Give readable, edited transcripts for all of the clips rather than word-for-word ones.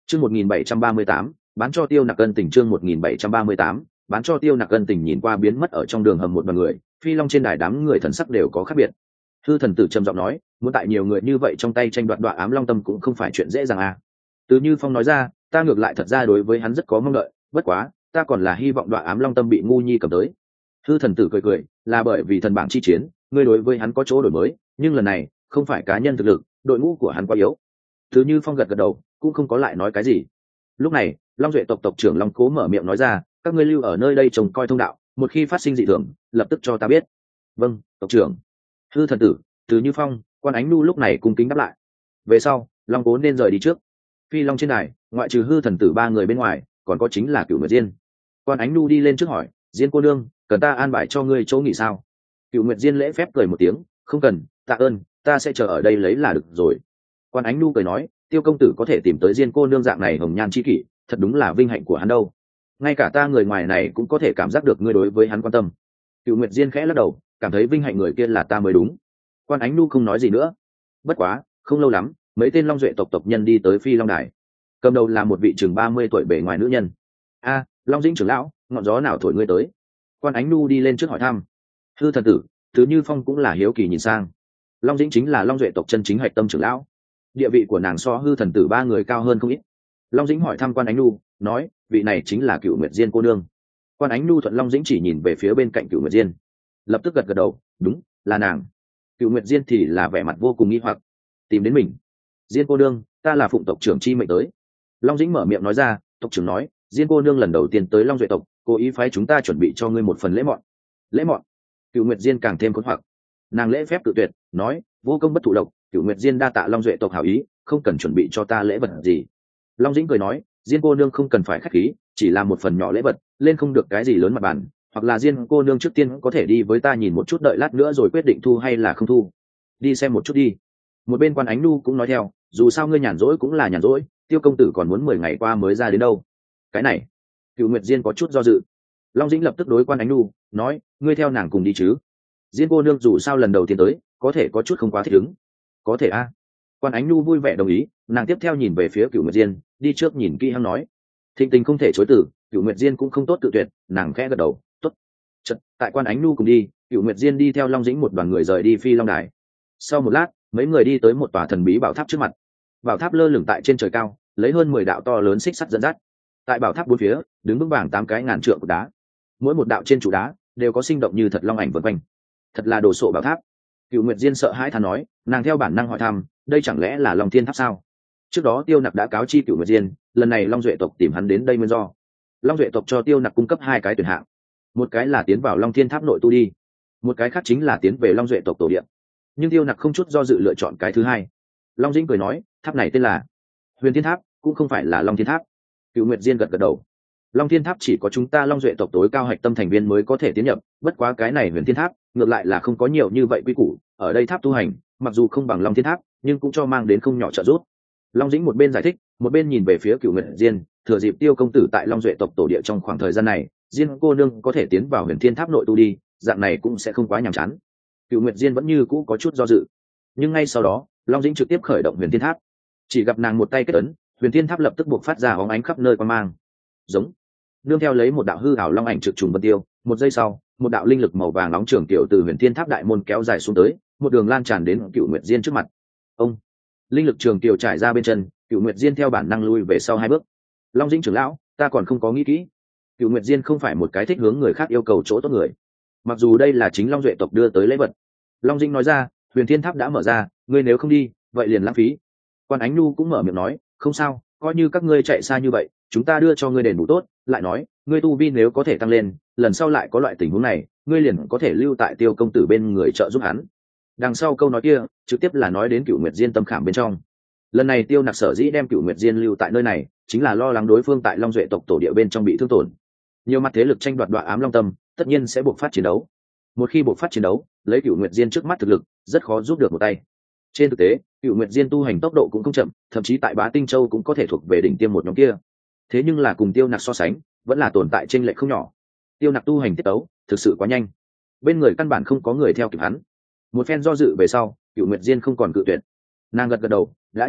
Chương 1738, bán cho Tiêu Nặc Ân Tình. Chương 1738, bán cho Tiêu Nặc Ân Tình. Nhìn qua biến mất ở trong đường hầm một đoàn người, phi long trên đài đám người thần sắc đều có khác biệt. Hư thần tử trầm giọng nói, muốn tại nhiều người như vậy trong tay tranh đoạt Đoạ Ám Long Tâm cũng không phải chuyện dễ dàng à. Từ Như Phong nói ra, ta ngược lại thật ra đối với hắn rất có mong đợi, bất quá, ta còn là hy vọng Đoạ Ám Long Tâm bị ngu nhi cầm tới. Hư thần tử cười cười, là bởi vì thần bảng chi chiến, ngươi đối với hắn có chỗ đổi mới, nhưng lần này, không phải cá nhân thực lực, đội ngũ của hắn quá yếu. Từ Như Phong gật gật đầu, cũng không có lại nói cái gì. Lúc này, Long Duệ tộc tộc trưởng Long Cố mở miệng nói ra, các ngươi lưu ở nơi đây trông coi thông đạo, một khi phát sinh dị thường, lập tức cho ta biết. Vâng, tộc trưởng. Hư thần tử, Từ Như Phong, Quan Ánh Nu lúc này cung kính đáp lại. Về sau, Long Cố nên rời đi trước. Phi Long trên đài, ngoại trừ Hư thần tử ba người bên ngoài, còn có chính là Cửu Nguyệt Diên. Quan Ánh Nu đi lên trước hỏi, Diên cô nương, cần ta an bài cho ngươi chỗ nghỉ sao? Cửu Nguyệt Diên lễ phép cười một tiếng, không cần, tạ ơn, ta sẽ chờ ở đây lấy là được rồi. Quan Ánh Nu cười nói, Tiêu công tử có thể tìm tới Diên cô nương dạng này hồng nhan chi kỷ, thật đúng là vinh hạnh của hắn đâu. Ngay cả ta người ngoài này cũng có thể cảm giác được ngươi đối với hắn quan tâm. Cửu Nguyệt Diên khẽ lắc đầu, cảm thấy vinh hạnh người kia là ta mới đúng. Quan Ánh Nu không nói gì nữa. Bất quá, không lâu lắm, mấy tên Long Duệ tộc tộc nhân đi tới Phi Long đài. Cầm đầu là một vị chừng 30 tuổi bề ngoài nữ nhân. A, Long Dĩnh trưởng lão, ngọn gió nào thổi ngươi tới? Quan Ánh Nu đi lên trước hỏi thăm. Hư thần tử, Từ Như Phong cũng là hiếu kỳ nhìn sang. Long Dĩnh chính là Long Duệ tộc chân chính hạch tâm trưởng lão, địa vị của nàng so Hư thần tử ba người cao hơn không ít. Long Dĩnh hỏi thăm Quan Ánh Nu, nói, vị này chính là Cửu Nguyệt Diên cô nương. Quan Ánh Nu thuận Long Dĩnh chỉ nhìn về phía bên cạnh Cửu Nguyệt Diên, lập tức gật gật đầu, đúng, là nàng. Cửu Nguyệt Diên thì là vẻ mặt vô cùng nghi hoặc, tìm đến mình. Diên cô nương, ta là phụng tộc trưởng chi mệnh tới. Long Dĩnh mở miệng nói ra, tộc trưởng nói, Diên cô nương lần đầu tiên tới Long Duệ tộc, cố ý phái chúng ta chuẩn bị cho ngươi một phần lễ mọn. Lễ mọn? Cửu Nguyệt Diên càng thêm khốn hoặc. Nàng lễ phép tự tuyệt, nói, vô công bất thụ lộc, Cửu Nguyệt Diên đa tạ Long Duệ tộc hảo ý, không cần chuẩn bị cho ta lễ vật gì. Long Dĩnh cười nói, Diên cô nương không cần phải khách khí, chỉ là một phần nhỏ lễ vật, lên không được cái gì lớn mặt bàn, hoặc là Diên cô nương trước tiên có thể đi với ta nhìn một chút, đợi lát nữa rồi quyết định thu hay là không thu. Đi xem một chút đi. Một bên Quan Ánh Nu cũng nói theo, dù sao ngươi nhàn rỗi cũng là nhàn rỗi, Tiêu công tử còn muốn 10 ngày qua mới ra đến đâu. Cái này, Cửu Nguyệt Diên có chút do dự. Long Dĩnh lập tức đối Quan Ánh Nu nói, ngươi theo nàng cùng đi chứ? Diên cô nương dù sao lần đầu tiên tới, có thể có chút không quá thích ứng. Có thể a. Quan Ánh Nu vui vẻ đồng ý, nàng tiếp theo nhìn về phía Cửu Nguyệt Diên, đi trước nhìn kỹ hắn nói, thịnh tình không thể chối từ. Cửu Nguyệt Diên cũng không tốt tự tuyệt, nàng khẽ gật đầu, tốt. Chợt, tại Quan Ánh Nu cùng đi, Cửu Nguyệt Diên đi theo Long Dĩnh một đoàn người rời đi Phi Long đài. Sau một lát, mấy người đi tới một tòa thần bí bảo tháp trước mặt. Bảo tháp lơ lửng tại trên trời cao, lấy hơn 10 đạo to lớn xích sắt dẫn dắt. Tại bảo tháp bốn phía, đứng vững vàng 8 cái ngàn trượng cột đá. Mỗi một đạo trên trụ đá đều có sinh động như thật long ảnh vần quanh. Thật là đồ sộ bảo tháp. Cửu Nguyệt Diên sợ hãi thán nói, nàng theo bản năng hỏi thăm, đây chẳng lẽ là Long Thiên Tháp sao? Trước đó Tiêu Nặc đã cáo chi Cửu Nguyệt Diên, lần này Long Duệ tộc tìm hắn đến đây nguyên do. Long Duệ tộc cho Tiêu Nặc cung cấp 2 cái tuyển hạng, một cái là tiến vào Long Thiên Tháp nội tu đi, một cái khác chính là tiến về Long Duệ tộc tổ địa. Nhưng Tiêu Nặc không chút do dự lựa chọn cái thứ hai. Long Dĩnh cười nói, tháp này tên là Huyền Thiên Tháp, cũng không phải là Long Thiên Tháp. Cửu Nguyệt Diên gật gật đầu. Long Thiên Tháp chỉ có chúng ta Long Duệ tộc tối cao hạch tâm thành viên mới có thể tiến nhập, bất quá cái này Huyền Thiên Tháp ngược lại là không có nhiều như vậy quy củ, ở đây tháp tu hành, mặc dù không bằng Long Thiên Tháp, nhưng cũng cho mang đến không nhỏ trợ giúp. Long Dĩnh một bên giải thích, một bên nhìn về phía Cửu Nguyệt Diên, thừa dịp Tiêu công tử tại Long Duệ tộc tổ địa trong khoảng thời gian này, Diên cô nương có thể tiến vào Huyền Thiên Tháp nội tu đi, dạng này cũng sẽ không quá nhàm chán. Cửu Nguyệt Diên vẫn như cũ có chút do dự, nhưng ngay sau đó, Long Dĩnh trực tiếp khởi động Huyền Thiên Tháp. Chỉ gặp nàng một tay kết ấn, Huyền Thiên Tháp lập tức buộc phát ra óng ánh khắp nơi quang mang. Giống. Nương theo lấy một đạo hư ảo long ảnh trực trùng vân tiêu, một giây sau, một đạo linh lực màu vàng nóng trường tiểu từ Huyền Thiên Tháp đại môn kéo dài xuống tới, một đường lan tràn đến Cửu Nguyệt Diên trước mặt. Ông. Linh lực trường tiểu trải ra bên chân, Cửu Nguyệt Diên theo bản năng lui về sau 2 bước. Long Dĩnh trưởng lão, ta còn không có nghĩ kỹ. Cửu Nguyệt Diên không phải một cái thích hướng người khác yêu cầu chỗ tốt người. Mặc dù đây là chính Long Duệ tộc đưa tới lễ vật. Long Dĩnh nói ra, Huyền Thiên Tháp đã mở ra, ngươi nếu không đi, vậy liền lãng phí. Quan Ánh Nu cũng mở miệng nói, không sao, coi như các ngươi chạy xa như vậy, chúng ta đưa cho ngươi đền bù tốt. Lại nói, ngươi tu vi nếu có thể tăng lên, lần sau lại có loại tình huống này, ngươi liền có thể lưu tại Tiêu công tử bên người trợ giúp hắn. Đằng sau câu nói kia trực tiếp là nói đến Cửu Nguyệt Diên tâm khảm bên trong. Lần này Tiêu Nặc sở dĩ đem Cửu Nguyệt Diên lưu tại nơi này, chính là lo lắng đối phương tại Long Duệ tộc tổ địa bên trong bị thương tổn. Nhiều mặt thế lực tranh đoạt Đoạ Ám Long Tâm, tất nhiên sẽ buộc phát chiến đấu. Một khi buộc phát chiến đấu, lấy Cửu Nguyệt Diên trước mắt thực lực, rất khó giúp được một tay. Trên thực tế, Cửu Nguyệt Diên tu hành tốc độ cũng không chậm, thậm chí tại Bá Tinh Châu cũng có thể thuộc về đỉnh tiêm một nhóm kia. Thế nhưng là cùng Tiêu Nặc so sánh, vẫn là tồn tại chênh lệch không nhỏ. Tiêu Nặc tu hành tiết tấu thực sự quá nhanh, bên người căn bản không có người theo kịp hắn. Một phen do dự về sau, Cửu Nguyệt Diên không còn cự tuyệt. Nàng gật gật đầu, đã như vậy,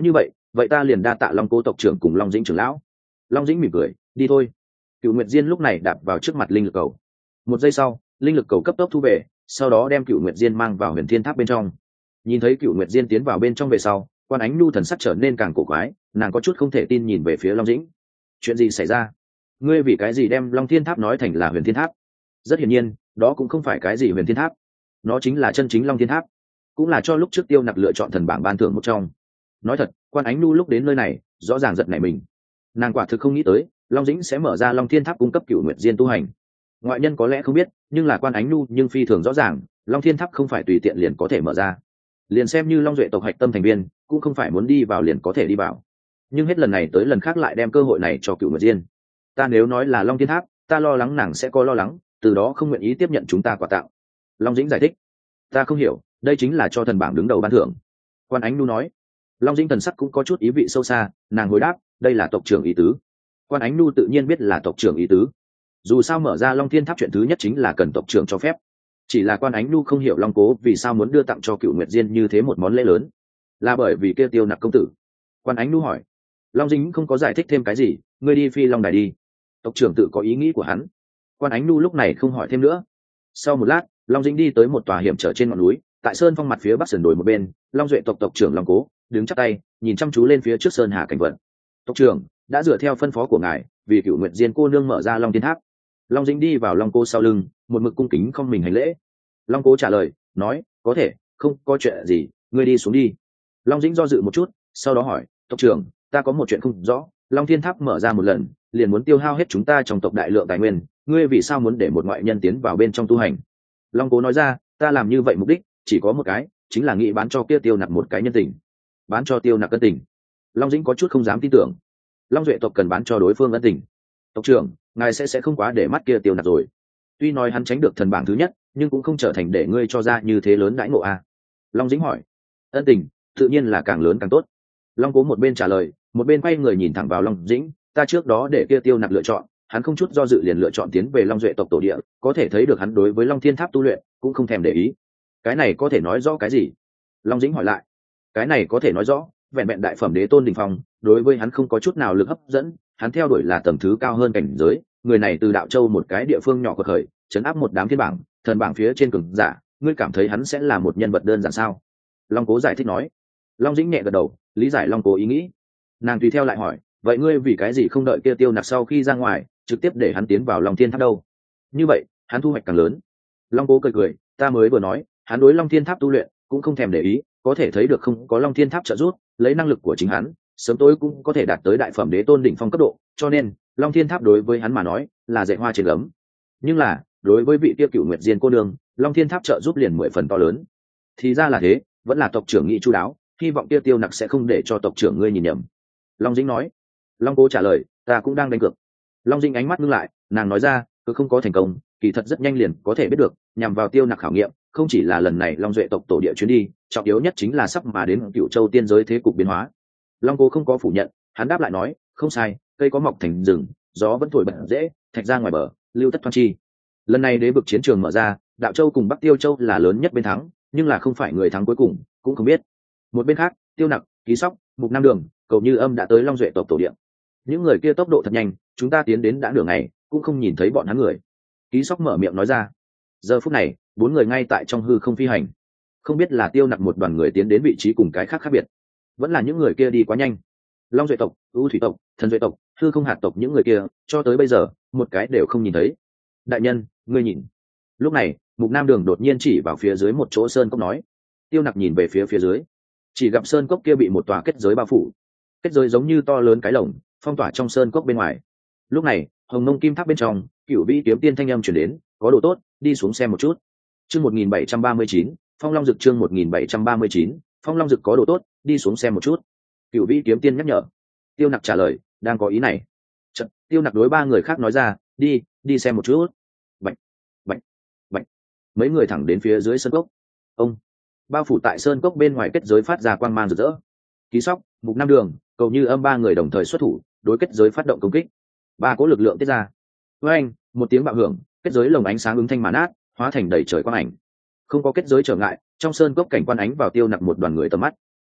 vậy ta liền đa tạ long cố tộc trưởng cùng long dĩnh trưởng lão. Long dĩnh mỉm cười, đi thôi. Cựu Nguyệt Diên lúc này đạp vào trước mặt linh lực cầu. Một giây sau, linh lực cầu cấp tốc thu về, sau đó đem Cựu Nguyệt Diên mang vào huyền thiên tháp bên trong. Nhìn thấy Cựu Nguyệt Diên tiến vào bên trong về sau, Quan Ánh Nhu thần sắc trở nên càng cổ quái, nàng có chút không thể tin nhìn về phía Long Dĩnh. Chuyện gì xảy ra? Ngươi vì cái gì đem Long Thiên Tháp nói thành là huyền thiên tháp? Rất hiển nhiên, đó cũng không phải cái gì huyền thiên tháp, nó chính là chân chính Long Thiên Tháp, cũng là cho lúc trước Tiêu Nặc lựa chọn thần bảng ban thưởng một trong. Nói thật, Quan Ánh Nhu lúc đến nơi này rõ ràng giật nảy mình. Nàng quả thực không nghĩ tới Long Dĩnh sẽ mở ra Long Thiên Tháp cung cấp Cựu Nguyệt Diên tu hành. Ngoại nhân có lẽ không biết, nhưng là Quan Ánh Nhu nhưng phi thường rõ ràng, Long Thiên Tháp không phải tùy tiện liền có thể mở ra. Liền xem như Long Duệ tộc hạch tâm thành viên, cũng không phải muốn đi vào liền có thể đi vào. Nhưng hết lần này tới lần khác lại đem cơ hội này cho Cựu Nguyệt Diên. Ta nếu nói là Long Thiên Tháp, ta lo lắng nàng sẽ có lo lắng, từ đó không nguyện ý tiếp nhận chúng ta quà tặng. Long Dĩnh giải thích, ta không hiểu, đây chính là cho thần bảng đứng đầu ban thưởng. Quan Ánh Nhu nói. Long Dĩnh thần sắc cũng có chút ý vị sâu xa, nàng hồi đáp, đây là tộc trưởng ý tứ. Quan Ánh Nhu tự nhiên biết là tộc trưởng ý tứ. Dù sao mở ra Long Thiên Tháp chuyện thứ nhất chính là cần tộc trưởng cho phép. Chỉ là Quan Ánh Nhu không hiểu Long Cố vì sao muốn đưa tặng cho Cựu Nguyệt Diên như thế một món lễ lớn. Là bởi vì kia Tiêu Nặc công tử? Quan Ánh Nhu hỏi. Long Dĩnh không có giải thích thêm cái gì, ngươi đi Phi Long Đài đi. Tộc trưởng tự có ý nghĩ của hắn. Quan Ánh Nhu lúc này không hỏi thêm nữa. Sau một lát, Long Dĩnh đi tới một tòa hiểm trở trên ngọn núi, tại sơn phong mặt phía bắc sườn đồi một bên, Long Duệ tộc tộc trưởng Long Cố đứng chắp tay, nhìn chăm chú lên phía trước sơn hà cảnh vật. Tộc trưởng đã dựa theo phân phó của ngài, vì Cựu Nguyệt Diên cô nương mở ra Long Thiên Tháp. Long Dĩnh đi vào Long Cố sau lưng, một mực cung kính không mình hành lễ. Long Cố trả lời, nói, có thể, không có chuyện gì, ngươi đi xuống đi. Long Dĩnh do dự một chút, sau đó hỏi, tộc trưởng, ta có một chuyện không rõ, Long Thiên Tháp mở ra một lần, liền muốn tiêu hao hết chúng ta trong tộc đại lượng tài nguyên, ngươi vì sao muốn để một ngoại nhân tiến vào bên trong tu hành? Long Cố nói ra, ta làm như vậy mục đích chỉ có một cái, chính là nghĩ bán cho kia Tiêu Nặc một cái nhân tình. Bán cho Tiêu Nặc ân tình? Long Dĩnh có chút không dám tin tưởng. Long Duệ tộc cần bán cho đối phương ân tình? Tộc trưởng, ngài sẽ không quá để mắt kia Tiêu Nặc rồi. Tuy nói hắn tránh được thần bảng thứ nhất, nhưng cũng không trở thành để ngươi cho ra như thế lớn đãi ngộ a. Long Dĩnh hỏi. Ân tình tự nhiên là càng lớn càng tốt. Long Cố một bên trả lời, một bên quay người nhìn thẳng vào Long Dĩnh, ta trước đó để kia Tiêu Nặc lựa chọn, hắn không chút do dự liền lựa chọn tiến về Long Duệ tộc tổ địa, có thể thấy được hắn đối với Long Thiên Tháp tu luyện cũng không thèm để ý. Cái này có thể nói rõ cái gì? Long Dĩnh hỏi lại. Cái này có thể nói rõ, vẹn vẹn đại phẩm đế tôn đỉnh phong, đối với hắn không có chút nào lực hấp dẫn, hắn theo đuổi là tầng thứ cao hơn cảnh giới, người này từ Đạo Châu một cái địa phương nhỏ của khởi, trấn áp một đám thiên bảng, thần bảng phía trên cường giả, ngươi cảm thấy hắn sẽ là một nhân vật đơn giản sao? Long Cố giải thích nói. Long Dĩnh nhẹ gật đầu, lý giải Long Cố ý nghĩ. Nàng tùy theo lại hỏi, vậy ngươi vì cái gì không đợi kia Tiêu Nặc sau khi ra ngoài, trực tiếp để hắn tiến vào Long Thiên Tháp đâu? Như vậy hắn thu hoạch càng lớn. Long Cố cười cười, ta mới vừa nói, hắn đối Long Thiên Tháp tu luyện cũng không thèm để ý, có thể thấy được không có Long Thiên Tháp trợ giúp, lấy năng lực của chính hắn, sớm tối cũng có thể đạt tới đại phẩm đế tôn đỉnh phong cấp độ, cho nên Long Thiên Tháp đối với hắn mà nói là dạy hoa trên gấm. Nhưng là đối với vị tiêu Cựu Nguyệt Diên cô nương, Long Thiên Tháp trợ giúp liền 10 phần to lớn. Thì ra là thế, vẫn là tộc trưởng nghĩ chu đáo, hy vọng Tiêu Nặc sẽ không để cho tộc trưởng ngươi nhìn nhầm. Long Dĩnh nói. Long Cố trả lời, ta cũng đang đánh cược. Long Dĩnh ánh mắt ngưng lại, nàng nói ra, cứ không có thành công, kỳ thật rất nhanh liền có thể biết được, nhằm vào Tiêu Nặc khảo nghiệm, không chỉ là lần này Long Duệ tộc tổ địa chuyến đi, trọng yếu nhất chính là sắp mà đến Cựu Châu tiên giới thế cục biến hóa. Long Cố không có phủ nhận, hắn đáp lại nói, không sai, cây có mọc thành rừng, gió vẫn thổi bật dễ, thạch ra ngoài bờ, lưu tất thoăn chi. Lần này đế vực chiến trường mở ra, Đạo Châu cùng Bắc Tiêu Châu là lớn nhất bên thắng, nhưng là không phải người thắng cuối cùng, cũng không biết. Một bên khác, Tiêu Nặc, Ký Sóc, Mục Nam Đường, Cầu Như Âm đã tới Long Duệ tộc tổ địa. Những người kia tốc độ thật nhanh, chúng ta tiến đến đã nửa ngày, cũng không nhìn thấy bọn hắn người. Ký Sóc mở miệng nói ra. Giờ phút này, 4 người ngay tại trong hư không phi hành. Không biết là Tiêu Nặc một đoàn người tiến đến vị trí cùng cái khác biệt, vẫn là những người kia đi quá nhanh. Long Duệ tộc, U Thủy tộc, Thần Duệ tộc, hư không hạt tộc những người kia, cho tới bây giờ, một cái đều không nhìn thấy. Đại nhân, ngươi nhìn. Lúc này, Mục Nam Đường đột nhiên chỉ vào phía dưới một chỗ sơn cốc nói. Tiêu Nặc nhìn về phía dưới, chỉ gặp sơn cốc kia bị một tòa kết giới bao phủ. Kết giới giống như to lớn cái lồng, phong tỏa trong sơn cốc bên ngoài. Lúc này, Hồng Mông Kim Tháp bên trong, Cửu Vĩ Kiếm Tiên thanh âm truyền đến, có đồ tốt, đi xuống xem một chút. Chương 1739, Phong Long Dực chương 1739, Phong Long Dực có đồ tốt, đi xuống xem một chút. Cửu Vĩ Kiếm Tiên nhắc nhở. Tiêu Nặc trả lời, đang có ý này. Chợt, Tiêu Nặc đối 3 người khác nói ra, đi xem một chút. Bạch, bạch, bạch. Mấy người thẳng đến phía dưới sơn cốc. Ông, bao phủ tại sơn cốc bên ngoài kết giới phát ra quang mang rực rỡ. Ký Sóc, Mục Nam Đường, Cầu Như Âm 3 người đồng thời xuất thủ, đối kết giới phát động công kích. 3 cỗ lực lượng tiết ra. Với anh, một tiếng bạo hưởng, kết giới lồng ánh sáng ứng thanh màn át, hóa thành đầy trời quang ảnh. Không có kết giới trở ngại, trong sơn cốc cảnh quan ánh vào Tiêu Nặc một đoàn người tầm mắt.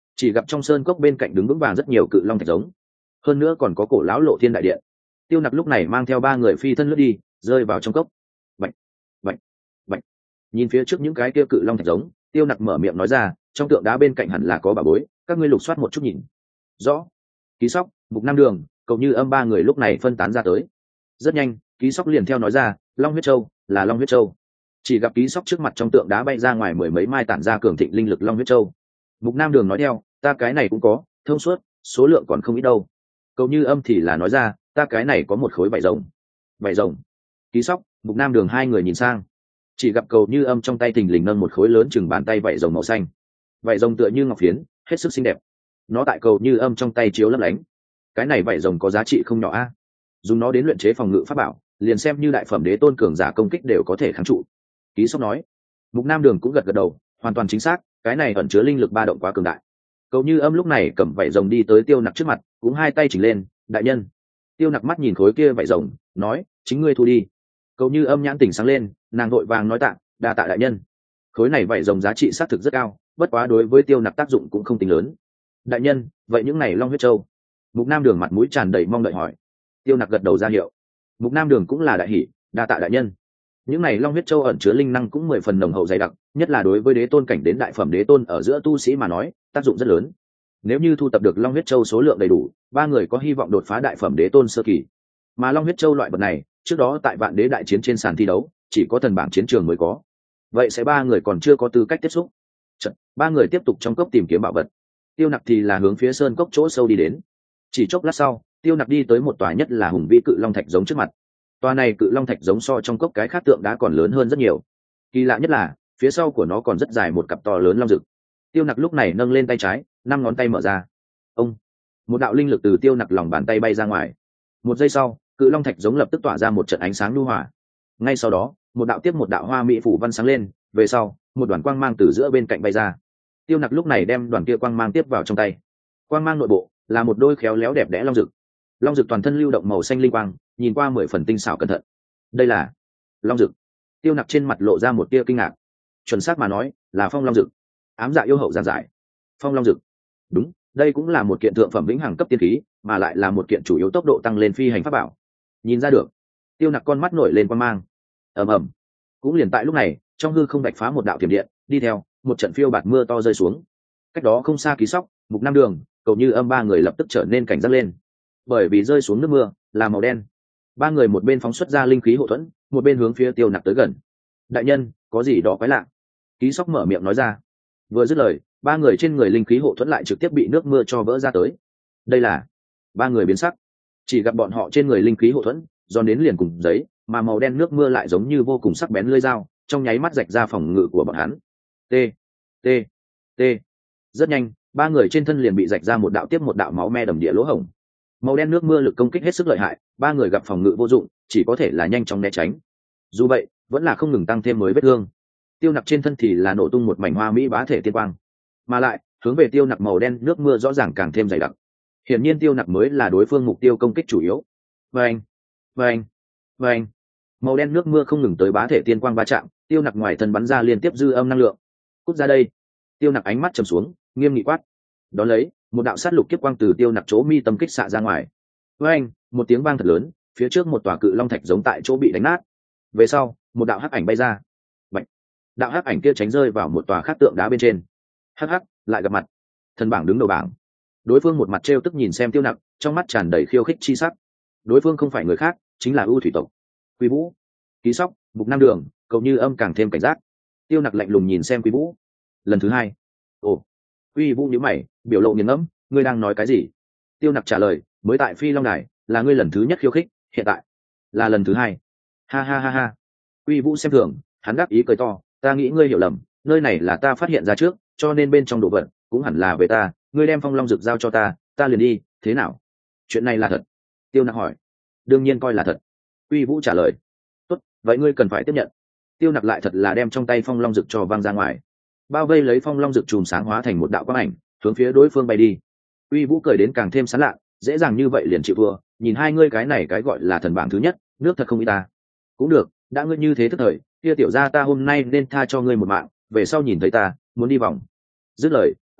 chỉ gặp trong sơn cốc bên cạnh đứng vững vàng rất nhiều cự long thạch giống, hơn nữa còn có cổ lão lộ thiên đại điện. Tiêu Nặc lúc này mang theo ba người phi thân lướt đi, rơi vào trong cốc. Bạch, bạch, bạch. Nhìn phía trước những cái kia cự long thạch giống, Tiêu Nặc mở miệng nói ra, trong tượng đá bên cạnh hẳn là có bà bối, các ngươi lục soát một chút nhìn. Rõ. Ký Sóc, Mục Nam Đường, Cầu Như Âm ba người lúc này phân tán ra tới. Rất nhanh, Ký Sóc liền theo nói ra, Long huyết châu, là Long huyết châu. Chỉ gặp Ký Sóc trước mặt trong tượng đá bay ra ngoài mười mấy mai tản ra cường thịnh linh lực Long huyết châu. Mục Nam Đường nói theo, ta cái này cũng có, thông suốt, số lượng còn không ít đâu. Cầu Như Âm thì là nói ra, ta cái này có một khối vảy rồng. Vảy rồng. Ký Sóc, Mục Nam Đường hai người nhìn sang, chỉ gặp Cầu Như Âm trong tay thình lình nâng một khối lớn chừng bàn tay vảy rồng màu xanh. Vảy rồng tựa như ngọc phiến, hết sức xinh đẹp. Nó tại Cầu Như Âm trong tay chiếu lấp lánh. Cái này vảy rồng có giá trị không nhỏ a. Dùng nó đến luyện chế phòng ngự pháp bảo, liền xem như đại phẩm đế tôn cường giả công kích đều có thể kháng trụ. Ký Sóc nói. Mục Nam Đường cũng gật gật đầu, hoàn toàn chính xác, cái này ẩn chứa linh lực ba động quá cường đại. Cầu Như Âm lúc này cầm vảy rồng đi tới Tiêu Nặc trước mặt, cũng hai tay chỉnh lên, đại nhân. Tiêu Nặc mắt nhìn khối kia vảy rồng, nói, chính ngươi thu đi. Cầu Như Âm nhãn tỉnh sáng lên, nàng vội vàng nói tạ, đa tạ đại nhân. Khối này vảy rồng giá trị xác thực rất cao, bất quá đối với Tiêu Nặc tác dụng cũng không tính lớn. Đại nhân, vậy những này Long huyết châu? Mục Nam Đường mặt mũi tràn đầy mong đợi hỏi. Tiêu Nặc gật đầu ra hiệu. Mục Nam Đường cũng là đại hỉ, đa tạ đại nhân. Những này Long huyết châu ẩn chứa linh năng cũng 10 phần nồng hậu dày đặc, nhất là đối với đế tôn cảnh đến đại phẩm đế tôn ở giữa tu sĩ mà nói, tác dụng rất lớn. Nếu như thu tập được Long huyết châu số lượng đầy đủ, ba người có hy vọng đột phá đại phẩm đế tôn sơ kỳ. Mà Long huyết châu loại vật này, trước đó tại Vạn Đế đại chiến trên sàn thi đấu, chỉ có thần bảng chiến trường mới có. Vậy sẽ ba người còn chưa có tư cách tiếp xúc. Ba người tiếp tục trong cốc tìm kiếm bảo vật. Tiêu Nặc thì là hướng phía sơn cốc chỗ sâu đi đến. Chỉ chốc lát sau, Tiêu Nặc đi tới một tòa nhất là hùng vĩ cự long thạch giống trước mặt. Tòa này cự long thạch giống so trong cốc cái khác tượng đá còn lớn hơn rất nhiều. Kỳ lạ nhất là, phía sau của nó còn rất dài một cặp to lớn long rực. Tiêu Nặc lúc này nâng lên tay trái, 5 ngón tay mở ra. Ông, một đạo linh lực từ Tiêu Nặc lòng bàn tay bay ra ngoài. Một giây sau, cự long thạch giống lập tức tỏa ra một trận ánh sáng nhu hòa. Ngay sau đó, một đạo tiếp một đạo hoa mỹ phủ văn sáng lên, về sau, một đoàn quang mang từ giữa bên cạnh bay ra. Tiêu Nặc lúc này đem đoàn kia quang mang tiếp vào trong tay. Quang mang nội bộ là một đôi khéo léo đẹp đẽ long rực. Long rực toàn thân lưu động màu xanh linh quang, nhìn qua 10 phần tinh xảo cẩn thận. Đây là long rực. Tiêu Nặc trên mặt lộ ra một tia kinh ngạc. Chuẩn xác mà nói, là phong long rực. Ám dạ yêu hậu giản giải. Phong long rực. Đúng, đây cũng là một kiện thượng phẩm vĩnh hằng cấp tiên khí, mà lại là một kiện chủ yếu tốc độ tăng lên phi hành pháp bảo. Nhìn ra được. Tiêu Nặc con mắt nổi lên quang mang. Ầm ầm. Cũng liền tại lúc này, trong hư không bạch phá một đạo thiểm điện, đi theo một trận phiêu bạt mưa to rơi xuống. Cách đó không xa Ký Sóc, Mục Nam Đường, Cầu Như Âm ba người lập tức trở nên cảnh giác lên, bởi vì rơi xuống nước mưa là màu đen. Ba người một bên phóng xuất ra linh khí hộ thuẫn, một bên hướng phía Tiêu Nặc tới gần. Đại nhân, có gì đó quái lạ? Ký Sóc mở miệng nói ra. Vừa dứt lời, ba người trên người linh khí hộ thuẫn lại trực tiếp bị nước mưa cho vỡ ra tới. Đây là... Ba người biến sắc, chỉ gặp bọn họ trên người linh khí hộ thuẫn giòn đến liền cùng giấy, mà màu đen nước mưa lại giống như vô cùng sắc bén lưỡi dao, trong nháy mắt rạch ra phòng ngự của bọn hắn. T T T. Rất nhanh, ba người trên thân liền bị rạch ra một đạo tiếp một đạo máu me đầm địa lỗ hổng. Màu đen nước mưa lực công kích hết sức lợi hại, ba người gặp phòng ngự vô dụng, chỉ có thể là nhanh chóng né tránh. Dù vậy, vẫn là không ngừng tăng thêm mới vết thương. Tiêu Nặc trên thân thì là nổ tung một mảnh hoa mỹ bá thể tiên quang, mà lại hướng về Tiêu Nặc màu đen nước mưa rõ ràng càng thêm dày đặc. Hiển nhiên Tiêu Nặc mới là đối phương mục tiêu công kích chủ yếu. Vâng, vâng, vâng. Màu đen nước mưa không ngừng tới bá thể tiên quang va chạm, Tiêu Nặc ngoài thân bắn ra liên tiếp dư âm năng lượng. Cút ra đây! Tiêu Nặc ánh mắt trầm xuống, nghiêm nghị quát. Đón lấy, một đạo sát lục kiếp quang từ Tiêu Nặc chỗ mi tâm kích xạ ra ngoài. Vâng, một tiếng vang thật lớn, phía trước một tòa cự long thạch giống tại chỗ bị đánh nát. Về sau, một đạo hắc ảnh bay ra. Bạch. Đạo hắc ảnh kia tránh rơi vào một tòa khác tượng đá bên trên. Hắc hắc, lại gặp mặt. Thần bảng đứng đầu bảng. Đối phương một mặt trêu tức nhìn xem Tiêu Nặc, trong mắt tràn đầy khiêu khích chi sắc. Đối phương không phải người khác, chính là ưu thủy tộc. Quy Vũ, Ký Sóc, Mục Nam Đường, Cầu Như Âm càng thêm cảnh giác. Tiêu Nặc lạnh lùng nhìn xem Quy Vũ. Lần thứ hai. Ồ. Quy Vũ nhíu mày, biểu lộ nghiền ngẫm, ngươi đang nói cái gì? Tiêu Nặc trả lời, mới tại Phi Long Đài, là ngươi lần thứ nhất khiêu khích, hiện tại là lần thứ hai. Ha ha ha ha. Quy Vũ xem thường, hắn đáp ý cười to, ta nghĩ ngươi hiểu lầm, nơi này là ta phát hiện ra trước, cho nên bên trong đồ vật cũng hẳn là về ta, ngươi đem Phong Long Dực giao cho ta, ta liền đi, thế nào? Chuyện này là thật? Tiêu Nặc hỏi. Đương nhiên coi là thật. Quy Vũ trả lời. Tốt, vậy ngươi cần phải tiếp nhận. Tiêu Nặc lại thật là đem trong tay Phong Long Dực cho văng ra ngoài, bao vây lấy Phong Long Dực chùm sáng hóa thành một đạo quang ảnh, hướng phía đối phương bay đi. Quy Vũ cười đến càng thêm sán lạ, dễ dàng như vậy liền chịu thua, nhìn hai ngươi cái này cái gọi là thần bảng thứ nhất, nước thật không ý ta. Cũng được, đã ngươi như thế thức thời, kia tiểu gia ta hôm nay nên tha cho ngươi một mạng, về sau nhìn thấy ta, muốn đi vòng. Dứt lời,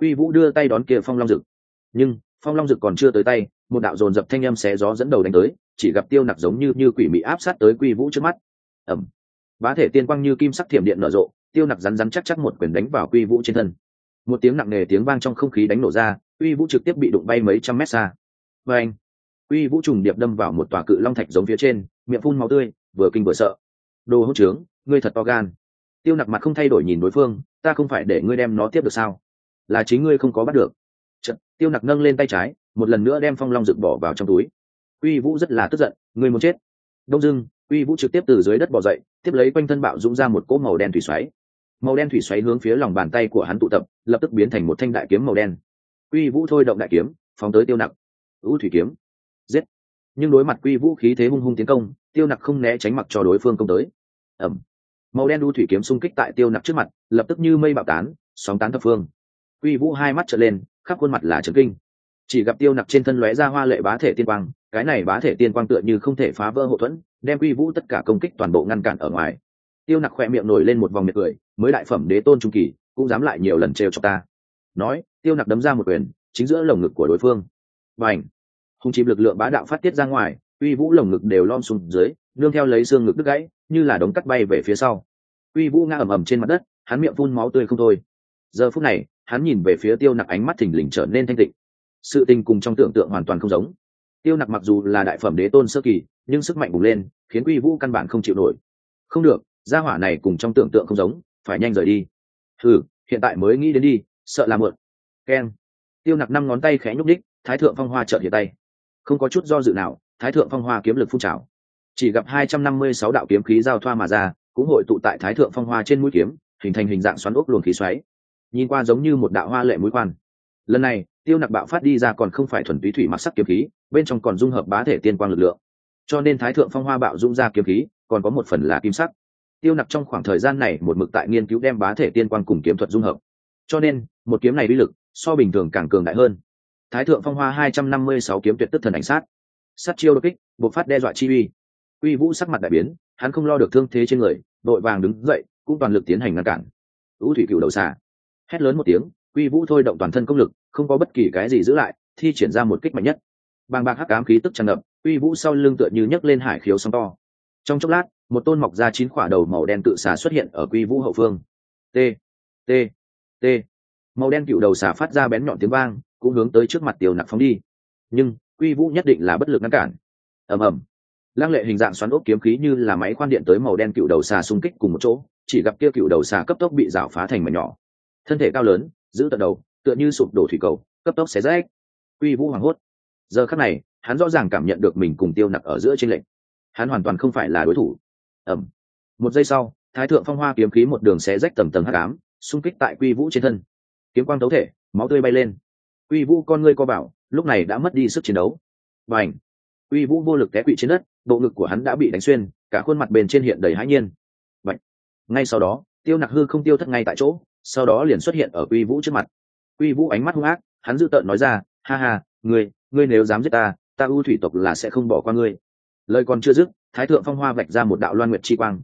Quy Vũ đưa tay đón kia phong long dực, nhưng phong long dực còn chưa tới tay, một đạo dồn dập thanh âm xé gió dẫn đầu đánh tới, chỉ gặp Tiêu Nặc giống như quỷ mị áp sát tới Quy Vũ trước mắt. Ầm, bá thể tiên quang như kim sắc thiểm điện nở rộ, Tiêu Nặc rắn chắc một quyền đánh vào Quy Vũ trên thân. Một tiếng nặng nề tiếng vang trong không khí đánh nổ ra, Quy Vũ trực tiếp bị đụng bay mấy trăm mét xa. Và anh, Quy Vũ trùng điệp đâm vào một tòa cự long thạch giống phía trên, miệng phun máu tươi, vừa kinh vừa sợ. Đồ hỗn trướng, ngươi thật to gan. Tiêu Nặc mặt không thay đổi nhìn đối phương, ta không phải để ngươi đem nó tiếp được sao? Là chính ngươi không có bắt được. Chợt, Tiêu Nặc nâng lên tay trái, một lần nữa đem phong long rực bỏ vào trong túi. Quy Vũ rất là tức giận, ngươi muốn chết. Đông dưng, Quy Vũ trực tiếp từ dưới đất bò dậy, tiếp lấy quanh thân bạo dũng ra một cỗ màu đen thủy xoáy. Màu đen thủy xoáy hướng phía lòng bàn tay của hắn tụ tập, lập tức biến thành một thanh đại kiếm màu đen. Quy Vũ thôi động đại kiếm, phóng tới Tiêu Nặc. U thủy kiếm, giết. Nhưng đối mặt Quy Vũ khí thế hung hung tiến công, Tiêu Nặc không né tránh mặc cho đối phương công tới. Ầm. Màu đen u thủy kiếm xung kích tại Tiêu Nặc trước mặt, lập tức như mây bạo tán, sóng tán thập phương. Quy Vũ hai mắt trợn lên, khắp khuôn mặt là chấn kinh. Chỉ gặp Tiêu Nặc trên thân lóe ra hoa lệ bá thể tiên quang, cái này bá thể tiên quang tựa như không thể phá vỡ hộ thuẫn, đem Quy Vũ tất cả công kích toàn bộ ngăn cản ở ngoài. Tiêu Nặc khỏe miệng nổi lên một vòng miệt cười, mới đại phẩm đế tôn trung kỳ, cũng dám lại nhiều lần trêu cho ta. Nói, Tiêu Nặc đấm ra một quyền, chính giữa lồng ngực của đối phương. Bành! Hung chìm lực lượng bá đạo phát tiết ra ngoài, Quy Vũ lồng ngực đều lom xuống dưới, nương theo lấy xương ngực đứt gãy, như là đống cắt bay về phía sau. Quy Vũ ngã ầm trên mặt đất, hắn miệng phun máu tươi không thôi. Giờ phút này, hắn nhìn về phía Tiêu Nặc, ánh mắt thình lình trở nên thanh tịnh. Sự tình cùng trong tưởng tượng hoàn toàn không giống. Tiêu Nặc mặc dù là đại phẩm đế tôn sơ kỳ, nhưng sức mạnh bùng lên, khiến Quy Vũ căn bản không chịu nổi. Không được, gia hỏa này cùng trong tưởng tượng không giống, phải nhanh rời đi. Hiện tại mới nghĩ đến đi, sợ là muộn. Keng. Tiêu Nặc năm ngón tay khẽ nhúc đích, Thái thượng phong hoa chợt hiện tay. Không có chút do dự nào, Thái thượng phong hoa kiếm lực phun trào. Chỉ gặp 256 đạo kiếm khí giao thoa mà ra, cũng hội tụ tại Thái thượng phong hoa trên mũi kiếm, hình thành hình dạng xoắn ốc luồng khí xoáy. Nhìn qua giống như một đạo hoa lệ mũi quan. Lần này, Tiêu Nặc bạo phát đi ra còn không phải thuần túy thủy mặc sắc kiếm khí, bên trong còn dung hợp bá thể tiên quang lực lượng. Cho nên Thái thượng phong hoa bạo dung ra kiếm khí, còn có một phần là kim sắc. Tiêu Nặc trong khoảng thời gian này một mực tại nghiên cứu đem bá thể tiên quang cùng kiếm thuật dung hợp, cho nên một kiếm này uy lực so bình thường càng cường đại hơn. Thái thượng phong hoa 256 kiếm tuyệt tức thần ảnh sát, sát chiêu đột kích, bộc phát đe dọa chi uy. Quy Vũ sắc mặt đại biến, hắn không lo được thương thế trên người, đội vàng đứng dậy, cũng toàn lực tiến hành ngăn cản. U thủy cựu đầu xà, hét lớn một tiếng, Quy Vũ thôi động toàn thân công lực, không có bất kỳ cái gì giữ lại, thi triển ra một kích mạnh nhất. Bàng bạc hắc ám khí tức tràn ngập, Quy Vũ sau lưng tựa như nhấc lên hải khiếu sóng to. Trong chốc lát, một tôn mọc ra 9 quả đầu màu đen cự xà xuất hiện ở Quy Vũ hậu phương. T, t, t. Màu đen cựu đầu xà phát ra bén nhọn tiếng vang, cũng hướng tới trước mặt Tiêu Nặc phóng đi. Nhưng Quy Vũ nhất định là bất lực ngăn cản. Ầm ầm. Lăng lệ hình dạng xoắn ốc kiếm khí như là máy khoan điện tới màu đen cựu đầu xà xung kích cùng một chỗ, chỉ gặp kia cựu đầu xà cấp tốc bị rào phá thành mảnh nhỏ. Thân thể cao lớn, giữ tận đầu, tựa như sụp đổ thủy cầu, cấp tốc xé rách. Quy Vũ hoảng hốt. Giờ khắc này, hắn rõ ràng cảm nhận được mình cùng Tiêu Nặc ở giữa chênh lệch. Hắn hoàn toàn không phải là đối thủ. Ầm. Một giây sau, Thái thượng phong hoa kiếm khí một đường xé rách tầng tầng hắc ám, xung kích tại Quy Vũ trên thân. Kiếm quang tấu thể, máu tươi bay lên. Quy Vũ con ngươi co bảo, lúc này đã mất đi sức chiến đấu. Bành. Quy Vũ vô lực té quỵ trên đất, bộ ngực của hắn đã bị đánh xuyên, cả khuôn mặt bên trên hiện đầy hãi nhiên. Bành. Ngay sau đó, Tiêu Nặc hư không tiêu thất ngay tại chỗ, sau đó liền xuất hiện ở Quy Vũ trước mặt. Quy Vũ ánh mắt hung ác, hắn dữ tợn nói ra, ha ha, ngươi nếu dám giết ta, ta U thủy tộc là sẽ không bỏ qua ngươi. Lời còn chưa dứt, Thái thượng phong hoa vạch ra một đạo loan nguyệt chi quang.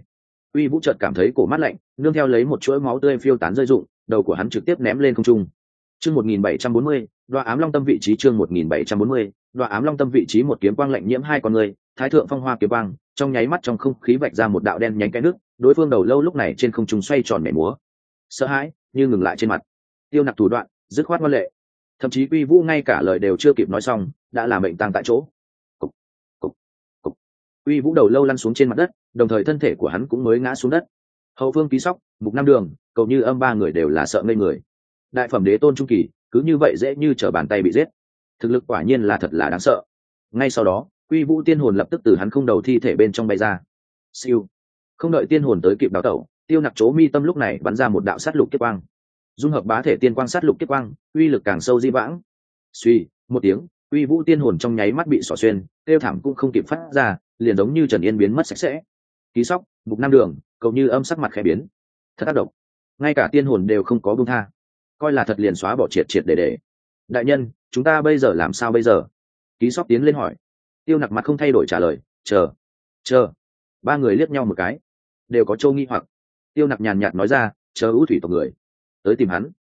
Quy Vũ chợt cảm thấy cổ mát lạnh, nương theo lấy một chuỗi máu tươi phiêu tán rơi rụng, đầu của hắn trực tiếp ném lên không trung. Chương 1740, Đoạ ám long tâm vị trí. Chương 1740, Đoạ ám long tâm vị trí. Một kiếm quang lạnh nhiễm hai con người, Thái thượng phong hoa kiếm quang, trong nháy mắt trong không khí vạch ra một đạo đen nhánh cái nước, đối phương đầu lâu lúc này trên không trung xoay tròn nhảy múa. Sợ hãi, nhưng ngừng lại trên mặt. Tiêu Nặc thủ đoạn, dứt khoát ngoan lệ. Thậm chí Quy Vũ ngay cả lời đều chưa kịp nói xong, đã làm mệnh tang tại chỗ. Cục, cục, cục. Quy Vũ đầu lâu lăn xuống trên mặt đất, đồng thời thân thể của hắn cũng mới ngã xuống đất. Hậu phương Ký Sóc, Mục Nam Đường, Cầu Như Âm ba người đều là sợ ngây người. Đại phẩm đế tôn trung kỳ, cứ như vậy dễ như trở bàn tay bị giết. Thực lực quả nhiên là thật là đáng sợ. Ngay sau đó, Quy Vũ tiên hồn lập tức từ hắn không đầu thi thể bên trong bay ra. Siêu. Không đợi tiên hồn tới kịp đào tẩu, Tiêu Nặc chỗ mi tâm lúc này bắn ra một đạo sát lục kiếp quang. Dung hợp bá thể tiên quang sát lục kiếp quang, uy lực càng sâu di vãng. Suy, một tiếng, Quy Vũ tiên hồn trong nháy mắt bị xỏ xuyên, tiêu thảm cũng không kịp phát ra, liền giống như Trần Yên biến mất sạch sẽ. Ký Sóc, Mục Nam Đường, Cầu Như Âm sắc mặt khẽ biến. Thật tác động. Ngay cả tiên hồn đều không có buông tha. Coi là thật liền xóa bỏ triệt triệt để. Đại nhân, chúng ta bây giờ làm sao bây giờ? Ký Sóc tiến lên hỏi. Tiêu Nặc mặt không thay đổi trả lời, chờ. Ba người liếc nhau một cái, đều có châu nghi hoặc. Tiêu Nặc nhàn nhạt nói ra, chờ U thủy tộc người tới tìm hắn.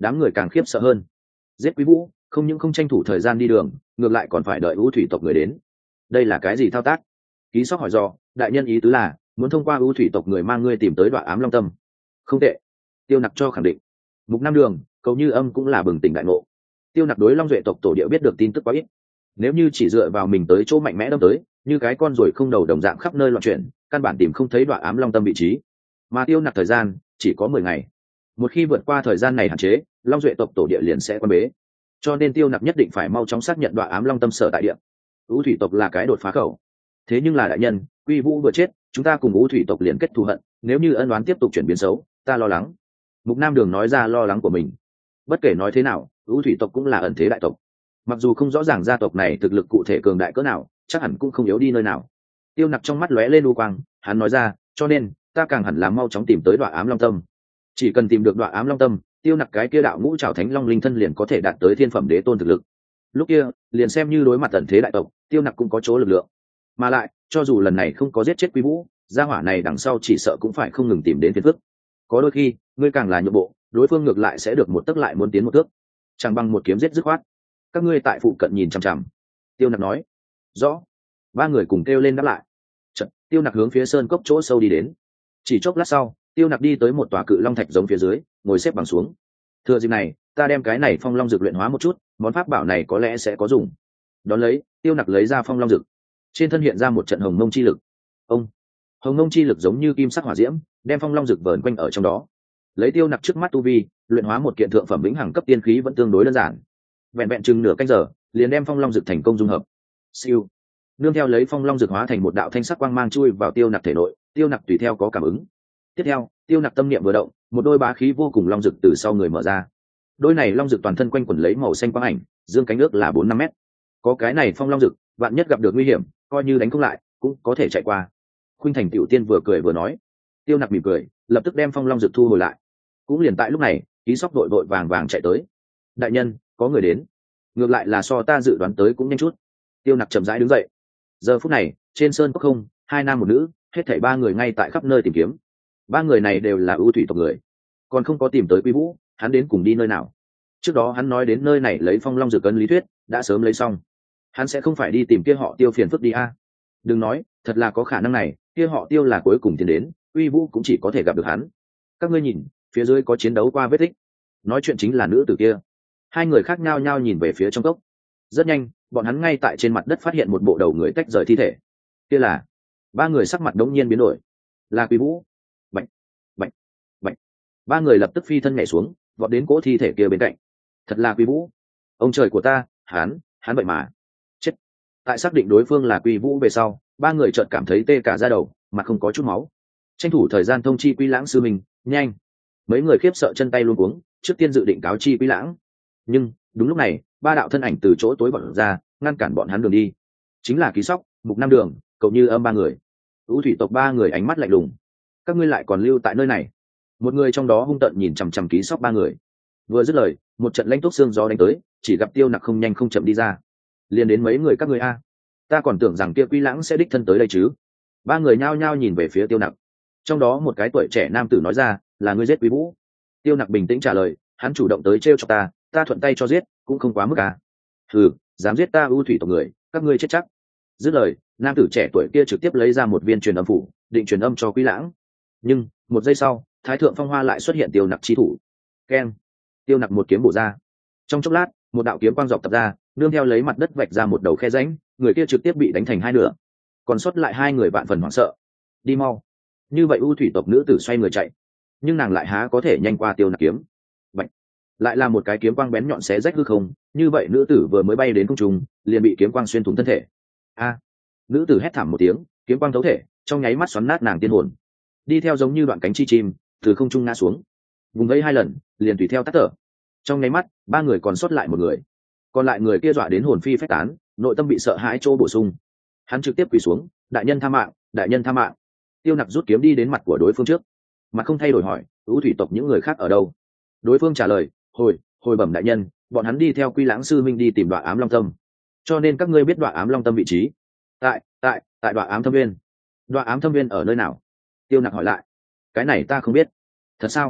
đám người càng khiếp sợ hơn. Giết Quý Vũ không những không tranh thủ thời gian đi đường, ngược lại còn phải đợi ưu thủy tộc người đến. Đây là cái gì thao tác? Ký Sóc hỏi do, đại nhân ý tứ là muốn thông qua ưu thủy tộc người mang ngươi tìm tới Đoạ Ám Long Tâm. Không tệ. Tiêu Nặc cho khẳng định. Mục Nam Đường, Cầu Như Âm cũng là bừng tỉnh đại ngộ. Tiêu Nặc đối Long Duệ tộc tổ địa biết được tin tức quá ít, nếu như chỉ dựa vào mình tới chỗ mạnh mẽ đâm tới, như cái con ruồi không đầu đồng dạng khắp nơi loạn chuyển, căn bản tìm không thấy Đoạ Ám Long Tâm vị trí. Mà Tiêu Nặc thời gian chỉ có 10 ngày, một khi vượt qua thời gian này hạn chế, Long Duệ tộc tổ địa liền sẽ quan bế, cho nên Tiêu Nặc nhất định phải mau chóng xác nhận Đoạ Ám Long Tâm sở tại địa. Ú thủy tộc là cái đột phá khẩu. Thế nhưng là đại nhân, Quy Vũ vừa chết, chúng ta cùng Ú thủy tộc liền kết thù hận, nếu như ân oán tiếp tục chuyển biến xấu, ta lo lắng. Mục Nam Đường nói ra lo lắng của mình. Bất kể nói thế nào, Ú thủy tộc cũng là ẩn thế đại tộc, mặc dù không rõ ràng gia tộc này thực lực cụ thể cường đại cỡ nào, chắc hẳn cũng không yếu đi nơi nào. Tiêu Nặc trong mắt lóe lên u quang, hắn nói ra, cho nên ta càng hẳn là mau chóng tìm tới Đoạ Ám Long Tâm. Chỉ cần tìm được Đoạ Ám Long Tâm, Tiêu Nặc cái kia đạo ngũ trảo thánh long linh thân liền có thể đạt tới thiên phẩm đế tôn thực lực. Lúc kia liền xem như đối mặt tận thế đại tộc, Tiêu Nặc cũng có chỗ lực lượng. Mà lại cho dù lần này không có giết chết Quý Vũ, gia hỏa này đằng sau chỉ sợ cũng phải không ngừng tìm đến phiền phức. Có đôi khi ngươi càng là nhượng bộ, đối phương ngược lại sẽ được một tấc lại muốn tiến một thước, chẳng bằng một kiếm giết dứt khoát. Các ngươi tại phụ cận nhìn chằm chằm. Tiêu Nặc nói. Rõ. Ba người cùng kêu lên đáp lại. Chợt Tiêu Nặc hướng phía sơn cốc chỗ sâu đi đến. Chỉ chốc lát sau, Tiêu Nặc đi tới một tòa cự long thạch giống phía dưới, ngồi xếp bằng xuống. Thừa dịp này, ta đem cái này phong long dược luyện hóa một chút, món pháp bảo này có lẽ sẽ có dùng. Đón lấy, Tiêu Nặc lấy ra phong long dược, trên thân hiện ra một trận hồng mông chi lực. Ông hồng mông chi lực giống như kim sắc hỏa diễm, đem phong long dược vờn quanh ở trong đó. Lấy Tiêu Nặc trước mắt tu vi, luyện hóa một kiện thượng phẩm vĩnh hằng cấp tiên khí vẫn tương đối đơn giản. Vẹn vẹn chừng nửa canh giờ, liền đem phong long dược thành công dung hợp. Siêu. Nương theo lấy phong long dược hóa thành một đạo thanh sắc quang mang chui vào Tiêu Nặc thể nội, Tiêu Nặc tùy theo có cảm ứng. Tiếp theo, Tiêu Nặc tâm niệm vừa động, một đôi bá khí vô cùng long dược từ sau người mở ra. Đôi này long dược toàn thân quanh quẩn lấy màu xanh quang ảnh, dương cánh ước là 4-5 mét. Có cái này phong long dược, vạn nhất gặp được nguy hiểm, coi như đánh không lại, cũng có thể chạy qua. Khuynh Thành Tiểu Tiên vừa cười vừa nói. Tiêu Nặc mỉm cười, lập tức đem phong long dược thu hồi lại. Cũng liền tại lúc này, Ký Sóc đội vội vàng vàng chạy tới. Đại nhân, có người đến. Ngược lại là so ta dự đoán tới cũng nhanh chút. Tiêu Nặc chậm rãi đứng dậy. Giờ phút này, trên sơn cốc không, 2 nam 1 nữ, hết thảy 3 người ngay tại khắp nơi tìm kiếm. 3 người này đều là ưu thủy tộc người, còn không có tìm tới Quý Vũ, hắn đến cùng đi nơi nào? Trước đó hắn nói đến nơi này lấy phong long dược cân lý thuyết, đã sớm lấy xong. Hắn sẽ không phải đi tìm kia họ Tiêu phiền phức đi a? Đừng nói, thật là có khả năng này, kia họ Tiêu là cuối cùng tiến đến, Quý Vũ cũng chỉ có thể gặp được hắn. Các ngươi nhìn, phía dưới có chiến đấu qua vết tích. Nói chuyện chính là nữ tử kia. 2 người khác nhao nhao nhìn về phía trong cốc. Rất nhanh, bọn hắn ngay tại trên mặt đất phát hiện một bộ đầu người tách rời thi thể. Kia là 3 người sắc mặt đống nhiên biến đổi. Là Quý Vũ. Bạch, bạch, bạch. 3 người lập tức phi thân nhảy xuống, vọt đến cỗ thi thể kia bên cạnh. Thật là Quý Vũ. Ông trời của ta, hắn vậy mà chết. Tại xác định đối phương là Quý Vũ về sau, 3 người chợt cảm thấy tê cả da đầu, mặt không có chút máu. Tranh thủ thời gian thông chi Quý Lãng sư mình, nhanh. Mấy người khiếp sợ chân tay luống cuống, trước tiên dự định cáo chi Quý Lãng. Nhưng đúng lúc này, 3 đạo thân ảnh từ chỗ tối bật ra, ngăn cản bọn hắn đường đi. Chính là Ký Sóc, Mục Nam Đường, Cầu Như Âm 3 người. Ưu thủy tộc 3 người ánh mắt lạnh lùng. Các ngươi lại còn lưu tại nơi này? Một người trong đó hung tợn nhìn chằm chằm Ký Sóc 3 người. Vừa dứt lời, một trận lãnh túc xương gió đánh tới, chỉ gặp Tiêu Nặc không nhanh không chậm đi ra. Liền đến mấy người các ngươi a? Ta còn tưởng rằng kia Quý Lãng sẽ đích thân tới đây chứ. 3 người nhao nhao nhìn về phía Tiêu Nặc. Trong đó một cái tuổi trẻ nam tử nói ra, là ngươi giết Quý Vũ. Tiêu Nặc bình tĩnh trả lời, hắn chủ động tới trêu chọc ta thuận tay cho giết, cũng không quá mức à. Hừ, dám giết ta ưu thủy tộc người, các ngươi chết chắc. Dứt lời, nam tử trẻ tuổi kia trực tiếp lấy ra một viên truyền âm phủ, định truyền âm cho Quý Lãng. Nhưng một giây sau, Thái Thượng Phong Hoa lại xuất hiện Tiêu Nặc chi thủ. Keng. Tiêu Nặc một kiếm bổ ra. Trong chốc lát, một đạo kiếm quang dọc tập ra, nương theo lấy mặt đất vạch ra một đầu khe rãnh, người kia trực tiếp bị đánh thành 2 nửa. Còn sót lại 2 người vạn phần hoảng sợ. Đi mau. Như vậy ưu thủy tộc nữ tử xoay người chạy, nhưng nàng lại há có thể nhanh qua Tiêu Nặc kiếm. Bạch. Lại là một cái kiếm quang bén nhọn xé rách hư không, như vậy nữ tử vừa mới bay đến không trung, liền bị kiếm quang xuyên thủng thân thể. A! Nữ tử hét thảm một tiếng, kiếm quang thấu thể, trong nháy mắt xoắn nát nàng tiên hồn. Đi theo giống như đoạn cánh chi chim, từ không trung ngã xuống. Vùng vẫy 2 lần, liền tùy theo tắt thở. Trong nháy mắt, 3 người còn sót lại 1 người. Còn lại người kia dọa đến hồn phi phách tán, nội tâm bị sợ hãi chỗ bổ sung. Hắn trực tiếp quỳ xuống, đại nhân tha mạng, đại nhân tha mạng. Tiêu Nặc rút kiếm đi đến mặt của đối phương trước, mặt không thay đổi hỏi, ưu thủy tộc những người khác ở đâu? Đối phương trả lời, hồi bẩm đại nhân, bọn hắn đi theo Quý Lãng sư minh đi tìm Đoạ Ám Long Tâm, cho nên các ngươi biết Đoạ Ám Long Tâm vị trí. Tại Đoạ Ám Thâm Viên. Đoạ Ám Thâm Viên ở nơi nào? Tiêu Nặc hỏi lại. Cái này ta không biết. Thật sao?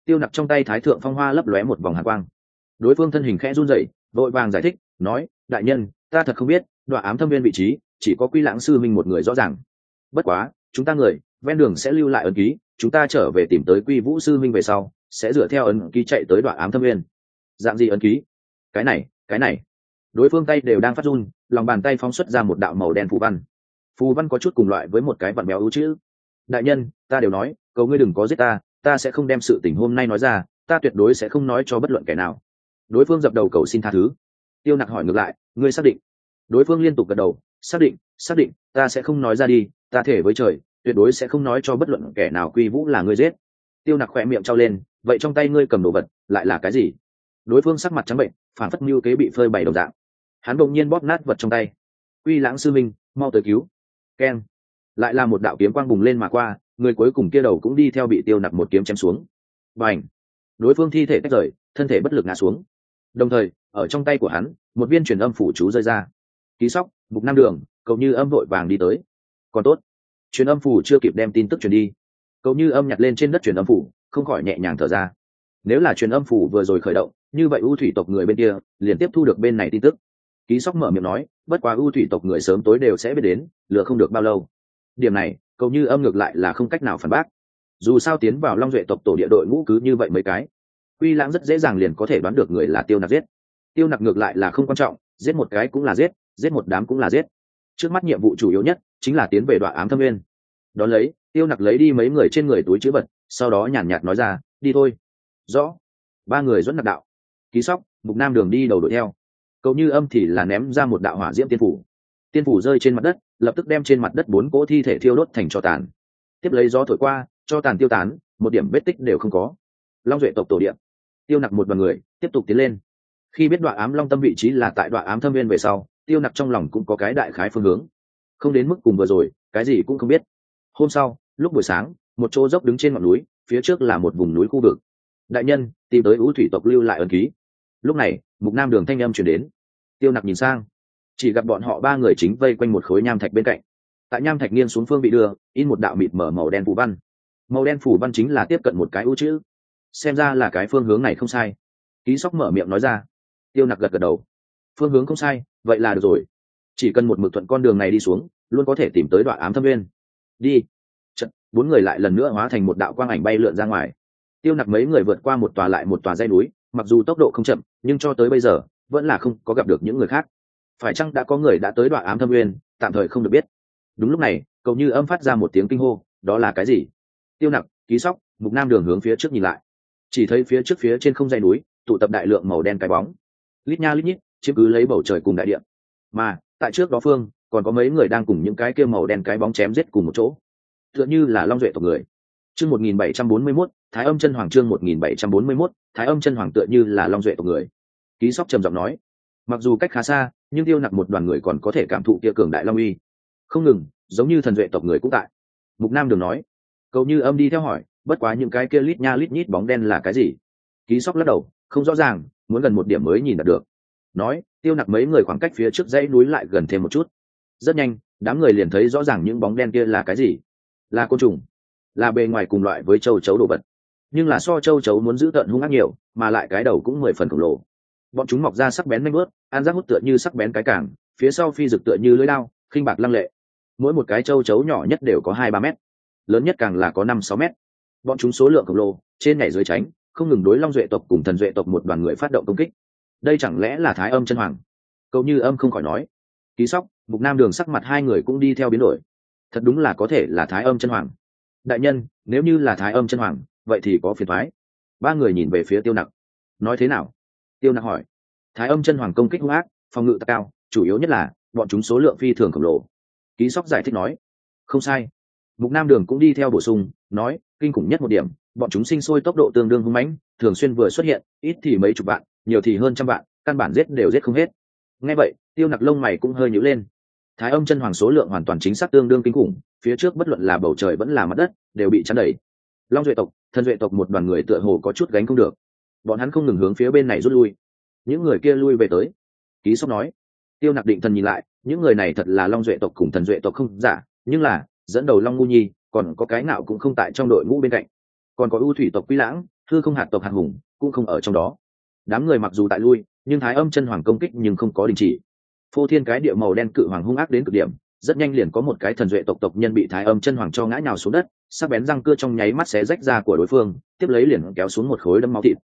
Tiêu Nặc trong tay thái thượng phong hoa lấp lóe một vòng hàn quang. Đối phương thân hình khẽ run rẩy, vội vàng giải thích nói: đại nhân, ta thật không biết Đoạ Ám Thâm Viên vị trí, chỉ có Quy Lãng sư minh một người rõ ràng. Bất quá chúng ta người ven đường sẽ lưu lại ấn ký, chúng ta trở về tìm tới Quy Vũ sư minh về sau sẽ dựa theo ấn ký chạy tới Đoạ Ám Thâm Viên. Dạng gì ấn ký? Cái này. Đối phương tay đều đang phát run, lòng bàn tay phóng xuất ra một đạo màu đen phù văn. Phù văn có chút cùng loại với một cái vặn béo ưu chữ. đại nhân, ta đều nói cầu ngươi đừng có giết ta, ta sẽ không đem sự tình hôm nay nói ra, ta tuyệt đối sẽ không nói cho bất luận kẻ nào. Đối phương dập đầu cầu xin tha thứ. Tiêu Nặc hỏi ngược lại: ngươi xác định? Đối phương liên tục gật đầu: xác định, ta sẽ không nói ra đi, ta thể với trời, tuyệt đối sẽ không nói cho bất luận kẻ nào Quy Vũ là ngươi giết. Tiêu Nặc khỏe miệng trao lên: vậy trong tay ngươi cầm đồ vật lại là cái gì? Đối phương sắc mặt trắng bệnh, phản phất mưu kế bị phơi bày đồng dạng. Hắn đột nhiên bóp nát vật trong tay. Quy Lãng sư minh, mau tới cứu! Keng! Lại là một đạo kiếm quang bùng lên mà qua, người cuối cùng kia đầu cũng đi theo bị Tiêu Nặc một kiếm chém xuống. Bành! Đối phương thi thể tách rời, thân thể bất lực ngã xuống. Đồng thời ở trong tay của hắn, một viên truyền âm phủ chú rơi ra. Ký Sóc, Mục Nam Đường, Cầu Như Âm vội vàng đi tới. Còn tốt, truyền âm phủ chưa kịp đem tin tức truyền đi. Cầu Như Âm nhặt lên trên đất truyền âm phủ, không khỏi nhẹ nhàng thở ra. Nếu là truyền âm phủ vừa rồi khởi động, như vậy U thủy tộc người bên kia liền tiếp thu được bên này tin tức. Ký Sóc mở miệng nói: bất quá U thủy tộc người sớm tối đều sẽ biết đến, lừa không được bao lâu. Điểm này Cầu Như Âm ngược lại là không cách nào phản bác. Dù sao tiến vào Long Duệ tộc tổ địa đội ngũ cứ như vậy mấy cái, Quy Lãng rất dễ dàng liền có thể đoán được người là Tiêu Nặc giết. Tiêu Nặc ngược lại là không quan trọng, giết một cái cũng là giết, giết một đám cũng là giết. Trước mắt nhiệm vụ chủ yếu nhất chính là tiến về Đoạ Ám Thâm Nguyên. Đón lấy, Tiêu Nặc lấy đi mấy người trên người túi trữ vật, sau đó nhàn nhạt nói ra: đi thôi. Rõ. Ba người dẫn nặc đạo. Ký Sóc, Mục Nam Đường đi đầu đuổi theo. Cầu Như Âm thì là ném ra một đạo hỏa diễm tiên phủ. Tiên phủ rơi trên mặt đất, lập tức đem trên mặt đất 4 cỗ thi thể thiêu đốt thành tro tàn. Tiếp lấy gió thổi qua, tro tàn tiêu tán, một điểm vết tích đều không có. Long Duệ tộc tổ địa. Tiêu Nặc một đoàn người tiếp tục tiến lên. Khi biết Đoạ Ám Long Tâm vị trí là tại Đoạ Ám Thâm Viên về sau, Tiêu Nặc trong lòng cũng có cái đại khái phương hướng, không đến mức cùng vừa rồi cái gì cũng không biết. Hôm sau lúc buổi sáng, một chỗ dốc đứng trên ngọn núi, phía trước là một vùng núi khu vực. đại nhân, tìm tới U thủy tộc lưu lại ấn ký. Lúc này Mục Nam Đường thanh âm truyền đến. Tiêu Nặc nhìn sang, chỉ gặp bọn họ ba người chính vây quanh một khối nham thạch bên cạnh. Tại nham thạch nghiêng xuống phương bị đưa in một đạo mịt mở màu đen phủ văn. Màu đen phủ văn chính là tiếp cận một cái U chữ. Xem ra là cái phương hướng này không sai. Ký Sóc mở miệng nói ra. Tiêu Nặc gật gật đầu. Phương hướng không sai, vậy là được rồi. Chỉ cần một mực thuận con đường này đi xuống, luôn có thể tìm tới Đoạ Ám Thâm Nguyên. Đi. Chật, 4 người lại lần nữa hóa thành một đạo quang ảnh bay lượn ra ngoài. Tiêu Nặc mấy người vượt qua một tòa lại một tòa dãy núi, mặc dù tốc độ không chậm, nhưng cho tới bây giờ vẫn là không có gặp được những người khác. Phải chăng đã có người đã tới Đoạ Ám Thâm Nguyên, tạm thời không được biết. Đúng lúc này, Cầu Như Âm phát ra một tiếng kinh hô, đó là cái gì? Tiêu Nặc, Ký Sóc, Mục Nam Đường hướng phía trước nhìn lại. Chỉ thấy phía trước phía trên không dãy núi tụ tập đại lượng màu đen cái bóng, lít nha lít nhít chiếm cứ lấy bầu trời cùng đại địa. Mà tại trước đó phương còn có mấy người đang cùng những cái kia màu đen cái bóng chém giết cùng một chỗ, tựa như là Long Duệ tộc người. Chương 1741, Thái Âm Chân Hoàng. Chương 1741, Thái Âm Chân Hoàng tựa như là Long Duệ tộc người. Ký Sóc trầm giọng nói. Mặc dù cách khá xa, nhưng Tiêu Nặc một đoàn người còn có thể cảm thụ kia cường đại long uy. Không ngừng, giống như thần duệ tộc người cũng tại. Mục Nam Đường nói. Cầu Như Âm đi theo hỏi, bất quá những cái kia lít nha lít nhít bóng đen là cái gì? Ký Sóc lắc đầu, không rõ ràng, muốn gần một điểm mới nhìn được. Nói, Tiêu Nặc mấy người khoảng cách phía trước dãy núi lại gần thêm một chút. Rất nhanh, đám người liền thấy rõ ràng những bóng đen kia là cái gì. Là côn trùng, là bề ngoài cùng loại với châu chấu đồ vật, nhưng là so châu chấu muốn giữ tợn hung ác nhiều, mà lại cái đầu cũng 10 phần khổng lồ. Bọn chúng mọc ra sắc bén nanh bớt, ăn rác hút tựa như sắc bén cái cảng, phía sau phi rực tựa như lưỡi lao, khinh bạc lăng lệ. Mỗi một cái châu chấu nhỏ nhất đều có 2-3 mét, lớn nhất càng là có 5-6 mét. Bọn chúng số lượng khổng lồ, trên nhảy dưới tránh, không ngừng đối Long Duệ tộc cùng Thần Duệ tộc một đoàn người phát động công kích. Đây chẳng lẽ là Thái Âm Chân Hoàng? Cầu Như Âm không khỏi nói. Ký Sóc, Mục Nam Đường sắc mặt hai người cũng đi theo biến đổi. Thật đúng là có thể là Thái Âm Chân Hoàng. Đại nhân, nếu như là Thái Âm Chân Hoàng, vậy thì có phiền toái. Ba người nhìn về phía Tiêu Nặc. Nói thế nào? Tiêu Nặc hỏi. Thái Âm Chân Hoàng công kích hung ác, phòng ngự cao, chủ yếu nhất là bọn chúng số lượng phi thường khổng lồ. Ký Sóc giải thích nói. Không sai. Mục Nam Đường cũng đi theo bổ sung, nói, kinh khủng nhất một điểm, bọn chúng sinh sôi tốc độ tương đương hung mãnh, thường xuyên vừa xuất hiện, ít thì mấy chục vạn, nhiều thì hơn trăm vạn, căn bản giết đều giết không hết. Nghe vậy, Tiêu Nặc lông mày cũng hơi nhíu lên. Thái Âm Chân Hoàng số lượng hoàn toàn chính xác tương đương kinh khủng, phía trước bất luận là bầu trời vẫn là mặt đất, đều bị chắn đầy. Long Duệ tộc, Thần Duệ tộc một đoàn người tựa hồ có chút gánh không được. Bọn hắn không ngừng hướng phía bên này rút lui. Những người kia lui về tới. Ký Sóc nói. Tiêu Nặc định thần nhìn lại, những người này thật là Long Duệ tộc cùng Thần Duệ tộc không giả, nhưng là dẫn đầu Long Ngu Nhi, còn có cái nào cũng không tại trong đội ngũ bên cạnh. Còn có U thủy tộc Quy Lãng, hư không hạt tộc hạt hùng cũng không ở trong đó. Đám người mặc dù tại lui, nhưng thái âm chân hoàng công kích nhưng không có đình chỉ. Phô thiên cái địa màu đen cự hoàng hung ác đến cực điểm, rất nhanh liền có một cái thần duệ tộc nhân bị thái âm chân hoàng cho ngã nhào xuống đất, sắc bén răng cưa trong nháy mắt xé rách da của đối phương, tiếp lấy liền kéo xuống một khối đấm máu thịt.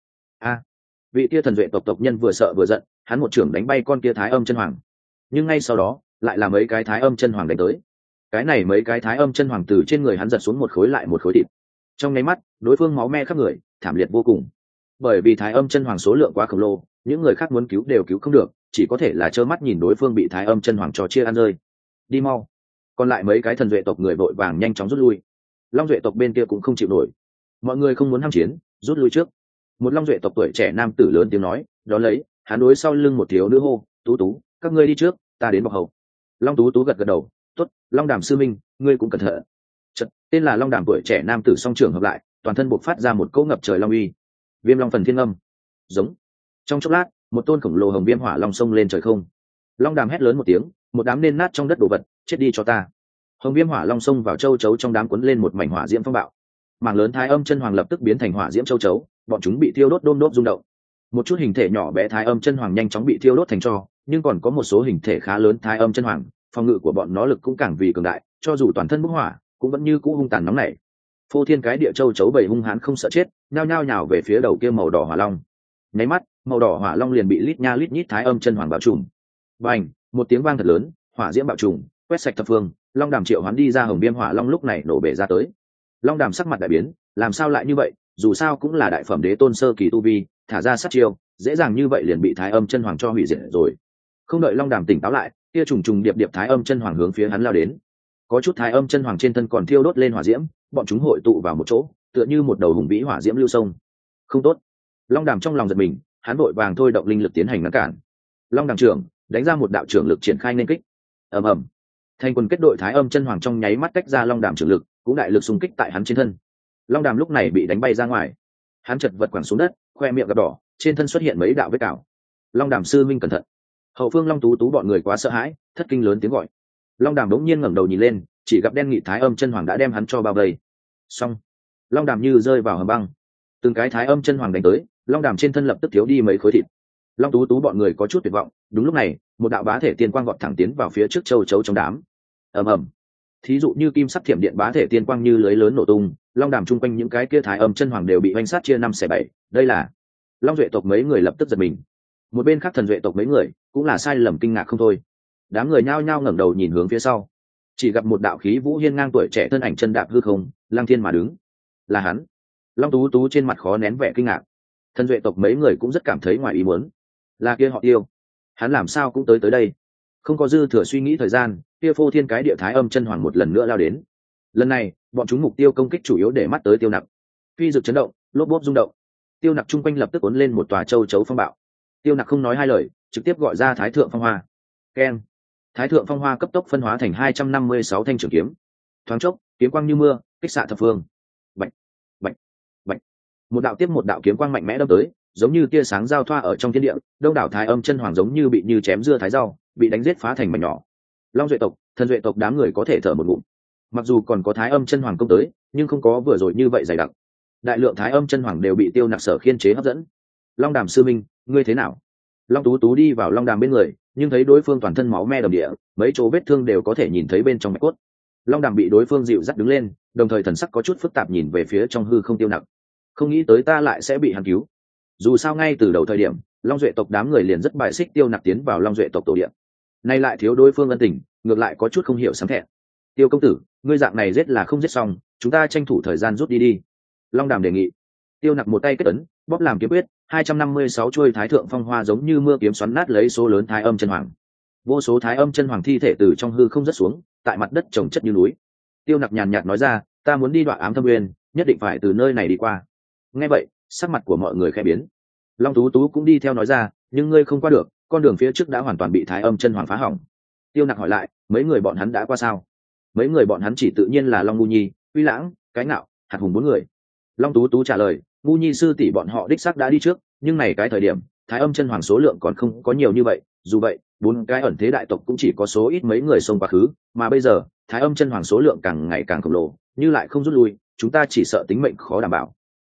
Vị kia thần duệ tộc nhân vừa sợ vừa giận, hắn một trưởng đánh bay con kia thái âm chân hoàng, nhưng ngay sau đó lại là mấy cái thái âm chân hoàng đánh tới. Cái này mấy cái thái âm chân hoàng từ trên người hắn giật xuống một khối lại một khối thịt, trong nháy mắt đối phương máu me khắp người, thảm liệt vô cùng. Bởi vì thái âm chân hoàng số lượng quá khổng lồ, những người khác muốn cứu đều cứu không được, chỉ có thể là trơ mắt nhìn đối phương bị thái âm chân hoàng cho chia ăn rơi. Đi mau! Còn lại mấy cái thần duệ tộc người vội vàng nhanh chóng rút lui. Long duệ tộc bên kia cũng không chịu nổi, mọi người không muốn ham chiến, rút lui trước. Một long duệ tộc tuổi trẻ nam tử lớn tiếng nói, đó lấy hắn đối sau lưng một thiếu nữ hô, tú tú, các ngươi đi trước, ta đến bọc hậu. Long tú tú gật gật đầu, tốt, long đàm sư minh, ngươi cũng cẩn thận. Chật, tên là long đàm tuổi trẻ nam tử song trưởng hợp lại, toàn thân bộc phát ra một cỗ ngập trời long uy. Viêm long phần thiên âm, giống. Trong chốc lát, một tôn khổng lồ hồng viêm hỏa long sông lên trời không. Long đàm hét lớn một tiếng, một đám nên nát trong đất đồ vật, chết đi cho ta. Hồng viêm hỏa long sông vào châu chấu trong đám cuốn lên một mảnh hỏa diễm phong bạo. Mảng lớn thái âm chân hoàng lập tức biến thành hỏa diễm châu chấu, bọn chúng bị thiêu đốt đôm đốt rung động. Một chút hình thể nhỏ bé thái âm chân hoàng nhanh chóng bị thiêu đốt thành tro, nhưng còn có một số hình thể khá lớn thái âm chân hoàng, phòng ngự của bọn nó lực cũng càng vì cường đại, cho dù toàn thân bốc hỏa, cũng vẫn như cũ hung tàn nóng nảy. Phô thiên cái địa châu chấu bầy hung hãn không sợ chết, nhao nhao nhào về phía đầu kia màu đỏ hỏa long. Nháy mắt, màu đỏ hỏa long liền bị lít nha lít nhít thái âm chân hoàng bao trùm. Bành, một tiếng vang thật lớn, hỏa diễm bạo trùm, quét sạch thập phương. Long đàm triệu hoán đi ra hồng viêm hỏa long lúc này nổ bể ra tới. Long đàm sắc mặt đại biến, làm sao lại như vậy, dù sao cũng là đại phẩm đế tôn sơ kỳ tu vi, thả ra sát chiêu, dễ dàng như vậy liền bị thái âm chân hoàng cho hủy diệt rồi. Không đợi long đàm tỉnh táo lại, kia trùng trùng điệp điệp thái âm chân hoàng hướng phía hắn lao đến. Có chút thái âm chân hoàng trên thân còn thiêu đốt lên hỏa diễm, bọn chúng hội tụ vào một chỗ, tựa như một đầu hùng vĩ hỏa diễm lưu sông. Không tốt! Long đàm trong lòng giật mình, hắn vội vàng thôi động linh lực tiến hành ngăn cản. Long đàm trưởng đánh ra một đạo trưởng lực triển khai nên kích. Ầm ầm! Thành quân kết đội thái âm chân hoàng trong nháy mắt tách ra long đàm trưởng lực, cũng đại lực xung kích tại hắn trên thân. Long đàm lúc này bị đánh bay ra ngoài, hắn chật vật quẳng xuống đất, khoe miệng gập đỏ, trên thân xuất hiện mấy đạo vết cào. Long đàm sư minh cẩn thận! Hậu phương long tú tú bọn người quá sợ hãi, thất kinh lớn tiếng gọi. Long đàm đống nhiên ngẩng đầu nhìn lên, chỉ gặp đen nghị thái âm chân hoàng đã đem hắn cho bao vây. Xong, long đàm như rơi vào hầm băng, từng cái thái âm chân hoàng đánh tới, long đàm trên thân lập tức thiếu đi mấy khối thịt. Long tú tú bọn người có chút tuyệt vọng. Đúng lúc này, một đạo bá thể tiên quang vọt thẳng tiến vào phía trước châu chấu trong đám. Ầm ầm, thí dụ như kim sắc thiểm điện bá thể tiên quang như lưới lớn nổ tung, long đàm chung quanh những cái kia thái âm chân hoàng đều bị oanh sát chia 5/7. Đây là long duệ tộc mấy người lập tức giật mình. Một bên khác thần duệ tộc mấy người cũng là sai lầm kinh ngạc không thôi. Đám người nhao nhao ngẩng đầu nhìn hướng phía sau, chỉ gặp một đạo khí vũ hiên ngang tuổi trẻ thân ảnh chân đạp hư không, lang thiên mà đứng. Là hắn. Long tú tú trên mặt khó nén vẻ kinh ngạc. Thần duệ tộc mấy người cũng rất cảm thấy ngoài ý muốn. Là kia họ Tiêu, hắn làm sao cũng tới đây. Không có dư thừa suy nghĩ thời gian, kia phô thiên cái địa thái âm chân hoàng một lần nữa lao đến. Lần này bọn chúng mục tiêu công kích chủ yếu để mắt tới Tiêu Nặc. Phi dực chấn động, lốp bốp rung động. Tiêu Nặc chung quanh lập tức cuốn lên một tòa châu chấu phong bạo. Tiêu Nặc không nói hai lời, trực tiếp gọi ra thái thượng phong hoa. Keng! Thái thượng phong hoa cấp tốc phân hóa thành 256 thanh trường kiếm. Thoáng chốc, kiếm quang như mưa, kích xạ thập phương. Bạch, bạch, bạch. Một đạo tiếp một đạo kiếm quang mạnh mẽ đâm tới, giống như tia sáng giao thoa ở trong thiên địa. Đông đảo thái âm chân hoàng giống như bị như chém dưa thái rau, bị đánh giết phá thành mảnh nhỏ. Long duệ tộc, thần duệ tộc đám người có thể thở một ngụm. Mặc dù còn có thái âm chân hoàng công tới, nhưng không có vừa rồi như vậy dày đặc. Đại lượng thái âm chân hoàng đều bị Tiêu Nặc sở khiên chế hấp dẫn. Long đàm sư minh, ngươi thế nào? Long tú tú đi vào long đàm bên người, nhưng thấy đối phương toàn thân máu me đầm địa, mấy chỗ vết thương đều có thể nhìn thấy bên trong mạch cốt. Long đàm bị đối phương dịu dắt đứng lên, đồng thời thần sắc có chút phức tạp nhìn về phía trong hư không Tiêu Nặc. Không nghĩ tới ta lại sẽ bị hắn cứu. Dù sao ngay từ đầu thời điểm, long duệ tộc đám người liền rất bài xích Tiêu Nặc tiến vào long duệ tộc tổ địa. Nay lại thiếu đối phương ân tình, ngược lại có chút không hiểu sáng thẹn. Tiêu công tử, ngươi dạng này giết là không giết xong, chúng ta tranh thủ thời gian rút đi. Long đàm đề nghị. Tiêu Nặc một tay kết ấn, bóp làm kiếm quyết, 256 chuôi thái thượng phong hoa giống như mưa kiếm xoắn nát lấy số lớn thái âm chân hoàng. Vô số thái âm chân hoàng thi thể từ trong hư không rớt xuống, tại mặt đất trồng chất như núi. Tiêu Nặc nhàn nhạt nói ra, ta muốn đi đoạn ám thâm nguyên, nhất định phải từ nơi này đi qua. Nghe vậy, sắc mặt của mọi người khẽ biến. Long tú tú cũng đi theo nói ra, nhưng ngươi không qua được, con đường phía trước đã hoàn toàn bị thái âm chân hoàng phá hỏng. Tiêu Nặc hỏi lại, mấy người bọn hắn đã qua sao? Mấy người bọn hắn chỉ tự nhiên là Long Ngu Nhi, Uy Lãng, Cái Ngạo, Hạt Hùng 4 người. Long tú tú trả lời, Ngu Nhi sư tỷ bọn họ đích xác đã đi trước, nhưng này cái thời điểm thái âm chân hoàng số lượng còn không có nhiều như vậy. Dù vậy, 4 cái ẩn thế đại tộc cũng chỉ có số ít mấy người xông quá khứ, mà bây giờ thái âm chân hoàng số lượng càng ngày càng khổng lồ, như lại không rút lui, chúng ta chỉ sợ tính mệnh khó đảm bảo.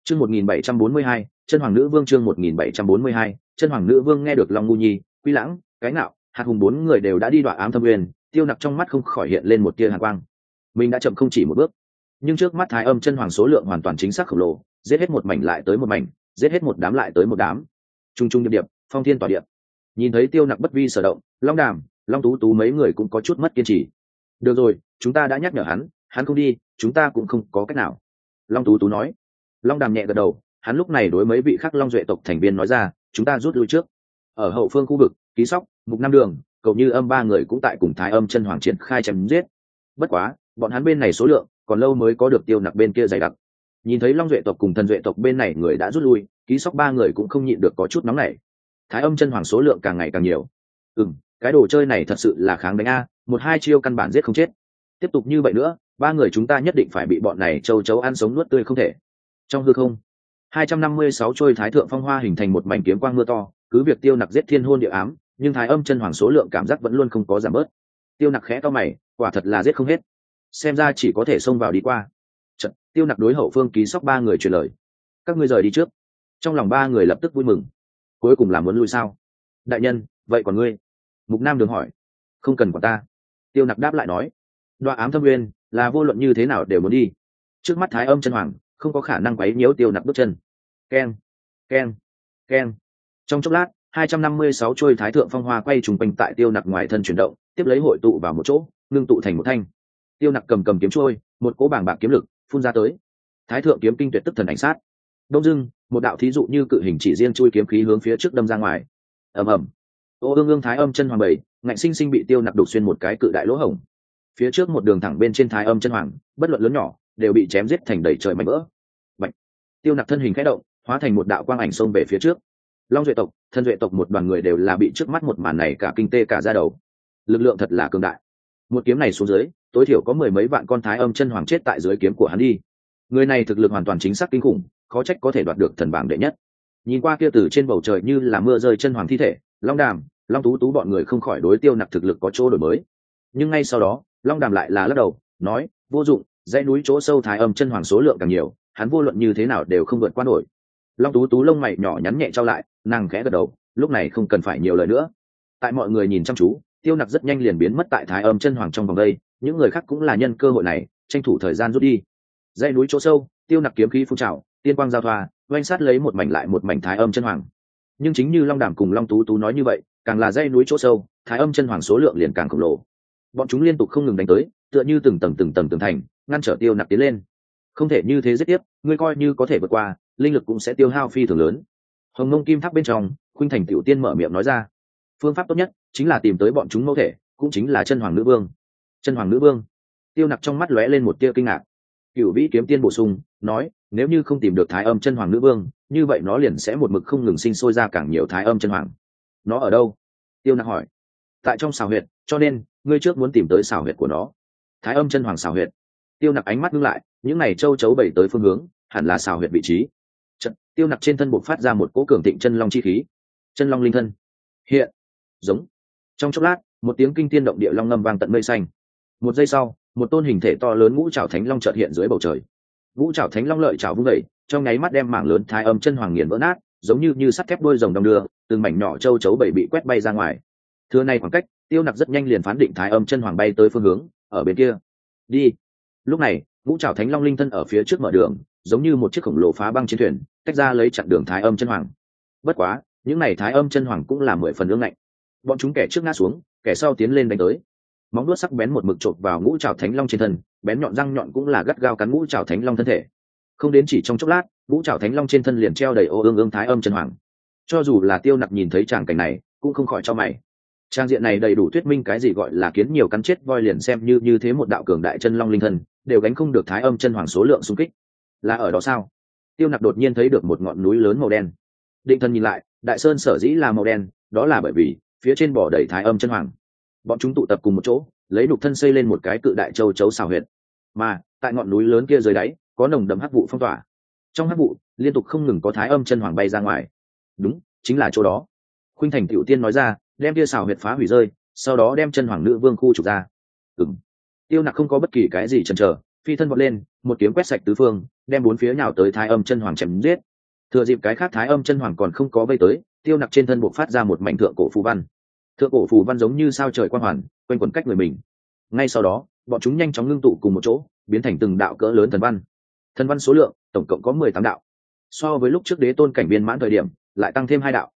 Chương 1742, chân hoàng nữ vương. Chương 1742, chân hoàng nữ vương. Nghe được Long Ngu Nhi, Quy Lãng, Cái Nạo, Hạt Hùng bốn người đều đã đi đọa ám thâm uyên, Tiêu Nặc trong mắt không khỏi hiện lên một tia hàn quang. Mình đã chậm không chỉ một bước, nhưng trước mắt Thái Âm chân hoàng số lượng hoàn toàn chính xác khổng lồ, giết hết một mảnh lại tới một mảnh, giết hết một đám lại tới một đám. Trung trung điệp điệp, phong thiên tỏa địa. Nhìn thấy Tiêu Nặc bất vi sở động, Long Đàm, Long Tú Tú mấy người cũng có chút mất kiên trì. Được rồi, chúng ta đã nhắc nhở hắn không đi, chúng ta cũng không có cách nào. Long Tú Tú nói. Long Đàm nhẹ gật đầu, hắn lúc này đối mấy vị khác Long Duệ tộc thành viên nói ra, chúng ta rút lui trước. Ở hậu phương khu vực, Ký Sóc, Mục Nam Đường, Cầu Như Âm ba người cũng tại cùng Thái Âm chân hoàng triển khai chém giết. Bất quá, bọn hắn bên này số lượng còn lâu mới có được Tiêu Nặc bên kia dày đặc. Nhìn thấy Long Duệ tộc cùng Thần Duệ tộc bên này người đã rút lui, Ký Sóc ba người cũng không nhịn được có chút nóng nảy. Thái Âm chân hoàng số lượng càng ngày càng nhiều. Cái đồ chơi này thật sự là kháng đánh a, một hai chiêu căn bản giết không chết. Tiếp tục như vậy nữa, ba người chúng ta nhất định phải bị bọn này châu chấu ăn sống nuốt tươi không thể. Trong hư không, 256 trôi Thái Thượng Phong Hoa hình thành một mảnh kiếm quang mưa to, cứ việc Tiêu Nặc giết thiên hôn địa ám, nhưng Thái Âm chân hoàng số lượng cảm giác vẫn luôn không có giảm bớt. Tiêu Nặc khẽ cau mày, quả thật là giết không hết, xem ra chỉ có thể xông vào đi qua. Chợt, Tiêu Nặc đối hậu phương Ký Sóc ba người truyền lời, các ngươi rời đi trước. Trong lòng ba người lập tức vui mừng, cuối cùng là muốn lui sao? Đại nhân, vậy còn ngươi? Mục Nam Đường hỏi. Không cần quản ta. Tiêu Nặc đáp lại nói, đoạ ám thâm nguyên là vô luận như thế nào đều muốn đi. Trước mắt Thái Âm chân hoàng không có khả năng quấy nhiễu Tiêu Nặc bước chân. Keng, keng, keng. Trong chốc lát, 256 trôi Thái Thượng Phong Hoa quay trùng quanh tại Tiêu Nặc ngoài thân chuyển động, tiếp lấy hội tụ vào một chỗ, ngưng tụ thành một thanh. Tiêu Nặc cầm kiếm trôi, một cỗ bàng bạc kiếm lực phun ra tới. Thái Thượng kiếm kinh tuyệt tức thần ảnh sát. Đông dưng, một đạo thí dụ như cự hình chỉ riêng chui kiếm khí hướng phía trước đâm ra ngoài. Ầm ầm. Ô ương ương Thái Âm chân hoàng bảy, ngạnh sinh sinh bị Tiêu Nặc đục xuyên một cái cự đại lỗ hổng. Phía trước một đường thẳng bên trên Thái Âm chân hoàng, bất luận lớn nhỏ, đều bị chém giết thành đầy trời mảnh vỡ. Bạch. Tiêu Nặc thân hình khẽ động, hóa thành một đạo quang ảnh xông về phía trước. Long Duệ tộc, Thần Duệ tộc một đoàn người đều là bị trước mắt một màn này cả kinh tê cả da đầu. Lực lượng thật là cường đại. Một kiếm này xuống dưới, tối thiểu có mười mấy vạn con Thái Âm chân hoàng chết tại dưới kiếm của hắn đi. Người này thực lực hoàn toàn chính xác kinh khủng, khó trách có thể đoạt được thần bảng đệ nhất. Nhìn qua kia từ trên bầu trời như là mưa rơi chân hoàng thi thể, Long Đàm, Long Tú Tú bọn người không khỏi đối Tiêu Nặc thực lực có chỗ đổi mới. Nhưng ngay sau đó, Long Đàm lại là lắc đầu, nói, vô dụng, dãy núi chỗ sâu Thái Âm chân hoàng số lượng càng nhiều, hắn vô luận như thế nào đều không vượt qua nổi. Long Tú Tú lông mày nhỏ nhắn nhẹ trao lại, nàng khẽ gật đầu, lúc này không cần phải nhiều lời nữa. Tại mọi người nhìn chăm chú, Tiêu Nặc rất nhanh liền biến mất tại Thái Âm chân hoàng trong vòng đây, những người khác cũng là nhân cơ hội này, tranh thủ thời gian rút đi. Dãy núi chỗ sâu, Tiêu Nặc kiếm khí phun trào, tiên quang giao thoa, oanh sát lấy một mảnh lại một mảnh Thái Âm chân hoàng. Nhưng chính như Long Đàm cùng Long Tú Tú nói như vậy, càng là dãy núi chỗ sâu, Thái Âm chân hoàng số lượng liền càng khổng lồ. Bọn chúng liên tục không ngừng đánh tới, tựa như từng tầng tường thành, ngăn trở Tiêu Nặc tiến lên. Không thể như thế giết tiếp, ngươi coi như có thể vượt qua, linh lực cũng sẽ tiêu hao phi thường lớn. Hồng Ngông Kim Tháp bên trong, Khuynh Thành Tiểu Tiên mở miệng nói ra, phương pháp tốt nhất chính là tìm tới bọn chúng mẫu thể, cũng chính là chân hoàng nữ vương. Chân hoàng nữ vương? Tiêu Nặc trong mắt lóe lên một tia kinh ngạc. Cửu Vĩ Kiếm Tiên bổ sung nói, nếu như không tìm được Thái Âm chân hoàng nữ vương, như vậy nó liền sẽ một mực không ngừng sinh sôi ra càng nhiều Thái Âm chân hoàng. Nó ở đâu? Tiêu Nặc hỏi. Tại trong xào huyệt, cho nên ngươi trước muốn tìm tới xào huyệt của nó. Thái Âm chân hoàng xào huyệt. Tiêu Nặc ánh mắt ngưng lại, những này châu chấu bảy tới phương hướng, hẳn là xào huyệt vị trí. Tiêu Nặc trên thân bộc phát ra một cỗ cường thịnh chân long chi khí. Chân long linh thân hiện giống. Trong chốc lát, một tiếng kinh thiên động địa long ngâm vang tận mây xanh. Một giây sau, một tôn hình thể to lớn ngũ trảo thánh long chợt hiện dưới bầu trời. Ngũ trảo thánh long lợi trảo vung dậy, trong nháy mắt đem mảng lớn Thái Âm chân hoàng nghiền vỡ nát, giống như sắt thép đuôi rồng đong đưa, từng mảnh nhỏ châu chấu bảy bị quét bay ra ngoài. Thưa này khoảng cách, Tiêu Nặc rất nhanh liền phán định Thái Âm chân hoàng bay tới phương hướng, ở bên kia. Đi. Lúc này, ngũ trảo thánh long linh thân ở phía trước mở đường, giống như một chiếc khổng lồ phá băng chiến thuyền, tách ra lấy chặn đường Thái Âm chân hoàng. Bất quá, những này Thái Âm chân hoàng cũng là 10 phần ương ngạnh. Bọn chúng kẻ trước ngã xuống, kẻ sau tiến lên đánh tới. Móng vuốt sắc bén một mực chộp vào ngũ trảo thánh long trên thân, bén nhọn răng nhọn cũng là gắt gao cắn ngũ trảo thánh long thân thể. Không đến chỉ trong chốc lát, ngũ trảo thánh long trên thân liền treo đầy ô ương ương Thái Âm chân hoàng. Cho dù là Tiêu Nặc nhìn thấy tràng cảnh này, cũng không khỏi cho mày. Trang diện này đầy đủ thuyết minh cái gì gọi là kiến nhiều cắn chết voi, liền xem như thế một đạo cường đại chân long linh thân, đều gánh không được Thái Âm chân hoàng số lượng xung kích. Là ở đó sao? Tiêu Nặc đột nhiên thấy được một ngọn núi lớn màu đen. Định thần nhìn lại, đại sơn sở dĩ là màu đen, đó là bởi vì phía trên bò đầy Thái Âm chân hoàng. Bọn chúng tụ tập cùng một chỗ, lấy đục thân xây lên một cái cự đại châu chấu xào huyệt. Mà tại ngọn núi lớn kia dưới đáy, có nồng đậm hắc vụ phong tỏa. Trong hắc vụ, liên tục không ngừng có Thái Âm chân hoàng bay ra ngoài. Đúng, chính là chỗ đó. Khuynh Thành Tiểu Tiên nói ra, đem kia xào huyệt phá hủy rơi, sau đó đem chân hoàng nữ vương khu trục ra. Tiêu Nặc không có bất kỳ cái gì chần chờ, phi thân vọt lên, một kiếm quét sạch tứ phương, đem bốn phía nhào tới thái âm chân hoàng chém giết. Thừa dịp cái khác thái âm chân hoàng còn không có vây tới, tiêu nặc trên thân buộc phát ra một mảnh thượng cổ phù văn. Thượng cổ phù văn giống như sao trời quang hoàn, quanh quẩn cách người mình. Ngay sau đó, bọn chúng nhanh chóng ngưng tụ cùng một chỗ, biến thành từng đạo cỡ lớn thần văn. Thần văn số lượng tổng cộng có 18 đạo. So với lúc trước đế tôn cảnh viên mãn thời điểm, lại tăng thêm 2 đạo.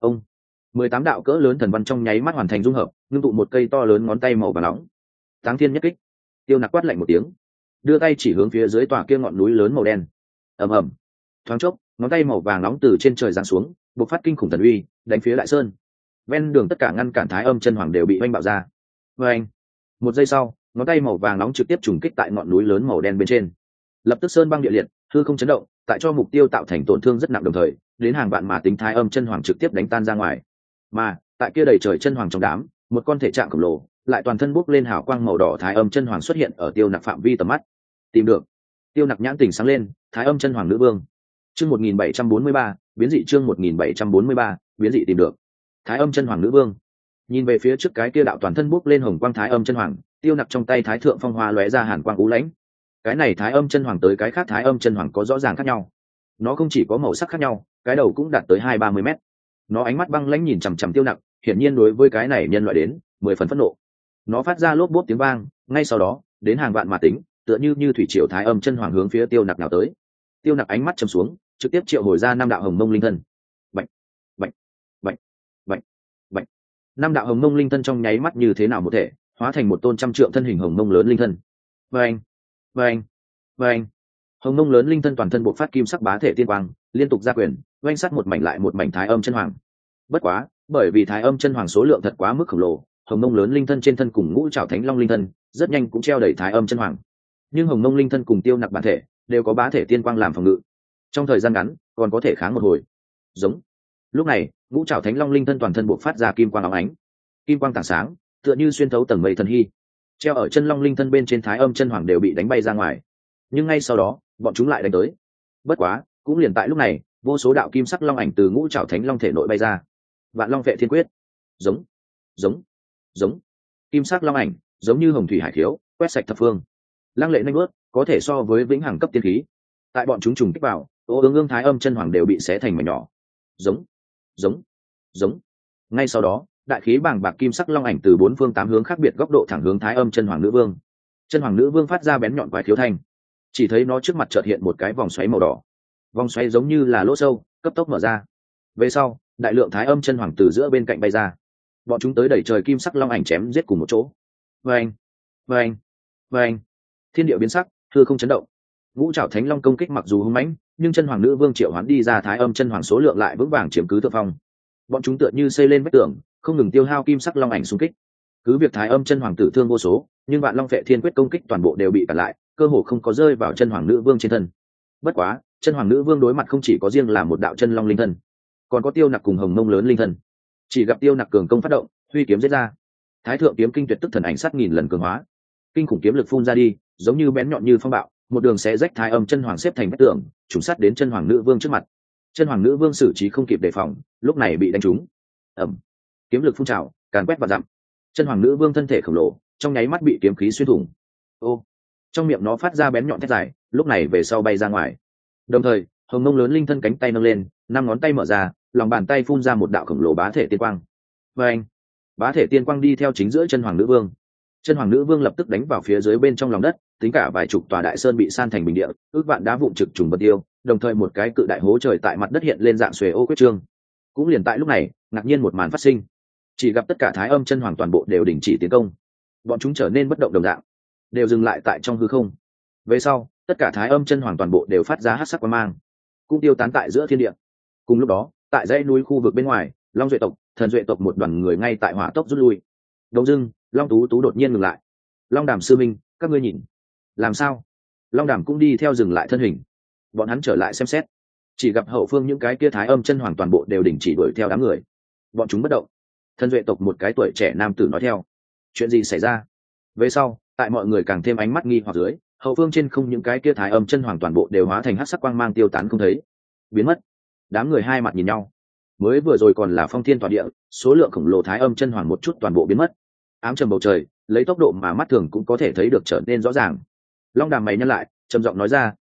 18 đạo cỡ lớn thần văn trong nháy mắt hoàn thành dung hợp, ngưng tụ một cây to lớn ngón tay màu vàng nóng. Táng thiên nhất kích. Tiêu nặc quát lạnh một tiếng, đưa tay chỉ hướng phía dưới tòa kia ngọn núi lớn màu đen. Ầm ầm. Thoáng chốc, ngón tay màu vàng nóng từ trên trời giáng xuống, bộc phát kinh khủng thần uy, đánh phía đại sơn. Ven đường tất cả ngăn cản thái âm chân hoàng đều bị oanh bạo ra. Oanh. Một giây sau, ngón tay màu vàng nóng trực tiếp trùng kích tại ngọn núi lớn màu đen bên trên. Lập tức sơn băng địa liệt, hư không chấn động, tại cho mục tiêu tạo thành tổn thương rất nặng, đồng thời đến hàng vạn mà tính thái âm chân hoàng trực tiếp đánh tan ra ngoài. Mà tại kia đầy trời chân hoàng trong đám, một con thể trạng khổng lồ lại toàn thân bốc lên hào quang màu đỏ thái âm chân hoàng xuất hiện ở tiêu nặc phạm vi tầm mắt. Tìm được. Tiêu nặc nhãn tỉnh sáng lên, thái âm chân hoàng nữ vương. Chương 1743, biến dị. Chương 1743, biến dị. Tìm được thái âm chân hoàng nữ vương. Nhìn về phía trước cái kia đạo toàn thân bốc lên hồng quang thái âm chân hoàng, tiêu nặc trong tay thái thượng phong hoa lóe ra hàn quang ú lãnh. Cái này thái âm chân hoàng tới cái khác thái âm chân hoàng có rõ ràng khác nhau. Nó không chỉ có màu sắc khác nhau, cái đầu cũng đạt tới 20-30 mét. Nó ánh mắt băng lãnh nhìn chằm chằm tiêu nặc, hiển nhiên đối với cái này nhân loại đến 10 phần phẫn nộ. Nó phát ra lốp bốp tiếng vang, ngay sau đó đến hàng vạn mà tính, tựa như thủy triều thái âm chân hoàng hướng phía tiêu nặc nào tới. Tiêu nặc ánh mắt trầm xuống, trực tiếp triệu hồi ra 5 đạo hồng mông linh thân. Bạch, bạch, bạch, bạch, bạch. 5 đạo hồng mông linh thân trong nháy mắt như thế nào một thể, hóa thành một tôn trăm trượng thân hình hồng mông lớn linh thân. Vâng, vâng, vâng. Hồng mông lớn linh thân toàn thân bộc phát kim sắc bá thể tiên quang, liên tục ra quyền, oanh sát một mảnh lại một mảnh thái âm chân hoàng. Bất quá, bởi vì thái âm chân hoàng số lượng thật quá mức khổng lồ, hồng mông lớn linh thân trên thân cùng ngũ trảo thánh long linh thân rất nhanh cũng treo đẩy thái âm chân hoàng. Nhưng hồng mông linh thân cùng tiêu nặc bản thể đều có bá thể tiên quang làm phòng ngự, trong thời gian ngắn còn có thể kháng một hồi. Giống. Lúc này, ngũ trảo thánh long linh thân toàn thân bộc phát ra kim quang óng ánh, kim quang tảng sáng, tựa như xuyên thấu tầng mây thần hy. Treo ở chân long linh thân bên trên thái âm chân hoàng đều bị đánh bay ra ngoài. Nhưng ngay sau đó, bọn chúng lại đánh tới. Bất quá, cũng liền tại lúc này, vô số đạo kim sắc long ảnh từ ngũ trảo thánh long thể nội bay ra. Vạn long vệ thiên quyết. Giống, giống, giống. Kim sắc long ảnh giống như hồng thủy hải khiếu, quét sạch thập phương. Lăng lệ nhanh bước, có thể so với vĩnh hằng cấp tiên khí. Tại bọn chúng trùng kích vào, ô ương thái âm chân hoàng đều bị xé thành mảnh nhỏ. Giống, giống, giống. Ngay sau đó, đại khí bàng bạc kim sắc long ảnh từ 4 phương 8 hướng khác biệt góc độ thẳng hướng thái âm chân hoàng nữ vương. Chân hoàng nữ vương phát ra bén nhọn quái khiếu thanh, chỉ thấy nó trước mặt chợt hiện một cái vòng xoáy màu đỏ. Vòng xoáy giống như là lỗ sâu, cấp tốc mở ra. Về sau, đại lượng thái âm chân hoàng từ giữa bên cạnh bay ra. Bọn chúng tới đẩy trời kim sắc long ảnh chém giết cùng một chỗ. Vâng, vâng, vâng. Thiên địa biến sắc, hư không chấn động. Ngũ trảo thánh long công kích mặc dù hung mãnh, nhưng chân hoàng nữ vương triệu hoán đi ra thái âm chân hoàng số lượng lại vững vàng chiếm cứ thượng phong. Bọn chúng tựa như xây lên vách tường, không ngừng tiêu hao kim sắc long ảnh xung kích. Cứ việc thái âm chân hoàng tử thương vô số, nhưng vạn long vệ thiên quyết công kích toàn bộ đều bị cản lại, cơ hồ không có rơi vào chân hoàng nữ vương trên thân. Bất quá, chân hoàng nữ vương đối mặt không chỉ có riêng là một đạo chân long linh thân, còn có tiêu nặc cùng hồng mông lớn linh thân. Chỉ gặp tiêu nặc cường công phát động, huy kiếm giết ra. Thái thượng kiếm kinh tuyệt tức thần ảnh sát nghìn lần cường hóa, kinh khủng kiếm lực phun ra đi, giống như bén nhọn như phong bạo, một đường sẽ rách thái âm chân hoàng xếp thành vách tường, trùng sát đến chân hoàng nữ vương trước mặt. Chân hoàng nữ vương xử trí không kịp đề phòng, lúc này bị đánh trúng. Ầm. Kiếm lực phun trào, càn quét và dặm. Chân hoàng nữ vương thân thể khổng lồ trong nháy mắt bị kiếm khí xuyên thủng. Ô. Trong miệng nó phát ra bén nhọn thét dài, lúc này về sau bay ra ngoài. Đồng thời, hồng mông lớn linh thân cánh tay nâng lên, 5 ngón tay mở ra, lòng bàn tay phun ra một đạo khổng lồ bá thể tiên quang. Và anh, bá thể tiên quang đi theo chính giữa chân hoàng nữ vương. Chân hoàng nữ vương lập tức đánh vào phía dưới bên trong lòng đất, tính cả vài chục tòa đại sơn bị san thành bình địa, ước vạn đá vụn trực trùng bật tiêu, đồng thời một cái cự đại hố trời tại mặt đất hiện lên dạng xuề ô quyết trương. Cũng liền tại lúc này, ngạc nhiên một màn phát sinh. Chỉ gặp tất cả thái âm chân hoàng toàn bộ đều đình chỉ tiến công. Bọn chúng trở nên bất động đồng dạng, đều dừng lại tại trong hư không. Về sau, tất cả thái âm chân hoàng toàn bộ đều phát ra hắc sắc quang mang, cũng tiêu tán tại giữa thiên địa. Cùng lúc đó, tại dãy núi khu vực bên ngoài, Long Duệ tộc, Thần Duệ tộc một đoàn người ngay tại hỏa tốc rút lui. Đông dưng, Long Tú Tú đột nhiên ngừng lại. Long Đàm sư minh, các ngươi nhìn. Làm sao? Long Đàm cũng đi theo dừng lại thân hình. Bọn hắn trở lại xem xét, chỉ gặp hậu phương những cái kia thái âm chân hoàng toàn bộ đều đình chỉ đuổi theo đám người. Bọn chúng bất động. Thần Duệ tộc một cái tuổi trẻ nam tử nói theo. Chuyện gì xảy ra? Về sau, tại mọi người càng thêm ánh mắt nghi hoặc dưới, hậu phương trên không những cái kia thái âm chân hoàng toàn bộ đều hóa thành hắc sắc quang mang tiêu tán không thấy, biến mất. Đám người hai mặt nhìn nhau. Mới vừa rồi còn là phong thiên tỏa địa, số lượng khổng lồ thái âm chân hoàng một chút toàn bộ biến mất. Ám trầm bầu trời, lấy tốc độ mà mắt thường cũng có thể thấy được trở nên rõ ràng. Long Đàm mày nhăn lại, trầm giọng nói ra,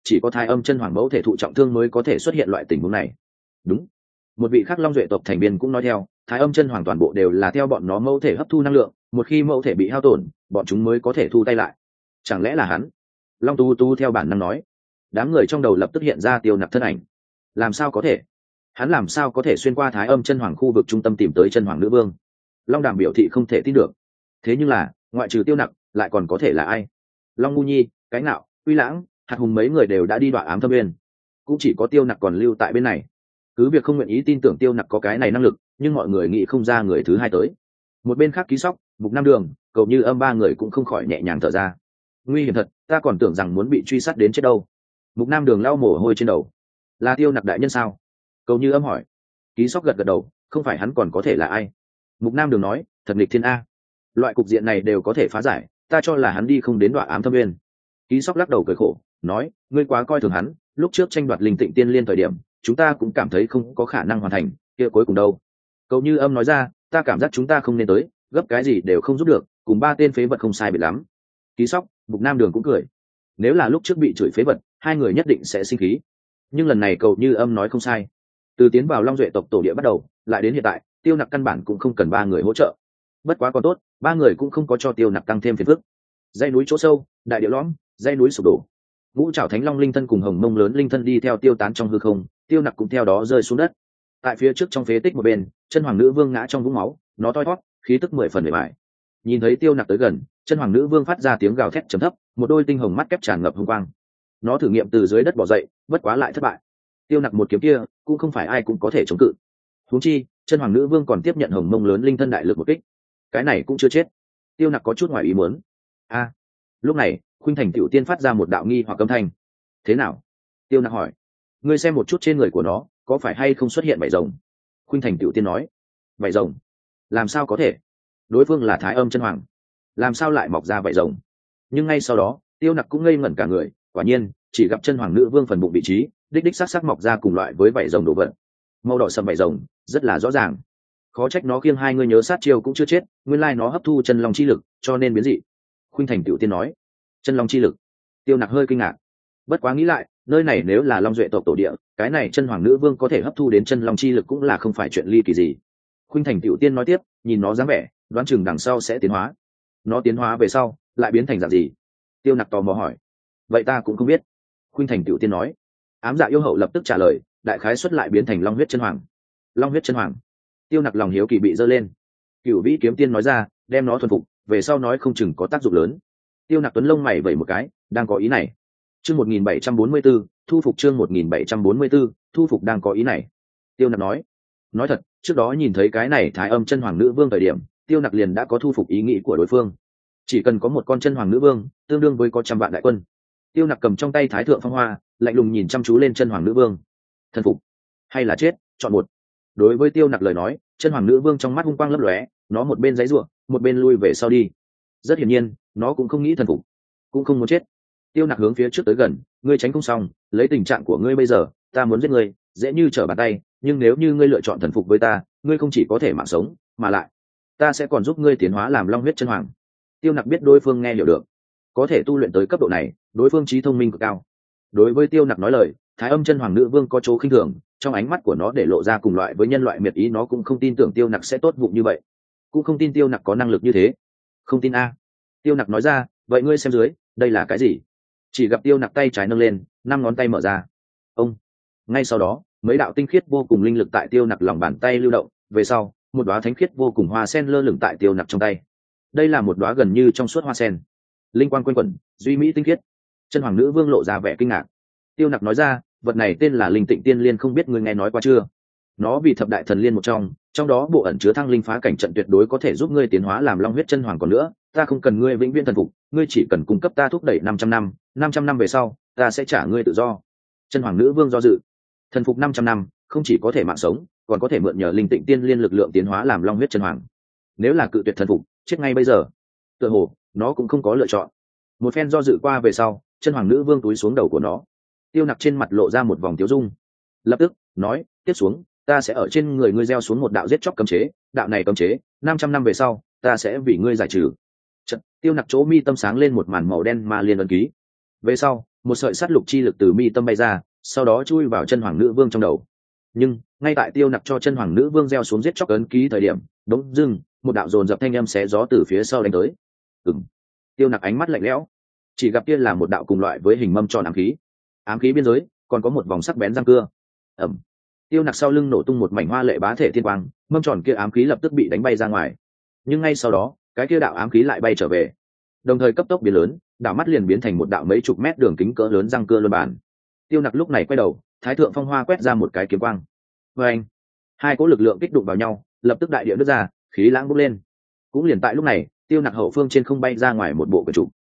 chỉ có Thái Âm Chân Hoàng mẫu thể thụ trọng thương mới có thể xuất hiện loại tình huống này. Đúng. Một vị khác Long Duệ tộc thành viên cũng nói theo, Thái Âm Chân Hoàng toàn bộ đều là theo bọn nó mẫu thể hấp thu năng lượng, một khi mẫu thể bị hao tổn, bọn chúng mới có thể thu tay lại. Chẳng lẽ là hắn? Long Tu Tu theo bản năng nói. Đám người trong đầu lập tức hiện ra Tiêu Nặc thân ảnh. Làm sao có thể? Hắn làm sao có thể xuyên qua Thái Âm Chân Hoàng khu vực trung tâm tìm tới Chân Hoàng nữ vương? Long Đàm biểu thị không thể tin được. Thế nhưng là, ngoại trừ Tiêu Nặc, lại còn có thể là ai? Long Ngu Nhi, Cái Nạo, Uy Lãng, Hạt Hùng mấy người đều đã đi Đoạ Ám Thâm Nguyên, cũng chỉ có Tiêu Nặc còn lưu tại bên này. Cứ việc không nguyện ý tin tưởng Tiêu Nặc có cái này năng lực, nhưng mọi người nghĩ không ra người thứ hai tới. Một bên khác Ký Sóc, Mục Nam Đường, Cầu Như Âm ba người cũng không khỏi nhẹ nhàng thở ra. Nguy hiểm thật, ta còn tưởng rằng muốn bị truy sát đến chết đâu. Mục Nam Đường lau mồ hôi trên đầu. Là Tiêu Nặc đại nhân sao? Cầu Như Âm hỏi. Ký Sóc gật gật đầu, không phải hắn còn có thể là ai? Mục Nam Đường nói, thật nghịch thiên a. Loại cục diện này đều có thể phá giải, ta cho là hắn đi không đến Đoạ Ám Thâm Nguyên. Ký Sóc lắc đầu cười khổ, nói, ngươi quá coi thường hắn, lúc trước tranh đoạt linh tịnh tiên liên thời điểm, chúng ta cũng cảm thấy không có khả năng hoàn thành, kia cuối cùng đâu? Cầu Như Âm nói ra, ta cảm giác chúng ta không nên tới, gấp cái gì đều không giúp được, cùng ba tên phế vật không sai biệt lắm. Ký Sóc, Mục Nam Đường cũng cười. Nếu là lúc trước bị chửi phế vật, hai người nhất định sẽ sinh khí. Nhưng lần này Cầu Như Âm nói không sai. Từ tiến vào Long Duệ tộc tổ địa bắt đầu, lại đến hiện tại, Tiêu Nặc căn bản cũng không cần ba người hỗ trợ. Bất quá còn tốt, ba người cũng không có cho Tiêu Nặc tăng thêm phiền phức. Dãy núi chỗ sâu, đại địa lõm, dãy núi sụp đổ. Ngũ Trảo Thánh Long linh thân cùng Hồng Mông lớn linh thân đi theo tiêu tán trong hư không, Tiêu Nặc cũng theo đó rơi xuống đất. Tại phía trước trong phế tích một bên, Chân Hoàng nữ vương ngã trong vũng máu, nó toi thoát, khí tức 10 phần bề bại. Nhìn thấy Tiêu Nặc tới gần, Chân Hoàng nữ vương phát ra tiếng gào thét trầm thấp, một đôi tinh hồng mắt kép tràn ngập hung quang. Nó thử nghiệm từ dưới đất bò dậy, bất quá lại thất bại. Tiêu Nặc một kiếm kia, cũng không phải ai cũng có thể chống cự. Huống chi, Chân Hoàng nữ vương còn tiếp nhận Hồng Mông lớn linh thân đại lực một kích. Cái này cũng chưa chết. Tiêu Nặc có chút ngoài ý muốn. Lúc này, Khuynh Thành Tiểu Tiên phát ra một đạo nghi hoặc âm thanh. Thế nào? Tiêu Nặc hỏi. Ngươi xem một chút trên người của nó, có phải hay không xuất hiện vảy rồng? Khuynh Thành Tiểu Tiên nói. Vảy rồng? Làm sao có thể? Đối phương là Thái Âm Chân Hoàng, làm sao lại mọc ra vảy rồng? Nhưng ngay sau đó, Tiêu Nặc cũng ngây ngẩn cả người. Quả nhiên, chỉ gặp Chân Hoàng nữ vương phần bụng vị trí, đích đích sắc sắc mọc ra cùng loại với vảy rồng đồ vật. Màu đỏ sẫm vảy rồng, rất là rõ ràng. Khó trách nó khiêng hai người nhớ sát chiêu cũng chưa chết, nguyên lai nó hấp thu chân long chi lực, cho nên biến dị. Khuynh Thành Tiểu Tiên nói. Chân long chi lực? Tiêu Nặc hơi kinh ngạc. Bất quá nghĩ lại, nơi này nếu là Long Duệ tộc tổ địa, cái này Chân Hoàng nữ vương có thể hấp thu đến chân long chi lực cũng là không phải chuyện ly kỳ gì. Khuynh Thành Tiểu Tiên nói tiếp, nhìn nó dáng vẻ, đoán chừng đằng sau sẽ tiến hóa. Nó tiến hóa về sau, lại biến thành dạng gì? Tiêu Nặc tò mò hỏi. Vậy ta cũng không biết. Khuynh Thành Tiểu Tiên nói. Ám Dạ yêu hậu lập tức trả lời, đại khái xuất lại biến thành Long huyết chân hoàng. Long huyết chân hoàng? Tiêu Nặc lòng hiếu kỳ bị dơ lên. Cửu Vĩ kiếm tiên nói ra, đem nó thuần phục, về sau nói không chừng có tác dụng lớn. Tiêu Nặc tuấn lông mày vẩy một cái, đang có ý này. Chương 1744, thu phục chương 1744, thu phục đang có ý này. Tiêu Nặc nói thật, trước đó nhìn thấy cái này Thái Âm Chân Hoàng nữ vương thời điểm, Tiêu Nặc liền đã có thu phục ý nghĩ của đối phương. Chỉ cần có một con Chân Hoàng nữ vương, tương đương với có 100 vạn đại quân. Tiêu Nặc cầm trong tay Thái Thượng Phong Hoa, lạnh lùng nhìn chăm chú lên Chân Hoàng nữ vương. Thần phục hay là chết, chọn một. Đối với Tiêu Nặc lời nói, Chân Hoàng nữ vương trong mắt hung quang lấp lóe, nó một bên giãy giụa, một bên lui về sau đi. Rất hiển nhiên, nó cũng không nghĩ thần phục, cũng không muốn chết. Tiêu Nặc hướng phía trước tới gần, ngươi tránh không xong, lấy tình trạng của ngươi bây giờ, ta muốn giết ngươi, dễ như trở bàn tay, nhưng nếu như ngươi lựa chọn thần phục với ta, ngươi không chỉ có thể mạng sống, mà lại, ta sẽ còn giúp ngươi tiến hóa làm Long huyết chân hoàng. Tiêu Nặc biết đối phương nghe hiểu được, có thể tu luyện tới cấp độ này, đối phương trí thông minh cực cao. Đối với Tiêu Nặc nói lời, Thái Âm Chân Hoàng nữ vương có chỗ khinh thường, trong ánh mắt của nó để lộ ra cùng loại với nhân loại miệt ý, nó cũng không tin tưởng Tiêu Nặc sẽ tốt bụng như vậy, cũng không tin Tiêu Nặc có năng lực như thế. Không tin a? Tiêu Nặc nói ra, vậy ngươi xem dưới, đây là cái gì? Chỉ gặp Tiêu Nặc tay trái nâng lên, 5 ngón tay mở ra. Ông. Ngay sau đó, mấy đạo tinh khiết vô cùng linh lực tại Tiêu Nặc lòng bàn tay lưu động, về sau, một đóa thánh khiết vô cùng hoa sen lơ lửng tại Tiêu Nặc trong tay. Đây là một đóa gần như trong suốt hoa sen, linh quang quanh quẩn, duy mỹ tinh khiết. Chân Hoàng nữ vương lộ ra vẻ kinh ngạc. Tiêu Nặc nói ra, vật này tên là Linh Tịnh Tiên Liên, không biết ngươi nghe nói qua chưa? Nó vì thập đại thần liên một trong đó bộ ẩn chứa thăng linh phá cảnh trận, tuyệt đối có thể giúp ngươi tiến hóa làm Long huyết chân hoàng. Còn nữa, ta không cần ngươi vĩnh viễn thần phục, ngươi chỉ cần cung cấp ta thúc đẩy 500 năm, 500 năm về sau, ta sẽ trả ngươi tự do. Chân Hoàng nữ vương do dự. Thần phục 500 năm, không chỉ có thể mạng sống, còn có thể mượn nhờ Linh Tịnh Tiên Liên lực lượng tiến hóa làm Long huyết chân hoàng. Nếu là cự tuyệt thần phục, chết ngay bây giờ. Tựa hồ, nó cũng không có lựa chọn. Một phen do dự qua về sau, Chân Hoàng nữ vương túi xuống đầu của nó. Tiêu Nặc trên mặt lộ ra một vòng tiêu dung, lập tức nói, tiếp xuống, ta sẽ ở trên người ngươi gieo xuống một đạo giết chóc cấm chế, đạo này cấm chế, 500 năm về sau, ta sẽ vì ngươi giải trừ. Chợt, Tiêu Nặc chỗ mi tâm sáng lên một màn màu đen ma liên ấn ký. Về sau, một sợi sát lục chi lực từ mi tâm bay ra, sau đó chui vào chân hoàng nữ vương trong đầu. Nhưng ngay tại Tiêu Nặc cho chân hoàng nữ vương gieo xuống giết chóc ấn ký thời điểm, bỗng dưng một đạo dồn dập thanh âm xé gió từ phía sau đánh tới. Tiêu Nặc ánh mắt lạnh lẽo, chỉ gặp kia là một đạo cùng loại với hình mâm tròn ám khí biên giới còn có một vòng sắc bén răng cưa. Tiêu Nặc sau lưng nổ tung một mảnh hoa lệ bá thể thiên quang, mâm tròn kia ám khí lập tức bị đánh bay ra ngoài. Nhưng ngay sau đó, cái kia đạo ám khí lại bay trở về, đồng thời cấp tốc biến lớn, đảo mắt liền biến thành một đạo mấy chục mét đường kính cỡ lớn răng cưa luân bản. Tiêu Nặc lúc này quay đầu, thái thượng phong hoa quét ra một cái kiếm quang. Anh, hai cỗ lực lượng kích đụng vào nhau, lập tức đại địa nứt ra, khí lãng bốc lên. Cũng liền tại lúc này, Tiêu Nặc hậu phương trên không bay ra ngoài một bộ quyển trục.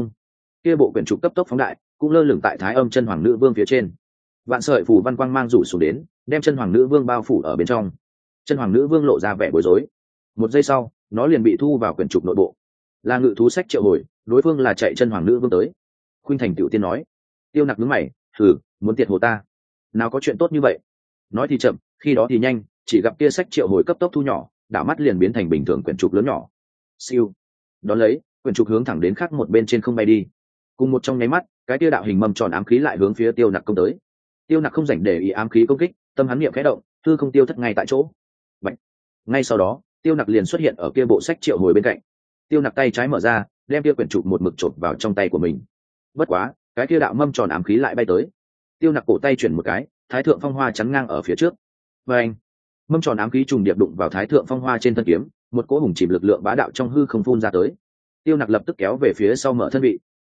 Kia bộ quyển trục cấp tốc phóng đại, cũng lơ lửng tại thái âm chân hoàng nữ vương phía trên. Vạn sợi phù văn quang mang rủ xuống đến, đem chân hoàng nữ vương bao phủ ở bên trong. Chân hoàng nữ vương lộ ra vẻ bối rối. Một giây sau, nó liền bị thu vào quyển trục nội bộ. Là ngự thú sách triệu hồi, đối phương là chạy chân hoàng nữ vương tới. Khuynh Thành Tiểu Tiên nói. Tiêu Nặc nhướng mày, muốn tiệt hồ ta? Nào có chuyện tốt như vậy. Nói thì chậm, khi đó thì nhanh, chỉ gặp kia sách triệu hồi cấp tốc thu nhỏ, đảo mắt liền biến thành bình thường quyển trục lớn nhỏ. Siêu. Đón lấy, quyển trục hướng thẳng đến khác một bên trên không bay đi. Cùng một trong nháy mắt, cái kia đạo hình mâm tròn ám khí lại hướng phía Tiêu Nặc công tới. Tiêu Nặc không rảnh để ý ám khí công kích, tâm hắn niệm khẽ động, hư không tiêu thất ngay tại chỗ. Bạch. Ngay sau đó, Tiêu Nặc liền xuất hiện ở kia bộ sách triệu hồi bên cạnh. Tiêu Nặc tay trái mở ra, đem kia quyển trục một mực chộp vào trong tay của mình. Bất quá, cái kia đạo mâm tròn ám khí lại bay tới. Tiêu Nặc cổ tay chuyển một cái, thái thượng phong hoa chắn ngang ở phía trước. Và anh, mâm tròn ám khí trùng điệp đụng vào thái thượng phong hoa trên thân kiếm, một cỗ hùng chìm lực lượng bá đạo trong hư không phun ra tới. Tiêu Nặc lập tức kéo về phía sau mở thân vị.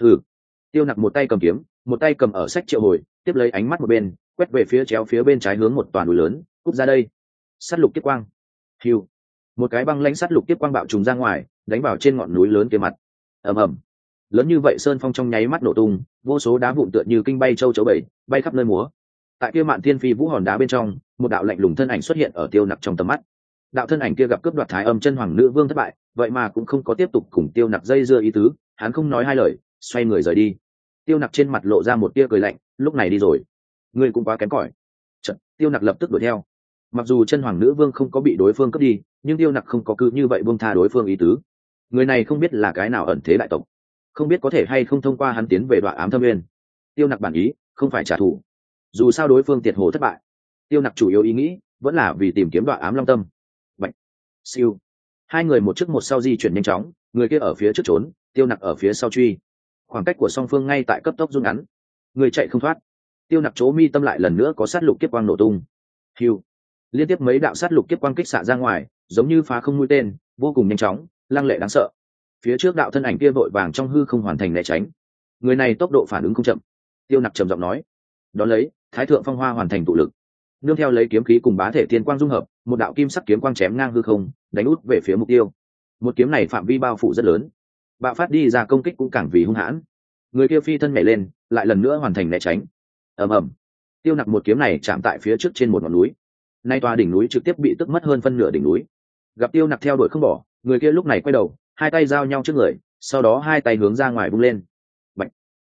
Tiêu Nặc một tay cầm kiếm, một tay cầm ở sách triệu hồi, tiếp lấy ánh mắt một bên, quét về phía chéo phía bên trái hướng một toàn núi lớn, cút ra đây. Sát lục kiếp quang. Hưu. Một cái băng lãnh sát lục kiếp quang bạo trùng ra ngoài, đánh vào trên ngọn núi lớn kia mặt. Ầm. Lớn như vậy sơn phong trong nháy mắt nổ tung, vô số đá vụn tựa như kinh bay châu chấu bẩy, bay khắp nơi múa. Tại kia mạn thiên phi vũ hòn đá bên trong, một đạo lạnh lùng thân ảnh xuất hiện ở Tiêu Nặc trong tầm mắt. Đạo thân ảnh kia gặp cướp đoạt thái âm chân hoàng nữ vương thất bại, vậy mà cũng không có tiếp tục cùng Tiêu Nặc dây dưa ý tứ, hắn không nói hai lời, xoay người rời đi. Tiêu Nặc trên mặt lộ ra một tia cười lạnh, lúc này đi rồi, ngươi cũng quá kém cỏi. Chợt, Tiêu Nặc lập tức đuổi theo. Mặc dù chân hoàng nữ vương không có bị đối phương cướp đi, nhưng Tiêu Nặc không có cứ như vậy buông tha đối phương ý tứ. Người này không biết là cái nào ẩn thế đại tộc, không biết có thể hay không thông qua hắn tiến về Đoạ Ám Thâm Nguyên. Tiêu Nặc bản ý không phải trả thù, dù sao đối phương tiệt hồ thất bại, Tiêu Nặc chủ yếu ý nghĩ vẫn là vì tìm kiếm Đoạ Ám Long Tâm. Bạch. Siêu. Hai người một trước một sau di chuyển nhanh chóng, người kia ở phía trước trốn, Tiêu Nặc ở phía sau truy. Khoảng cách của song phương ngay tại cấp tốc rút ngắn, người chạy không thoát. Tiêu Nặc chỗ mi tâm lại lần nữa có sát lục kiếp quang nổ tung. Hưu. Liên tiếp mấy đạo sát lục kiếp quang kích xạ ra ngoài, giống như phá không mũi tên, vô cùng nhanh chóng, lăng lệ đáng sợ. Phía trước đạo thân ảnh kia vội vàng trong hư không hoàn thành né tránh. Người này tốc độ phản ứng không chậm. Tiêu Nặc trầm giọng nói. Đón lấy, thái thượng phong hoa hoàn thành tụ lực, nương theo lấy kiếm khí cùng bá thể tiên quang dung hợp, một đạo kim sắc kiếm quang chém ngang hư không, đánh út về phía mục tiêu. Một kiếm này phạm vi bao phủ rất lớn, bạo phát đi ra công kích cũng càng vì hung hãn. Người kia phi thân nhảy lên, lại lần nữa hoàn thành né tránh. Ầm. Tiêu Nặc một kiếm này chạm tại phía trước trên một ngọn núi. Nay tòa đỉnh núi trực tiếp bị tức mất hơn phân nửa đỉnh núi. Gặp Tiêu Nặc theo đuổi không bỏ, người kia lúc này quay đầu, hai tay giao nhau trước người, sau đó hai tay hướng ra ngoài vung lên. Bạch.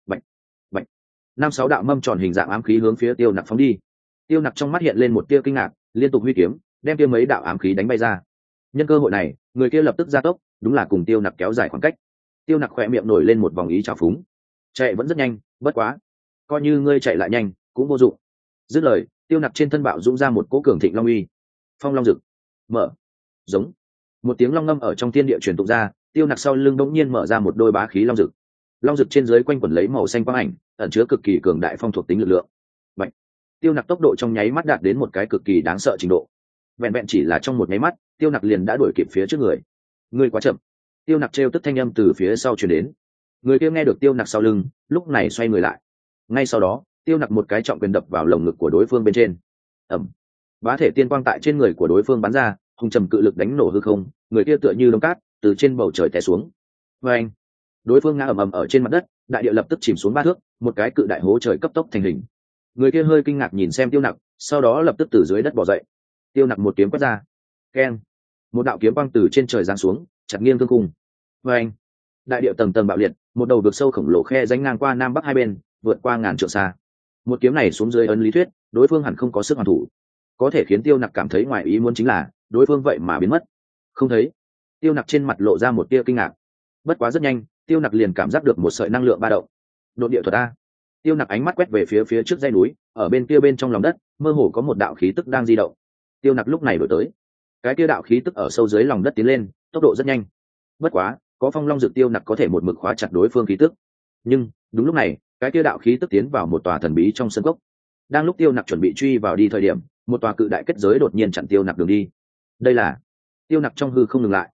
Năm sáu đạo mâm tròn hình dạng ám khí hướng phía Tiêu Nặc phóng đi. Tiêu Nặc trong mắt hiện lên một tia kinh ngạc, liên tục huy kiếm, đem kia mấy đạo ám khí đánh bay ra. Nhân cơ hội này, người kia lập tức gia tốc, đúng là cùng Tiêu Nặc kéo dài khoảng cách. Tiêu Nặc khỏe miệng nổi lên một vòng ý trào phúng. Chạy vẫn rất nhanh, bất quá, coi như ngươi chạy lại nhanh, cũng vô dụng. Dứt lời, Tiêu Nặc trên thân bạo dũng ra một cỗ cường thịnh long uy. Phong long rực, mở, giống. Một tiếng long ngâm ở trong thiên địa truyền tụng ra, Tiêu Nặc sau lưng bỗng nhiên mở ra một đôi bá khí long rực. Long rực trên dưới quanh quẩn lấy màu xanh quang ảnh, ẩn chứa cực kỳ cường đại phong thuộc tính lực lượng. Vậy, Tiêu Nặc tốc độ trong nháy mắt đạt đến một cái cực kỳ đáng sợ trình độ. Vẹn vẹn chỉ là trong một nháy mắt, Tiêu Nặc liền đã đuổi kịp phía trước người. Ngươi quá chậm. Tiêu Nặc trêu tức thanh âm từ phía sau truyền đến. Người kia nghe được Tiêu Nặc sau lưng, lúc này xoay người lại. Ngay sau đó, Tiêu Nặc một cái trọng quyền đập vào lồng ngực của đối phương bên trên. Ầm. Bá thể tiên quang tại trên người của đối phương bắn ra, hung trầm cự lực đánh nổ hư không, người kia tựa như đống cát từ trên bầu trời té xuống. Oeng. Đối phương ngã ầm ầm ở trên mặt đất, đại địa lập tức chìm xuống 3 thước, một cái cự đại hố trời cấp tốc thành hình. Người kia hơi kinh ngạc nhìn xem Tiêu Nặc, sau đó lập tức từ dưới đất bò dậy. Tiêu Nặc một kiếm quét ra. Keng. Một đạo kiếm quang từ trên trời giáng xuống, chặt nghiêng thương khung. Oeng. Đại địa tầng tầng bạo liệt, một đầu vực sâu khổng lồ khe rãnh ngang qua nam bắc hai bên, vượt qua ngàn trượng xa. Một kiếm này xuống dưới ấn lý thuyết, đối phương hẳn không có sức hoàn thủ. Có thể khiến Tiêu Nặc cảm thấy ngoài ý muốn chính là, đối phương vậy mà biến mất. Không thấy. Tiêu Nặc trên mặt lộ ra một tia kinh ngạc. Bất quá rất nhanh, Tiêu Nặc liền cảm giác được một sợi năng lượng ba động. Độn địa thuật a. Tiêu Nặc ánh mắt quét về phía trước dãy núi, ở bên kia bên trong lòng đất mơ hồ có một đạo khí tức đang di động. Tiêu Nặc lúc này đổi tới, cái kia đạo khí tức ở sâu dưới lòng đất tiến lên, tốc độ rất nhanh. Bất quá có phong long dược, Tiêu Nặc có thể một mực khóa chặt đối phương khí tức. Nhưng đúng lúc này, cái kia đạo khí tức tiến vào một tòa thần bí trong sân cốc. Đang lúc Tiêu Nặc chuẩn bị truy vào đi thời điểm, một tòa cự đại kết giới đột nhiên chặn Tiêu Nặc đường đi. Đây là Tiêu Nặc trong hư không ngừng lại.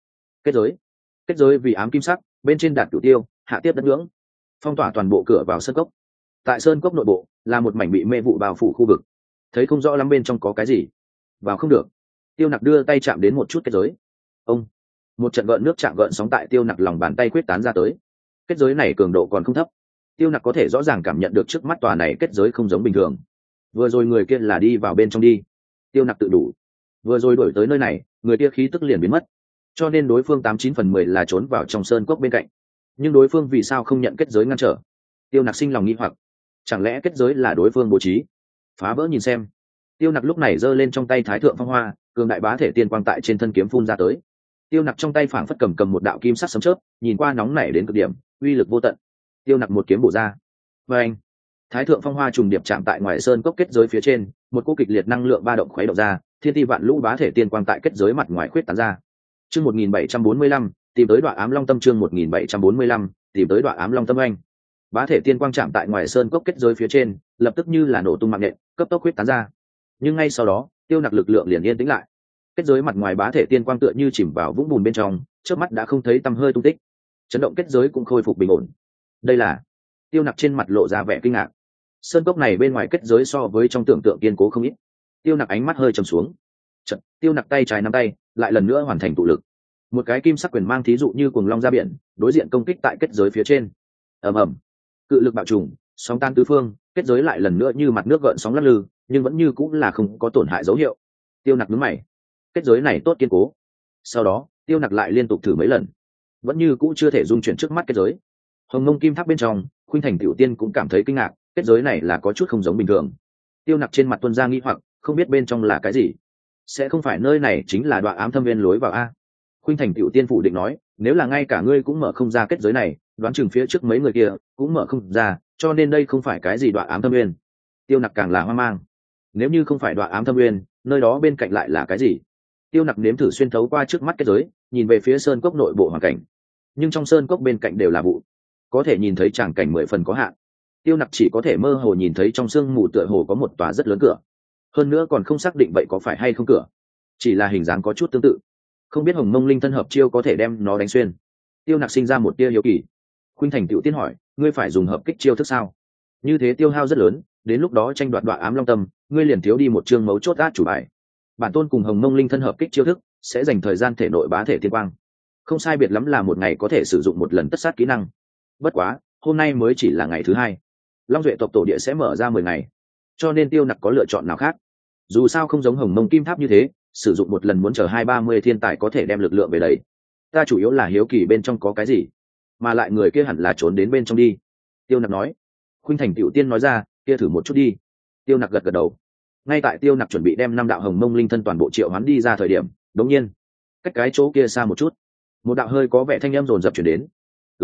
Kết giới vì ám kim sắc, bên trên đạt cửu tiêu, hạ tiếp đất ngưỡng, phong tỏa toàn bộ cửa vào sơn cốc. Tại sơn cốc nội bộ là một mảnh bị mê vụ bao phủ khu vực, thấy không rõ lắm bên trong có cái gì, vào không được. Tiêu Nặc đưa tay chạm đến một chút kết giới. Ông, một trận gợn nước chạm gợn sóng tại Tiêu Nặc lòng bàn tay quyết tán ra tới. Kết giới này cường độ còn không thấp, Tiêu Nặc có thể rõ ràng cảm nhận được trước mắt tòa này kết giới không giống bình thường. Vừa rồi người kia là đi vào bên trong đi. Tiêu Nặc tự đủ, vừa rồi đổi tới nơi này, người kia khí tức liền biến mất, cho nên đối phương 89/10 là trốn vào trong sơn cốc bên cạnh. Nhưng đối phương vì sao không nhận kết giới ngăn trở? Tiêu Nặc sinh lòng nghi hoặc, chẳng lẽ kết giới là đối phương bố trí? Phá vỡ nhìn xem. Tiêu Nặc lúc này giơ lên trong tay Thái Thượng Phong Hoa, cường đại bá thể tiên quang tại trên thân kiếm phun ra tới. Tiêu Nặc trong tay phảng phất cầm một đạo kim sắc sấm chớp, nhìn qua nóng nảy đến cực điểm, uy lực vô tận. Tiêu Nặc một kiếm bổ ra. Và anh, Thái Thượng Phong Hoa trùng điệp chạm tại ngoài sơn cốc kết giới phía trên, một cỗ kịch liệt năng lượng ba động khuấy động ra, thiên ti vạn lũ bá thể tiên quang tại kết giới mặt ngoài khuyết tán ra. Chương 1745, tìm tới Đoạ Ám Long Tâm. Chương 1745, tìm tới Đoạ Ám Long Tâm. Anh, bá thể tiên quang chạm tại ngoài sơn cốc kết giới phía trên, lập tức như là nổ tung mạng nhện, cấp tốc khuyết tán ra. Nhưng ngay sau đó, Tiêu Nặc lực lượng liền yên tĩnh lại. Kết giới mặt ngoài bá thể tiên quang tựa như chìm vào vũng bùn bên trong, chớp mắt đã không thấy tăm hơi tung tích. Chấn động kết giới cũng khôi phục bình ổn. Đây là Tiêu Nặc trên mặt lộ ra vẻ kinh ngạc. Sơn cốc này bên ngoài kết giới so với trong tưởng tượng kiên cố không ít. Tiêu Nặc ánh mắt hơi trầm xuống. Chợt, Tiêu Nặc tay trái nắm tay, lại lần nữa hoàn thành tụ lực. Một cái kim sắc quyền mang thí dụ như cuồng long ra biển, đối diện công kích tại kết giới phía trên. Ầm ầm, cự lực bạo trùng, sóng tan tứ phương, kết giới lại lần nữa như mặt nước gợn sóng lắc lư, nhưng vẫn như cũng là không có tổn hại dấu hiệu. Tiêu Nặc nhướng mày, kết giới này tốt kiên cố. Sau đó, Tiêu Nặc lại liên tục thử mấy lần, vẫn như cũng chưa thể dung chuyển trước mắt kết giới. Hồng Mông Kim Tháp bên trong, Khuynh Thành Tiểu Tiên cũng cảm thấy kinh ngạc, kết giới này là có chút không giống bình thường. Tiêu Nặc trên mặt tuôn ra nghi hoặc, không biết bên trong là cái gì. Sẽ không phải nơi này chính là Đoạ Ám Thâm Viên lối vào a? Khuynh Thành Tiểu Tiên phủ định nói, nếu là ngay cả ngươi cũng mở không ra kết giới này, đoán chừng phía trước mấy người kia cũng mở không ra, cho nên đây không phải cái gì Đoạ Ám Thâm Viên. Tiêu Nặc càng là hoang mang. Nếu như không phải Đoạ Ám Thâm Viên, nơi đó bên cạnh lại là cái gì? Tiêu Nặc nếm thử xuyên thấu qua trước mắt kết giới, nhìn về phía sơn cốc nội bộ hoàn cảnh. Nhưng trong sơn cốc bên cạnh đều là vụ, có thể nhìn thấy tràng cảnh 10 phần có hạn. Tiêu Nặc chỉ có thể mơ hồ nhìn thấy trong sương mù tựa hồ có một tòa rất lớn cửa, hơn nữa còn không xác định vậy có phải hay không cửa, chỉ là hình dáng có chút tương tự. Không biết Hồng Mông Linh thân hợp chiêu có thể đem nó đánh xuyên. Tiêu Nặc sinh ra một tia hiếu kỳ. Khuynh Thành Tiểu Tiên hỏi, ngươi phải dùng hợp kích chiêu thức sao? Như thế tiêu hao rất lớn, đến lúc đó tranh đoạt Đoạ Ám Long Tâm, ngươi liền thiếu đi một chương mấu chốt át chủ bài. Bản tôn cùng Hồng Mông Linh thân hợp kích chiêu thức sẽ dành thời gian thể nội bá thể tiên quang, không sai biệt lắm là một ngày có thể sử dụng một lần tất sát kỹ năng. Bất quá hôm nay mới chỉ là ngày thứ 2, Long Duệ tộc tổ địa sẽ mở ra 10 ngày, cho nên Tiêu Nặc có lựa chọn nào khác. Dù sao không giống Hồng Mông Kim Tháp như thế, sử dụng một lần muốn chờ 20-30 thiên tài có thể đem lực lượng về đấy. Ta chủ yếu là hiếu kỳ bên trong có cái gì, mà lại người kia hẳn là trốn đến bên trong đi. Tiêu Nặc nói. Khuynh Thành Tiểu Tiên nói ra, kia thử một chút đi. Tiêu Nặc gật gật đầu. Ngay tại Tiêu Nặc chuẩn bị đem 5 đạo Hồng Mông Linh thân toàn bộ triệu hoán đi ra thời điểm, đột nhiên cách cái chỗ kia xa một chút, một đạo hơi có vẻ thanh âm rồn rập chuyển đến.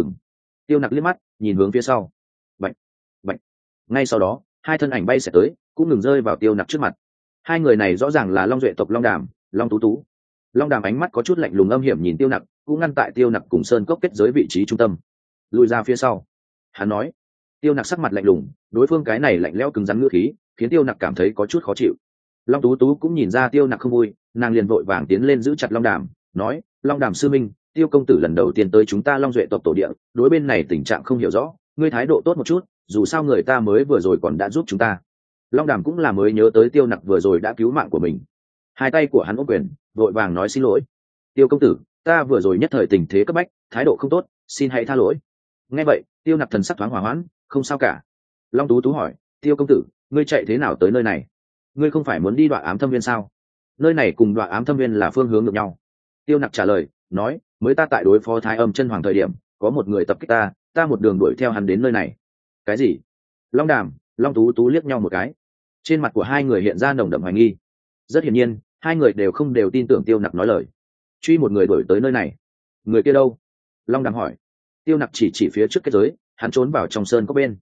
Tiêu Nặc liếc mắt nhìn hướng phía sau. Bạch bạch. Ngay sau đó 2 thân ảnh bay sẽ tới, cũng ngừng rơi vào Tiêu Nặc trước mặt. 2 người này rõ ràng là Long Duệ tộc Long Đàm, Long Tú Tú. Long Đàm ánh mắt có chút lạnh lùng âm hiểm nhìn Tiêu Nặc, cũng ngăn tại Tiêu Nặc cùng sơn cốc kết giới vị trí trung tâm, lùi ra phía sau. Hắn nói. Tiêu Nặc sắc mặt lạnh lùng, đối phương cái này lạnh lẽo cứng rắn ngữ khí khiến Tiêu Nặc cảm thấy có chút khó chịu. Long Tú Tú cũng nhìn ra Tiêu Nặc không vui, nàng liền vội vàng tiến lên giữ chặt Long Đàm, nói, Long Đàm sư minh, Tiêu công tử lần đầu tiên tới chúng ta Long Duệ tộc tổ địa, đối bên này tình trạng không hiểu rõ, ngươi thái độ tốt một chút, dù sao người ta mới vừa rồi còn đã giúp chúng ta. Long Đàm cũng là mới nhớ tới Tiêu Nặc vừa rồi đã cứu mạng của mình, 2 tay của hắn ôm quyền, vội vàng nói xin lỗi. Tiêu công tử, ta vừa rồi nhất thời tình thế cấp bách, thái độ không tốt, xin hãy tha lỗi. Nghe vậy, Tiêu Nặc thần sắc thoáng hòa hoãn, không sao cả. Long Tú Tú hỏi, Tiêu công tử, ngươi chạy thế nào tới nơi này? Ngươi không phải muốn đi Đoạ Ám Thâm Viên sao? Nơi này cùng Đoạ Ám Thâm Viên là phương hướng ngược nhau. Tiêu Nặc trả lời, nói, mới ta tại đối phó Thái Âm Chân Hoàng thời điểm, có một người tập kích ta một đường đuổi theo hắn đến nơi này. Cái gì? Long Đàm, Long Tú Tú liếc nhau một cái. Trên mặt của 2 người hiện ra nồng đậm hoài nghi. Rất hiển nhiên, 2 người đều không tin tưởng Tiêu Nặc nói lời. Truy một người đuổi tới nơi này. Người kia đâu? Long Đàm hỏi. Tiêu Nặc chỉ phía trước kết giới, hắn trốn vào trong sơn cốc bên.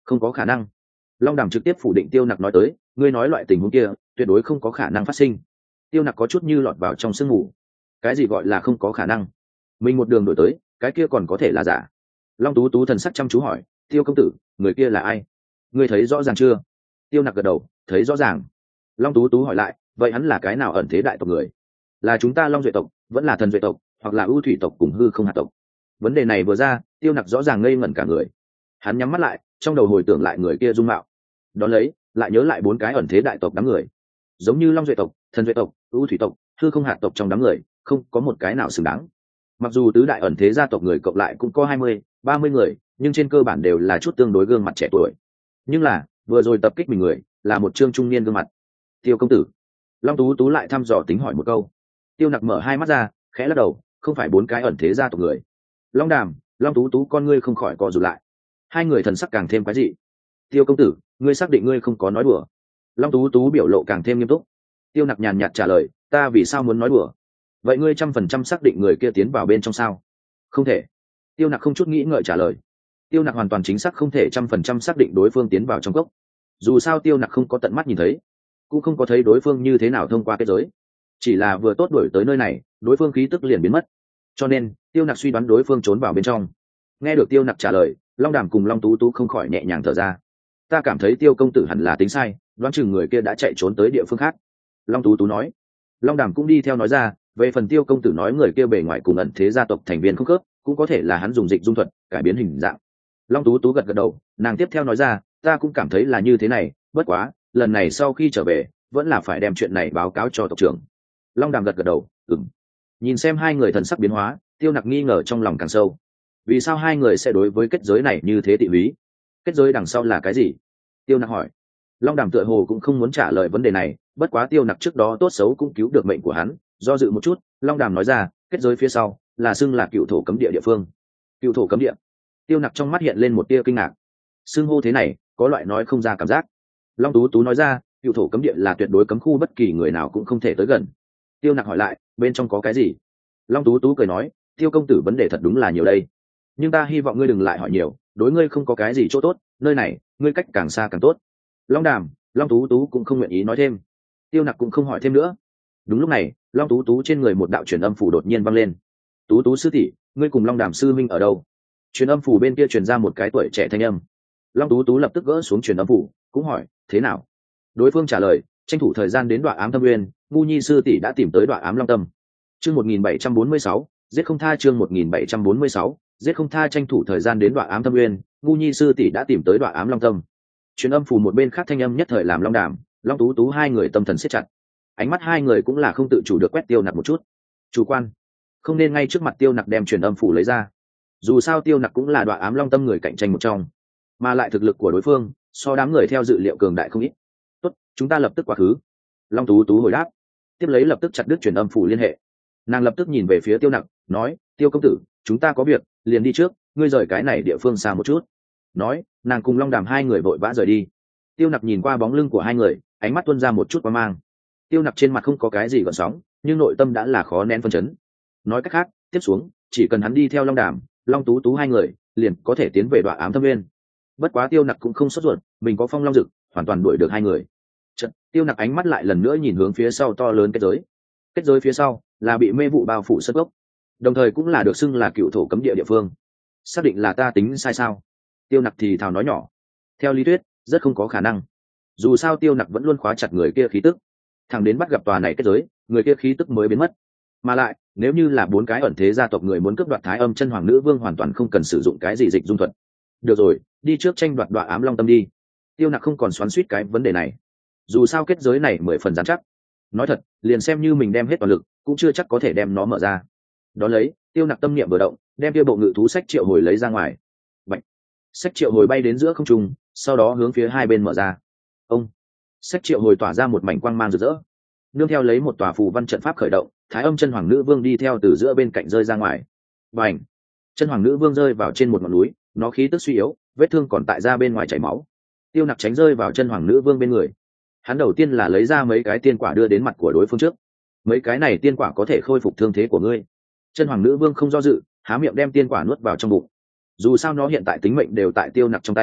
Không có khả năng. Long Đàm trực tiếp phủ định Tiêu Nặc nói tới, ngươi nói loại tình huống kia tuyệt đối không có khả năng phát sinh. Tiêu Nặc có chút như lọt vào trong sương mù. Cái gì gọi là không có khả năng? Mình một đường đổi tới, cái kia còn có thể là giả? Long Tú Tú thần sắc chăm chú hỏi, Tiêu công tử, người kia là ai? Ngươi thấy rõ ràng chưa? Tiêu Nặc gật đầu, thấy rõ ràng. Long Tú Tú hỏi lại, vậy hắn là cái nào ẩn thế đại tộc người? Là chúng ta Long Duệ tộc, vẫn là Thần Duệ tộc, hoặc là ưu thủy tộc cùng hư không hạt tộc? Vấn đề này vừa ra, Tiêu Nặc rõ ràng ngây ngẩn cả người. Hắn nhắm mắt lại, trong đầu hồi tưởng lại người kia dung mạo. Đón lấy, lại nhớ lại 4 cái ẩn thế đại tộc đám người. Giống như Long Duệ tộc, Thần Duệ tộc, ưu thủy tộc, hư không hạt tộc trong đám người, không có một cái nào xứng đáng. Mặc dù tứ đại ẩn thế gia tộc người cộng lại cũng có 20-30 người, nhưng trên cơ bản đều là chút tương đối gương mặt trẻ tuổi. Nhưng là, vừa rồi tập kích mình người, là một trương trung niên gương mặt. Tiêu công tử. Long Tú Tú lại thăm dò tính hỏi một câu. Tiêu Nặc mở hai mắt ra, khẽ lắc đầu, không phải 4 cái ẩn thế gia tộc người. Long Đàm, Long Tú Tú con ngươi không khỏi co rụt lại. Hai người thần sắc càng thêm quái dị. Tiêu công tử, ngươi xác định ngươi không có nói đùa? Long Tú Tú biểu lộ càng thêm nghiêm túc. Tiêu Nặc nhàn nhạt trả lời, ta vì sao muốn nói đùa? Vậy ngươi 100% xác định người kia tiến vào bên trong sao? Không thể. Tiêu Nặc không chút nghĩ ngợi trả lời. Tiêu Nặc hoàn toàn chính xác không thể 100% xác định đối phương tiến vào trong cốc. Dù sao Tiêu Nặc không có tận mắt nhìn thấy, cũng không có thấy đối phương như thế nào thông qua kết giới. Chỉ là vừa tốt đuổi tới nơi này, đối phương khí tức liền biến mất. Cho nên, Tiêu Nặc suy đoán đối phương trốn vào bên trong. Nghe được Tiêu Nặc trả lời, Long Đàm cùng Long Tú Tú không khỏi nhẹ nhàng thở ra. Ta cảm thấy Tiêu công tử hẳn là tính sai, đoán chừng người kia đã chạy trốn tới địa phương khác. Long Tú Tú nói. Long Đàm cũng đi theo nói ra, về phần Tiêu công tử nói người kia bề ngoài cùng ẩn thế gia tộc thành viên không khớp, cũng có thể là hắn dùng dịch dung thuật cải biến hình dạng. Long Tú Tú gật gật đầu, nàng tiếp theo nói ra, ta cũng cảm thấy là như thế này, bất quá lần này sau khi trở về vẫn là phải đem chuyện này báo cáo cho tộc trưởng. Long Đàm gật gật đầu, ừm. Nhìn xem hai người thần sắc biến hóa, Tiêu Nặc nghi ngờ trong lòng càng sâu. Vì sao hai người sẽ đối với kết giới này như thế tị húy? Kết giới đằng sau là cái gì? Tiêu Nặc hỏi. Long Đàm tựa hồ cũng không muốn trả lời vấn đề này, bất quá Tiêu Nặc trước đó tốt xấu cũng cứu được mệnh của hắn, do dự một chút, Long Đàm nói ra, kết giới phía sau là xưng là cựu thổ cấm địa địa phương. Cựu thổ cấm địa? Tiêu Nặc trong mắt hiện lên một tia kinh ngạc. Xưng hô thế này, có loại nói không ra cảm giác. Long Tú Tú nói ra, cựu thổ cấm địa là tuyệt đối cấm khu, bất kỳ người nào cũng không thể tới gần. Tiêu Nặc hỏi lại, bên trong có cái gì? Long Tú Tú cười nói, Tiêu công tử vấn đề thật đúng là nhiều đây, nhưng ta hy vọng ngươi đừng lại hỏi nhiều, đối ngươi không có cái gì chỗ tốt, nơi này ngươi cách càng xa càng tốt. Long Đàm, Long Tú Tú cũng không nguyện ý nói thêm. Tiêu Nặc cũng không hỏi thêm nữa. Đúng lúc này, Long Tú Tú trên người một đạo truyền âm phủ đột nhiên vang lên. Tú Tú sư tỷ, ngươi cùng Long Đàm sư minh ở đâu? Truyền âm phủ bên kia truyền ra một cái tuổi trẻ thanh âm. Long Tú Tú lập tức gỡ xuống truyền âm phủ, cũng hỏi, thế nào? Đối phương trả lời, tranh thủ thời gian đến Đoạ Ám Thâm Nguyên, Ngu Nhi sư tỷ đã tìm tới Đoạ Ám Long Tâm. Chương 1746, giết không tha. Chương 1746, giết không tha. Tranh thủ thời gian đến Đoạ Ám Thâm Nguyên, Ngu Nhi sư tỷ đã tìm tới Đoạ Ám Long Tâm. Truyền âm phủ một bên khác thanh âm nhất thời làm Long Đàm, Long Tú Tú hai người tâm thần siết chặt. Ánh mắt hai người cũng là không tự chủ được quét Tiêu Nặc một chút. Chủ quan, không nên ngay trước mặt Tiêu Nặc đem truyền âm phủ lấy ra. Dù sao Tiêu Nặc cũng là Đoạ Ám Long Tâm người cạnh tranh một trong, mà lại thực lực của đối phương so đám người theo dự liệu cường đại không ít. Tốt, chúng ta lập tức quá khứ. Long Tú Tú hồi đáp, tiếp lấy lập tức chặt đứt truyền âm phủ liên hệ. Nàng lập tức nhìn về phía Tiêu Nặc, nói, Tiêu công tử, chúng ta có việc, liền đi trước, ngươi rời cái này địa phương xa một chút. Nói, nàng cùng Long Đàm hai người vội vã rời đi. Tiêu Nặc nhìn qua bóng lưng của hai người, ánh mắt tuôn ra một chút qua mang. Tiêu Nặc trên mặt không có cái gì gợn sóng, nhưng nội tâm đã là khó nén phân chấn. Nói cách khác, tiếp xuống chỉ cần hắn đi theo Long Đàm, Long Tú Tú hai người liền có thể tiến về Đoạ Ám Thâm Nguyên. Bất quá Tiêu Nặc cũng không sốt ruột, mình có Phong Long Dực, hoàn toàn đuổi được hai người. Chợt, Tiêu Nặc ánh mắt lại lần nữa nhìn hướng phía sau to lớn kết giới. Kết giới phía sau là bị mê vụ bao phủ sân gốc, đồng thời cũng là được xưng là cựu thổ cấm địa địa phương. Xác định là ta tính sai sao? Tiêu Nặc thì thào nói nhỏ. Theo lý thuyết, rất không có khả năng. Dù sao Tiêu Nặc vẫn luôn khóa chặt người kia khí tức, thẳng đến bắt gặp tòa này kết giới, người kia khí tức mới biến mất. Mà lại, nếu như là 4 cái ẩn thế gia tộc người muốn cướp đoạt Thái Âm Chân Hoàng Nữ Vương, hoàn toàn không cần sử dụng cái gì dịch dung thuật. Được rồi, đi trước tranh đoạt Đoạ Ám Long Tâm đi. Tiêu Nặc không còn xoắn xuýt cái vấn đề này. Dù sao kết giới này 10 phần rắn chắc. Nói thật, liền xem như mình đem hết toàn lực, cũng chưa chắc có thể đem nó mở ra. Đó lấy, Tiêu Nặc tâm niệm vừa động, đem kia bộ ngự thú sách triệu hồi lấy ra ngoài. Bạch. Sách triệu hồi bay đến giữa không trung, sau đó hướng phía hai bên mở ra. Ông. Sách triệu hồi tỏa ra một mảnh quang mang rực rỡ. Nương theo lấy một tòa phù văn trận pháp khởi động, Thái Âm Chân Hoàng Nữ Vương đi theo từ giữa bên cạnh rơi ra ngoài. Bành. Chân Hoàng Nữ Vương rơi vào trên một ngọn núi, nó khí tức suy yếu, vết thương còn tại ra bên ngoài chảy máu. Tiêu Nặc tránh rơi vào Chân Hoàng Nữ Vương bên người. Hắn đầu tiên là lấy ra mấy cái tiên quả đưa đến mặt của đối phương trước. Mấy cái này tiên quả có thể khôi phục thương thế của ngươi. Chân Hoàng Nữ Vương không do dự, há miệng đem tiên quả nuốt vào trong bụng. Dù sao nó hiện tại tính mệnh đều tại Tiêu Nặc trong tay,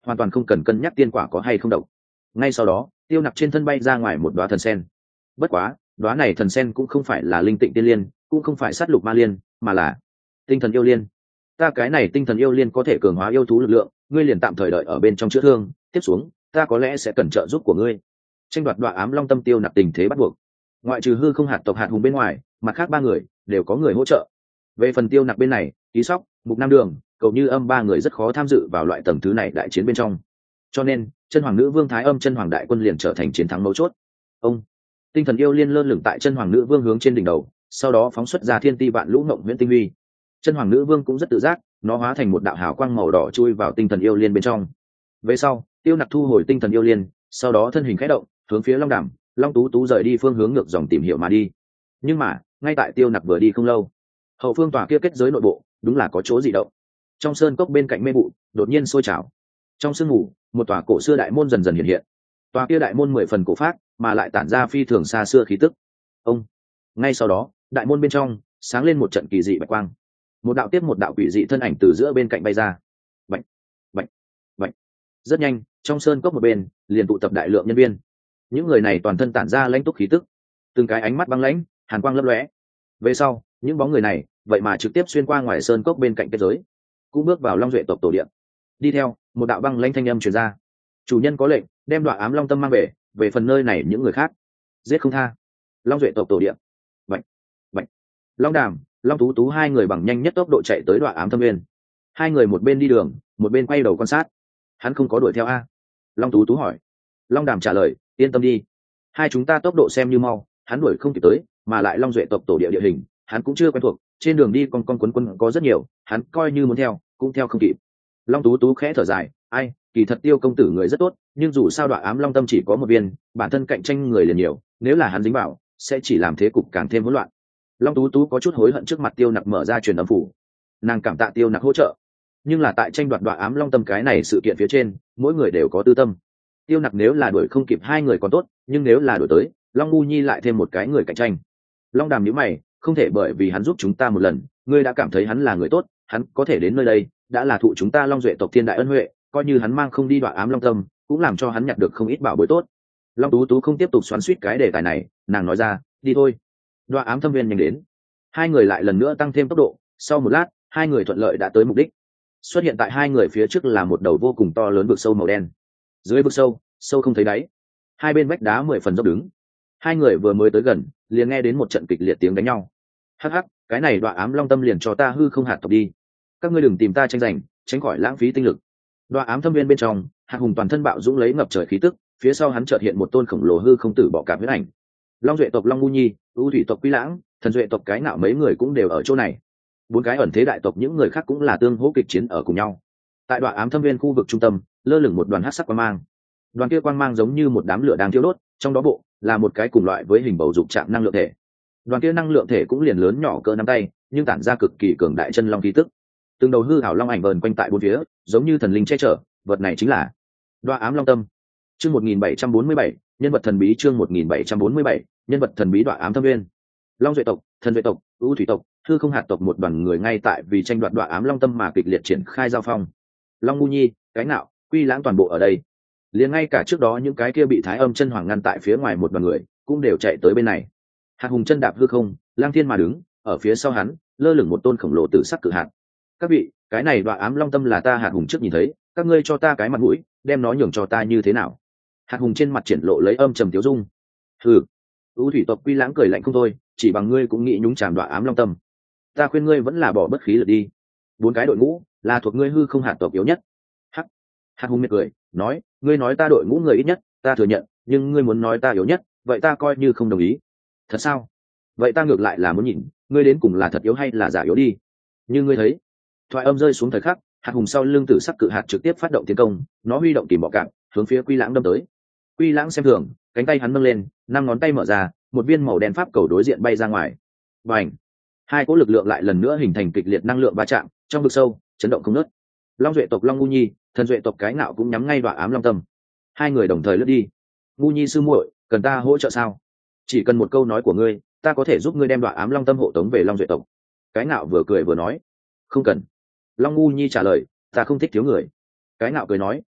hoàn toàn không cần cân nhắc tiên quả có hay không độc. Ngay sau đó tiêu nặc trên thân bay ra ngoài một đoá thần sen. Bất quá đoá này thần sen cũng không phải là linh tịnh tiên liên, cũng không phải sát lục ma liên, mà là tinh thần yêu liên. Ta cái này tinh thần yêu liên có thể cường hóa yêu thú lực lượng, ngươi liền tạm thời đợi ở bên trong chữa thương, tiếp xuống ta có lẽ sẽ cần trợ giúp của ngươi. Tranh đoạt đoạ ám long tâm tiêu nặc tình thế bắt buộc. Ngoại trừ hư không hạt tộc hạt hùng bên ngoài, mặt khác ba người đều có người hỗ trợ. Về phần tiêu nặc bên này, Ký Sóc, Mục Nam Đường, Cầu Như Âm ba người rất khó tham dự vào loại tầng thứ này đại chiến bên trong. Cho nên chân hoàng nữ vương Thái Âm chân hoàng đại quân liền trở thành chiến thắng mấu chốt. Ông tinh thần yêu liên lơ lửng tại chân hoàng nữ vương hướng trên đỉnh đầu, sau đó phóng xuất ra thiên ti vạn lũ ngộng huyễn tinh huy. Chân hoàng nữ vương cũng rất tự giác, nó hóa thành một đạo hào quang màu đỏ chui vào tinh thần yêu liên bên trong. Về sau tiêu nặc thu hồi tinh thần yêu liên, sau đó thân hình khẽ động hướng phía long đàm long tú tú rời đi phương hướng ngược dòng tìm hiểu mà đi. Nhưng mà ngay tại tiêu nặc vừa đi không lâu, hậu phương tòa kia kết giới nội bộ đúng là có chỗ dị động. Trong sơn cốc bên cạnh mê vụ đột nhiên sôi trào, trong sương mù một tòa cổ xưa đại môn dần dần hiện hiện. Tòa kia đại môn 10 phần cổ phát mà lại tản ra phi thường xa xưa khí tức. Ông ngay sau đó đại môn bên trong sáng lên một trận kỳ dị bạch quang, một đạo tiếp một đạo quỷ dị thân ảnh từ giữa bên cạnh bay ra. Bạch bạch bạch. Rất nhanh trong sơn cốc một bên liền tụ tập đại lượng nhân viên. Những người này toàn thân tản ra lãnh túc khí tức, từng cái ánh mắt băng lãnh, hàn quang lấp lóe. Về sau những bóng người này vậy mà trực tiếp xuyên qua ngoài sơn cốc bên cạnh kết giới, cũng bước vào Long Duệ tộc tổ điện. Đi theo một đạo băng lãnh thanh âm truyền ra: chủ nhân có lệnh, đem đoạ ám long tâm mang về, về phần nơi này những người khác giết không tha. Long Duệ tộc tổ điện. Bạch bạch. Long đàm long tú tú hai người bằng nhanh nhất tốc độ chạy tới đoạ ám thâm nguyên. Hai người một bên đi đường một bên quay đầu quan sát. Hắn không có đuổi theo a? Long tú tú hỏi. Long đàm trả lời: yên tâm đi, hai chúng ta tốc độ xem như mau, hắn đuổi không kịp tới, mà lại Long Duệ tộc tổ địa địa hình hắn cũng chưa quen thuộc, trên đường đi con quấn quân có rất nhiều, hắn coi như muốn theo cũng theo không kịp. Long tú tú khẽ thở dài: ai, kỳ thật tiêu công tử người rất tốt, nhưng dù sao đoạ ám long tâm chỉ có một viên, bản thân cạnh tranh người liền nhiều, nếu là hắn dính vào sẽ chỉ làm thế cục càng thêm hỗn loạn. Long tú tú có chút hối hận trước mặt tiêu nặc mở ra truyền âm phủ. Nàng cảm tạ tiêu nặc hỗ trợ, nhưng là tại tranh đoạt đoạ ám long tâm cái này sự kiện phía trên mỗi người đều có tư tâm. Tiêu nặc nếu là đuổi không kịp hai người còn tốt, nhưng nếu là đuổi tới, Long ngu nhi lại thêm một cái người cạnh tranh. Long đàm nhíu mày: không thể bởi vì hắn giúp chúng ta một lần ngươi đã cảm thấy hắn là người tốt, hắn có thể đến nơi đây đã là thụ chúng ta Long Duệ tộc thiên đại ân huệ, coi như hắn mang không đi đoạ ám long tâm cũng làm cho hắn nhặt được không ít bảo bối tốt. Long tú tú không tiếp tục xoắn suýt cái đề tài này, nàng nói ra: đi thôi. Đoạ ám thâm viên nhanh đến. Hai người lại lần nữa tăng thêm tốc độ, sau một lát hai người thuận lợi đã tới mục đích. Xuất hiện tại hai người phía trước là một đầu vô cùng to lớn vực sâu màu đen. Dưới vực sâu sâu không thấy đáy, hai bên vách đá 10 phần dốc đứng. Hai người vừa mới tới gần liền nghe đến một trận kịch liệt tiếng đánh nhau. Hắc hắc, cái này đoạ ám long tâm liền cho ta hư không hạt tộc đi, các ngươi đừng tìm ta tranh giành, tránh khỏi lãng phí tinh lực. Đoạ ám thâm viên bên trong hạt hùng toàn thân bạo dũng lấy ngập trời khí tức, phía sau hắn chợt hiện một tôn khổng lồ hư không tử bọ cạp huyết ảnh. Long Duệ tộc Long ngu nhi, ưu thủy tộc Quy Lãng, thần Duệ tộc cái nạo mấy người cũng đều ở chỗ này. 4 cái ẩn thế đại tộc những người khác cũng là tương hỗ kịch chiến ở cùng nhau. Tại đoạ ám thâm viên khu vực trung tâm lơ lửng một đoàn hắc sắc quang mang. Đoàn kia quang mang giống như một đám lửa đang thiêu đốt, trong đó bộ là một cái cùng loại với hình bầu dục trạng năng lượng thể. Đoàn kia năng lượng thể cũng liền lớn nhỏ cỡ nắm tay, nhưng tản ra cực kỳ cường đại chân long khí tức. Từng đầu hư ảo long ảnh vờn quanh tại bốn phía, giống như thần linh che chở. Vật này chính là đoạ ám long tâm. Chương 1747, nhân vật thần bí. Chương 1747, nhân vật thần bí đoạ ám thâm viên. Long Duệ tộc, thần Duệ tộc, ưu thủy tộc, hư không hạt tộc một đoàn người ngay tại vì tranh đoạt đoạ ám long tâm mà kịch liệt triển khai giao phong. Long ngu nhi, cái nạo, Quy Lãng toàn bộ ở đây. Liền ngay cả trước đó những cái kia bị Thái Âm chân hoàng ngăn tại phía ngoài một đoàn người cũng đều chạy tới bên này. Hạt hùng chân đạp hư không, lang thiên mà đứng, ở phía sau hắn lơ lửng một tôn khổng lồ tử sắc cự hạt. Các vị, cái này đoạ ám long tâm là ta hạt hùng trước nhìn thấy, các ngươi cho ta cái mặt mũi, đem nó nhường cho ta như thế nào? Hạt hùng trên mặt triển lộ lấy âm trầm tiếu dung. Hừ. U thủy tộc Quy Lãng cười lạnh không thôi, chỉ bằng ngươi cũng nghĩ nhúng chàm đoạ ám long tâm. Ta khuyên ngươi vẫn là bỏ bất khí lực đi. 4 cái đội ngũ là thuộc ngươi hư không hạt tộc yếu nhất. Hạt hùng miệt cười nói: ngươi nói ta đội ngũ người ít nhất ta thừa nhận, nhưng ngươi muốn nói ta yếu nhất, vậy ta coi như không đồng ý. Thật sao? Vậy ta ngược lại là muốn nhìn ngươi đến cùng là thật yếu hay là giả yếu đi. Như ngươi thấy. Thoại âm rơi xuống thời khắc, hạt hùng sau lưng tử sắc cự hạt trực tiếp phát động tiến công, nó huy động kìm bọ cạp hướng phía Quy Lãng đâm tới. Quy Lãng xem thường, cánh tay hắn nâng lên, 5 ngón tay mở ra, một viên màu đen pháp cầu đối diện bay ra ngoài. Bành! Hai cỗ lực lượng lại lần nữa hình thành kịch liệt năng lượng va chạm, trong vực sâu chấn động không ngớt. Long Duệ tộc Long ngu nhi, thần Duệ tộc cái nạo cũng nhắm ngay đoạ ám long tâm. Hai người đồng thời lướt đi. Ngu nhi sư muội, cần ta hỗ trợ sao? Chỉ cần một câu nói của ngươi, ta có thể giúp ngươi đem đoạ ám long tâm hộ tống về Long Duệ tộc. Cái nạo vừa cười vừa nói. Không cần. Long ngu nhi trả lời, ta không thích thiếu người. Cái nạo cười nói,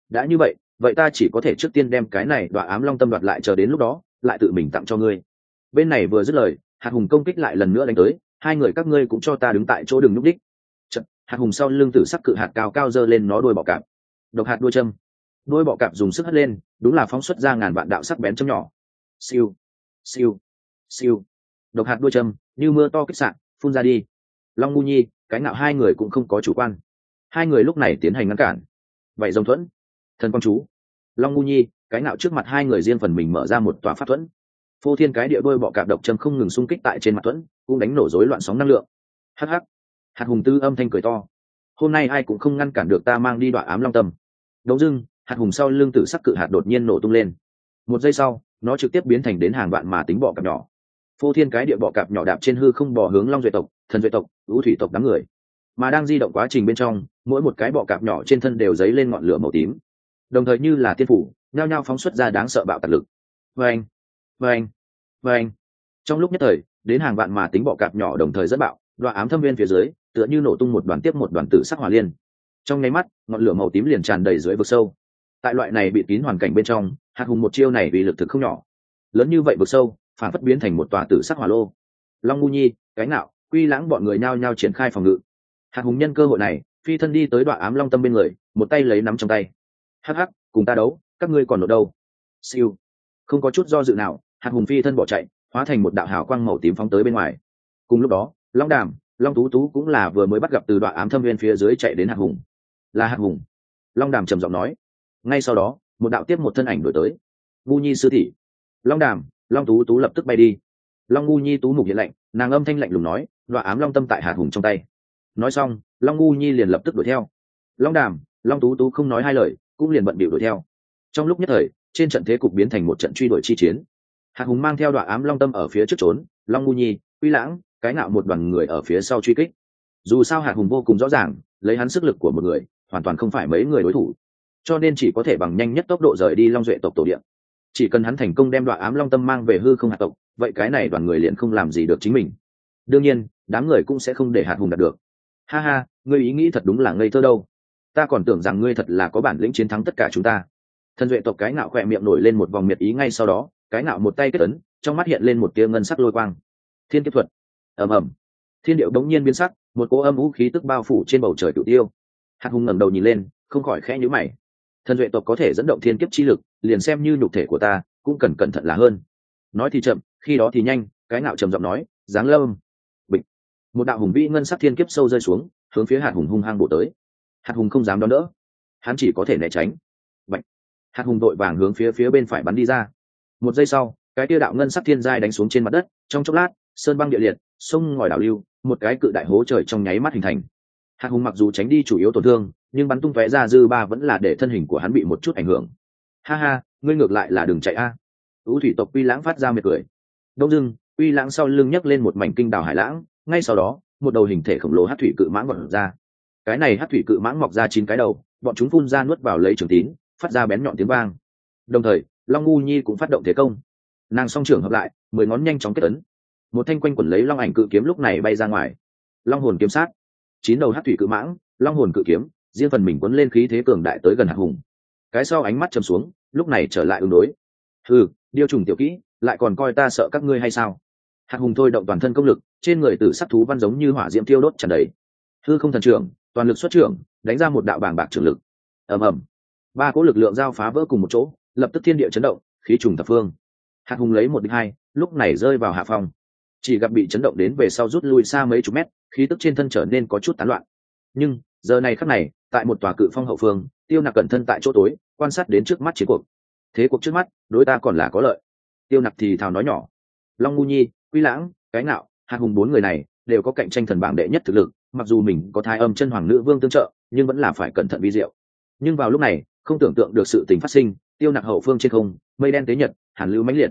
đã như vậy vậy ta chỉ có thể trước tiên đem cái này đoạ ám long tâm đoạt lại, chờ đến lúc đó lại tự mình tặng cho ngươi. Bên này vừa dứt lời, hạt hùng công kích lại lần nữa đánh tới. Hai người các ngươi cũng cho ta đứng tại chỗ đừng núp đích. Chật, hạt hùng sau lưng tử sắc cự hạt cao cao giơ lên nó đuôi bọ cạp. Độc hạt đuôi châm. Đuôi bọ cạp dùng sức hất lên, đúng là phóng xuất ra ngàn vạn đạo sắc bén châm nhỏ. Siêu, siêu, siêu. Độc hạt đuôi châm như mưa to kích sạn phun ra đi. Long Ngu Nhi, Cái Ngạo hai người cũng không có chủ quan. Hai người lúc này tiến hành ngăn cản. Vậy Rồng Thuẫn, Thần Quang Chú. Long Ngu Nhi, Cái Ngạo trước mặt hai người riêng phần mình mở ra một tòa pháp thuẫn. Phô thiên cái địa đôi bọ cạp độc châm không ngừng xung kích tại trên mặt thuẫn, cũng đánh nổ rối loạn sóng năng lượng. Hắc hắc. Hạt hùng tư âm thanh cười to. Hôm nay ai cũng không ngăn cản được ta mang đi đoạ ám long tâm. Đống dưng, hạt hùng sau lưng tử sắc cự hạt đột nhiên nổ tung lên. Một giây sau, nó trực tiếp biến thành đến hàng vạn mà tính bọ cạp nhỏ. Phô thiên cái địa bọ cạp nhỏ đạp trên hư không bò hướng Long Duệ tộc, Thần Duệ tộc, Ưu Thủy tộc đám người. Mà đang di động quá trình bên trong, mỗi một cái bọ cạp nhỏ trên thân đều dấy lên ngọn lửa màu tím, đồng thời như là tiên phủ, nhao nhao phóng xuất ra đáng sợ bạo tạc lực. Vâng, vâng, vâng. Trong lúc nhất thời, đến hàng vạn mà tính bọ cạp nhỏ đồng thời dẫn bạo, đoạ ám thâm viên phía dưới tựa như nổ tung một đoàn tiếp một đoàn tử sắc hỏa liên. Trong nháy mắt, ngọn lửa màu tím liền tràn đầy dưới vực sâu. Tại loại này bị kín hoàn cảnh bên trong, hạt hùng một chiêu này uy lực thực không nhỏ. Lớn như vậy vực sâu, phản phất biến thành một tòa tử sắc hỏa lô. Long Ngu Nhi, Cái Ngạo, Quy Lãng bọn người nhao nhao triển khai phòng ngự. Hạt hùng nhân cơ hội này, phi thân đi tới đoạ ám long tâm bên người, một tay lấy nắm trong tay. Hắc hắc, cùng ta đấu, các ngươi còn ở đâu? Siêu. Không có chút do dự nào, hạt hùng phi thân bỏ chạy, hóa thành một đạo hào quang màu tím phóng tới bên ngoài. Cùng lúc đó, Long Đàm, Long Tú Tú cũng là vừa mới bắt gặp từ đoạ ám thâm viên phía dưới chạy đến hạt hùng. Là hạt hùng. Long Đàm trầm giọng nói. Ngay sau đó, một đạo tiếp một thân ảnh đổi tới. Ngu Nhi sư tỷ. Long Đàm, Long Tú Tú lập tức bay đi. Long Ngu Nhi tú mục hiện lạnh, nàng âm thanh lạnh lùng nói, đoạ ám long tâm tại hạt hùng trong tay. Nói xong, Long Ngu Nhi liền lập tức đuổi theo. Long Đàm, Long Tú Tú không nói hai lời, cũng liền bận bịu đuổi theo. Trong lúc nhất thời, trên trận thế cục biến thành một trận truy đuổi chi chiến. Hạt hùng mang theo đoạ ám long tâm ở phía trước trốn, Long Ngu Nhi, Quy Lãng, Cái Ngạo một đoàn người ở phía sau truy kích. Dù sao hạt hùng vô cùng rõ ràng, lấy hắn sức lực của một người, hoàn toàn không phải mấy người đối thủ, cho nên chỉ có thể bằng nhanh nhất tốc độ rời đi Long Duệ tộc tổ địa. Chỉ cần hắn thành công đem đoạ ám long tâm mang về hư không hạt tộc, vậy cái này đoàn người liền không làm gì được chính mình. Đương nhiên, đám người cũng sẽ không để hạt hùng đạt được. Ha ha, ngươi ý nghĩ thật đúng là ngây thơ đâu. Ta còn tưởng rằng ngươi thật là có bản lĩnh chiến thắng tất cả chúng ta. Thần Duệ tộc Cái Ngạo khỏe miệng nổi lên một vòng miệt ý, ngay sau đó, Cái Ngạo một tay kết ấn, trong mắt hiện lên một tia ngân sắc lôi quang. Thiên kiếp thuật. Ầm ầm. Thiên điệu đống nhiên biến sắc, một cỗ âm u khí tức bao phủ trên bầu trời cửu tiêu. Hạt hùng ngẩng đầu nhìn lên, không khỏi khẽ nhíu mày. Thần Duệ tộc có thể dẫn động thiên kiếp chi lực, liền xem như nhục thể của ta, cũng cần cẩn thận là hơn. Nói thì chậm, khi đó thì nhanh, Cái Ngạo trầm giọng nói, giáng lâm. Bịch. Một đạo hùng vĩ ngân sắc thiên kiếp sâu rơi xuống, hướng phía hạt hùng hung hăng bổ tới. Hạt hùng không dám đón đỡ, hắn chỉ có thể né tránh. Bạch. Hạt hùng đội vàng hướng phía bên phải bắn đi ra. Một giây sau, cái tia đạo ngân sắc thiên giai đánh xuống trên mặt đất, trong chốc lát, sơn băng địa liệt, sông ngòi đảo lưu, một cái cự đại hố trời trong nháy mắt hình thành. Hạt hùng mặc dù tránh đi chủ yếu tổn thương, nhưng bắn tung tóe ra dư ba vẫn là để thân hình của hắn bị một chút ảnh hưởng. Ha ha, ngươi ngược lại là đừng chạy a. Ưu Thủy tộc Quy Lãng phát ra miệt cười. Đông dưng, Quy Lãng sau lưng nhấc lên một mảnh kinh đào hải lãng, ngay sau đó, một đầu hình thể khổng lồ hắc thủy cự mãng vọt ra. Cái này hắc thủy cự mãng mọc ra 9 cái đầu, bọn chúng phun ra nuốt vào lấy trường tín, phát ra bén nhọn tiếng vang. Đồng thời, Long Ngu Nhi cũng phát động thế công. Nàng song trưởng hợp lại, 10 ngón nhanh chóng kết ấn. Một thanh quanh quẩn lấy long ảnh cự kiếm lúc này bay ra ngoài. Long hồn kiếm sát. 9 đầu hắc thủy cự mãng, long hồn cự kiếm, riêng phần mình quấn lên khí thế cường đại tới gần hạt hùng. Cái sau ánh mắt trầm xuống, lúc này trở lại ứng đối. Hừ, điêu trùng tiểu kỹ, lại còn coi ta sợ các ngươi hay sao? Hạt hùng thôi động toàn thân công lực, trên người tử sắc thú văn giống như hỏa diễm thiêu đốt tràn đầy. Hư không thần trưởng, toàn lực xuất trưởng, đánh ra một đạo bàng bạc trưởng lực. Ầm ầm. 3 cỗ lực lượng giao phá vỡ cùng một chỗ, lập tức thiên địa chấn động, khí trùng thập phương. Hạt hùng lấy 1 địch 2, lúc này rơi vào hạ phong. Chỉ gặp bị chấn động đến về sau rút lui xa mấy chục mét, khí tức trên thân trở nên có chút tán loạn. Nhưng giờ này khắc này, tại một tòa cự phong hậu phương, Tiêu Nặc cẩn thân tại chỗ tối, quan sát đến trước mắt chiến cuộc. Thế cuộc trước mắt, đối ta còn là có lợi. Tiêu Nặc thì thào nói nhỏ. Long Ngu Nhi, Quy Lãng, Cái Ngạo, Hạt hùng 4 người này đều có cạnh tranh thần bảng đệ nhất thực lực, mặc dù mình có Thái Âm chân hoàng nữ vương tương trợ, nhưng vẫn là phải cẩn thận vi diệu. Nhưng vào lúc này, không tưởng tượng được sự tình phát sinh, Tiêu Nặc hậu phương trên không, mây đen tế nhật, hàn lưu mãnh liệt.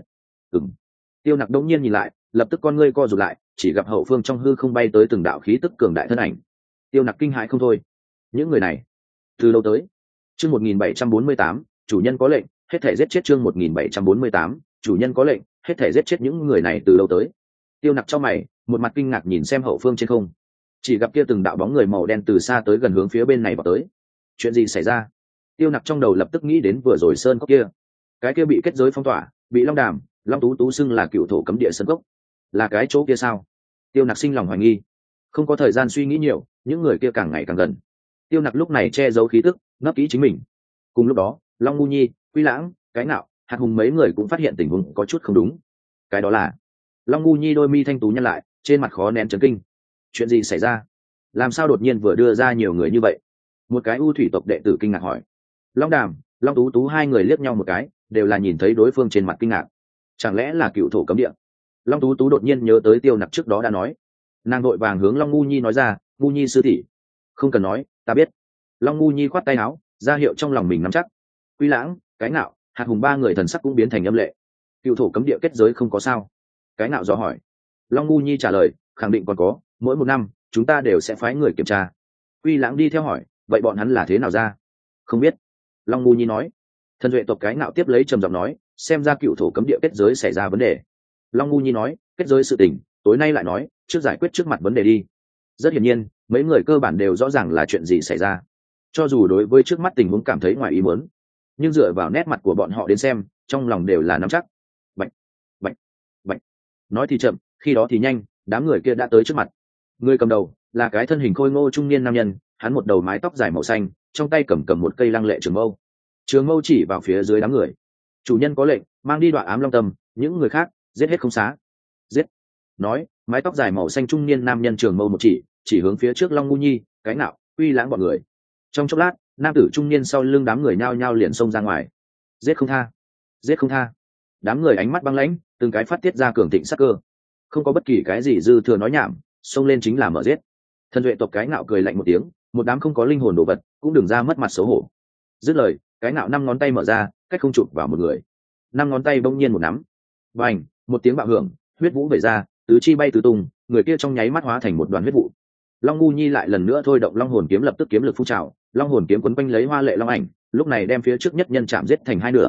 Tiêu Nặc đống nhiên nhìn lại, lập tức con ngươi co rụt lại, chỉ gặp hậu phương trong hư không bay tới từng đạo khí tức cường đại thân ảnh. Tiêu Nặc kinh hãi không thôi. Những người này, từ lâu tới. Chương 1748, chủ nhân có lệnh, hết thể giết chết. Chương 1748, chủ nhân có lệnh, hết thể giết chết. Những người này từ lâu tới. Tiêu Nặc trong mày, một mặt kinh ngạc nhìn xem hậu phương trên không. Chỉ gặp kia từng đạo bóng người màu đen từ xa tới gần hướng phía bên này vào tới. Chuyện gì xảy ra? Tiêu Nặc trong đầu lập tức nghĩ đến vừa rồi sơn cốc kia, cái kia bị kết giới phong tỏa, bị Long Đàm, Long Tú Tú xưng là cựu thổ cấm địa sơn cốc, là cái chỗ kia sao? Tiêu Nặc sinh lòng hoài nghi, không có thời gian suy nghĩ nhiều, những người kia càng ngày càng gần. Tiêu Nặc lúc này che giấu khí tức, nấp kỹ chính mình. Cùng lúc đó, Long Ngu Nhi, Quy Lãng, Cái Nạo, Hạt Hùng mấy người cũng phát hiện tình huống có chút không đúng. Cái đó là Long Ngu Nhi đôi mi thanh tú nhăn lại, trên mặt khó nén chấn kinh. Chuyện gì xảy ra? Làm sao đột nhiên vừa đưa ra nhiều người như vậy? Một cái U thủy tộc đệ tử kinh ngạc hỏi. Long Đàm, Long Tú Tú hai người liếc nhau một cái, đều là nhìn thấy đối phương trên mặt kinh ngạc. Chẳng lẽ là cựu thổ cấm địa? Long Tú Tú đột nhiên nhớ tới Tiêu Nặc trước đó đã nói. Nàng đội vàng hướng Long Ngu Nhi nói ra, Ngu Nhi sư tỷ, không cần nói, ta biết. Long Ngu Nhi khoát tay áo, ra hiệu trong lòng mình nắm chắc. Quy Lãng, Cái Nạo, Hạt Hùng ba người thần sắc cũng biến thành âm lệ. Cựu thổ cấm địa kết giới không có sao? Cái Nạo dò hỏi. Long Ngu Nhi trả lời, khẳng định còn có, mỗi một năm chúng ta đều sẽ phái người kiểm tra. Quy Lãng đi theo hỏi, vậy bọn hắn là thế nào ra? Không biết. Long Ngu Nhi nói. Thần duệ tộc Cái Nạo tiếp lấy trầm giọng nói, xem ra cựu thổ cấm địa kết giới xảy ra vấn đề. Long Ngu Nhi nói, kết giới sự tình, tối nay lại nói, trước giải quyết trước mặt vấn đề đi. Rất hiển nhiên, mấy người cơ bản đều rõ ràng là chuyện gì xảy ra. Cho dù đối với trước mắt tình huống cảm thấy ngoài ý muốn, nhưng dựa vào nét mặt của bọn họ đến xem, trong lòng đều là nắm chắc. Bạch, bạch, bạch. Nói thì chậm, khi đó thì nhanh, đám người kia đã tới trước mặt. Người cầm đầu là cái thân hình khôi ngô trung niên nam nhân, hắn một đầu mái tóc dài màu xanh, trong tay cầm cầm một cây lăng lệ trường mâu. Trường mâu chỉ vào phía dưới đám người. Chủ nhân có lệnh, mang đi Đoạ Ám Long Tâm, những người khác giết hết không xá. Giết. Nói, mái tóc dài màu xanh trung niên nam nhân trường mâu một chỉ hướng phía trước Long Ngu Nhi, Cái Nạo, Quy Lãng bọn người. Trong chốc lát, nam tử trung niên sau lưng đám người nhao nhao liền xông ra ngoài. Giết không tha, giết không tha. Đám người ánh mắt băng lãnh, từng cái phát tiết ra cường thịnh sắc cơ. Không có bất kỳ cái gì dư thừa nói nhảm, xông lên chính là mở giết. Thần duệ tộc Cái Nạo cười lạnh một tiếng, một đám không có linh hồn đồ vật, cũng đừng ra mất mặt xấu hổ. Dứt lời, Cái Nạo năm ngón tay mở ra, cách không chụp vào một người. Năm ngón tay bỗng nhiên một nắm, bành, một tiếng bạo hưởng, huyết vũ vẩy ra, tứ chi bay tứ tung, người kia trong nháy mắt hóa thành một đoàn huyết vụ. Long Ngu Nhi lại lần nữa thôi động Long hồn kiếm, lập tức kiếm lực phun trào, Long hồn kiếm quấn quanh lấy Hoa Lệ Long ảnh, lúc này đem phía trước nhất nhân chạm giết thành hai nửa.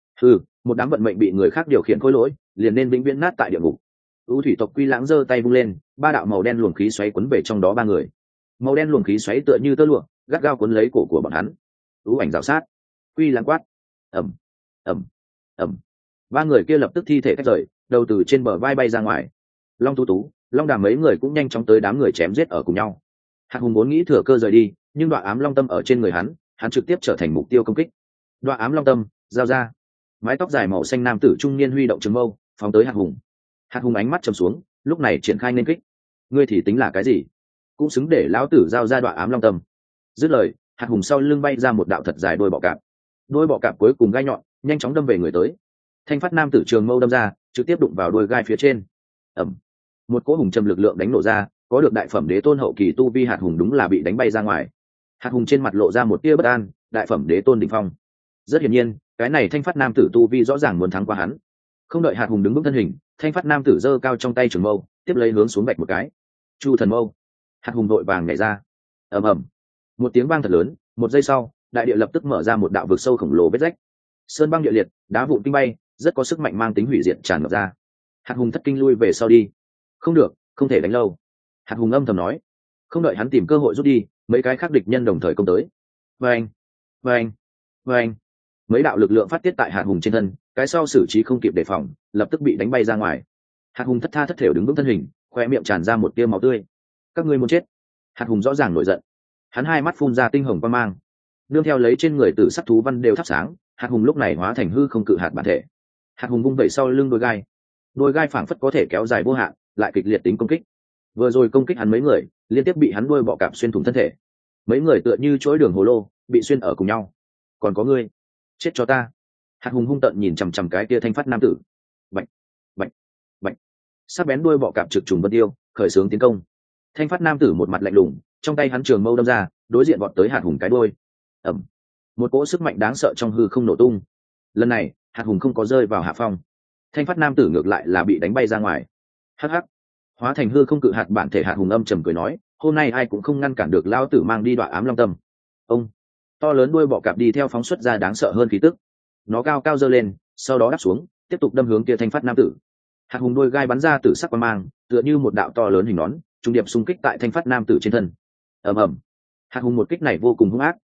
Một đám vận mệnh bị người khác điều khiển khối lỗi, liền nên vĩnh viễn nát tại địa ngục. U thủy tộc Quy Lãng giơ tay vung lên, ba đạo màu đen luồng khí xoáy quấn về trong đó ba người. Màu đen luồng khí xoáy tựa như tơ lụa, gắt gao quấn lấy cổ của bọn hắn. U ảnh rào sát. Quy Lãng quát. Ầm, ầm, ầm. Ba người kia lập tức thi thể tách rời, đầu từ trên bờ vai bay ra ngoài. Long Tú Tú, Long Đàm mấy người cũng nhanh chóng tới đám người chém giết ở cùng nhau. Hạt Hùng muốn nghĩ thừa cơ rời đi, nhưng Đoạ Ám Long Tâm ở trên người hắn trực tiếp trở thành mục tiêu công kích. Đoạ Ám Long Tâm, giao ra. Mái tóc dài màu xanh nam tử trung niên huy động trường mâu, phóng tới Hạt Hùng. Hạt Hùng ánh mắt trầm xuống, lúc này triển khai nên kích. Ngươi thì tính là cái gì? Cũng xứng để lão tử giao ra Đoạ Ám Long Tâm. Dứt lời, Hạt Hùng sau lưng bay ra một đạo thật dài đôi bọ cạp. Đôi bọ cạp cuối cùng gai nhọn, nhanh chóng đâm về người tới. Thanh phát nam tử trường mâu đâm ra, trực tiếp đụng vào đôi gai phía trên. Ầm. Một cỗ hùng trầm lực lượng đánh nổ ra, có được đại phẩm đế tôn hậu kỳ tu vi Hạt Hùng đúng là bị đánh bay ra ngoài. Hạt Hùng trên mặt lộ ra một tia bất an, đại phẩm đế tôn đỉnh phong. Rất hiển nhiên, cái này thanh phát nam tử tu vi rõ ràng muốn thắng qua hắn. Không đợi Hạt Hùng đứng vững thân hình, thanh phát nam tử giơ cao trong tay trường mâu, tiếp lấy hướng xuống bạch một cái. Chu thần mâu. Hạt Hùng vội vàng nhảy ra. Ầm ầm. Một tiếng vang thật lớn, một giây sau, đại địa lập tức mở ra một đạo vực sâu khổng lồ vết rách. Sơn băng địa liệt, đá vụn tinh bay, rất có sức mạnh mang tính hủy diệt tràn ngập ra. Hạt Hùng thất kinh lui về sau đi. Không được, không thể đánh lâu. Hạt Hùng âm thầm nói. Không đợi hắn tìm cơ hội rút đi, mấy cái khác địch nhân đồng thời công tới. Vâng, vâng, vâng. Mấy đạo lực lượng phát tiết tại Hạt Hùng trên thân, cái sau xử trí không kịp đề phòng, lập tức bị đánh bay ra ngoài. Hạt Hùng thất tha thất thểu đứng vững thân hình, khoe miệng tràn ra một tia máu tươi. Các ngươi muốn chết? Hạt Hùng rõ ràng nổi giận. Hắn hai mắt phun ra tinh hồng quang mang, nương theo lấy trên người tử sắc thú văn đều thắp sáng. Hạt Hùng lúc này hóa thành hư không cự hạt bản thể. Hạt Hùng vung vẩy sau lưng đôi gai phảng phất có thể kéo dài vô hạn, lại kịch liệt tính công kích. Vừa rồi công kích hắn mấy người, liên tiếp bị hắn đuôi bọ cạp xuyên thủng thân thể. Mấy người tựa như chuỗi đường hồ lô, bị xuyên ở cùng nhau. Còn có ngươi, chết cho ta. Hạt Hùng hung tợn nhìn chằm chằm cái tia thanh phát nam tử. Bạch, bạch, bạch. Sắc bén đuôi bọ cạp trực trùng vân tiêu, khởi xướng tiến công. Thanh phát nam tử một mặt lạnh lùng, trong tay hắn trường mâu đâm ra, đối diện vọt tới Hạt Hùng cái đuôi. Ầm. Một cỗ sức mạnh đáng sợ trong hư không nổ tung. Lần này, Hạt Hùng không có rơi vào hạ phong. Thanh phát nam tử ngược lại là bị đánh bay ra ngoài. Hắc hắc. Hóa thành hư không cự hạt bản thể Hạt Hùng âm trầm cười nói, hôm nay ai cũng không ngăn cản được lão tử mang đi Đoạ Ám Long Tâm. Ông. To lớn đuôi bọ cạp đi theo phóng xuất ra đáng sợ hơn khí tức. Nó cao cao giơ lên, sau đó đáp xuống, tiếp tục đâm hướng kia thanh phát nam tử. Hạt Hùng đuôi gai bắn ra tử sắc quang mang, tựa như một đạo to lớn hình nón, trung điệp xung kích tại thanh phát nam tử trên thân. Ầm ầm. Hạt Hùng một kích này vô cùng hung ác,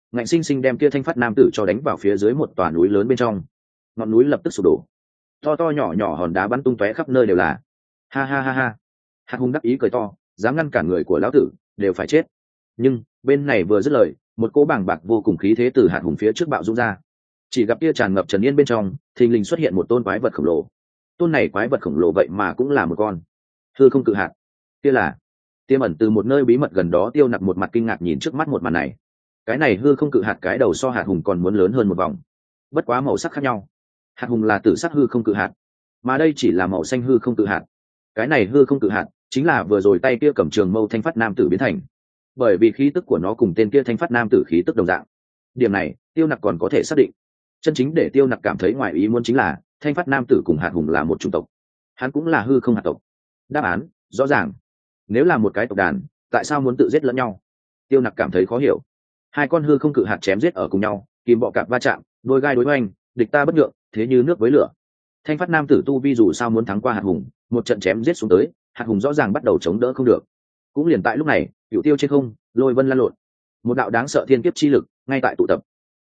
ngạnh sinh sinh đem kia thanh phát nam tử cho đánh vào phía dưới một tòa núi lớn bên trong. Ngọn núi lập tức sụp đổ, to to nhỏ nhỏ hòn đá bắn tung tóe khắp nơi đều là. Ha ha ha ha. Hạt Hùng đắc ý cười to, dám ngăn cản người của lão tử đều phải chết. Nhưng bên này vừa dứt lời, một cỗ bàng bạc vô cùng khí thế từ Hạt Hùng phía trước bạo dũng ra. Chỉ gặp kia tràn ngập trần yên bên trong, thình lình xuất hiện một tôn quái vật khổng lồ. Tôn này quái vật khổng lồ vậy mà cũng là một con hư không cự hạt. Kia là tiềm ẩn từ một nơi bí mật gần đó. Tiêu Nặc một mặt kinh ngạc nhìn trước mắt một màn này. Cái này hư không cự hạt cái đầu so Hạt Hùng còn muốn lớn hơn một vòng, bất quá màu sắc khác nhau. Hạt Hùng là tử sắc hư không cự hạt, mà đây chỉ là màu xanh hư không cự hạt. Cái này hư không cự hạt chính là vừa rồi tay kia cầm trường mâu thanh phát nam tử biến thành, bởi vì khí tức của nó cùng tên kia thanh phát nam tử khí tức đồng dạng. Điểm này Tiêu Nặc còn có thể xác định. Chân chính để Tiêu Nặc cảm thấy ngoài ý muốn chính là thanh phát nam tử cùng Hạt Hùng là một chủng tộc, hắn cũng là hư không hạt tộc. Đáp án rõ ràng, nếu là một cái tộc đàn tại sao muốn tự giết lẫn nhau? Tiêu Nặc cảm thấy khó hiểu. Hai con hư không cự hạt chém giết ở cùng nhau, kìm bọ cạp va chạm, đôi gai đối oanh, địch ta bất nhượng, thế như nước với lửa. Thanh phát nam tử tu vi dù sao muốn thắng qua Hạt Hùng, một trận chém giết xuống tới, Hạt Hùng rõ ràng bắt đầu chống đỡ không được. Cũng liền tại lúc này, Cửu Tiêu trên không, lôi vân lan lộn, một đạo đáng sợ thiên kiếp chi lực ngay tại tụ tập.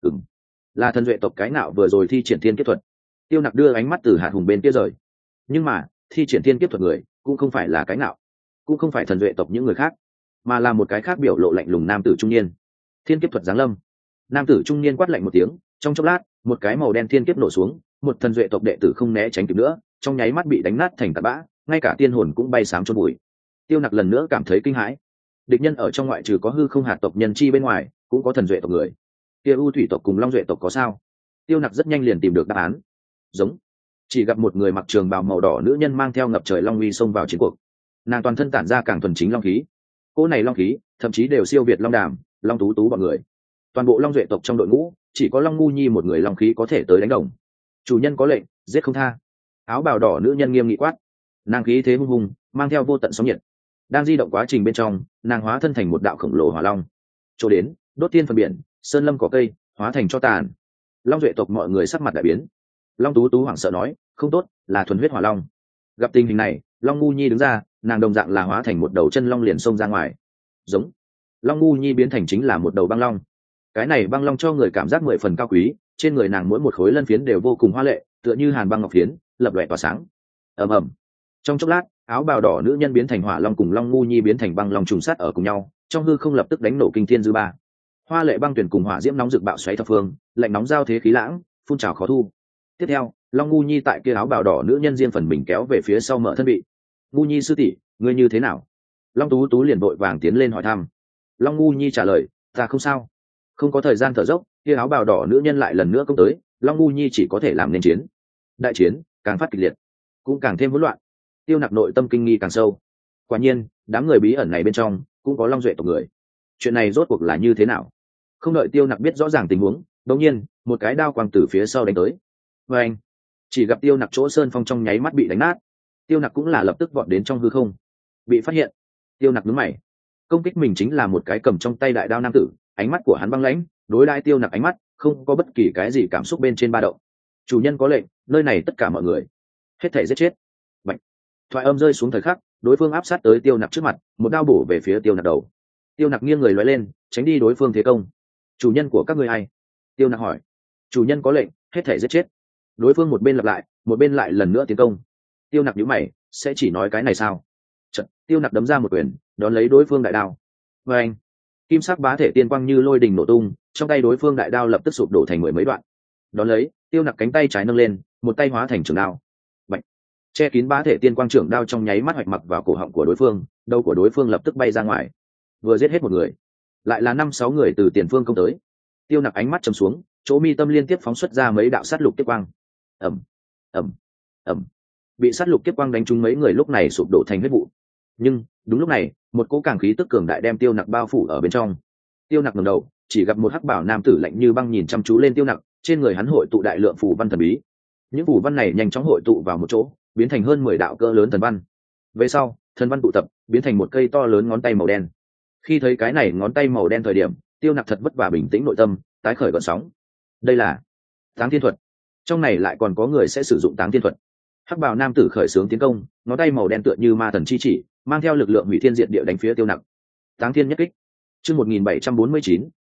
Là thần duệ tộc cái nạo vừa rồi thi triển thiên kiếp thuật. Tiêu Nặc đưa ánh mắt từ Hạt Hùng bên kia rời, nhưng mà thi triển thiên kiếp thuật người cũng không phải là cái nạo, cũng không phải thần duệ tộc những người khác, mà là một cái khác biểu lộ lạnh lùng nam tử trung niên. Thiên kiếp thuật giáng lâm. Nam tử trung niên quát lạnh một tiếng, trong chốc lát một cái màu đen thiên kiếp nổ xuống, một thần duệ tộc đệ tử không né tránh kịp nữa, trong nháy mắt bị đánh nát thành tạt bã, ngay cả tiên hồn cũng bay xám chôn bụi. Tiêu Nặc lần nữa cảm thấy kinh hãi. Địch nhân ở trong ngoại trừ có hư không hạt tộc nhân chi bên ngoài, cũng có thần duệ tộc người. Kia u thủy tộc cùng long duệ tộc có sao? Tiêu Nặc rất nhanh liền tìm được đáp án. Giống. Chỉ gặp một người mặc trường bào màu đỏ nữ nhân mang theo ngập trời long uy xông vào chiến cuộc. Nàng toàn thân tản ra càng thuần chính long khí. Cỗ này long khí thậm chí đều siêu việt long đàm, long tú tú bọn người. Toàn bộ long duệ tộc trong đội ngũ chỉ có long ngu nhi một người long khí có thể tới đánh đồng. Chủ nhân có lệnh, giết không tha. Áo bào đỏ nữ nhân nghiêm nghị quát. Nàng khí thế hung hùng, mang theo vô tận sóng nhiệt. Đang di động quá trình bên trong, nàng hóa thân thành một đạo khổng lồ hỏa long. Chỗ đến, đốt tiên phần biển, sơn lâm cỏ cây, hóa thành cho tàn. Long duệ tộc mọi người sắc mặt đại biến. Long tú tú hoảng sợ nói, không tốt, là thuần huyết hỏa long. Gặp tình hình này, long ngu nhi đứng ra, nàng đồng dạng là hóa thành một đầu chân long liền xông ra ngoài. Giống. Long ngu nhi biến thành chính là một đầu băng long. Cái này băng long cho người cảm giác 10 phần cao quý, trên người nàng mỗi một khối lân phiến đều vô cùng hoa lệ, tựa như hàn băng ngọc phiến, lập lòe tỏa sáng. Ầm ầm. Trong chốc lát, áo bào đỏ nữ nhân biến thành hỏa long cùng long ngu nhi biến thành băng long trùng sát ở cùng nhau, trong hư không lập tức đánh nổ kinh thiên dư ba. Hoa lệ băng tuyển cùng hỏa diễm nóng rực bạo xoáy thập phương, lạnh nóng giao thế khí lãng, phun trào khó thu. Tiếp theo, long ngu nhi tại kia áo bào đỏ nữ nhân riêng phần mình kéo về phía sau mở thân bị. Ngu nhi sư tỷ, ngươi như thế nào? Long tú tú liền vội vàng tiến lên hỏi thăm. Long ngu nhi trả lời, ta không sao. Không có thời gian thở dốc, kia áo bào đỏ nữ nhân lại lần nữa công tới, long ngu nhi chỉ có thể làm nên chiến. Đại chiến càng phát kịch liệt, cũng càng thêm hỗn loạn. Tiêu Nặc nội tâm kinh nghi càng sâu. Quả nhiên, đám người bí ẩn này bên trong cũng có long duệ tộc người. Chuyện này rốt cuộc là như thế nào? Không đợi Tiêu Nặc biết rõ ràng tình huống, đột nhiên một cái đao quang từ phía sau đánh tới. Và anh, chỉ gặp Tiêu Nặc chỗ sơn phong trong nháy mắt bị đánh nát. Tiêu Nặc cũng là lập tức vọt đến trong hư không. Bị phát hiện, Tiêu Nặc nhướng mày. Công kích mình chính là một cái cầm trong tay đại đao nam tử, ánh mắt của hắn băng lãnh, đối đãi Tiêu Nặc ánh mắt không có bất kỳ cái gì cảm xúc bên trên ba động. Chủ nhân có lệnh, nơi này tất cả mọi người hết thảy giết chết. Bạch. Thoại âm rơi xuống thời khắc, đối phương áp sát tới Tiêu Nặc trước mặt, một đao bổ về phía Tiêu Nặc đầu. Tiêu Nặc nghiêng người lóe lên, tránh đi đối phương thế công. Chủ nhân của các ngươi ai? Tiêu Nặc hỏi. Chủ nhân có lệnh, hết thảy giết chết. Đối phương một bên lặp lại, một bên lại lần nữa tiến công. Tiêu Nặc nhíu mày, sẽ chỉ nói cái này sao? Chợt, Tiêu Nặc đấm ra một quyền, đón lấy đối phương đại đao. Và anh, kim sắc bá thể tiên quang như lôi đình nổ tung, trong tay đối phương đại đao lập tức sụp đổ thành mười mấy đoạn. Đón lấy, Tiêu Nặc cánh tay trái nâng lên, một tay hóa thành trường đao. Bạch. Che kín bá thể tiên quang trưởng đao trong nháy mắt hoạch mặc vào cổ họng của đối phương, đầu của đối phương lập tức bay ra ngoài. Vừa giết hết một người, lại là 5-6 người từ tiền phương công tới. Tiêu Nặc ánh mắt trầm xuống, chỗ mi tâm liên tiếp phóng xuất ra mấy đạo sát lục kiếp quang. Ầm, ầm, ầm. Bị sát lục kiếp quang đánh trúng mấy người lúc này sụp đổ thành huyết vụ. Nhưng đúng lúc này, một cỗ càng khí tức cường đại đem Tiêu Nặc bao phủ ở bên trong. Tiêu Nặc ngẩng đầu, chỉ gặp một hắc bảo nam tử lạnh như băng nhìn chăm chú lên Tiêu Nặc, trên người hắn hội tụ đại lượng phù văn thần bí. Những phù văn này nhanh chóng hội tụ vào một chỗ, biến thành hơn 10 đạo cỡ lớn thần văn. Về sau, thần văn tụ tập, biến thành một cây to lớn ngón tay màu đen. Khi thấy cái này ngón tay màu đen thời điểm, Tiêu Nặc thật vất vả bình tĩnh nội tâm, tái khởi gợn sóng. Đây là Táng Thiên thuật. Trong này lại còn có người sẽ sử dụng Táng Thiên thuật. Hắc bào nam tử khởi xướng tiến công, ngón tay màu đen tựa như ma thần chi chỉ, mang theo lực lượng hủy thiên diệt địa đánh phía Tiêu Nặc. Táng Thiên nhất kích. Chương 1749,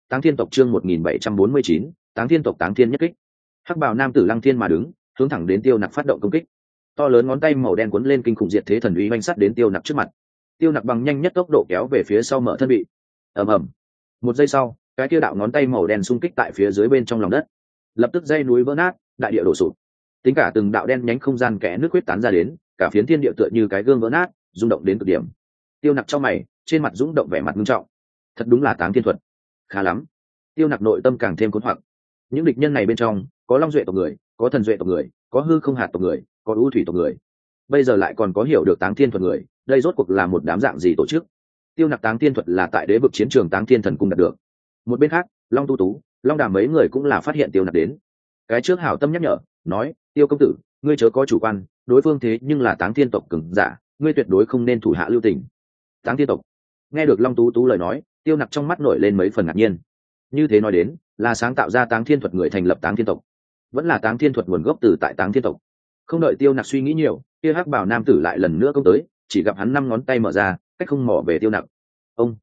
Táng Thiên tộc chương 1749, Táng Thiên tộc Táng Thiên nhất kích. Hắc bào nam tử Lăng Thiên mà đứng, hướng thẳng đến Tiêu Nặc phát động công kích. To lớn ngón tay màu đen cuốn lên kinh khủng diệt thế thần uy oanh sắt đến Tiêu Nặc trước mặt. Tiêu Nặc bằng nhanh nhất tốc độ kéo về phía sau mở thân bị. Ầm ầm. Một giây sau, cái kia đạo ngón tay màu đen xung kích tại phía dưới bên trong lòng đất. Lập tức dây núi vỡ nát, đại địa đổ sụp. Tính cả từng đạo đen nhánh không gian kẽ nước huyết tán ra đến, cả phiến thiên địa tựa như cái gương vỡ nát, rung động đến cực điểm. Tiêu Nặc trong mày, trên mặt rung động vẻ mặt nghiêm trọng. Thật đúng là Táng Thiên thuật. Khá lắm. Tiêu Nặc nội tâm càng thêm cuốn hoặc. Những địch nhân này bên trong, có Long Duệ tộc người, có Thần Duệ tộc người, có Hư Không Hạt tộc người, có U Thủy tộc người. Bây giờ lại còn có hiểu được Táng Thiên thuật người, đây rốt cuộc là một đám dạng gì tổ chức? Tiêu Nặc Táng Thiên thuật là tại đế vực chiến trường Táng Thiên thần cung đạt được. Một bên khác, Long Tu Tú, Long Đàm mấy người cũng là phát hiện Tiêu Nặc đến. Cái trước hảo tâm nhắc nhở, nói: "Tiêu công tử, ngươi chớ có chủ quan, đối phương thế nhưng là Táng Thiên tộc cường giả, ngươi tuyệt đối không nên thủ hạ lưu tình." Táng Thiên tộc. Nghe được Long Tú Tú lời nói, Tiêu Nặc trong mắt nổi lên mấy phần ngạc nhiên. Như thế nói đến, là sáng tạo ra Táng Thiên thuật người thành lập Táng Thiên tộc, vẫn là Táng Thiên thuật nguồn gốc từ tại Táng Thiên tộc. Không đợi Tiêu Nặc suy nghĩ nhiều, kia hắc bào nam tử lại lần nữa công tới, chỉ gặp hắn 5 ngón tay mở ra, cách không mỏ về Tiêu Nặc. Ông,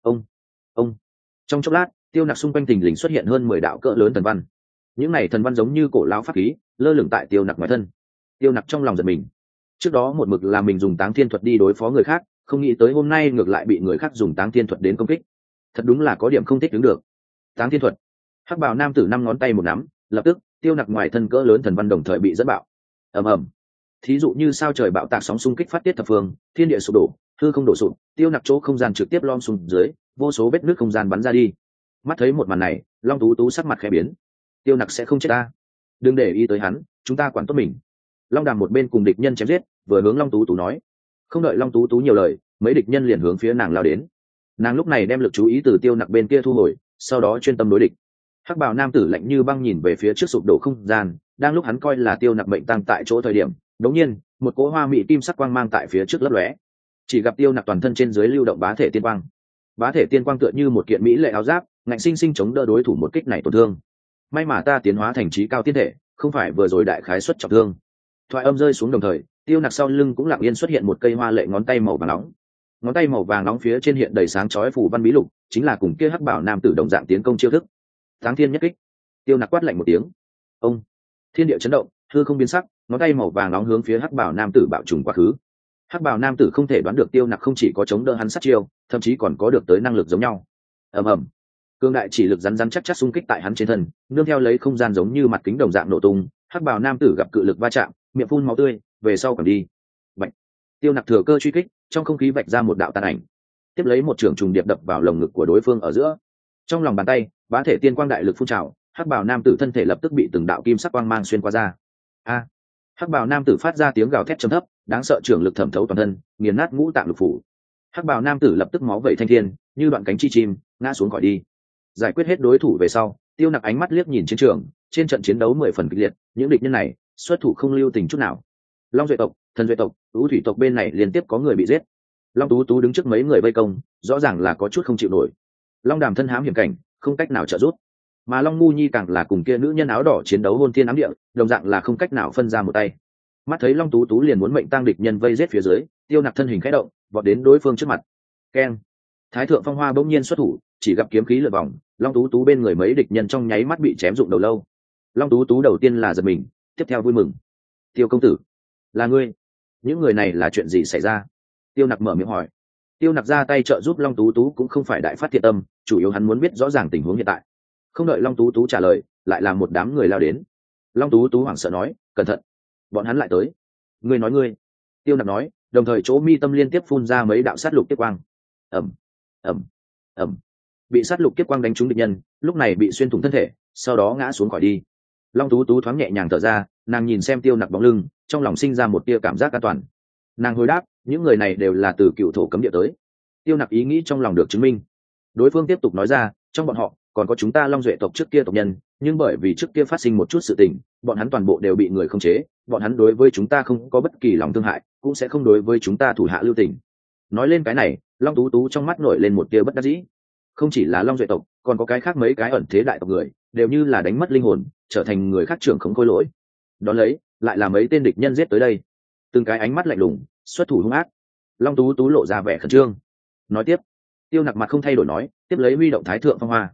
ông. Trong chốc lát, Tiêu Nặc xung quanh thình lình xuất hiện hơn 10 đạo cỡ lớn thần văn. Những này thần văn giống như cổ lão pháp khí, lơ lửng tại Tiêu Nặc ngoài thân. Tiêu Nặc trong lòng giật mình. Trước đó một mực là mình dùng Táng Thiên thuật đi đối phó người khác, không nghĩ tới hôm nay ngược lại bị người khác dùng Táng Thiên thuật đến công kích. Thật đúng là có điểm không thích đứng được. Táng Thiên thuật. Hắc bào nam tử 5 ngón tay một nắm, lập tức, Tiêu Nặc ngoài thân cỡ lớn thần văn đồng thời bị dẫn bạo. Ầm ầm. Thí dụ như sao trời bạo tạc sóng xung kích phát tiết thập phương, thiên địa sụp đổ, hư không đổ sụp, Tiêu Nặc chỗ không gian trực tiếp lom xuống dưới, vô số vết nước không gian bắn ra đi. Mắt thấy một màn này, Long Tú Tú sắc mặt khẽ biến. Tiêu Nặc sẽ không chết ta, đừng để ý tới hắn, chúng ta quản tốt mình. Long Đàm một bên cùng địch nhân chém giết, vừa hướng Long Tú Tú nói. Không đợi Long Tú Tú nhiều lời, mấy địch nhân liền hướng phía nàng lao đến. Nàng lúc này đem lực chú ý từ Tiêu Nặc bên kia thu hồi, sau đó chuyên tâm đối địch. Hắc bào nam tử lạnh như băng nhìn về phía trước sụp đổ không gian, đang lúc hắn coi là Tiêu Nặc mệnh tăng tại chỗ thời điểm, đột nhiên, một cỗ hoa mỹ kim sắc quang mang tại phía trước lấp lóe. Chỉ gặp Tiêu Nặc toàn thân trên dưới lưu động bá thể tiên quang. Bá thể tiên quang tựa như một kiện mỹ lệ áo giáp, ngạnh sinh sinh chống đỡ đối thủ một kích này tổn thương. May mà ta tiến hóa thành trí cao tiên thể, không phải vừa rồi đại khái xuất trọng thương. Thoại âm rơi xuống đồng thời, Tiêu Nặc sau lưng cũng lặng yên xuất hiện một cây hoa lệ ngón tay màu vàng nóng. Ngón tay màu vàng nóng phía trên hiện đầy sáng chói phù văn bí lục, chính là cùng kia hắc bảo nam tử đồng dạng tiến công chiêu thức. Táng Thiên nhất kích. Tiêu Nặc quát lạnh một tiếng. Ông. Thiên địa chấn động, hư không biến sắc, ngón tay màu vàng nóng hướng phía hắc bảo nam tử bạo trùng quá khứ. Hắc bảo nam tử không thể đoán được Tiêu Nặc không chỉ có chống đỡ hắn sát chiêu, thậm chí còn có được tới năng lực giống nhau. Ầm ầm. Cương đại chỉ lực rắn rắn chắc chắc xung kích tại hắn trên thân, nương theo lấy không gian giống như mặt kính đồng dạng nổ tung, hắc bào nam tử gặp cự lực va chạm, miệng phun máu tươi, về sau còn đi. Bạch. Tiêu Nặc thừa cơ truy kích, trong không khí vạch ra một đạo tàn ảnh, tiếp lấy một trường trùng điệp đập vào lồng ngực của đối phương ở giữa. Trong lòng bàn tay, bá thể tiên quang đại lực phun trào, hắc bào nam tử thân thể lập tức bị từng đạo kim sắc quang mang xuyên qua ra. A. Hắc bào nam tử phát ra tiếng gào thét trầm thấp, đáng sợ trường lực thẩm thấu toàn thân, nghiền nát ngũ tạng lục phủ. Hắc bào nam tử lập tức máu vẩy thanh thiên, như đoạn cánh chi chim, ngã xuống khỏi đi. Giải quyết hết đối thủ về sau, Tiêu Nặc ánh mắt liếc nhìn chiến trường, trên trận chiến đấu 10 phần kịch liệt, những địch nhân này xuất thủ không lưu tình chút nào. Long Duệ tộc, Thần Duệ tộc, U Thủy tộc bên này liên tiếp có người bị giết. Long Tú Tú đứng trước mấy người vây công, rõ ràng là có chút không chịu nổi. Long Đàm thân hãm hiểm cảnh, không cách nào trợ giúp, mà Long Ngu Nhi càng là cùng kia nữ nhân áo đỏ chiến đấu hôn thiên ám địa, đồng dạng là không cách nào phân ra một tay. Mắt thấy Long Tú Tú liền muốn mệnh tang địch nhân vây giết phía dưới, Tiêu Nặc thân hình khẽ động, vọt đến đối phương trước mặt. Keng! Thái thượng phong hoa bỗng nhiên xuất thủ, chỉ gặp kiếm khí lượn vòng, Long Tú Tú bên người mấy địch nhân trong nháy mắt bị chém rụng đầu lâu. Long Tú Tú đầu tiên là giật mình, tiếp theo vui mừng. Tiêu công tử, là ngươi? Những người này là chuyện gì xảy ra? Tiêu Nặc mở miệng hỏi. Tiêu Nặc ra tay trợ giúp Long Tú Tú cũng không phải đại phát thiện tâm, chủ yếu hắn muốn biết rõ ràng tình huống hiện tại. Không đợi Long Tú Tú trả lời, lại là một đám người lao đến. Long Tú Tú hoảng sợ nói, cẩn thận, bọn hắn lại tới. Ngươi nói ngươi? Tiêu Nặc nói, đồng thời chỗ mi tâm liên tiếp phun ra mấy đạo sát lục tiếp quang. Ầm, ầm, ầm. Bị sát lục kiếp quang đánh trúng địch nhân, lúc này bị xuyên thủng thân thể, sau đó ngã xuống khỏi đi. Long Tú Tú thoáng nhẹ nhàng thở ra, nàng nhìn xem Tiêu Nặc bóng lưng, trong lòng sinh ra một tia cảm giác an toàn. Nàng hồi đáp, những người này đều là từ cựu thổ cấm địa tới. Tiêu Nặc ý nghĩ trong lòng được chứng minh. Đối phương tiếp tục nói ra, trong bọn họ còn có chúng ta Long Duệ tộc trước kia tộc nhân, nhưng bởi vì trước kia phát sinh một chút sự tình, bọn hắn toàn bộ đều bị người khống chế, bọn hắn đối với chúng ta không có bất kỳ lòng thương hại, cũng sẽ không đối với chúng ta thủ hạ lưu tình. Nói lên cái này, Long Tú Tú trong mắt nổi lên một tia bất đắc dĩ. Không chỉ là Long Duệ tộc, còn có cái khác mấy cái ẩn thế đại tộc người, đều như là đánh mất linh hồn, trở thành người khác trưởng khống khôi lỗi. Đón lấy, lại là mấy tên địch nhân giết tới đây, từng cái ánh mắt lạnh lùng, xuất thủ hung ác. Long Tú Tú lộ ra vẻ khẩn trương. Nói tiếp, Tiêu Nặc mặt không thay đổi nói, tiếp lấy huy động Thái thượng phong hoa.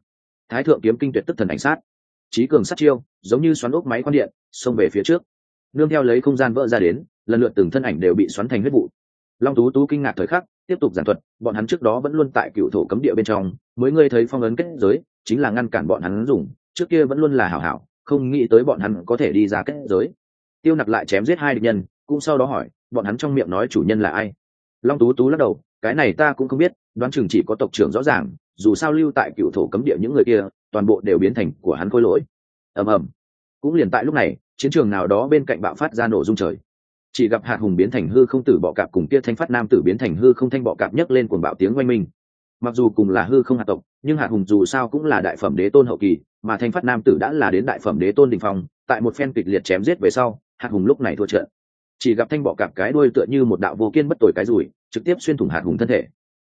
Thái thượng kiếm kinh tuyệt tức thần ảnh sát, trí cường sát chiêu giống như xoắn ốc máy khoan điện xông về phía trước, nương theo lấy không gian vỡ ra đến, lần lượt từng thân ảnh đều bị xoắn thành huyết vụ. Long tú tú kinh ngạc thời khắc tiếp tục giảng thuật, bọn hắn trước đó vẫn luôn tại cựu thổ cấm địa bên trong, mới ngươi thấy phong ấn kết giới chính là ngăn cản bọn hắn dùng, trước kia vẫn luôn là hảo hảo, không nghĩ tới bọn hắn có thể đi ra kết giới. Tiêu Nặc lại chém giết hai địch nhân, cũng sau đó hỏi bọn hắn trong miệng nói chủ nhân là ai. Long tú tú lắc đầu, cái này ta cũng không biết, đoán chừng chỉ có tộc trưởng rõ ràng, dù sao lưu tại cựu thổ cấm địa những người kia toàn bộ đều biến thành của hắn khôi lỗi. Ầm ầm. Cũng liền tại lúc này, chiến trường nào đó bên cạnh bạo phát ra nổ rung trời, chỉ gặp hạt hùng biến thành hư không tử bọ cạp cùng kia thanh phát nam tử biến thành hư không thanh bọ cạp nhấc lên cuồng bạo tiếng oanh minh. Mặc dù cùng là hư không hạt tộc, nhưng hạt hùng dù sao cũng là đại phẩm đế tôn hậu kỳ, mà thanh phát nam tử đã là đến đại phẩm đế tôn đỉnh phong. Tại một phen kịch liệt chém giết về sau, hạt hùng lúc này thua trận. Chỉ gặp thanh bọ cạp cái đuôi tựa như một đạo vô kiên bất tồi cái rủi, trực tiếp xuyên thủng hạt hùng thân thể.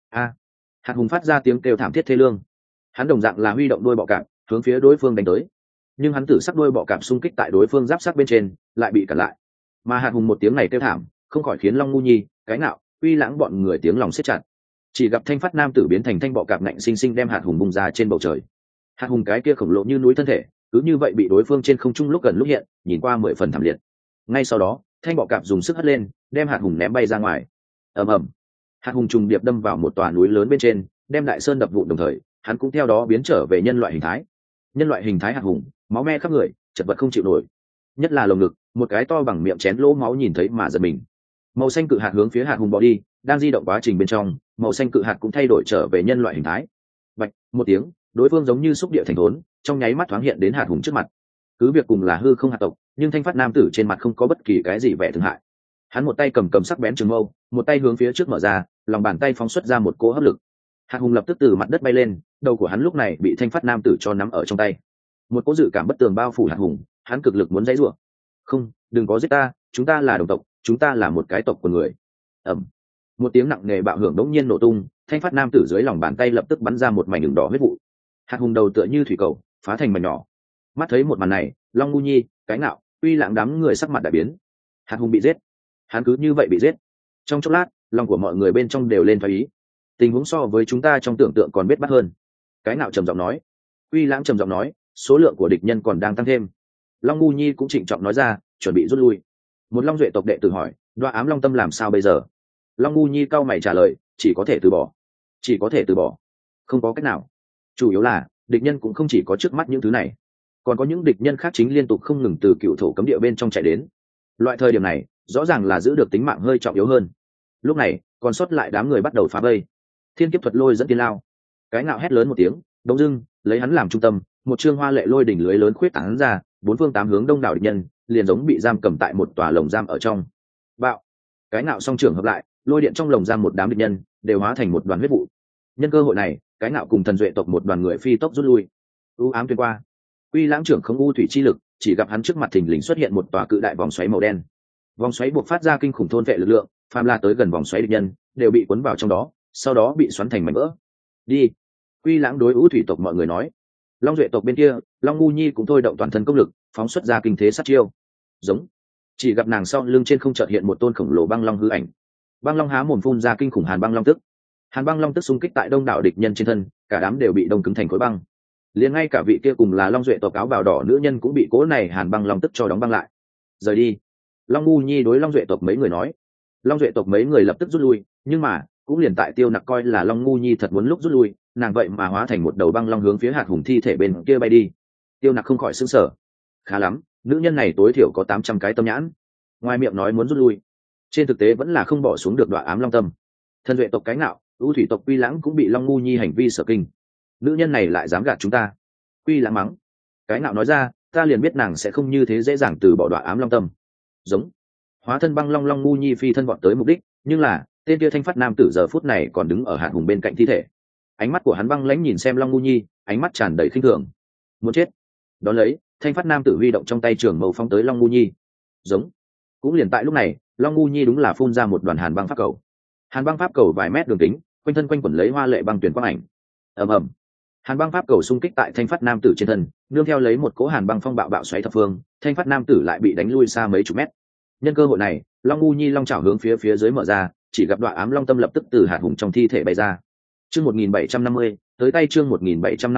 Hạt hùng phát ra tiếng kêu thảm thiết thê lương. Hắn đồng dạng là huy động đuôi bọ cạp hướng phía đối phương đánh tới, nhưng hắn tử sắc đuôi bọ cạp xung kích tại đối phương giáp sắc bên trên lại bị cản lại. Mà hạt hùng một tiếng này kêu thảm không khỏi khiến Long Ngu Nhi, Cái Ngạo, Uy Lãng bọn người tiếng lòng siết chặt. Chỉ gặp thanh phát nam tử biến thành thanh bọ cạp ngạnh sinh sinh đem hạt hùng bung ra trên bầu trời. Hạt hùng cái kia khổng lồ như núi thân thể cứ như vậy bị đối phương trên không trung lúc gần lúc hiện, nhìn qua 10 phần thảm liệt. Ngay sau đó thanh bọ cạp dùng sức hất lên đem hạt hùng ném bay ra ngoài. Ầm ầm. Hạt hùng trùng điệp đâm vào một tòa núi lớn bên trên, đem đại sơn đập vụn, đồng thời hắn cũng theo đó biến trở về nhân loại hình thái. Nhân loại hình thái hạt hùng, máu me khắp người, chật vật không chịu nổi, nhất là lồng ngực, một cái to bằng miệng chén lỗ máu nhìn thấy mà giật mình. Màu xanh cự hạt hướng phía hạt hùng bỏ đi, đang di động quá trình bên trong, màu xanh cự hạt cũng thay đổi trở về nhân loại hình thái. Bạch một tiếng, đối phương giống như xúc địa thành thốn, trong nháy mắt thoáng hiện đến hạt hùng trước mặt. Cứ việc cùng là hư không hạt tộc, nhưng thanh phát nam tử trên mặt không có bất kỳ cái gì vẻ thương hại. Hắn một tay cầm sắc bén trường mâu, một tay hướng phía trước mở ra, lòng bàn tay phóng xuất ra một cỗ hấp lực. Hạt hùng lập tức từ mặt đất bay lên, đầu của hắn lúc này bị thanh phát nam tử cho nắm ở trong tay. Một cỗ dự cảm bất tường bao phủ hạt hùng, hắn cực lực muốn giãy giụa. Không, đừng có giết ta, chúng ta là đồng tộc, chúng ta là một cái tộc của người. Ầm. Một tiếng nặng nề bạo hưởng đống nhiên nổ tung, thanh phát nam tử dưới lòng bàn tay lập tức bắn ra một mảnh đường đỏ huyết vụ. Hạt hùng đầu tựa như thủy cầu, phá thành mảnh nhỏ. Mắt thấy một màn này, Long Ngu Nhi, Cái Ngạo, Uy Lãng đám người sắc mặt đại biến. Hạt hùng bị giết, hắn cứ như vậy bị giết. Trong chốc lát, lòng của mọi người bên trong đều lên thoái ý. Tình huống so với chúng ta trong tưởng tượng còn biết bắt hơn. Cái Ngạo trầm giọng nói. Uy Lãng trầm giọng nói, số lượng của địch nhân còn đang tăng thêm. Long Ngu Nhi cũng trịnh trọng nói ra, chuẩn bị rút lui. Một Long Duệ tộc đệ tử hỏi, Đoạ Ám Long Tâm làm sao bây giờ? Long Ngu Nhi cau mày trả lời, chỉ có thể từ bỏ. Chỉ có thể từ bỏ, không có cách nào. Chủ yếu là địch nhân cũng không chỉ có trước mắt những thứ này, còn có những địch nhân khác chính liên tục không ngừng từ cựu thổ cấm địa bên trong chạy đến. Loại thời điểm này rõ ràng là giữ được tính mạng hơi trọng yếu hơn. Lúc này còn sót lại đám người bắt đầu phá vây. Thiên kiếp thuật lôi dẫn tiên lao. Cái Ngạo hét lớn một tiếng, đông dưng lấy hắn làm trung tâm, một chương hoa lệ lôi đỉnh lưới lớn khuyết tán ra, bốn phương tám hướng đông đảo địch nhân liền giống bị giam cầm tại một tòa lồng giam ở trong. Bạo. Cái Ngạo song trưởng hợp lại, lôi điện trong lồng giam một đám địch nhân đều hóa thành một đoàn huyết vụ. Nhân cơ hội này, Cái Ngạo cùng thần duệ tộc một đoàn người phi tốc rút lui. U ám tuyên qua. Uy Lãng trưởng không u thủy chi lực, chỉ gặp hắn trước mặt thình lình xuất hiện một tòa cự đại vòng xoáy màu đen. Vòng xoáy buộc phát ra kinh khủng thôn vệ lực lượng, phàm la tới gần vòng xoáy địch nhân đều bị cuốn vào trong đó, sau đó bị xoắn thành mảnh vỡ. Đi. Uy Lãng đối u thủy tộc mọi người nói. Long duệ tộc bên kia, Long Ngu Nhi cũng thôi động toàn thân công lực, phóng xuất ra kinh thế sát chiêu. Giống. Chỉ gặp nàng sau lưng trên không chợt hiện một tôn khổng lồ băng long hư ảnh. Băng long há mồm phun ra kinh khủng hàn băng long tức. Hàn băng long tức xung kích tại đông đảo địch nhân trên thân, cả đám đều bị đông cứng thành khối băng. Liền ngay cả vị kia cùng là Long duệ tộc áo bào đỏ nữ nhân cũng bị cỗ này hàn băng long tức cho đóng băng lại. Rời đi. Long Ngu Nhi đối Long duệ tộc mấy người nói. Long duệ tộc mấy người lập tức rút lui, nhưng mà cũng liền tại Tiêu Nặc coi là Long Ngu Nhi thật muốn lúc rút lui, nàng vậy mà hóa thành một đầu băng long hướng phía hạt hùng thi thể bên kia bay đi. Tiêu Nặc không khỏi sững sờ. Khá lắm, nữ nhân này tối thiểu có 800 cái tâm nhãn. Ngoài miệng nói muốn rút lui, trên thực tế vẫn là không bỏ xuống được Đoạ Ám Long Tâm. Thần duệ tộc Cái Ngạo, U thủy tộc Uy Lãng cũng bị Long Ngu Nhi hành vi sở kinh. Nữ nhân này lại dám gạt chúng ta. Uy Lãng mắng. Cái Ngạo nói ra, ta liền biết nàng sẽ không như thế dễ dàng từ bỏ Đoạ Ám Long Tâm. Giống. Hóa thân băng long Long Ngu Nhi phi thân vọt tới mục đích, nhưng là tên kia thanh phát nam tử giờ phút này còn đứng ở hạt hùng bên cạnh thi thể. Ánh mắt của hắn băng lãnh nhìn xem Long Ngu Nhi, ánh mắt tràn đầy khinh thường. Muốn chết. Đón lấy, thanh phát nam tử huy động trong tay trường mâu phóng tới Long Ngu Nhi. Giống. Cũng liền tại lúc này, Long Ngu Nhi đúng là phun ra một đoàn hàn băng pháp cầu. Hàn băng pháp cầu vài mét đường kính, quanh thân quanh quẩn lấy hoa lệ băng tuyển quang ảnh. Ầm ầm. Hàn băng pháp cầu xung kích tại thanh phát nam tử trên thân, nương theo lấy một cỗ hàn băng phong bạo bạo xoáy thập phương, thanh phát nam tử lại bị đánh lui xa mấy chục mét. Nhân cơ hội này, Long Ngu Nhi long chảo hướng phía dưới mở ra, chỉ gặp Đoạ Ám Long Tâm lập tức từ hạt hùng trong thi thể bay ra. Chương 1750, tới tay chương 1750,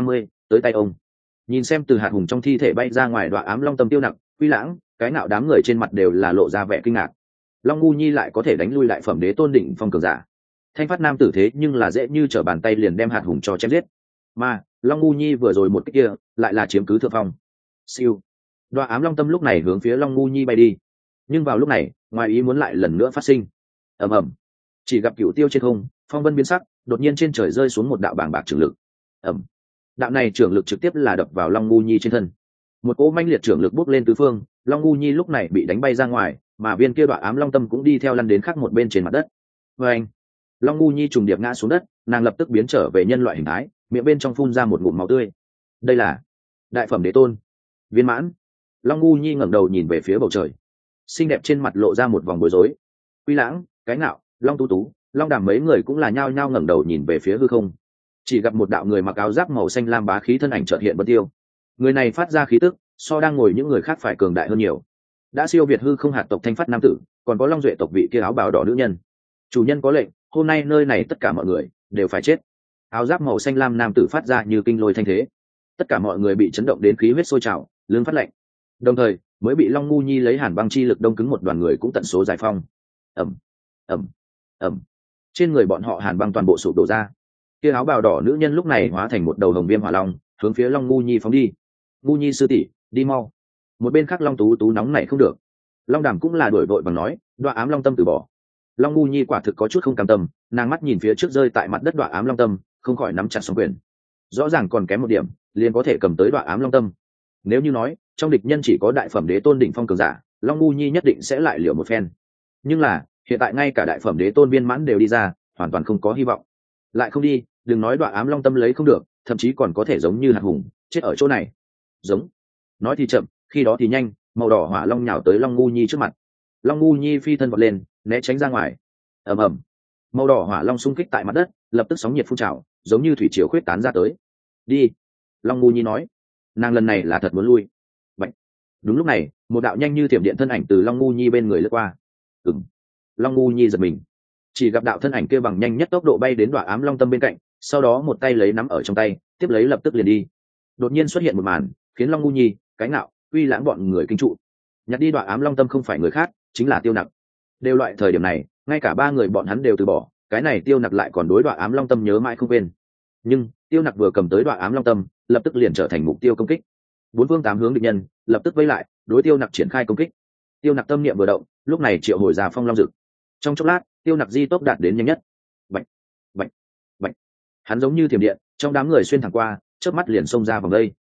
tới tay ông. Nhìn xem từ hạt hùng trong thi thể bay ra ngoài Đọa Ám Long Tâm, Tiêu Nặc, Quy Lãng, cái nạo đám người trên mặt đều là lộ ra vẻ kinh ngạc. Long ngu nhi lại có thể đánh lui đại phẩm đế tôn đỉnh phong cường giả. Thanh phát nam tử thế nhưng là dễ như trở bàn tay liền đem hạt hùng cho chém giết, mà Long ngu nhi vừa rồi một cái kia lại là chiếm cứ thượng phong. Siêu. Đọa Ám Long Tâm lúc này hướng phía Long ngu nhi bay đi, nhưng vào lúc này ngoài ý muốn lại lần nữa phát sinh. Ầm ầm. Chỉ gặp cựu tiêu trên không, phong vân biến sắc, đột nhiên trên trời rơi xuống một đạo bàng bạc trưởng lực. Ầm. Đạo này trưởng lực trực tiếp là đập vào Long ngu nhi trên thân. Một cỗ mãnh liệt trưởng lực bốc lên tứ phương, Long ngu nhi lúc này bị đánh bay ra ngoài, mà viên kia Đọa Ám Long Tâm cũng đi theo lăn đến khác một bên trên mặt đất. Và anh, Long ngu nhi trùng điệp ngã xuống đất, nàng lập tức biến trở về nhân loại hình thái, miệng bên trong phun ra một ngụm máu tươi. Đây là đại phẩm đế tôn viên mãn. Long ngu nhi ngẩng đầu nhìn về phía bầu trời, xinh đẹp trên mặt lộ ra một vòng bối rối. Quy Lãng, cái nạo, Long tú tú, Long đàm mấy người cũng là nhao nhao ngẩng đầu nhìn về phía hư không, chỉ gặp một đạo người mặc áo giáp màu xanh lam bá khí thân ảnh chợt hiện vân tiêu. Người này phát ra khí tức so đang ngồi những người khác phải cường đại hơn nhiều, đã siêu việt hư không hạt tộc Thanh phát nam tử, còn có Long duệ tộc vị kia áo bào đỏ nữ nhân. Chủ nhân có lệnh, hôm nay nơi này tất cả mọi người đều phải chết. Áo giáp màu xanh lam nam tử phát ra như kinh lôi thanh thế, tất cả mọi người bị chấn động đến khí huyết sôi trào, lưng phát lạnh. Đồng thời mới bị Long ngu nhi lấy hàn băng chi lực đông cứng một đoàn người cũng tận số giải phong. Ẩm, ẩm, ẩm. Trên người bọn họ hàn băng toàn bộ sụp đổ ra. Kia áo bào đỏ nữ nhân lúc này hóa thành một đầu hồng viêm hỏa long, hướng phía Long ngu nhi phóng đi. Ngu nhi sư tỷ, đi mau. Một bên khác Long tú tú nóng nảy không được. Long đàm cũng là đuổi vội bằng nói, Đọa Ám Long Tâm từ bỏ. Long ngu nhi quả thực có chút không cam tâm, nàng mắt nhìn phía trước rơi tại mặt đất Đọa Ám Long Tâm, không khỏi nắm chặt song quyền. Rõ ràng còn kém một điểm liền có thể cầm tới Đọa Ám Long Tâm, nếu như nói trong địch nhân chỉ có đại phẩm đế tôn đỉnh phong cường giả, Long ngu nhi nhất định sẽ lại liều một phen. Nhưng là hiện tại ngay cả đại phẩm đế tôn viên mãn đều đi ra, hoàn toàn không có hy vọng. Lại không đi, đừng nói Đọa Ám Long Tâm lấy không được, thậm chí còn có thể giống như hạt hùng chết ở chỗ này. Giống. Nói thì chậm, khi đó thì nhanh, màu đỏ hỏa long nhào tới Long ngu nhi trước mặt. Long ngu nhi phi thân vọt lên, né tránh ra ngoài. Ầm ầm. Màu đỏ hỏa long xung kích tại mặt đất, lập tức sóng nhiệt phun trào, giống như thủy triều khuyết tán ra tới. Đi. Long ngu nhi nói, nàng lần này là thật muốn lui. Vậy. Đúng lúc này, một đạo nhanh như thiểm điện thân ảnh từ Long ngu nhi bên người lướt qua. Ừm. Long ngu nhi giật mình, chỉ gặp đạo thân ảnh kia bằng nhanh nhất tốc độ bay đến Đọa Ám Long Tâm bên cạnh, sau đó một tay lấy nắm ở trong tay, tiếp lấy lập tức liền đi. Đột nhiên xuất hiện một màn khiến Long ngu nhi, cái nạo, Uy Lãng bọn người kinh trụ. Nhặt đi Đọa Ám Long Tâm không phải người khác, chính là Tiêu Nặc. Đều loại thời điểm này, ngay cả ba người bọn hắn đều từ bỏ, cái này Tiêu Nặc lại còn đối Đọa Ám Long Tâm nhớ mãi không quên. Nhưng Tiêu Nặc vừa cầm tới Đọa Ám Long Tâm, lập tức liền trở thành mục tiêu công kích. Bốn phương tám hướng địch nhân lập tức vây lại, đối Tiêu Nặc triển khai công kích. Tiêu Nặc tâm niệm vừa động, lúc này triệu hồi ra Phong Long Dực. Trong chốc lát, Tiêu Nặc di tốc đạt đến nhanh nhất. Bạch, bạch, bạch. Hắn giống như thiểm điện, trong đám người xuyên thẳng qua, chớp mắt liền xông ra vòng đây.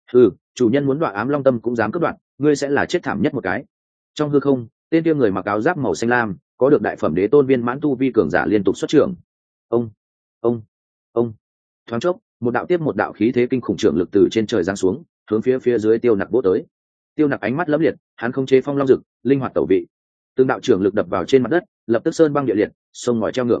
Chủ nhân muốn Đọa Ám Long Tâm cũng dám cướp đoạt, ngươi sẽ là chết thảm nhất một cái. Trong hư không, tên kia người mặc áo giáp màu xanh lam, có được đại phẩm đế tôn viên mãn tu vi cường giả liên tục xuất trưởng. Ông, thoáng chốc, một đạo tiếp một đạo khí thế kinh khủng trưởng lực từ trên trời giáng xuống, hướng phía dưới Tiêu Nặc vỗ tới. Tiêu Nặc ánh mắt lấm liệt, hắn không chế Phong Long Dực, linh hoạt tẩu vị. Từng đạo trưởng lực đập vào trên mặt đất, lập tức sơn băng địa liệt, sông ngòi treo ngược.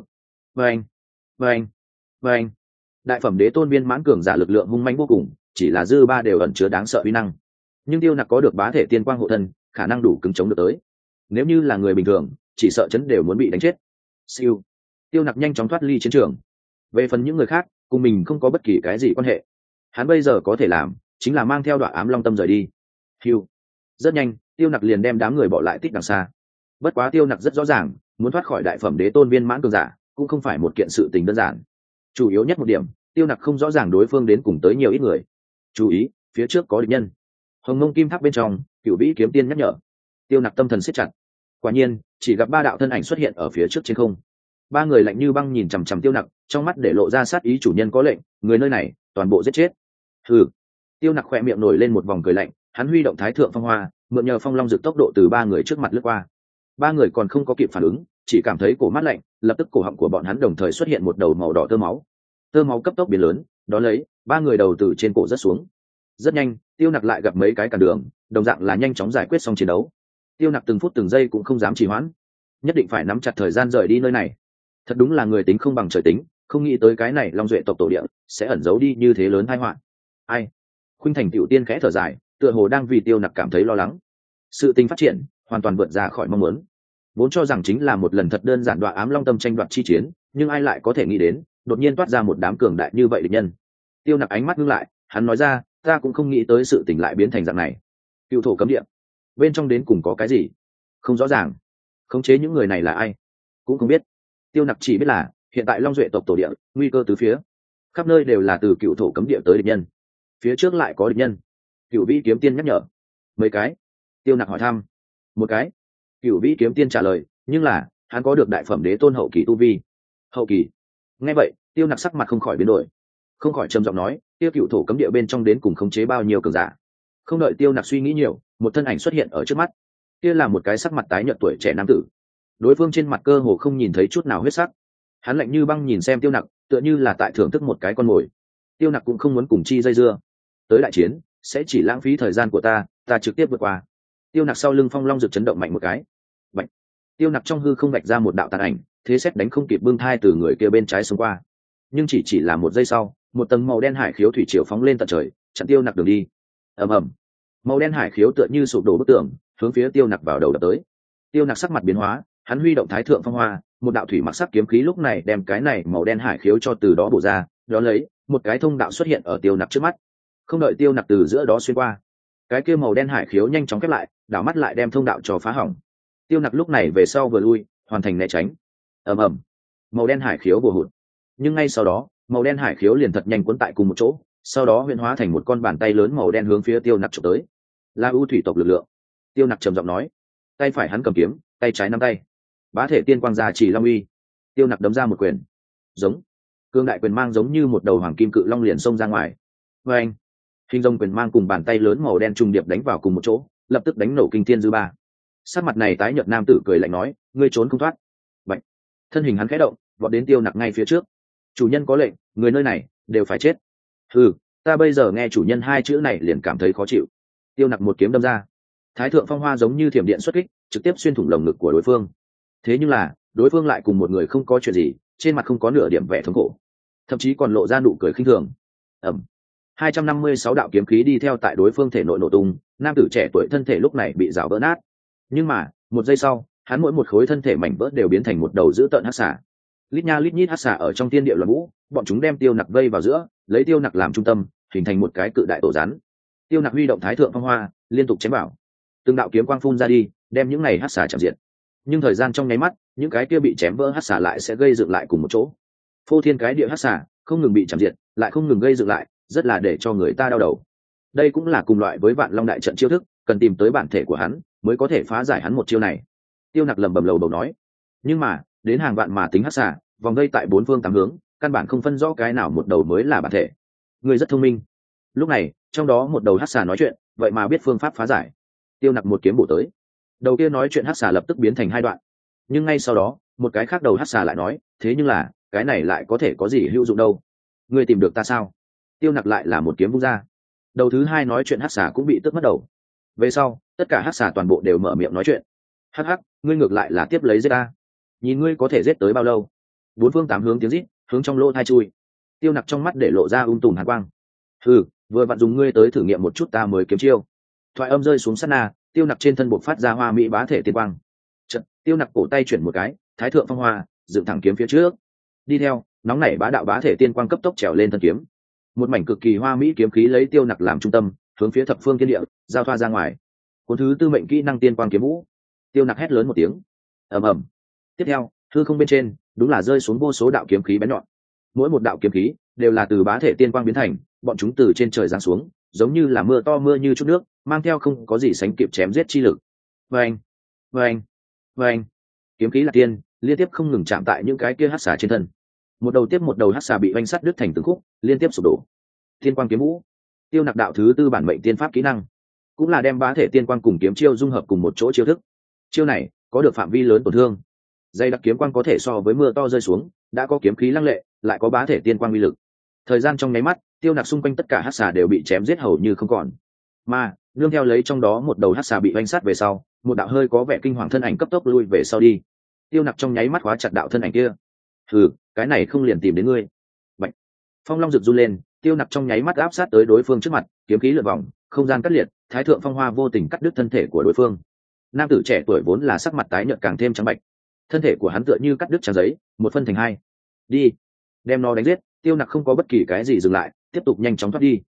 Vâng. Đại phẩm đế tôn viên mãn cường giả lực lượng hung mãnh vô cùng, chỉ là dư ba đều ẩn chứa đáng sợ uy năng. Nhưng Tiêu Nặc có được bá thể tiên quang hộ thân, khả năng đủ cứng chống được tới. Nếu như là người bình thường, chỉ sợ chấn đều muốn bị đánh chết. Siêu. Tiêu Nặc nhanh chóng thoát ly chiến trường. Về phần những người khác, cùng mình không có bất kỳ cái gì quan hệ. Hắn bây giờ có thể làm, chính là mang theo Đọa Ám Long Tâm rời đi. Hiu. Rất nhanh, Tiêu Nặc liền đem đám người bỏ lại tít đằng xa. Bất quá Tiêu Nặc rất rõ ràng, muốn thoát khỏi đại phẩm đế tôn viên mãn cường giả, cũng không phải một kiện sự tình đơn giản. Chủ yếu nhất một điểm, Tiêu Nặc không rõ ràng đối phương đến cùng tới nhiều ít người. Chú ý, phía trước có địch nhân. Hồng Mông Kim Tháp bên trong, Cửu Vĩ Kiếm Tiên nhắc nhở. Tiêu Nặc tâm thần siết chặt. Quả nhiên, chỉ gặp ba đạo thân ảnh xuất hiện ở phía trước trên không. Ba người lạnh như băng nhìn chằm chằm Tiêu Nặc, trong mắt để lộ ra sát ý, chủ nhân có lệnh, người nơi này toàn bộ giết chết. Hừ. Tiêu Nặc khẽ miệng nổi lên một vòng cười lạnh, hắn huy động Thái Thượng Phong Hoa, mượn nhờ Phong Long Dực tốc độ từ ba người trước mặt lướt qua. Ba người còn không có kịp phản ứng, chỉ cảm thấy cổ mát lạnh, lập tức cổ họng của bọn hắn đồng thời xuất hiện một đầu màu đỏ tơ máu. Tơ máu cấp tốc biến lớn, đó lấy ba người đầu từ trên cổ rất xuống. Rất nhanh, Tiêu Nặc lại gặp mấy cái cản đường, đồng dạng là nhanh chóng giải quyết xong chiến đấu. Tiêu Nặc từng phút từng giây cũng không dám trì hoãn, nhất định phải nắm chặt thời gian rời đi nơi này. Thật đúng là người tính không bằng trời tính, không nghĩ tới cái này Long duệ tộc tổ địa sẽ ẩn giấu đi như thế lớn tai họa. Ai? Khuynh Thành tiểu tiên khẽ thở dài, tựa hồ đang vì Tiêu Nặc cảm thấy lo lắng. Sự tình phát triển hoàn toàn vượt ra khỏi mong muốn. Vốn cho rằng chính là một lần thật đơn giản Đọa Ám Long Tâm tranh đoạt chi chiến, nhưng ai lại có thể nghĩ đến, đột nhiên toát ra một đám cường đại như vậy địch nhân. Tiêu Nặc ánh mắt ngưng lại, Hắn nói ra, ta cũng không nghĩ tới sự tình lại biến thành dạng này. Cựu thổ cấm địa bên trong đến cùng có cái gì không rõ ràng, khống chế những người này là ai cũng không biết. Tiêu Nặc chỉ biết là hiện tại Long Duệ tộc tổ địa nguy cơ từ phía, khắp nơi đều là từ cựu thổ cấm địa tới địch nhân, phía trước lại có địch nhân. Cựu Vĩ kiếm tiên nhắc nhở. Mấy cái? Tiêu Nặc hỏi thăm. Một cái. Cựu Vĩ kiếm tiên trả lời, nhưng là hắn có được đại phẩm đế tôn hậu kỳ tu vi. Hậu kỳ? Nghe vậy Tiêu Nặc sắc mặt không khỏi biến đổi, không khỏi trầm giọng nói, tiêu cựu thổ cấm địa bên trong đến cùng khống chế bao nhiêu cường giả. Không đợi Tiêu Nặc suy nghĩ nhiều, một thân ảnh xuất hiện ở trước mắt. Kia là một cái sắc mặt tái nhợt tuổi trẻ nam tử, đối phương trên mặt cơ hồ không nhìn thấy chút nào huyết sắc. Hắn lạnh như băng nhìn xem Tiêu Nặc, tựa như là tại thưởng thức một cái con mồi. Tiêu Nặc cũng không muốn cùng chi dây dưa, tới đại chiến sẽ chỉ lãng phí thời gian của ta trực tiếp vượt qua. Tiêu Nặc sau lưng phong long rực chấn động mạnh một cái. Bạch. Tiêu Nặc trong hư không vạch ra một đạo tàn ảnh, thế xét đánh không kịp bưng thai từ người kia bên trái xông qua. Nhưng chỉ là một giây sau, một tầng màu đen hải khiếu thủy triều phóng lên tận trời, chặn Tiêu Nặc đường đi. Ầm ầm. Màu đen hải khiếu tựa như sụp đổ bức tường, hướng phía Tiêu Nặc vào đầu đập tới. Tiêu Nặc sắc mặt biến hóa, hắn huy động Thái Thượng Phong Hoa, một đạo thủy mặc sắc kiếm khí lúc này đem cái này màu đen hải khiếu cho từ đó bổ ra, đó lấy một cái thông đạo xuất hiện ở Tiêu Nặc trước mắt. Không đợi Tiêu Nặc từ giữa đó xuyên qua, cái kia màu đen hải khiếu nhanh chóng khép lại, đảo mắt lại đem thông đạo cho phá hỏng. Tiêu Nặc lúc này về sau vừa lui, hoàn thành né tránh. Ầm ầm. Màu đen hải khiếu bổ hụt, nhưng ngay sau đó màu đen hải khiếu liền thật nhanh cuốn tại cùng một chỗ, sau đó huyễn hóa thành một con bàn tay lớn màu đen hướng phía Tiêu Nặc chụp tới. Là ưu thủy tộc lực lượng. Tiêu Nặc trầm giọng nói. Tay phải hắn cầm kiếm, tay trái nắm tay, bá thể tiên quang gia chỉ long uy. Tiêu Nặc đấm ra một quyền, giống cương đại quyền mang giống như một đầu hoàng kim cự long liền xông ra ngoài. Và anh, hình rồng quyền mang cùng bàn tay lớn màu đen trùng điệp đánh vào cùng một chỗ, lập tức đánh nổ kinh thiên dư ba. Sát mặt này tái nhợt nam tử cười lạnh nói, ngươi trốn không thoát. Bạch. Thân hình hắn khẽ động, vọt đến Tiêu Nặc ngay phía trước. Chủ nhân có lệnh, người nơi này đều phải chết. Ừ, ta bây giờ nghe chủ nhân hai chữ này liền cảm thấy khó chịu. Tiêu Nặc một kiếm đâm ra, Thái Thượng Phong Hoa giống như thiểm điện xuất kích, trực tiếp xuyên thủng lồng ngực của đối phương. Thế nhưng là đối phương lại cùng một người không có chuyện gì, trên mặt không có nửa điểm vẻ thống khổ, thậm chí còn lộ ra nụ cười khinh thường. Ẩm. 256 đạo kiếm khí đi theo tại đối phương thể nội nổ tung, nam tử trẻ tuổi thân thể lúc này bị rào vỡ nát. Nhưng mà một giây sau, hắn mỗi một khối thân thể mảnh vỡ đều biến thành một đầu dữ tợn hắc xà. Lít nha lít nhít hắc xà ở trong thiên địa loạn vũ, bọn chúng đem Tiêu Nặc vây vào giữa, lấy Tiêu Nặc làm trung tâm, hình thành một cái cự đại tổ rắn. Tiêu Nặc huy động Thái Thượng Phong Hoa, liên tục chém vào. Từng đạo kiếm quang phun ra đi, đem những này hắc xà chạm diệt. Nhưng thời gian trong nháy mắt, những cái kia bị chém vỡ hắc xà lại sẽ gây dựng lại cùng một chỗ. Phô thiên cái địa hắc xà không ngừng bị chạm diệt, lại không ngừng gây dựng lại, rất là để cho người ta đau đầu. Đây cũng là cùng loại với Vạn Long đại trận chiêu thức, cần tìm tới bản thể của hắn mới có thể phá giải hắn một chiêu này. Tiêu Nặc lẩm bẩm lầu bầu nói. Nhưng mà đến hàng vạn mà tính hắc xà, vòng vây tại bốn phương tám hướng, căn bản không phân rõ cái nào một đầu mới là bản thể. Ngươi rất thông minh. Lúc này trong đó một đầu hắc xà nói chuyện, vậy mà biết phương pháp phá giải. Tiêu Nặc một kiếm bổ tới, đầu kia nói chuyện hắc xà lập tức biến thành hai đoạn. Nhưng ngay sau đó một cái khác đầu hắc xà lại nói, thế nhưng là cái này lại có thể có gì hữu dụng đâu, ngươi tìm được ta sao? Tiêu Nặc lại là một kiếm vung ra, đầu thứ hai nói chuyện hắc xà cũng bị tức mất đầu. Về sau tất cả hắc xà toàn bộ đều mở miệng nói chuyện. Hắc hắc, ngươi ngược lại là tiếp lấy giết ta, nhìn ngươi có thể giết tới bao lâu. Bốn phương tám hướng tiếng rít hướng trong lỗ thai chui. Tiêu Nặc trong mắt để lộ ra tùm hàn quang. Ừ, vừa vặn dùng ngươi tới thử nghiệm một chút ta mới kiếm chiêu. Thoại âm rơi xuống sát na, Tiêu Nặc trên thân bộc phát ra hoa mỹ bá thể tiên quang. Chợt, Tiêu Nặc cổ tay chuyển một cái, Thái Thượng Phong Hoa dựng thẳng kiếm phía trước. Đi theo nóng nảy bá đạo bá thể tiên quang cấp tốc trèo lên thân kiếm. Một mảnh cực kỳ hoa mỹ kiếm khí lấy Tiêu Nặc làm trung tâm, hướng phía thập phương thiên địa giao thoa ra ngoài. Cuốn thứ tư mệnh kỹ năng tiên quang kiếm vũ. Tiêu Nặc hét lớn một tiếng. Ầm ầm. Tiếp theo hư không bên trên đúng là rơi xuống vô số đạo kiếm khí bén nhọn. Mỗi một đạo kiếm khí đều là từ bá thể tiên quang biến thành, bọn chúng từ trên trời giáng xuống, giống như là mưa to mưa như chút nước, mang theo không có gì sánh kịp chém giết chi lực. Vâng, vâng, vâng. Kiếm khí là tiên, liên tiếp không ngừng chạm tại những cái kia hắc xà trên thân. Một đầu tiếp một đầu hắc xà bị vành sắt đứt thành từng khúc, liên tiếp sụp đổ. Tiên quang kiếm vũ. Tiêu Nặc đạo thứ tư bản mệnh tiên pháp kỹ năng, cũng là đem bá thể tiên quang cùng kiếm chiêu dung hợp cùng một chỗ chiêu thức. Chiêu này có được phạm vi lớn tổn thương. Dây đặc kiếm quang có thể so với mưa to rơi xuống, đã có kiếm khí lăng lệ, lại có bá thể tiên quang uy lực. Thời gian trong nháy mắt, Tiêu Nặc xung quanh tất cả hắc xà đều bị chém giết hầu như không còn. Mà nương theo lấy trong đó một đầu hắc xà bị vành sát về sau, một đạo hơi có vẻ kinh hoàng thân ảnh cấp tốc lui về sau đi. Tiêu Nặc trong nháy mắt khóa chặt đạo thân ảnh kia. Hừ, cái này không liền tìm đến ngươi. Bạch. Phong long rực run lên, Tiêu Nặc trong nháy mắt áp sát tới đối phương trước mặt, kiếm khí lượn vòng, không gian cắt liệt, Thái Thượng Phong Hoa vô tình cắt đứt thân thể của đối phương. Nam tử trẻ tuổi vốn là sắc mặt tái nhợt càng thêm trắng bệch, thân thể của hắn tựa như cắt đứt trang giấy, một phân thành hai. Đi, đem nó đánh giết. Tiêu Nặc không có bất kỳ cái gì dừng lại, tiếp tục nhanh chóng thoát đi.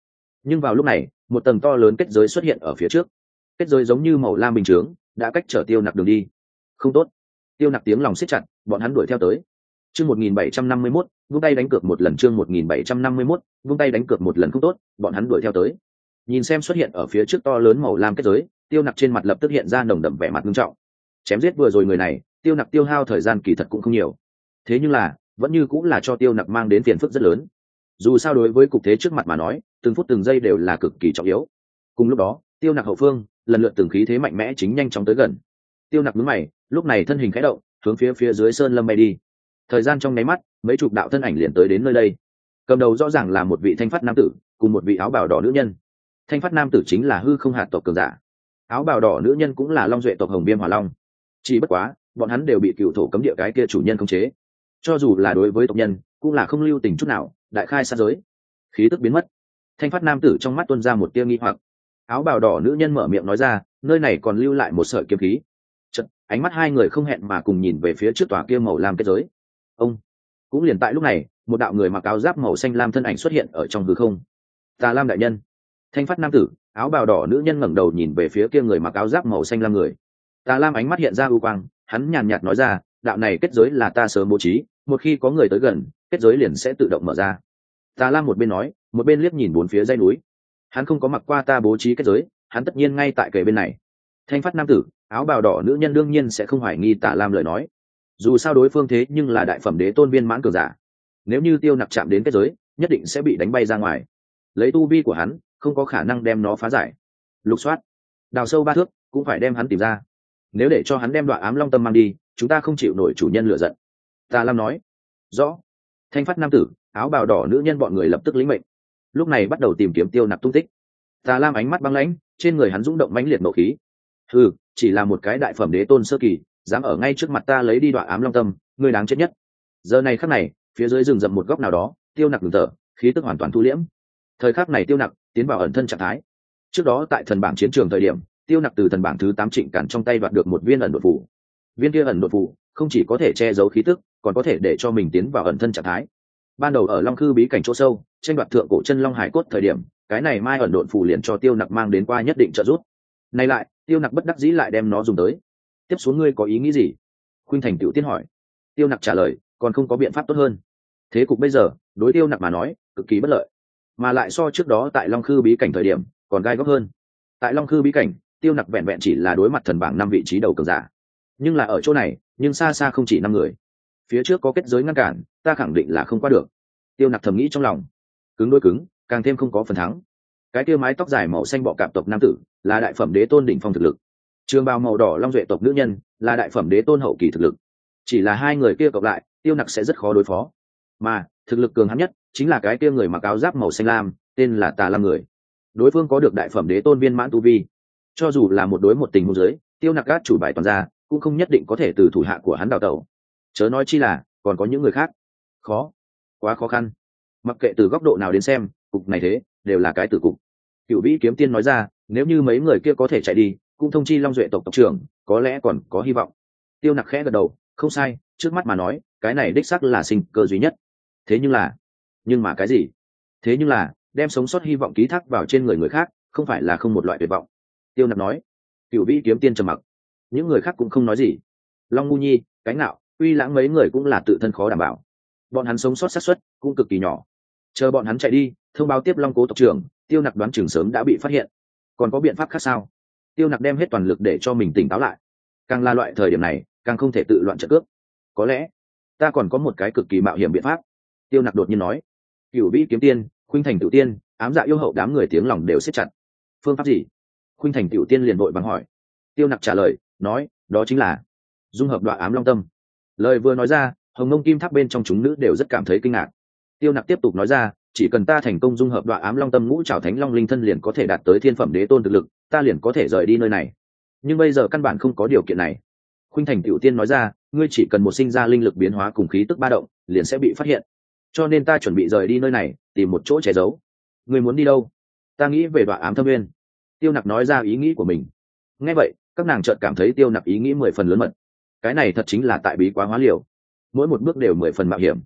Nhưng vào lúc này một tầng to lớn kết giới xuất hiện ở phía trước. Kết giới giống như màu lam bình chướng đã cách trở Tiêu Nặc đường đi. Không tốt. Tiêu Nặc tiếng lòng siết chặt, bọn hắn đuổi theo tới. Chương 1751, vung tay đánh cược một lần. Chương 1751, vung tay đánh cược một lần. Không tốt, bọn hắn đuổi theo tới. Nhìn xem xuất hiện ở phía trước to lớn màu lam kết giới, Tiêu Nặc trên mặt lập tức hiện ra nồng đậm vẻ mặt nghiêm trọng. Chém giết vừa rồi người này, Tiêu Nặc tiêu hao thời gian kỳ thật cũng không nhiều. Thế nhưng là, vẫn như cũng là cho Tiêu Nặc mang đến phiền phức rất lớn. Dù sao đối với cục thế trước mặt mà nói, từng phút từng giây đều là cực kỳ trọng yếu. Cùng lúc đó, Tiêu Nặc hậu phương, lần lượt từng khí thế mạnh mẽ chính nhanh chóng tới gần. Tiêu Nặc nhướng mày, lúc này thân hình khẽ động, hướng phía dưới sơn lâm bay đi. Thời gian trong nháy mắt, mấy chục đạo thân ảnh liền tới đến nơi đây. Cầm đầu rõ ràng là một vị thanh phát nam tử, cùng một vị áo bào đỏ nữ nhân. Thanh phát nam tử chính là hư không hạt tộc cường giả, áo bào đỏ nữ nhân cũng là long duệ tộc Hồng Viêm Hỏa Long. Chỉ bất quá, bọn hắn đều bị cựu thổ cấm địa cái kia chủ nhân khống chế. Cho dù là đối với tộc nhân, cũng là không lưu tình chút nào, đại khai sát giới. Khí tức biến mất. Thanh phát nam tử trong mắt tuôn ra một tia nghi hoặc. Áo bào đỏ nữ nhân mở miệng nói ra, nơi này còn lưu lại một sợi kiếm khí. Chợt, ánh mắt hai người không hẹn mà cùng nhìn về phía trước tòa kia màu lam kết giới. Ông cũng liền tại lúc này, một đạo người mặc áo giáp màu xanh lam thân ảnh xuất hiện ở trong hư không. Tà Lam đại nhân. Thanh phát nam tử, áo bào đỏ nữ nhân ngẩng đầu nhìn về phía kia người mặc áo giáp màu xanh lam người. Tà Lam ánh mắt hiện ra ưu quang, hắn nhàn nhạt nói ra, đạo này kết giới là ta sớm bố trí, một khi có người tới gần, kết giới liền sẽ tự động mở ra. Tà Lam một bên nói, một bên liếc nhìn bốn phía dãy núi. Hắn không có mặc qua ta bố trí kết giới, hắn tất nhiên ngay tại kề bên này. Thanh phát nam tử, áo bào đỏ nữ nhân đương nhiên sẽ không hoài nghi Tà Lam lời nói. Dù sao đối phương thế nhưng là đại phẩm đế tôn viên mãn cường giả, nếu như Tiêu Nặc chạm đến kết giới, nhất định sẽ bị đánh bay ra ngoài. Lấy tu vi của hắn, không có khả năng đem nó phá giải. Lục soát, đào sâu 3 thước, cũng phải đem hắn tìm ra. Nếu để cho hắn đem đoạn ám long tâm mang đi, chúng ta không chịu nổi chủ nhân lựa giận. Tà Lam nói. Rõ. Thanh phát nam tử, áo bào đỏ nữ nhân bọn người lập tức lĩnh mệnh. Lúc này bắt đầu tìm kiếm Tiêu Nặc tung tích. Tà Lam ánh mắt băng lãnh, trên người hắn rung động mãnh liệt nộ khí. Ừ, chỉ là một cái đại phẩm đế tôn sơ kỳ, dám ở ngay trước mặt ta lấy đi đoạn ám long tâm, ngươi đáng chết nhất. Giờ này khắc này, phía dưới rừng rậm một góc nào đó, Tiêu Nặc ngừng thở, khí tức hoàn toàn thu liễm. Thời khắc này Tiêu Nặc tiến vào ẩn thân trạng thái. Trước đó tại thần bảng chiến trường thời điểm, Tiêu Nặc từ thần bảng thứ 8 Trịnh Cản trong tay đoạt được một viên ẩn đột phù. Viên kia ẩn đột phù không chỉ có thể che giấu khí tức, còn có thể để cho mình tiến vào ẩn thân trạng thái. Ban đầu ở Long Khư bí cảnh chỗ sâu, tranh đoạt thượng cổ chân long hải cốt thời điểm, cái này mai ẩn đột phù liền cho Tiêu Nặc mang đến qua nhất định trợ giúp. Nay lại, Tiêu Nặc bất đắc dĩ lại đem nó dùng tới. Tiếp xuống ngươi có ý nghĩ gì? Khuynh Thành Tiểu Tiên hỏi. Tiêu Nặc trả lời, còn không có biện pháp tốt hơn. Thế cục bây giờ, đối Tiêu Nặc mà nói, cực kỳ bất lợi, mà lại so trước đó tại Long Khư bí cảnh thời điểm, còn gai góc hơn. Tại Long Khư bí cảnh, Tiêu Nặc vẹn vẹn chỉ là đối mặt thần bảng 5 vị trí đầu cường giả, nhưng là ở chỗ này, nhưng xa xa không chỉ 5 người. Phía trước có kết giới ngăn cản, ta khẳng định là không qua được. Tiêu Nặc thầm nghĩ trong lòng. Cứng đối cứng, càng thêm không có phần thắng. Cái kia mái tóc dài màu xanh bọ cạp tộc nam tử, là đại phẩm đế tôn đỉnh phong thực lực. Trường bào màu đỏ long duệ tộc nữ nhân, là đại phẩm đế tôn hậu kỳ thực lực. Chỉ là hai người kia cộng lại, Tiêu Nặc sẽ rất khó đối phó. Mà thực lực cường hắn nhất chính là cái kia người mặc áo giáp màu xanh lam, tên là Tà Lam người. Đối phương có được đại phẩm đế tôn viên mãn tu vi, cho dù là một đối một tình huống dưới, Tiêu Nặc gác chủ bài toàn ra, cũng không nhất định có thể từ thủ hạ của hắn đào tẩu. Chớ nói chi là còn có những người khác. Khó, quá khó khăn. Mặc kệ từ góc độ nào đến xem, cục này thế đều là cái tử cục. Cựu Vĩ Kiếm Tiên nói ra, nếu như mấy người kia có thể chạy đi, cũng thông chi Long Duệ tộc tộc trưởng, có lẽ còn có hy vọng. Tiêu Nặc khẽ gật đầu, không sai, trước mắt mà nói, cái này đích xác là sinh cơ duy nhất. Thế nhưng mà cái gì? Thế nhưng là đem sống sót hy vọng ký thác vào trên người khác, không phải là không một loại tuyệt vọng. Tiêu Nặc nói. Cựu Vĩ Kiếm Tiên trầm mặc. Những người khác cũng không nói gì. Long Ngu Nhi, Cánh Nạo, Uy Lãng mấy người cũng là tự thân khó đảm bảo, bọn hắn sống sót xác suất cũng cực kỳ nhỏ. Chờ bọn hắn chạy đi, thông báo tiếp Long Cố tộc trưởng, Tiêu Nặc đoán chừng sớm đã bị phát hiện. Còn có biện pháp khác sao? Tiêu Nặc đem hết toàn lực để cho mình tỉnh táo lại. Càng là loại thời điểm này, càng không thể tự loạn trận cướp. Có lẽ ta còn có một cái cực kỳ mạo hiểm biện pháp. Tiêu Nặc đột nhiên nói. Cửu Vĩ Kiếm Tiên, Khuynh Thành Tiểu Tiên, Ám Dạ Yêu Hậu đám người tiếng lòng đều siết chặt. Phương pháp gì? Khuynh Thành Tiểu Tiên liền vội vàng hỏi. Tiêu Nặc trả lời, nói, đó chính là dung hợp đoạn ám long tâm. Lời vừa nói ra, Hồng Mông Kim Tháp bên trong chúng nữ đều rất cảm thấy kinh ngạc. Tiêu Nặc tiếp tục nói ra, chỉ cần ta thành công dung hợp đoạn ám long tâm ngũ trảo thánh long linh thân liền có thể đạt tới thiên phẩm đế tôn thực lực, ta liền có thể rời đi nơi này. Nhưng bây giờ căn bản không có điều kiện này. Khuynh Thành Tiểu Tiên nói ra, ngươi chỉ cần một sinh ra linh lực biến hóa cùng khí tức ba động, liền sẽ bị phát hiện. Cho nên ta chuẩn bị rời đi nơi này, tìm một chỗ che giấu. Ngươi muốn đi đâu? Ta nghĩ về đoạn ám thâm nguyên. Tiêu Nặc nói ra ý nghĩ của mình. Nghe vậy, các nàng chợt cảm thấy Tiêu Nặc ý nghĩ 10 phần lớn mật. Cái này thật chính là tại bí quá hóa liều, mỗi một bước đều 10 phần mạo hiểm.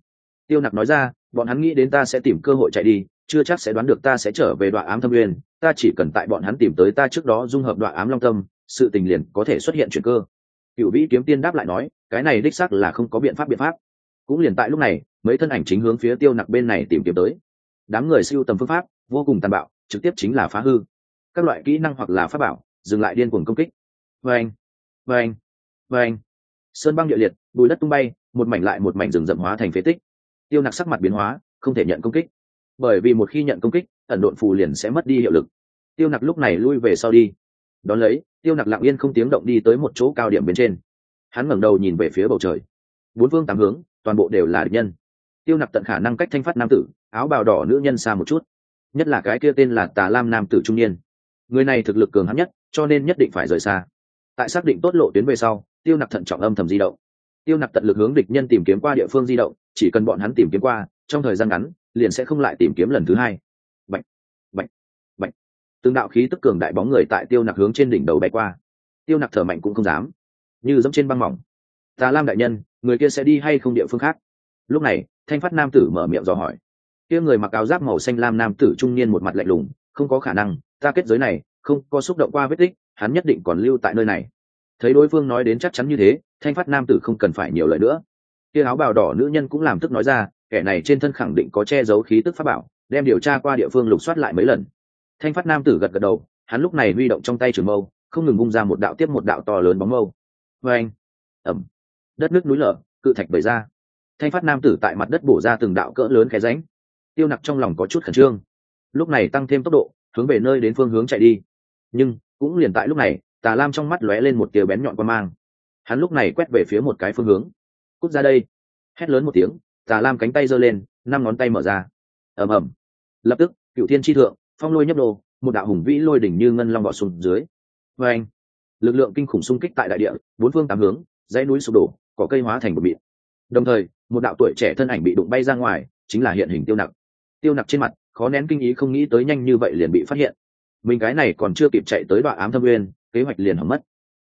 Tiêu Nặc nói ra, bọn hắn nghĩ đến ta sẽ tìm cơ hội chạy đi, chưa chắc sẽ đoán được ta sẽ trở về Đoạ Ám Thâm Nguyên, ta chỉ cần tại bọn hắn tìm tới ta trước đó dung hợp Đoạ Ám Long Tâm, sự tình liền có thể xuất hiện chuyển cơ. Cựu Vĩ Kiếm Tiên đáp lại nói, cái này đích xác là không có biện pháp. Cũng liền tại lúc này, mấy thân ảnh chính hướng phía Tiêu Nặc bên này tìm kiếm tới. Đám người siêu tầm phương pháp vô cùng tàn bạo, trực tiếp chính là phá hư các loại kỹ năng hoặc là pháp bảo, dừng lại điên cuồng công kích. Vâng. Sơn băng địa liệt, bùi đất tung bay, một mảnh lại một mảnh rừng rậm hóa thành phế tích. Tiêu Nặc sắc mặt biến hóa, không thể nhận công kích, bởi vì một khi nhận công kích, ẩn độn phù liền sẽ mất đi hiệu lực. Tiêu Nặc lúc này lui về sau đi. Đón lấy, Tiêu Nặc lặng yên không tiếng động đi tới một chỗ cao điểm bên trên. Hắn ngẩng đầu nhìn về phía bầu trời, bốn phương tám hướng, toàn bộ đều là địch nhân. Tiêu Nặc tận khả năng cách Thanh Phát nam tử, áo bào đỏ nữ nhân xa một chút, nhất là cái kia tên là Tà Lam nam tử trung niên. Người này thực lực cường hãn nhất, cho nên nhất định phải rời xa. Tại xác định tốt lộ tuyến về sau, Tiêu Nặc thận trọng âm thầm di động. Tiêu Nặc tận lực hướng địch nhân tìm kiếm qua địa phương di động, chỉ cần bọn hắn tìm kiếm qua, trong thời gian ngắn liền sẽ không lại tìm kiếm lần thứ hai. Bạch, bạch, bạch. Từng đạo khí tức cường đại bóng người tại Tiêu Nặc hướng trên đỉnh đầu bay qua. Tiêu Nặc thở mạnh cũng không dám, như dẫm trên băng mỏng. Tà Lam đại nhân, người kia sẽ đi hay không địa phương khác? Lúc này, Thanh Phát nam tử mở miệng dò hỏi. Kia người mặc áo giáp màu xanh lam nam tử trung niên một mặt lạnh lùng, không có khả năng, ta kết giới này không có xúc động qua vết tích, hắn nhất định còn lưu tại nơi này. Thấy đối phương nói đến chắc chắn như thế, Thanh Phát nam tử không cần phải nhiều lời nữa. Kia áo bào đỏ nữ nhân cũng làm tức nói ra, kẻ này trên thân khẳng định có che giấu khí tức pháp bảo, đem điều tra qua địa phương lục soát lại mấy lần. Thanh Phát nam tử gật gật đầu, hắn lúc này huy động trong tay trường mâu, không ngừng vung ra một đạo tiếp một đạo to lớn bóng mâu. Oeng, ầm, đất nước núi lở, cự thạch bày ra. Thanh Phát nam tử tại mặt đất bổ ra từng đạo cỡ lớn khe rãnh. Tiêu Nặc trong lòng có chút khẩn trương, lúc này tăng thêm tốc độ, hướng về nơi đến phương hướng chạy đi. Nhưng cũng liền tại lúc này, Tà Lam trong mắt lóe lên một tia bén nhọn quan mang. Hắn lúc này quét về phía một cái phương hướng. Cút ra đây! Hét lớn một tiếng, Tà Lam cánh tay giơ lên, năm ngón tay mở ra. Ầm ầm! Lập tức, Cửu Thiên chi thượng, phong lôi nhấp đồ, một đạo hùng vĩ lôi đỉnh như ngân long bọ xuống dưới. Oeng! Lực lượng kinh khủng xung kích tại đại địa, bốn phương tám hướng, dãy núi sụp đổ, cỏ cây hóa thành bột mịn. Đồng thời, một đạo tuổi trẻ thân ảnh bị đụng bay ra ngoài, chính là hiện hình Tiêu Nặc. Tiêu Nặc trên mặt khó nén kinh ý, không nghĩ tới nhanh như vậy liền bị phát hiện. Mình cái này còn chưa kịp chạy tới Đoạ Ám Thâm Nguyên, kế hoạch liền hỏng mất.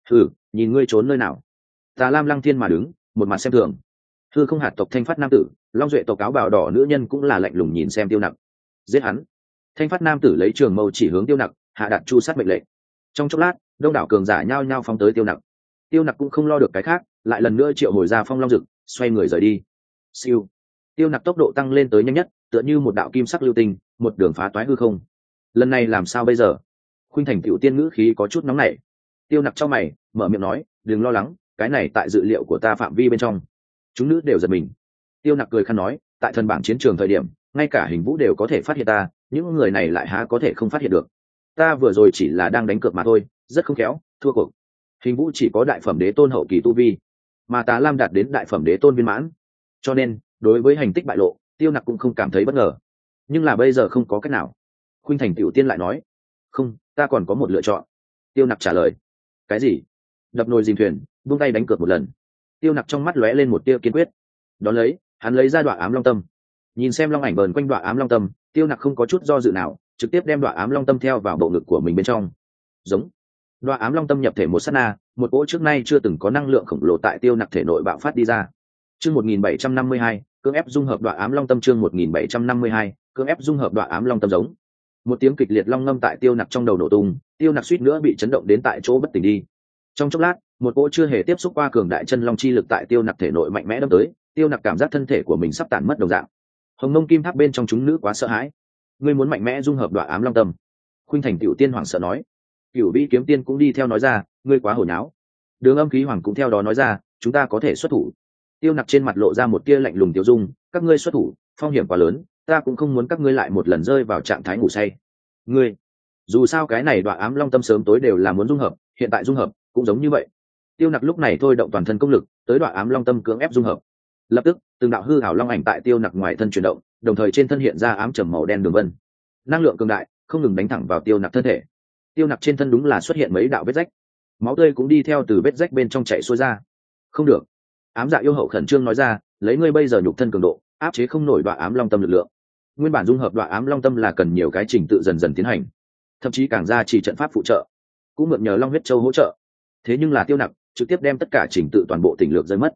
Nhìn ngươi trốn nơi nào? Tà Lam lăng thiên mà đứng, một mặt xem thường. Hư Không hạt tộc Thanh Phát nam tử, Long Duệ tộc áo bào đỏ nữ nhân cũng là lạnh lùng nhìn xem Tiêu Nặc. Giết hắn! Thanh Phát nam tử lấy trường mâu chỉ hướng Tiêu Nặc, hạ đạt chu sát mệnh lệnh. Trong chốc lát, đông đảo cường giả nhao nhao phóng tới Tiêu Nặc. Tiêu Nặc cũng không lo được cái khác, lại lần nữa triệu hồi ra Phong Long Dực, xoay người rời đi. Siêu! Tiêu Nặc tốc độ tăng lên tới nhanh nhất, tựa như một đạo kim sắc lưu tinh, một đường phá toái hư không. Lần này làm sao bây giờ? Khuynh Thành Tiểu Tiên ngữ khí có chút nóng nảy. Tiêu Nặc trong mày, mở miệng nói, đừng lo lắng, cái này tại dự liệu của ta phạm vi bên trong. Chúng nữ đều giật mình. Tiêu Nặc cười khăn nói, tại thần bảng chiến trường thời điểm, ngay cả Hình Vũ đều có thể phát hiện ta, những người này lại há có thể không phát hiện được. Ta vừa rồi chỉ là đang đánh cược mà thôi, rất không khéo, thua cuộc. Hình Vũ chỉ có đại phẩm đế tôn hậu kỳ tu vi, mà Tà Lam đạt đến đại phẩm đế tôn viên mãn. Cho nên, đối với hành tích bại lộ, Tiêu Nặc cũng không cảm thấy bất ngờ. Nhưng là bây giờ không có cách nào. Khuynh Thành Tiểu Tiên lại nói, không, ta còn có một lựa chọn. Tiêu Nặc trả lời, cái gì? Đập nồi dìm thuyền, buông tay đánh cược một lần. Tiêu Nặc trong mắt lóe lên một tia kiên quyết. Đón lấy, hắn lấy ra Đoạ Ám Long Tâm. Nhìn xem long ảnh vờn quanh Đoạ Ám Long Tâm, Tiêu Nặc không có chút do dự nào, trực tiếp đem Đoạ Ám Long Tâm theo vào bộ ngực của mình bên trong. Giống. Đoạ Ám Long Tâm nhập thể một sát na, một cỗ trước nay chưa từng có năng lượng khổng lồ tại Tiêu Nặc thể nội bạo phát đi ra. Chương 1752, cưỡng ép dung hợp Đoạ Ám Long Tâm. Chương 1752, cưỡng ép dung hợp Đoạ Ám Long Tâm. Giống. Một tiếng kịch liệt long ngâm tại Tiêu Nặc trong đầu nổ tung, Tiêu Nặc suýt nữa bị chấn động đến tại chỗ bất tỉnh đi. Trong chốc lát, một cỗ chưa hề tiếp xúc qua cường đại chân long chi lực tại Tiêu Nặc thể nội mạnh mẽ đâm tới, Tiêu Nặc cảm giác thân thể của mình sắp tàn mất đồng dạng. Hồng Mông Kim Tháp bên trong chúng nữ quá sợ hãi. Ngươi muốn mạnh mẽ dung hợp Đoạ Ám Long Tâm? Khuynh Thành Tiểu Tiên hoảng sợ nói. Cửu Vĩ Kiếm Tiên cũng đi theo nói ra, ngươi quá hổ nháo. Đường Âm Khí Hoàng cũng theo đó nói ra, chúng ta có thể xuất thủ. Tiêu Nặc trên mặt lộ ra một tia lạnh lùng tiêu dung, các ngươi xuất thủ, phong hiểm quá lớn, ta cũng không muốn các ngươi lại một lần rơi vào trạng thái ngủ say. Ngươi, dù sao cái này Đoạ Ám Long Tâm sớm tối đều là muốn dung hợp, hiện tại dung hợp cũng giống như vậy. Tiêu Nặc lúc này thôi động toàn thân công lực, tới Đoạ Ám Long Tâm cưỡng ép dung hợp. Lập tức, từng đạo hư ảo long ảnh tại Tiêu Nặc ngoài thân chuyển động, đồng thời trên thân hiện ra ám trầm màu đen đường vân. Năng lượng cường đại, không ngừng đánh thẳng vào Tiêu Nặc thân thể. Tiêu Nặc trên thân đúng là xuất hiện mấy đạo vết rách, máu tươi cũng đi theo từ vết rách bên trong chảy xuôi ra. Không được. Ám Dạ yêu hậu khẩn trương nói ra, lấy ngươi bây giờ nhục thân cường độ, áp chế không nổi Đoạ Ám Long Tâm lực lượng. Nguyên bản dung hợp Đoạ Ám Long Tâm là cần nhiều cái trình tự dần dần tiến hành, thậm chí càng ra chỉ trận pháp phụ trợ, cũng mượn nhờ Long huyết châu hỗ trợ. Thế nhưng là Tiêu Nặc trực tiếp đem tất cả trình tự toàn bộ tỉnh lược rơi mất.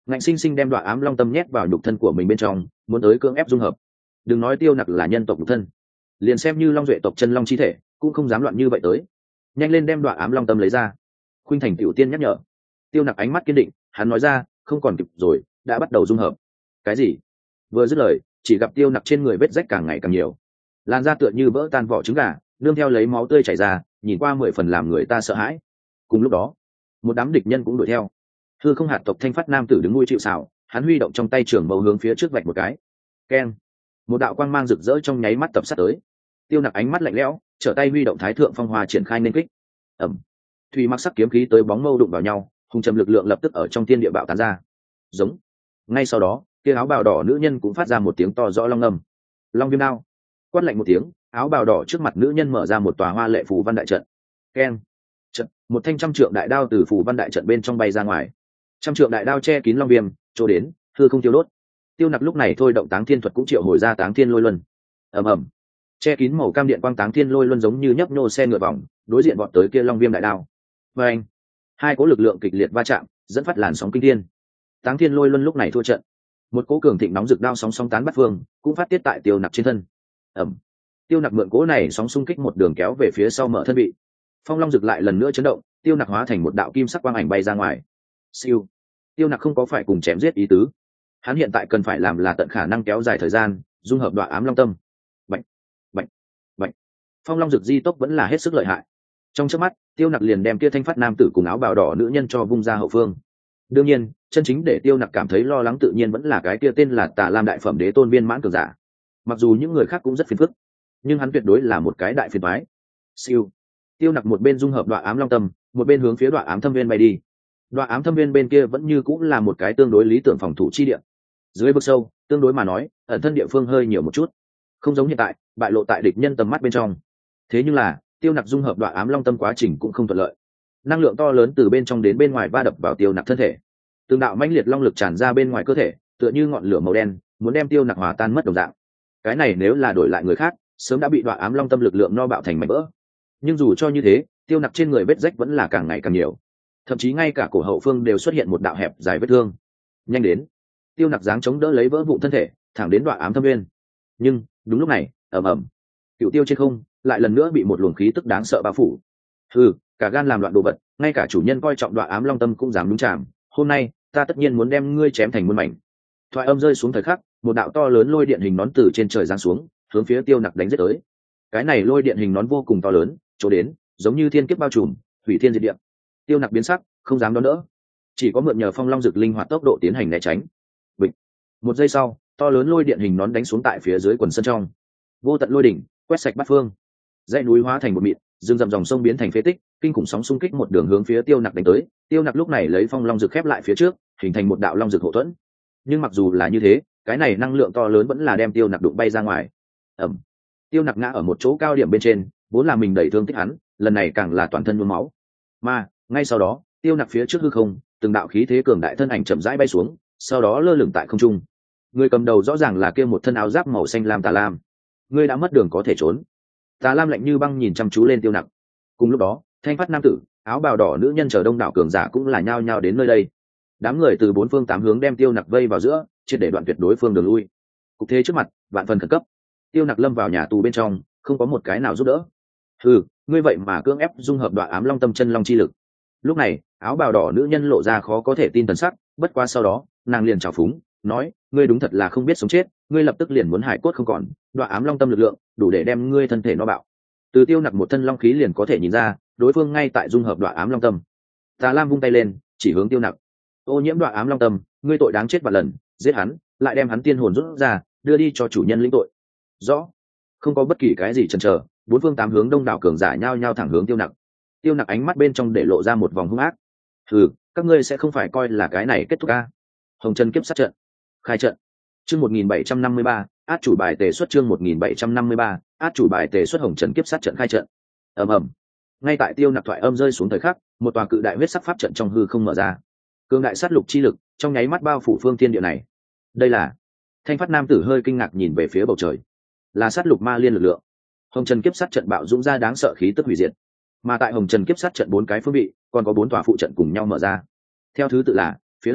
ngạnh sinh sinh đem đoạn ám long tâm nhét vào nhục thân của mình bên trong, muốn tới cưỡng ép dung hợp. Đừng nói Tiêu Nặc là nhân tộc nhục thân, liền xem như long duệ tộc chân long chi thể cũng không dám loạn như vậy tới. Nhanh lên đem đoạn ám long tâm lấy ra. Khuynh Thành tiểu tiên nhắc nhở. Tiêu Nặc ánh mắt kiên định, hắn nói ra, không còn kịp rồi, đã bắt đầu dung hợp. Cái gì? Vừa dứt lời, chỉ gặp Tiêu Nặc trên người vết rách càng ngày càng nhiều, làn da tựa như vỡ tan vỏ trứng gà, nương theo lấy máu tươi chảy ra, nhìn qua 10 phần làm người ta sợ hãi. Cùng lúc đó, một đám địch nhân cũng đuổi theo. Hư Không hạt tộc Thanh Phát nam tử đứng nuôi chịu sào, hắn huy động trong tay trường mâu hướng phía trước vạch một cái. Keng! Một đạo quang mang rực rỡ trong nháy mắt tập sát tới. Tiêu Nặc ánh mắt lạnh lẽo, trở tay huy động Thái Thượng Phong Hoa triển khai nên kích. Ầm! Thủy mặc sắc kiếm khí tới bóng mâu đụng vào nhau, hùng trầm lực lượng lập tức ở trong thiên địa bạo tán ra. Giống. Ngay sau đó, kia áo bào đỏ nữ nhân cũng phát ra một tiếng to rõ long ngâm. Long viêm đao. Quát lạnh một tiếng, áo bào đỏ trước mặt nữ nhân mở ra một tòa hoa lệ phù văn đại trận. Keng. Trận, một thanh trăm trượng đại đao từ phù văn đại trận bên trong bay ra ngoài. Trăm trượng đại đao che kín long viêm, chỗ đến, hư không tiêu đốt. Tiêu Nặc lúc này thôi động Táng Thiên thuật cũng triệu hồi ra Táng Thiên Lôi Luân. Ầm ầm. Che kín màu cam điện quang Táng Thiên Lôi Luân giống như nhấp nhô xe ngựa vòng, đối diện vọt tới kia long viêm đại đao. Và anh, hai cỗ lực lượng kịch liệt va chạm, dẫn phát làn sóng kinh thiên. Táng Thiên Lôi Luân lúc này thua trận. Một cỗ cường thịnh nóng rực đao sóng sóng tán bắt phương, cũng phát tiết tại Tiêu Nặc trên thân. Ầm. Tiêu Nặc mượn cỗ này sóng xung kích một đường kéo về phía sau mở thân bị. Phong long rực lại lần nữa chấn động, Tiêu Nặc hóa thành một đạo kim sắc quang ảnh bay ra ngoài. Siêu. Tiêu Nặc không có phải cùng chém giết ý tứ. Hắn hiện tại cần phải làm là tận khả năng kéo dài thời gian, dung hợp đoạn ám long tâm. Bạch, bạch, bạch. Phong long rực di tốc vẫn là hết sức lợi hại. Trong chớp mắt, Tiêu Nặc liền đem kia Thanh Phát nam tử cùng áo bào đỏ nữ nhân cho vung ra hậu phương. Đương nhiên, chân chính để Tiêu Nặc cảm thấy lo lắng tự nhiên vẫn là cái kia tên là Tà Lam đại phẩm đế tôn viên mãn cường giả. Mặc dù những người khác cũng rất phiền phức, nhưng hắn tuyệt đối là một cái đại phiền toái. Siêu. Tiêu Nặc một bên dung hợp đoạn ám long tâm, một bên hướng phía đoạn ám thâm viên bay đi. Đoạn ám thâm viên bên kia vẫn như cũng là một cái tương đối lý tưởng phòng thủ chi địa. Dưới vực sâu, tương đối mà nói, ẩn thân địa phương hơi nhiều một chút, không giống hiện tại bại lộ tại địch nhân tầm mắt bên trong. Thế nhưng là Tiêu Nặc dung hợp đoạn ám long tâm quá trình cũng không thuận lợi, năng lượng to lớn từ bên trong đến bên ngoài va đập vào Tiêu Nặc thân thể, từng đạo mãnh liệt long lực tràn ra bên ngoài cơ thể, tựa như ngọn lửa màu đen muốn đem Tiêu Nặc hòa tan mất đồng dạng. Cái này nếu là đổi lại người khác, sớm đã bị đoạn ám long tâm lực lượng no bạo thành mảnh vỡ. Nhưng dù cho như thế, Tiêu Nặc trên người vết rách vẫn là càng ngày càng nhiều, thậm chí ngay cả cổ hậu phương đều xuất hiện một đạo hẹp dài vết thương. Nhanh đến. Tiêu Nặc giáng chống đỡ lấy vỡ vụn thân thể, thẳng đến đoạn ám thâm viên. Nhưng đúng lúc này, ầm ầm, Cựu Tiêu trên không lại lần nữa bị một luồng khí tức đáng sợ bao phủ. Cả gan làm loạn đồ vật, ngay cả chủ nhân coi trọng đoạn ám long tâm cũng dám đúng chạm. Hôm nay ta tất nhiên muốn đem ngươi chém thành muôn mảnh. Thoại âm rơi xuống thời khắc, một đạo to lớn lôi điện hình nón từ trên trời giáng xuống, hướng phía Tiêu Nặc đánh giết tới. Cái này lôi điện hình nón vô cùng to lớn, chỗ đến giống như thiên kiếp bao trùm, hủy thiên diệt địa. Tiêu Nặc biến sắc, không dám đón đỡ, chỉ có mượn nhờ phong long dực linh hoạt tốc độ tiến hành né tránh. Bịch. Một giây sau, to lớn lôi điện hình nón đánh xuống tại phía dưới quần sân trong, vô tận lôi đỉnh quét sạch bát phương, dãy núi hóa thành một mịn, rừng rậm dòng sông biến thành phế tích, kinh khủng sóng xung kích một đường hướng phía Tiêu Nặc đánh tới. Tiêu Nặc lúc này lấy phong long dực khép lại phía trước, hình thành một đạo long dực hộ thuẫn. Nhưng mặc dù là như thế, cái này năng lượng to lớn vẫn là đem Tiêu Nặc đụng bay ra ngoài. Ẩm. Tiêu Nặc ngã ở một chỗ cao điểm bên trên, vốn là mình đẩy thương tích hắn, lần này càng là toàn thân nhuốm máu. Mà ngay sau đó, Tiêu Nặc phía trước hư không, từng đạo khí thế cường đại thân ảnh chậm rãi bay xuống, sau đó lơ lửng tại không trung. Người cầm đầu rõ ràng là kia một thân áo giáp màu xanh lam Tà Lam. Ngươi đã mất đường có thể trốn. Tà Lam lạnh như băng nhìn chăm chú lên Tiêu Nặc. Cùng lúc đó, Thanh Phát nam tử, áo bào đỏ nữ nhân chờ đông đảo cường giả cũng là nhao nhao đến nơi đây. Đám người từ bốn phương tám hướng đem Tiêu Nặc vây vào giữa, triệt để đoạn tuyệt đối phương đường lui. Cục thế trước mặt, vạn phần khẩn cấp. Tiêu Nặc lâm vào nhà tù bên trong, không có một cái nào giúp đỡ. Ngươi vậy mà cưỡng ép dung hợp đoạn ám long tâm chân long chi lực. Lúc này, áo bào đỏ nữ nhân lộ ra khó có thể tin thần sắc, bất quá sau đó, nàng liền trào phúng, nói, ngươi đúng thật là không biết sống chết, ngươi lập tức liền muốn hải cốt không còn, đoạn ám long tâm lực lượng đủ để đem ngươi thân thể nó bạo. Từ Tiêu Nặc một thân long khí liền có thể nhìn ra, đối phương ngay tại dung hợp đoạn ám long tâm. Tà Lam vung tay lên, chỉ hướng Tiêu Nặc. Ô nhiễm đoạn ám long tâm, ngươi tội đáng chết vạn lần, giết hắn, lại đem hắn tiên hồn rút ra, đưa đi cho chủ nhân lĩnh tội. Rõ. Không có bất kỳ cái gì chần chờ, bốn phương tám hướng đông đảo cường giả nhao nhao thẳng hướng Tiêu Nặc. Tiêu Nặc ánh mắt bên trong để lộ ra một vòng hung ác. Các ngươi sẽ không phải coi là cái này kết thúc a? Hồng Trần kiếp sát trận, khai trận. Chương 1753, át chủ bài tề xuất. Chương 1753, át chủ bài tề xuất. Hồng Trần kiếp sát trận khai trận. Ầm ầm. Ngay tại Tiêu Nặc thoại âm rơi xuống thời khắc, một tòa cự đại huyết sắc pháp trận trong hư không mở ra. Cường đại sát lục chi lực trong nháy mắt bao phủ phương thiên địa này. Đây là... Thanh Phát nam tử hơi kinh ngạc nhìn về phía bầu trời. Là sát lục ma liên lực lượng. Hồng Trần kiếp sát trận bạo dũng ra đáng sợ khí tức hủy diệt. Mà tại Hồng Trần kiếp sát trận 4 cái phương vị, còn có 4 tòa phụ trận cùng nhau mở ra. Theo thứ tự là phía đông,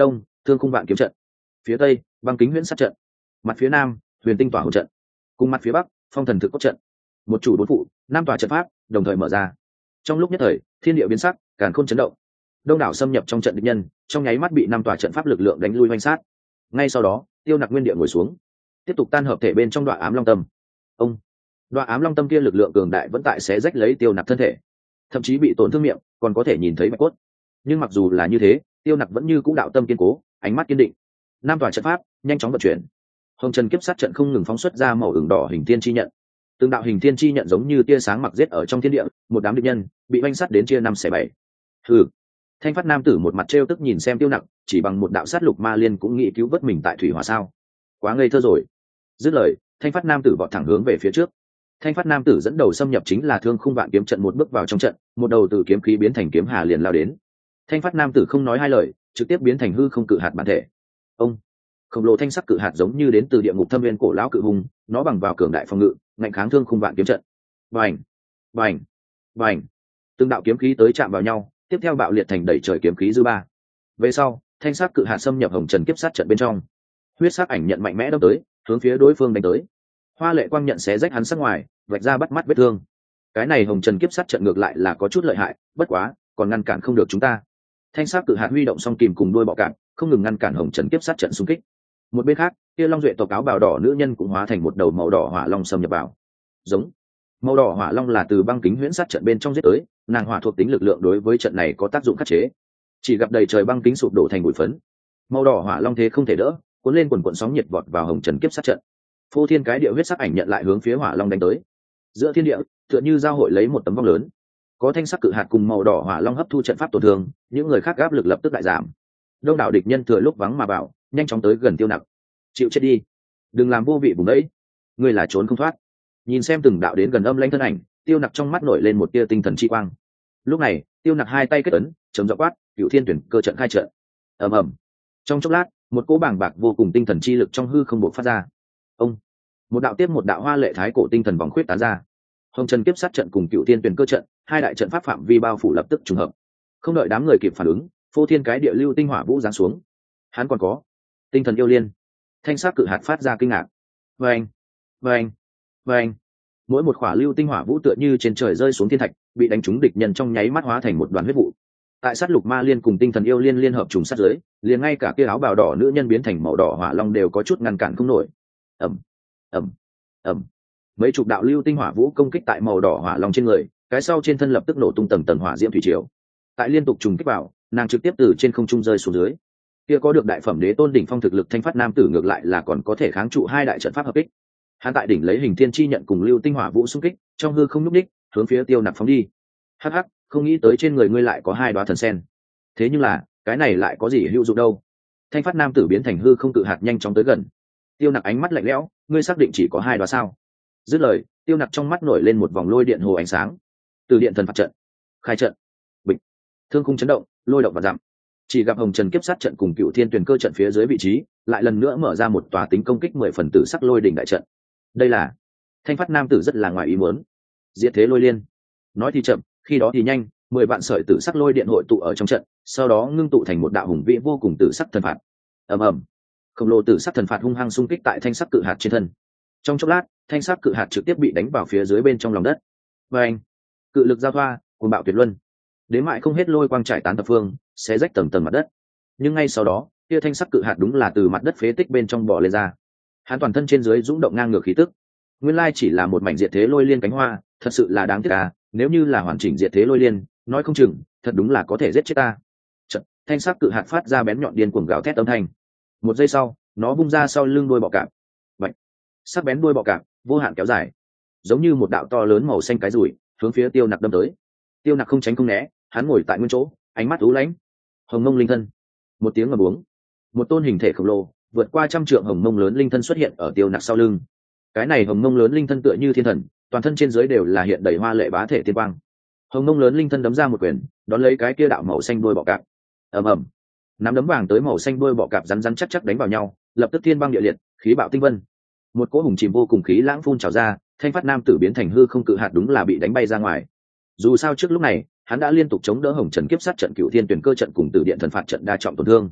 thương khung vạn kiếm trận. Phía tây, băng kính huyễn sát trận. Mặt phía nam, huyền tinh tỏa hồn trận. Cùng mặt phía bắc, phong thần thực cốt trận. Một chủ bốn phụ, năm tòa trận pháp đồng thời mở ra. Trong lúc nhất thời, thiên địa biến sắc, càn khôn chấn động. Đông đảo xâm nhập trong trận địch nhân, trong nháy mắt bị năm tòa trận pháp lực lượng đánh lui hoành sát. Ngay sau đó, Tiêu Nặc nguyên địa ngồi xuống, tiếp tục tan hợp thể bên trong đoạn ám long tâm. Ông, đoạn ám long tâm kia lực lượng cường đại vẫn tại xé rách lấy Tiêu Nặc thân thể, thậm chí bị tổn thương miệng, còn có thể nhìn thấy bạch cốt. Nhưng mặc dù là như thế, Tiêu Nặc vẫn như cũ đạo tâm kiên cố, ánh mắt kiên định. Năm tòa trận pháp nhanh chóng vận chuyển, hồng trần kiếp sát trận không ngừng phóng xuất ra màu ửng đỏ hình thiên chi nhận. Từng đạo hình thiên chi nhận giống như tia sáng mặc giết ở trong thiên địa, một đám địch nhân bị oanh sát đến chia năm xẻ bảy. Hừ. Thanh phát nam tử một mặt trêu tức nhìn xem Tiêu Nặc, chỉ bằng một đạo sát lục ma liên cũng nghĩ cứu vớt mình tại thủy hỏa sao? Quá ngây thơ rồi. Dứt lời, thanh phát nam tử vọt thẳng hướng về phía trước. Thanh phát nam tử dẫn đầu xâm nhập chính là thương khung vạn kiếm trận, một bước vào trong trận, một đầu từ kiếm khí biến thành kiếm hà liền lao đến. Thanh phát nam tử không nói hai lời, trực tiếp biến thành hư không cự hạt bản thể. Ông, khổng lồ thanh sắc cự hạt giống như đến từ địa ngục thâm viên cổ lão cự hùng, nó bằng vào cường đại phòng ngự, ngạnh kháng thương khung vạn kiếm trận. Bành, bành, bành. Từng đạo kiếm khí tới chạm vào nhau, tiếp theo bạo liệt thành đầy trời kiếm khí dư ba. Về sau, thanh sắc cự hạt xâm nhập hồng trần kiếp sát trận bên trong. Huyết sắc ảnh nhận mạnh mẽ đâm tới, hướng phía đối phương đánh tới. Hoa lệ quang nhận xé rách hắn sắc ngoài, vạch ra bắt mắt vết thương. Cái này hồng trần kiếp sát trận ngược lại là có chút lợi hại, bất quá còn ngăn cản không được chúng ta. Thanh sắc cự hạt huy động song kìm cùng đuôi bọ cạp, không ngừng ngăn cản hồng trần kiếp sát trận xung kích. Một bên khác, kia long duệ tộc áo bào đỏ nữ nhân cũng hóa thành một đầu màu đỏ hỏa long xâm nhập vào. Giống. Màu đỏ hỏa long là từ băng kính huyễn sát trận bên trong giết tới, nàng hỏa thuộc tính lực lượng đối với trận này có tác dụng khắc chế. Chỉ gặp đầy trời băng kính sụp đổ thành bụi phấn. Màu đỏ hỏa long thế không thể đỡ, cuốn lên quần cuộn sóng nhiệt vọt vào hồng trần kiếp sát trận. Phô thiên cái địa huyết sắc ảnh nhận lại hướng phía hỏa long đánh tới. Giữa thiên địa, tựa như giao hội lấy một tấm vong lớn. Có thanh sắc cự hạt cùng màu đỏ hỏa long hấp thu trận pháp tổn thương, những người khác áp lực lập tức đại giảm. Đông đảo địch nhân thừa lúc vắng mà vào, nhanh chóng tới gần Tiêu Nặc. Chịu chết đi, đừng làm vô vị vùng đấy, ngươi là trốn không thoát. Nhìn xem từng đạo đến gần âm lãnh thân ảnh, Tiêu Nặc trong mắt nổi lên một tia tinh thần chi quang. Lúc này, Tiêu Nặc hai tay kết ấn, chấm dọ quát, Cửu Thiên Tuyển Cơ trận khai trận. Ầm ầm. Trong chốc lát, một cỗ bàng bạc vô cùng tinh thần chi lực trong hư không bộc phát ra. Ông, một đạo tiếp một đạo hoa lệ thái cổ tinh thần vòng khuyết tán ra. Hồng Trần Kiếp Sát trận cùng Cửu Thiên Tuyển Cơ trận, hai đại trận pháp phạm vi bao phủ lập tức trùng hợp. Không đợi đám người kịp phản ứng, phô thiên cái địa lưu tinh hỏa vũ giáng xuống. Hắn còn có tinh thần yêu liên. Thanh sắc cự hạt phát ra kinh ngạc. Vâng, vâng, vâng. Mỗi một khỏa lưu tinh hỏa vũ tựa như trên trời rơi xuống thiên thạch, bị đánh trúng địch nhân trong nháy mắt hóa thành một đoàn huyết vụ. Tại sát lục ma liên cùng tinh thần yêu liên liên hợp trùng sát giới, liền ngay cả kia áo bào đỏ nữ nhân biến thành màu đỏ hỏa long đều có chút ngăn cản không nổi. Ầm, ầm, ầm. Mấy chục đạo lưu tinh hỏa vũ công kích tại màu đỏ hỏa long trên người, cái sau trên thân lập tức nổ tung tầng tầng hỏa diễm thủy triều. Tại liên tục trùng kích vào, nàng trực tiếp từ trên không trung rơi xuống dưới. Kia có được đại phẩm đế tôn đỉnh phong thực lực thanh phát nam tử ngược lại là còn có thể kháng trụ hai đại trận pháp hợp kích. Hắn tại đỉnh lấy hình thiên chi nhận cùng lưu tinh hỏa vũ xung kích, trong hư không nhúc ních, hướng phía Tiêu Nặc phóng đi. Hắc hắc, không nghĩ tới trên người ngươi lại có hai đóa thần sen. Thế nhưng là, cái này lại có gì hữu dụng đâu? Thanh phát nam tử biến thành hư không cự hạt nhanh chóng tới gần. Tiêu Nặc ánh mắt lạnh lẽo, ngươi xác định chỉ có hai đóa sao? Dứt lời, Tiêu Nặc trong mắt nổi lên một vòng lôi điện hồ ánh sáng. Từ điện thần phạt trận, khai trận. Bịch. Thương khung chấn động, lôi động và giảm. Chỉ gặp hồng trần kiếp sát trận cùng Cửu Thiên Tuyển Cơ trận phía dưới vị trí, lại lần nữa mở ra một tòa tính công kích 10 phần tử sắc lôi đỉnh đại trận. Đây là thanh phát nam tử rất là ngoài ý muốn. Diệt thế lôi liên. Nói thì chậm, khi đó thì nhanh, 10 vạn sợi tử sắc lôi điện hội tụ ở trong trận, sau đó ngưng tụ thành một đạo hùng vĩ vô cùng tử sắc thần phạt. Ầm ầm. Khổng lồ tử sắc thần phạt hung hăng xung kích tại thanh sắc cự hạt trên thân. Trong chốc lát, thanh sắc cự hạt trực tiếp bị đánh vào phía dưới bên trong lòng đất. Và anh, cự lực giao thoa, cuồng bạo tuyệt luân. Đến mại không hết lôi quang trải tán thập phương, xé rách tầng tầng mặt đất. Nhưng ngay sau đó, kia thanh sắc cự hạt đúng là từ mặt đất phế tích bên trong bò lên ra. Hắn toàn thân trên dưới dũng động ngang ngược khí tức. Nguyên lai chỉ là một mảnh diệt thế lôi liên cánh hoa, thật sự là đáng tiếc à, nếu như là hoàn chỉnh diệt thế lôi liên, nói không chừng, thật đúng là có thể giết chết ta. Chợt, thanh sắc cự hạt phát ra bén nhọn điên cuồng gào thét âm thanh. Một giây sau, nó bung ra sau lưng đuôi bọ cạp. Bạch. Sắc bén đuôi bọ cạp, vô hạn kéo dài, giống như một đạo to lớn màu xanh cái rủi, hướng phía Tiêu Nặc đâm tới. Tiêu Nặc không tránh không né, hắn ngồi tại nguyên chỗ, ánh mắt u lãnh. Hồng Mông linh thân. Một tiếng ngầm uống, một tôn hình thể khổng lồ, vượt qua 100 trượng hồng mông lớn linh thân xuất hiện ở Tiêu Nặc sau lưng. Cái này hồng mông lớn linh thân tựa như thiên thần, toàn thân trên dưới đều là hiện đầy hoa lệ bá thể tiên quang. Hồng mông lớn linh thân đấm ra một quyền, đón lấy cái kia đạo màu xanh đuôi bọ cạp. Ầm ầm. Nắm đấm vàng tới màu xanh đuôi bọ cạp rắn rắn chắc chắc đánh vào nhau, lập tức thiên băng địa liệt, khí bạo tinh vân. Một cỗ hùng chìm vô cùng khí lãng phun trào ra, thanh phát nam tử biến thành hư không cự hạt đúng là bị đánh bay ra ngoài. Dù sao trước lúc này, hắn đã liên tục chống đỡ hồng trần kiếp sát trận, Cửu Thiên Tuyển Cơ trận cùng Tử Điện thần phạt trận đa trọng tổn thương.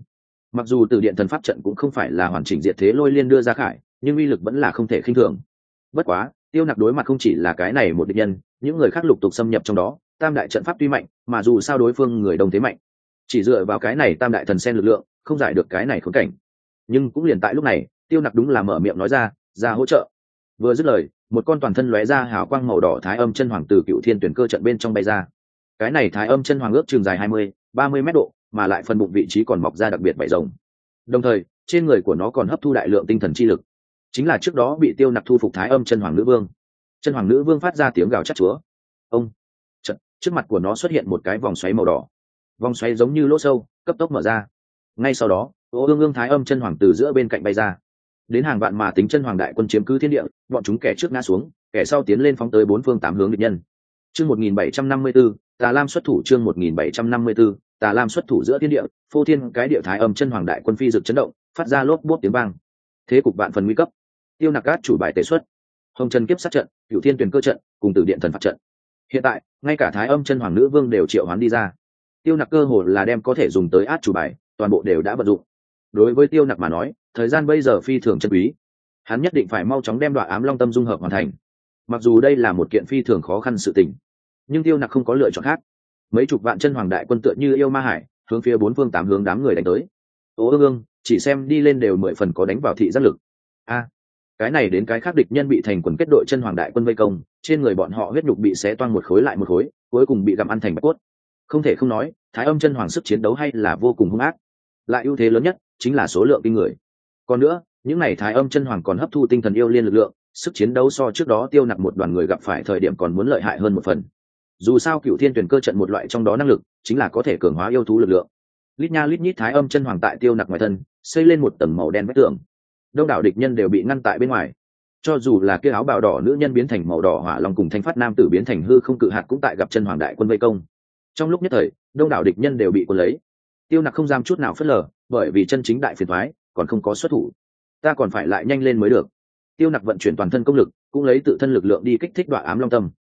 Mặc dù từ điện thần pháp trận cũng không phải là hoàn chỉnh diệt thế lôi liên đưa ra khải, nhưng uy lực vẫn là không thể khinh thường. Bất quá tiêu nặc đối mặt không chỉ là cái này một địch nhân, những người khác lục tục xâm nhập trong đó. Tam đại trận pháp tuy mạnh, mà dù sao đối phương người đông thế mạnh, chỉ dựa vào cái này tam đại thần sen lực lượng không giải được cái này khốn cảnh. Nhưng cũng liền tại lúc này, tiêu nặc đúng là mở miệng nói ra hỗ trợ. Vừa dứt lời, một con toàn thân lóe ra hào quang màu đỏ thái âm chân hoàng từ cựu thiên tuyển cơ trận bên trong bay ra. Cái này thái âm chân hoàng ước chừng dài 20-30 mét độ, mà lại phần bụng vị trí còn mọc ra đặc biệt vảy rồng. Đồng thời trên người của nó còn hấp thu đại lượng tinh thần chi lực, chính là trước đó bị tiêu nặc thu phục thái âm chân hoàng nữ vương. Chân hoàng nữ vương phát ra tiếng gào chát chúa. Ông trận trước mặt của nó xuất hiện một cái vòng xoáy màu đỏ, vòng xoáy giống như lỗ sâu cấp tốc mở ra. Ngay sau đó ương thái âm chân hoàng từ giữa bên cạnh bay ra, đến hàng vạn mà tính chân hoàng đại quân chiếm cứ thiên địa, bọn chúng kẻ trước ngã xuống, kẻ sau tiến lên phóng tới bốn phương tám hướng địch nhân. Chương 1754, Tà Lam xuất thủ. Chương 1754, Tà Lam xuất thủ. Giữa thiên địa phô thiên cái địa thái âm chân hoàng đại quân phi rực chấn động, phát ra lốp bốp tiếng vang. Thế cục vạn phần nguy cấp. Tiêu nặc át chủ bài tế xuất, hồng trần kiếp sát trận, cửu thiên tuyển cơ trận cùng tử điện thần phạt trận. Hiện tại ngay cả thái âm chân hoàng nữ vương đều triệu hoán đi ra. Tiêu nặc cơ hồ là đem có thể dùng tới át chủ bài toàn bộ đều đã vận dụng. Đối với tiêu nặc mà nói, thời gian bây giờ phi thường chân quý, hắn nhất định phải mau chóng đem đoạn ám long tâm dung hợp hoàn thành. Mặc dù đây là một kiện phi thường khó khăn sự tình, nhưng tiêu nặc không có lựa chọn khác. Mấy chục vạn chân hoàng đại quân tựa như yêu ma hải, hướng phía bốn phương tám hướng đám người đánh tới. Ương chỉ xem đi lên đều 10 phần có đánh vào thị giác lực. Cái này đến cái khác, địch nhân bị thành quần kết đội chân hoàng đại quân vây công, trên người bọn họ huyết nhục bị xé toang một khối lại một khối, cuối cùng bị gặm ăn thành bạch cốt. Không thể không nói, thái âm chân hoàng sức chiến đấu hay là vô cùng hung ác, lại ưu thế lớn nhất chính là số lượng kinh người. Còn nữa, những này thái âm chân hoàng còn hấp thu tinh thần yêu liên lực lượng, sức chiến đấu so trước đó tiêu nặc một đoàn người gặp phải thời điểm còn muốn lợi hại hơn một phần. Dù sao cựu thiên tuyển cơ trận một loại trong đó năng lực chính là có thể cường hóa yêu thú lực lượng. Lít nha lít nhít thái âm chân hoàng tại tiêu nặc ngoài thân xây lên một tầng màu đen vách tường, đông đảo địch nhân đều bị ngăn tại bên ngoài. Cho dù là kia áo bào đỏ nữ nhân biến thành màu đỏ hỏa long cùng thanh phát nam tử biến thành hư không cự hạt cũng tại gặp chân hoàng đại quân vây công. Trong lúc nhất thời, đông đảo địch nhân đều bị cuốn lấy. Tiêu nặc không dám chút nào phớt lờ, bởi vì chân chính đại phiền toái còn không có xuất thủ, ta còn phải lại nhanh lên mới được. Tiêu nặc vận chuyển toàn thân công lực, cũng lấy tự thân lực lượng đi kích thích đoạn ám long tâm.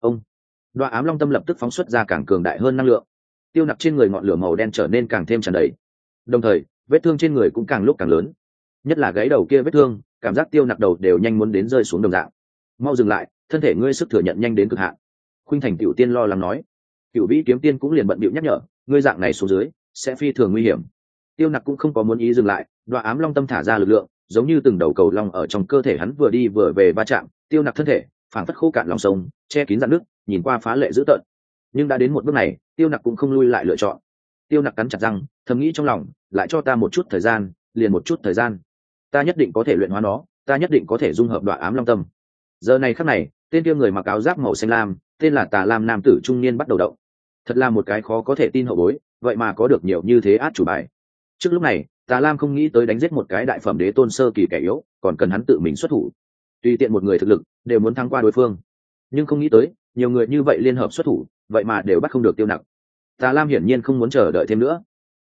Đoạn ám long tâm lập tức phóng xuất ra càng cường đại hơn năng lượng. Tiêu nặc trên người ngọn lửa màu đen trở nên càng thêm tràn đầy, đồng thời vết thương trên người cũng càng lúc càng lớn, nhất là gáy đầu kia vết thương, cảm giác tiêu nặc đầu đều nhanh muốn đến rơi xuống đồng dạng. Mau dừng lại, thân thể ngươi sức thừa nhận nhanh đến cực hạn. Khuynh Thành Cửu Tiên lo lắng nói. Cửu Vĩ Kiếm Tiên cũng liền bận bịu nhắc nhở, ngươi dạng này xuống dưới sẽ phi thường nguy hiểm. Tiêu nặc cũng không có muốn ý dừng lại, đoạn ám long tâm thả ra lực lượng, giống như từng đầu cầu long ở trong cơ thể hắn vừa đi vừa về va chạm. Tiêu nặc thân thể phảng phất khô cạn lòng sông, che kín dạn nước, nhìn qua phá lệ dữ tợn. Nhưng đã đến một bước này, tiêu nặc cũng không lui lại lựa chọn. Tiêu nặc cắn chặt răng, thầm nghĩ trong lòng, lại cho ta một chút thời gian, liền một chút thời gian, ta nhất định có thể luyện hóa nó, ta nhất định có thể dung hợp đoạn ám long tâm. Giờ này khắc này, tên kia người mặc áo giáp màu xanh lam, tên là Tà Lam nam tử trung niên bắt đầu động. Thật là một cái khó có thể tin hậu bối, vậy mà có được nhiều như thế át chủ bài. Trước lúc này, Tà Lam không nghĩ tới đánh giết một cái đại phẩm đế tôn sơ kỳ kẻ yếu, còn cần hắn tự mình xuất thủ. Tùy tiện một người thực lực đều muốn thắng qua đối phương, nhưng không nghĩ tới nhiều người như vậy liên hợp xuất thủ, vậy mà đều bắt không được tiêu nặc. Tà Lam hiển nhiên không muốn chờ đợi thêm nữa.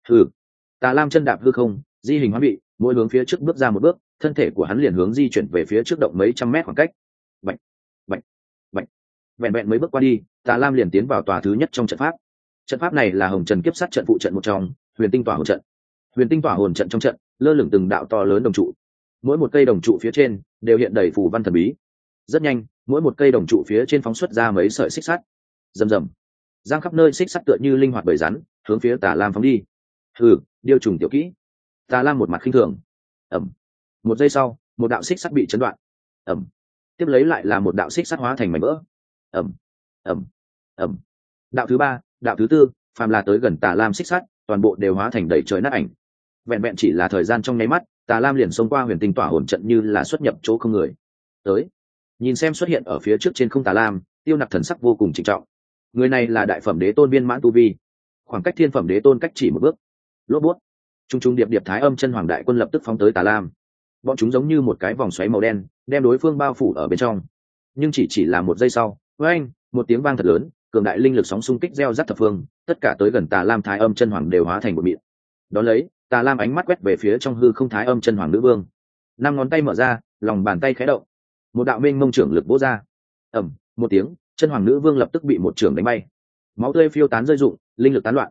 Tà Lam chân đạp hư không, di hình hóa bị, mỗi hướng phía trước bước ra một bước, thân thể của hắn liền hướng di chuyển về phía trước động mấy trăm mét khoảng cách. Bạch, bạch, bạch. Vẹn vẹn mấy bước qua đi, Tà Lam liền tiến vào tòa thứ nhất trong trận pháp. Trận pháp này là Hồng Trần Kiếp Sát trận phụ trận một trong, Huyền Tinh Tỏa Hồn trận. Huyền Tinh Tỏa Hồn trận trong trận, lơ lửng từng đạo to lớn đồng trụ. Mỗi một cây đồng trụ phía trên đều hiện đầy phù văn thần bí. Rất nhanh, mỗi một cây đồng trụ phía trên phóng xuất ra mấy sợi xích sắt. Rầm rầm. Giang khắp nơi xích sắt tựa như linh hoạt bầy rắn, hướng phía Tà Lam phóng đi. Điêu trùng tiểu kỹ. Tà Lam một mặt khinh thường. Ẩm. Một giây sau, một đạo xích sắt bị chấn đoạn. Ẩm. Tiếp lấy lại là một đạo xích sắt hóa thành mảnh vỡ. Ẩm. Ẩm. Ẩm. Đạo thứ ba, đạo thứ tư, phàm là tới gần Tà Lam xích sắt, toàn bộ đều hóa thành đầy trời nát ảnh. Vẹn vẹn chỉ là thời gian trong nháy mắt, Tà Lam liền xông qua Huyền Tinh Tỏa Hồn trận như là xuất nhập chỗ không người. Tới, nhìn xem xuất hiện ở phía trước trên không Tà Lam, Tiêu Nặc thần sắc vô cùng trịnh trọng. Người này là đại phẩm đế tôn viên mãn tu vi, khoảng cách thiên phẩm đế tôn cách chỉ một bước. Lốp bút, trung trung điệp điệp thái âm chân hoàng đại quân lập tức phóng tới Tà Lam. Bọn chúng giống như một cái vòng xoáy màu đen, đem đối phương bao phủ ở bên trong. Nhưng chỉ là một giây sau, oeng, một tiếng vang thật lớn, cường đại linh lực sóng xung kích gieo rắc thập phương, tất cả tới gần Tà Lam thái âm chân hoàng đều hóa thành một mịn. Đó lấy, Tà Lam ánh mắt quét về phía trong hư không thái âm chân hoàng nữ vương. Năm ngón tay mở ra, lòng bàn tay khẽ động, một đạo mênh mông trưởng lực vỗ ra. Ầm, một tiếng, chân hoàng nữ vương lập tức bị một trưởng đánh bay. Máu tươi phiêu tán rơi rụng, linh lực tán loạn.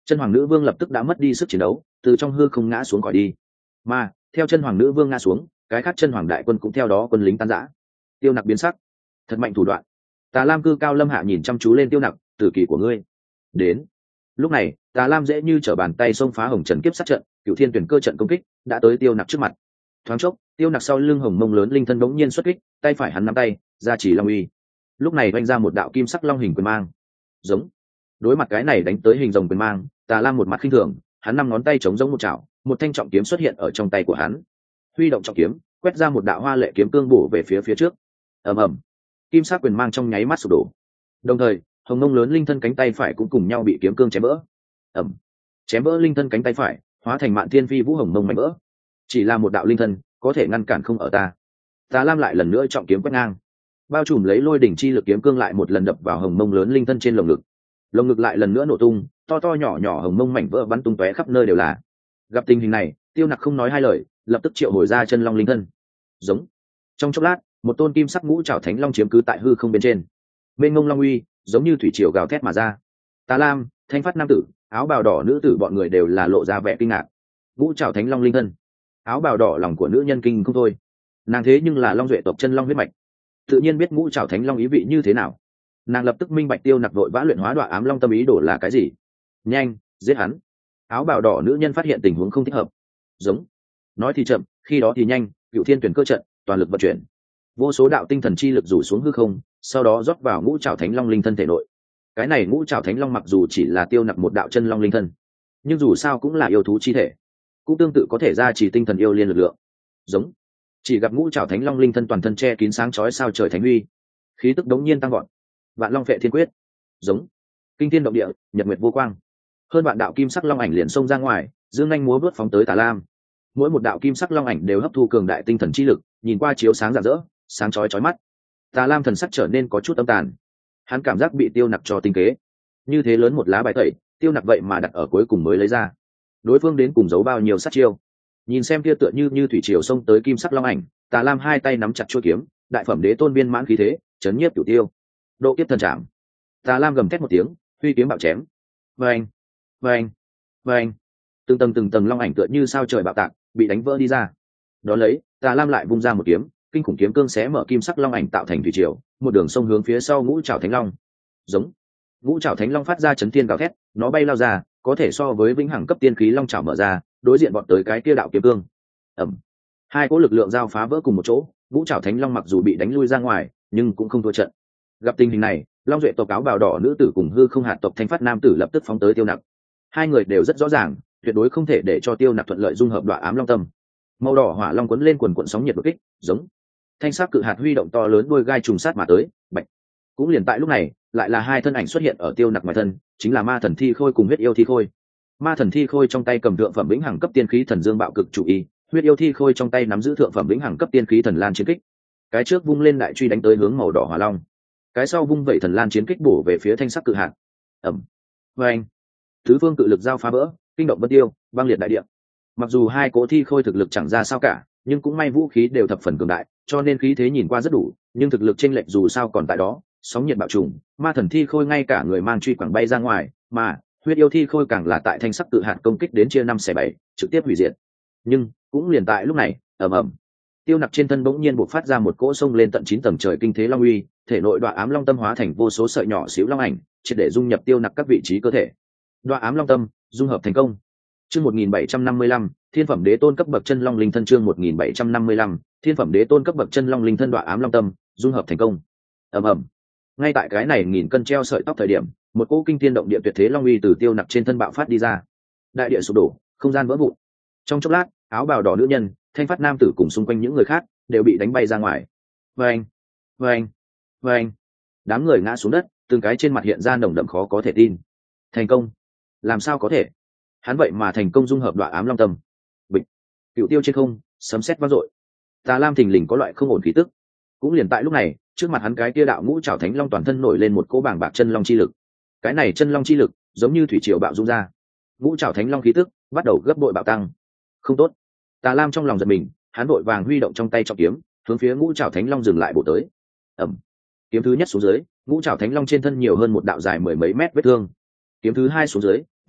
Chân hoàng nữ vương lập tức đã mất đi sức chiến đấu, từ trong hư không ngã xuống khỏi đi. Mà theo chân hoàng nữ vương ngã xuống, cái khác chân hoàng đại quân cũng theo đó quân lính tan rã. Tiêu Nặc biến sắc, thật mạnh thủ đoạn. Tà Lam cư cao lâm hạ nhìn chăm chú lên Tiêu Nặc, tử kỳ của ngươi đến. Lúc này Tà Lam dễ như trở bàn tay xông phá hồng trần kiếp sát trận, cựu thiên tuyển cơ trận công kích đã tới Tiêu Nặc trước mặt. Thoáng chốc, Tiêu Nặc sau lưng hồng mông lớn linh thân bỗng nhiên xuất kích, tay phải hắn nắm tay ra chỉ long uy. Lúc này vung ra một đạo kim sắc long hình quyền mang. Giống. Đối mặt cái này đánh tới hình rồng quyền mang, Tà Lam một mặt khinh thường, hắn năm ngón tay chống giống một chảo, một thanh trọng kiếm xuất hiện ở trong tay của hắn. Huy động trọng kiếm, quét ra một đạo hoa lệ kiếm cương bổ về phía trước. Ầm ầm. Kim sắc quyền mang trong nháy mắt sụp đổ. Đồng thời, hồng mông lớn linh thân cánh tay phải cũng cùng nhau bị kiếm cương chém vỡ. Ầm. Chém vỡ linh thân cánh tay phải, hóa thành mạn thiên phi vũ hồng mông mảnh vỡ. Chỉ là một đạo linh thân, có thể ngăn cản không ở ta. Tà Lam lại lần nữa trọng kiếm quét ngang, bao trùm lấy lôi đỉnh chi lực kiếm cương lại một lần đập vào hồng mông lớn linh thân trên lồng ngực. Lồng ngực lại lần nữa nổ tung, to to nhỏ nhỏ hồng mông mảnh vỡ bắn tung tóe khắp nơi đều là. Gặp tình hình này, Tiêu Nặc không nói hai lời, lập tức triệu hồi ra chân long linh thân. Giống. Trong chốc lát, một tôn kim sắc ngũ trảo thánh long chiếm cứ tại hư không bên trên. Mênh mông long uy, giống như thủy triều gào thét mà ra. Tà Lam, Thanh Phát nam tử, áo bào đỏ nữ tử bọn người đều là lộ ra vẻ kinh ngạc. Ngũ trảo thánh long linh thân. Áo bào đỏ lòng của nữ nhân kinh không thôi. Nàng thế nhưng là long duệ tộc chân long huyết mạch, tự nhiên biết ngũ trảo thánh long ý vị như thế nào. Nàng lập tức minh bạch Tiêu Nặc vội vã luyện hóa đoạ ám long tâm ý đồ là cái gì. Nhanh giết hắn. Áo bào đỏ nữ nhân phát hiện tình huống không thích hợp. Giống. Nói thì chậm, khi đó thì nhanh, cựu thiên tuyển cơ trận toàn lực vận chuyển, vô số đạo tinh thần chi lực rủ xuống hư không, sau đó rót vào ngũ trảo thánh long linh thân thể nội. Cái này ngũ trảo thánh long mặc dù chỉ là Tiêu Nặc một đạo chân long linh thân, nhưng dù sao cũng là yêu thú chi thể, cũng tương tự có thể ra chỉ tinh thần yêu liên lực lượng. Giống. Chỉ gặp ngũ trảo thánh long linh thân toàn thân che kín sáng chói sao trời thánh uy, khí tức đống nhiên tăng gọn. Vạn long phệ thiên quyết. Giống. Kinh thiên động địa, nhật nguyệt vô quang. Hơn vạn đạo kim sắc long ảnh liền xông ra ngoài, dương nhanh múa vớt phóng tới Tà Lam. Mỗi một đạo kim sắc long ảnh đều hấp thu cường đại tinh thần chi lực, nhìn qua chiếu sáng rạng rỡ, sáng chói chói mắt. Tà Lam thần sắc trở nên có chút âm tàn, hắn cảm giác bị Tiêu Nặc cho tinh kế. Như thế lớn một lá bài tẩy, Tiêu Nặc vậy mà đặt ở cuối cùng mới lấy ra. Đối phương đến cùng giấu bao nhiêu sát chiêu. Nhìn xem kia tựa như thủy triều xông tới kim sắc long ảnh, Tà Lam hai tay nắm chặt chuôi kiếm, đại phẩm đế tôn viên mãn khí thế, chấn nhiếp cửu tiêu. Độ kiếp thần trảm. Tà Lam gầm thét một tiếng, huy kiếm bạo chém. Vâng, vâng, vâng. Từng tầng long ảnh tựa như sao trời bạo tạc, bị đánh vỡ đi ra. Đó lấy, Tà Lam lại vung ra một kiếm, kinh khủng kiếm cương xé mở kim sắc long ảnh tạo thành thủy triều, một đường sông hướng phía sau ngũ trảo thánh long. Giống. Ngũ trảo thánh long phát ra chấn thiên gào thét, nó bay lao ra, có thể so với vĩnh hằng cấp tiên khí long trảo mở ra, đối diện bọn tới cái kia đạo kiếm cương. Ẩm. Hai cỗ lực lượng giao phá vỡ cùng một chỗ, ngũ trảo thánh long mặc dù bị đánh lui ra ngoài, nhưng cũng không thua trận. Gặp tình hình này, long duệ tộc áo bào đỏ nữ tử cùng hư không hạt tộc Thanh Phát nam tử lập tức phóng tới Tiêu Nặc. Hai người đều rất rõ ràng, tuyệt đối không thể để cho Tiêu Nặc thuận lợi dung hợp đoạ ám long tâm. Màu đỏ hỏa long quấn lên quần quần sóng nhiệt đột kích, giống. Thanh sắc cự hạt huy động to lớn đuôi gai trùng sát mà tới, bạch. Cũng liền tại lúc này, lại là hai thân ảnh xuất hiện ở Tiêu Nặc ngoài thân, chính là ma thần thi khôi cùng huyết yêu thi khôi. Ma thần thi khôi trong tay cầm thượng phẩm vĩnh hằng cấp tiên khí thần dương bạo cực chủ y, huyết yêu thi khôi trong tay nắm giữ thượng phẩm vĩnh hằng cấp tiên khí thần lan chiến kích. Cái trước vung lên đại truy đánh tới hướng màu đỏ hỏa long, cái sau vung vẩy thần lan chiến kích bổ về phía thanh sắc cự hạt. Ẩm. Vâng. Thứ phương cự lực giao phá vỡ, kinh động vân tiêu, băng liệt đại địa. Mặc dù hai cỗ thi khôi thực lực chẳng ra sao cả, nhưng cũng may vũ khí đều thập phần cường đại, cho nên khí thế nhìn qua rất đủ, nhưng thực lực chênh lệch dù sao còn tại đó. Sóng nhiệt bạo trùng, ma thần thi khôi ngay cả người mang truy quẳng bay ra ngoài, mà huyết yêu thi khôi càng là tại thanh sắc cự hạt công kích đến chia 5/7, trực tiếp hủy diệt. Nhưng cũng liền tại lúc này, ầm ầm, Tiêu Nặc trên thân bỗng nhiên bộc phát ra một cỗ sông lên tận 9 tầng trời kinh thế long uy, thể nội đoạ ám long tâm hóa thành vô số sợi nhỏ xíu long ảnh, triệt để dung nhập Tiêu Nặc các vị trí cơ thể. Đoạ ám long tâm dung hợp thành công. Chương 1755, Thiên phẩm đế tôn cấp bậc chân long linh thân. Chương 1755, Thiên phẩm đế tôn cấp bậc chân long linh thân. Đoạ ám long tâm dung hợp thành công. Ầm ầm. Ngay tại cái này nghìn cân treo sợi tóc thời điểm, một cỗ kinh thiên động địa tuyệt thế long uy từ Tiêu Nặc trên thân bạo phát đi ra. Đại địa sụp đổ, không gian vỡ vụn. Trong chốc lát, áo bào đỏ nữ nhân, Thanh Phát nam tử cùng xung quanh những người khác đều bị đánh bay ra ngoài. Vâng, vâng, vâng. Đám người ngã xuống đất, từng cái trên mặt hiện ra nồng đậm khó có thể tin. Thành công? Làm sao có thể? Hắn vậy mà thành công dung hợp đoạ ám long tâm. Bịch. Cựu tiêu trên không, sấm sét vang dội. Tà Lam thình lình có loại không ổn khí tức. Cũng liền tại lúc này, trước mặt hắn cái kia đạo ngũ trảo thánh long toàn thân nổi lên một cỗ bàng bạc chân long chi lực. Cái này chân long chi lực giống như thủy triều bạo dung ra. Ngũ trảo thánh long khí tức bắt đầu gấp bội bạo tăng. Không tốt. Tà Lam trong lòng giật mình, hắn vội vàng huy động trong tay trọng kiếm, hướng phía ngũ trảo thánh long dừng lại bổ tới. Ẩm. Kiếm thứ nhất xuống dưới, ngũ trảo thánh long trên thân nhiều hơn một đạo dài 10 mấy mét vết thương. Kiếm thứ hai xuống dưới,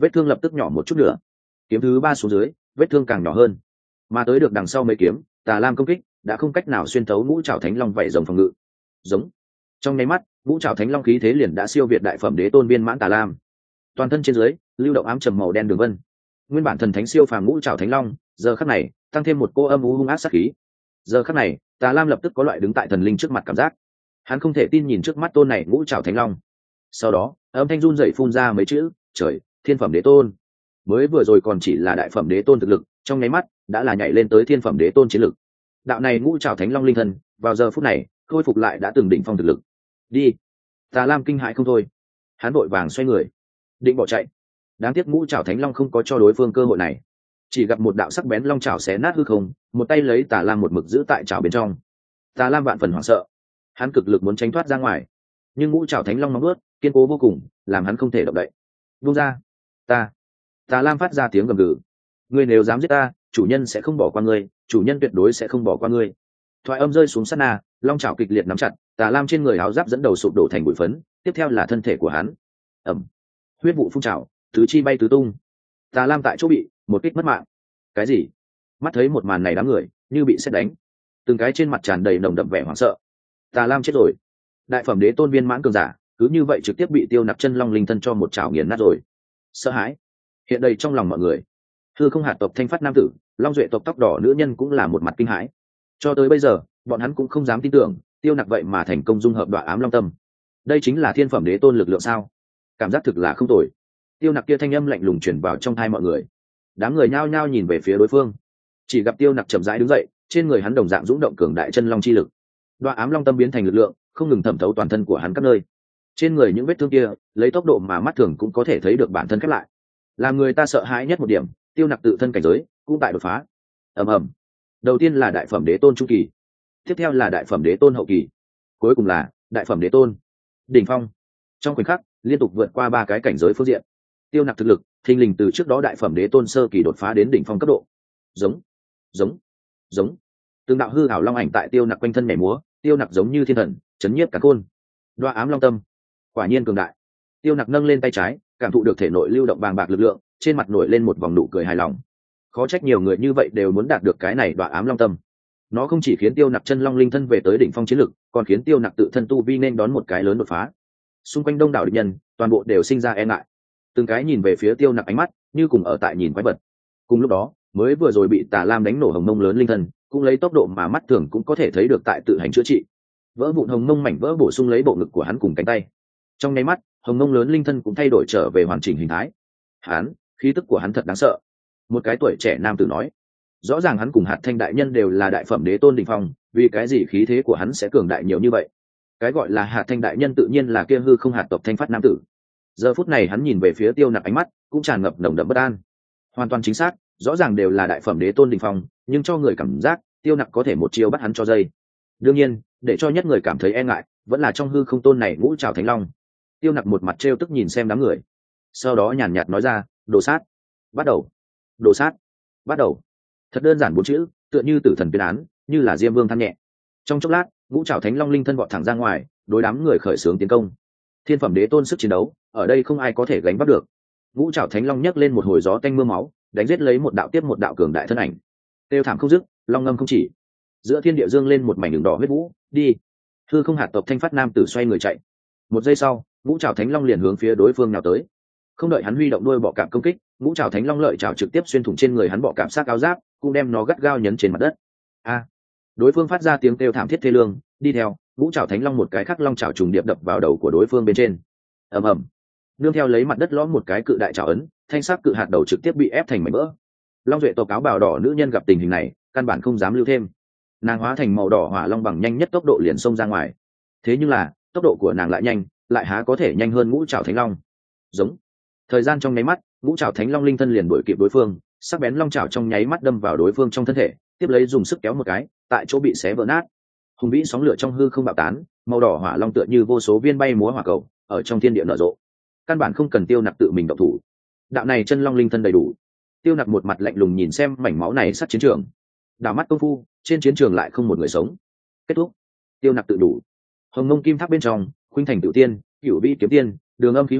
vết thương lập tức nhỏ một chút nữa. Kiếm thứ 3 xuống dưới, vết thương càng nhỏ hơn, mà tới được đằng sau mấy kiếm Tà Lam công kích đã không cách nào xuyên thấu ngũ trảo thánh long vảy rồng phòng ngự. Giống. Trong nháy mắt, ngũ trảo thánh long khí thế liền đã siêu việt đại phẩm đế tôn viên mãn Tà Lam. Toàn thân trên dưới lưu động ám trầm màu đen đường vân. Nguyên bản thần thánh siêu phàm ngũ trảo thánh long, giờ khắc này tăng thêm một cô âm u hung ác sát khí. Giờ khắc này, Tà Lam lập tức có loại đứng tại thần linh trước mặt cảm giác. Hắn không thể tin nhìn trước mắt tôn này ngũ trảo thánh long. Sau đó, âm thanh run rẩy phun ra mấy chữ: "Trời, thiên phẩm đế tôn." Mới vừa rồi còn chỉ là đại phẩm đế tôn thực lực, trong nháy mắt đã là nhảy lên tới thiên phẩm đế tôn chiến lực. Đạo này ngũ trảo thánh long linh thân, vào giờ phút này, khôi phục lại đã từng đỉnh phong thực lực. Đi. Tà Lam kinh hãi không thôi. Hắn vội vàng xoay người, định bỏ chạy. Đáng tiếc ngũ trảo thánh long không có cho đối phương cơ hội này, chỉ gặp một đạo sắc bén long trảo xé nát hư không, một tay lấy Tà Lam một mực giữ tại trảo bên trong. Tà Lam vạn phần hoảng sợ, hắn cực lực muốn tránh thoát ra ngoài, nhưng ngũ trảo thánh long nóng ướt kiên cố vô cùng, làm hắn không thể động đậy. Buông ra. Tà Lam phát ra tiếng gầm gừ. Ngươi nếu dám giết ta, chủ nhân sẽ không bỏ qua ngươi, chủ nhân tuyệt đối sẽ không bỏ qua ngươi. Thoại âm rơi xuống sát na, long trảo kịch liệt nắm chặt, Tà Lam trên người áo giáp dẫn đầu sụp đổ thành bụi phấn, tiếp theo là thân thể của hắn. Ầm. Huyết vụ phun trào, tứ chi bay tứ tung. Tà Lam tại chỗ bị một kích mất mạng. Cái gì? Mắt thấy một màn này, đám người như bị sét đánh, từng cái trên mặt tràn đầy nồng đậm vẻ hoảng sợ. Tà Lam chết rồi. Đại phẩm đế tôn viên mãn cường giả, cứ như vậy trực tiếp bị Tiêu Nặc chân long linh thân cho một chảo nghiền nát rồi. Sợ hãi hiện đầy trong lòng mọi người. Hư Không hạt tộc thanh phát nam tử, Long Duệ tộc tóc đỏ nữ nhân cũng là một mặt kinh hãi. Cho tới bây giờ, bọn hắn cũng không dám tin tưởng, Tiêu Nặc vậy mà thành công dung hợp Đoạ Ám Long Tâm. Đây chính là thiên phẩm đế tôn lực lượng sao? Cảm giác thực là không tồi. Tiêu Nặc kia thanh âm lạnh lùng truyền vào trong tai mọi người. Đám người nhao nhao nhìn về phía đối phương. Chỉ gặp Tiêu Nặc chậm rãi đứng dậy, trên người hắn đồng dạng dũng động cường đại chân long chi lực. Đoạ Ám Long Tâm biến thành lực lượng, không ngừng thẩm thấu toàn thân của hắn các nơi. Trên người những vết thương kia, lấy tốc độ mà mắt thường cũng có thể thấy được bản thân khép lại. Làm người ta sợ hãi nhất một điểm, Tiêu Nặc tự thân cảnh giới cũng tại đột phá. Ầm ầm. Đầu tiên là đại phẩm đế tôn trung kỳ, tiếp theo là đại phẩm đế tôn hậu kỳ, cuối cùng là đại phẩm đế tôn đỉnh phong. Trong khoảnh khắc, liên tục vượt qua 3 cái cảnh giới phương diện. Tiêu Nặc thực lực thình lình từ trước đó đại phẩm đế tôn sơ kỳ đột phá đến đỉnh phong cấp độ. Giống, giống, giống. Từng đạo hư ảo long ảnh tại Tiêu Nặc quanh thân nhảy múa, Tiêu Nặc giống như thiên thần, chấn nhiếp cả côn. Đoạ Ám Long Tâm, quả nhiên cường đại. Tiêu Nặc nâng lên tay trái, cảm thụ được thể nội lưu động bàng bạc lực lượng, trên mặt nổi lên một vòng nụ cười hài lòng. Khó trách nhiều người như vậy đều muốn đạt được cái này Đoạ Ám Long Tâm. Nó không chỉ khiến Tiêu Nặc chân long linh thân về tới đỉnh phong chiến lực, còn khiến Tiêu Nặc tự thân tu vi nên đón một cái lớn đột phá. Xung quanh đông đảo địch nhân, toàn bộ đều sinh ra e ngại. Từng cái nhìn về phía Tiêu Nặc ánh mắt, như cùng ở tại nhìn quái vật. Cùng lúc đó, mới vừa rồi bị Tà Lam đánh nổ hồng mông lớn linh thân, cũng lấy tốc độ mà mắt thường cũng có thể thấy được tại tự hành chữa trị. Vỡ vụn hồng mông mảnh vỡ bổ sung lấy bộ ngực của hắn cùng cánh tay. Trong nháy mắt, hồng mông lớn linh thân cũng thay đổi trở về hoàn chỉnh hình thái. Khí tức của hắn thật đáng sợ. Một cái tuổi trẻ nam tử nói. Rõ ràng hắn cùng Hạt Thanh đại nhân đều là đại phẩm đế tôn đỉnh phong, vì cái gì khí thế của hắn sẽ cường đại nhiều như vậy? Cái gọi là Hạt Thanh đại nhân tự nhiên là kia Hư Không hạt tộc thanh phát nam tử. Giờ phút này hắn nhìn về phía Tiêu Nặc ánh mắt cũng tràn ngập nồng đậm bất an. Hoàn toàn chính xác, rõ ràng đều là đại phẩm đế tôn đỉnh phong, nhưng cho người cảm giác Tiêu Nặc có thể một chiêu bắt hắn cho dây. Đương nhiên, để cho nhất người cảm thấy e ngại, vẫn là trong hư không tôn này ngũ trảo thánh long. Tiêu Nặc một mặt trêu tức nhìn xem đám người, sau đó nhàn nhạt nói ra: đồ sát, bắt đầu. Đồ sát, bắt đầu. Thật đơn giản 4 chữ, tựa như tử thần tuyên án, như là Diêm Vương than nhẹ. Trong chốc lát, ngũ trảo thánh long linh thân vọt thẳng ra ngoài, đối đám người khởi xướng tiến công. Thiên phẩm đế tôn sức chiến đấu, ở đây không ai có thể gánh vác được. Ngũ trảo thánh long nhấc lên một hồi gió tanh mưa máu, đánh giết lấy một đạo tiếp một đạo cường đại thân ảnh. Tiêu thảm không dứt, long ngâm không chỉ. Giữa thiên địa dương lên một mảnh đường đỏ huyết vũ, đi. Hư Không hạt tộc thanh phát nam tử xoay người chạy. Một giây sau, ngũ trảo thánh long liền hướng phía đối phương nào tới. Không đợi hắn huy động đuôi bọ cạp công kích, ngũ trảo thánh long lợi trảo trực tiếp xuyên thủng trên người hắn bọ cạp xác áo giáp, cũng đem nó gắt gao nhấn trên mặt đất. Đối phương phát ra tiếng kêu thảm thiết thê lương, đi theo ngũ trảo thánh long một cái khắc long trảo trùng điệp đập vào đầu của đối phương bên trên. Ầm ầm. Nương theo lấy mặt đất lõm một cái cự đại trảo ấn, thanh sắc cự hạt đầu trực tiếp bị ép thành mảnh vỡ. Long Duệ tộc áo bào đỏ nữ nhân gặp tình hình này, căn bản không dám lưu thêm. Nàng hóa thành màu đỏ hỏa long bằng nhanh nhất tốc độ liền xông ra ngoài. Thế nhưng là, tốc độ của nàng lại nhanh, lại há có thể nhanh hơn ngũ trảo thánh long. Giống. Thời gian trong nháy mắt, ngũ trảo thánh long linh thân liền đuổi kịp đối phương, sắc bén long trảo trong nháy mắt đâm vào đối phương trong thân thể, tiếp lấy dùng sức kéo một cái, tại chỗ bị xé vỡ nát. Hùng vĩ sóng lửa trong hư không bạo tán, màu đỏ hỏa long tựa như vô số viên bay múa hỏa cầu, ở trong thiên địa nở rộ. Căn bản không cần Tiêu Nặc tự mình động thủ. Đạo này chân long linh thân đầy đủ. Tiêu Nặc một mặt lạnh lùng nhìn xem mảnh máu này sát chiến trường. Đảo mắt công phu, trên chiến trường lại không một người sống. Kết thúc. Tiêu Nặc tự đủ. Hồng Mông Kim Tháp bên trong, Khuynh Thành Tự Tiên, Cửu Vĩ Kiếm Tiên, Đường Âm Khí Hoàng,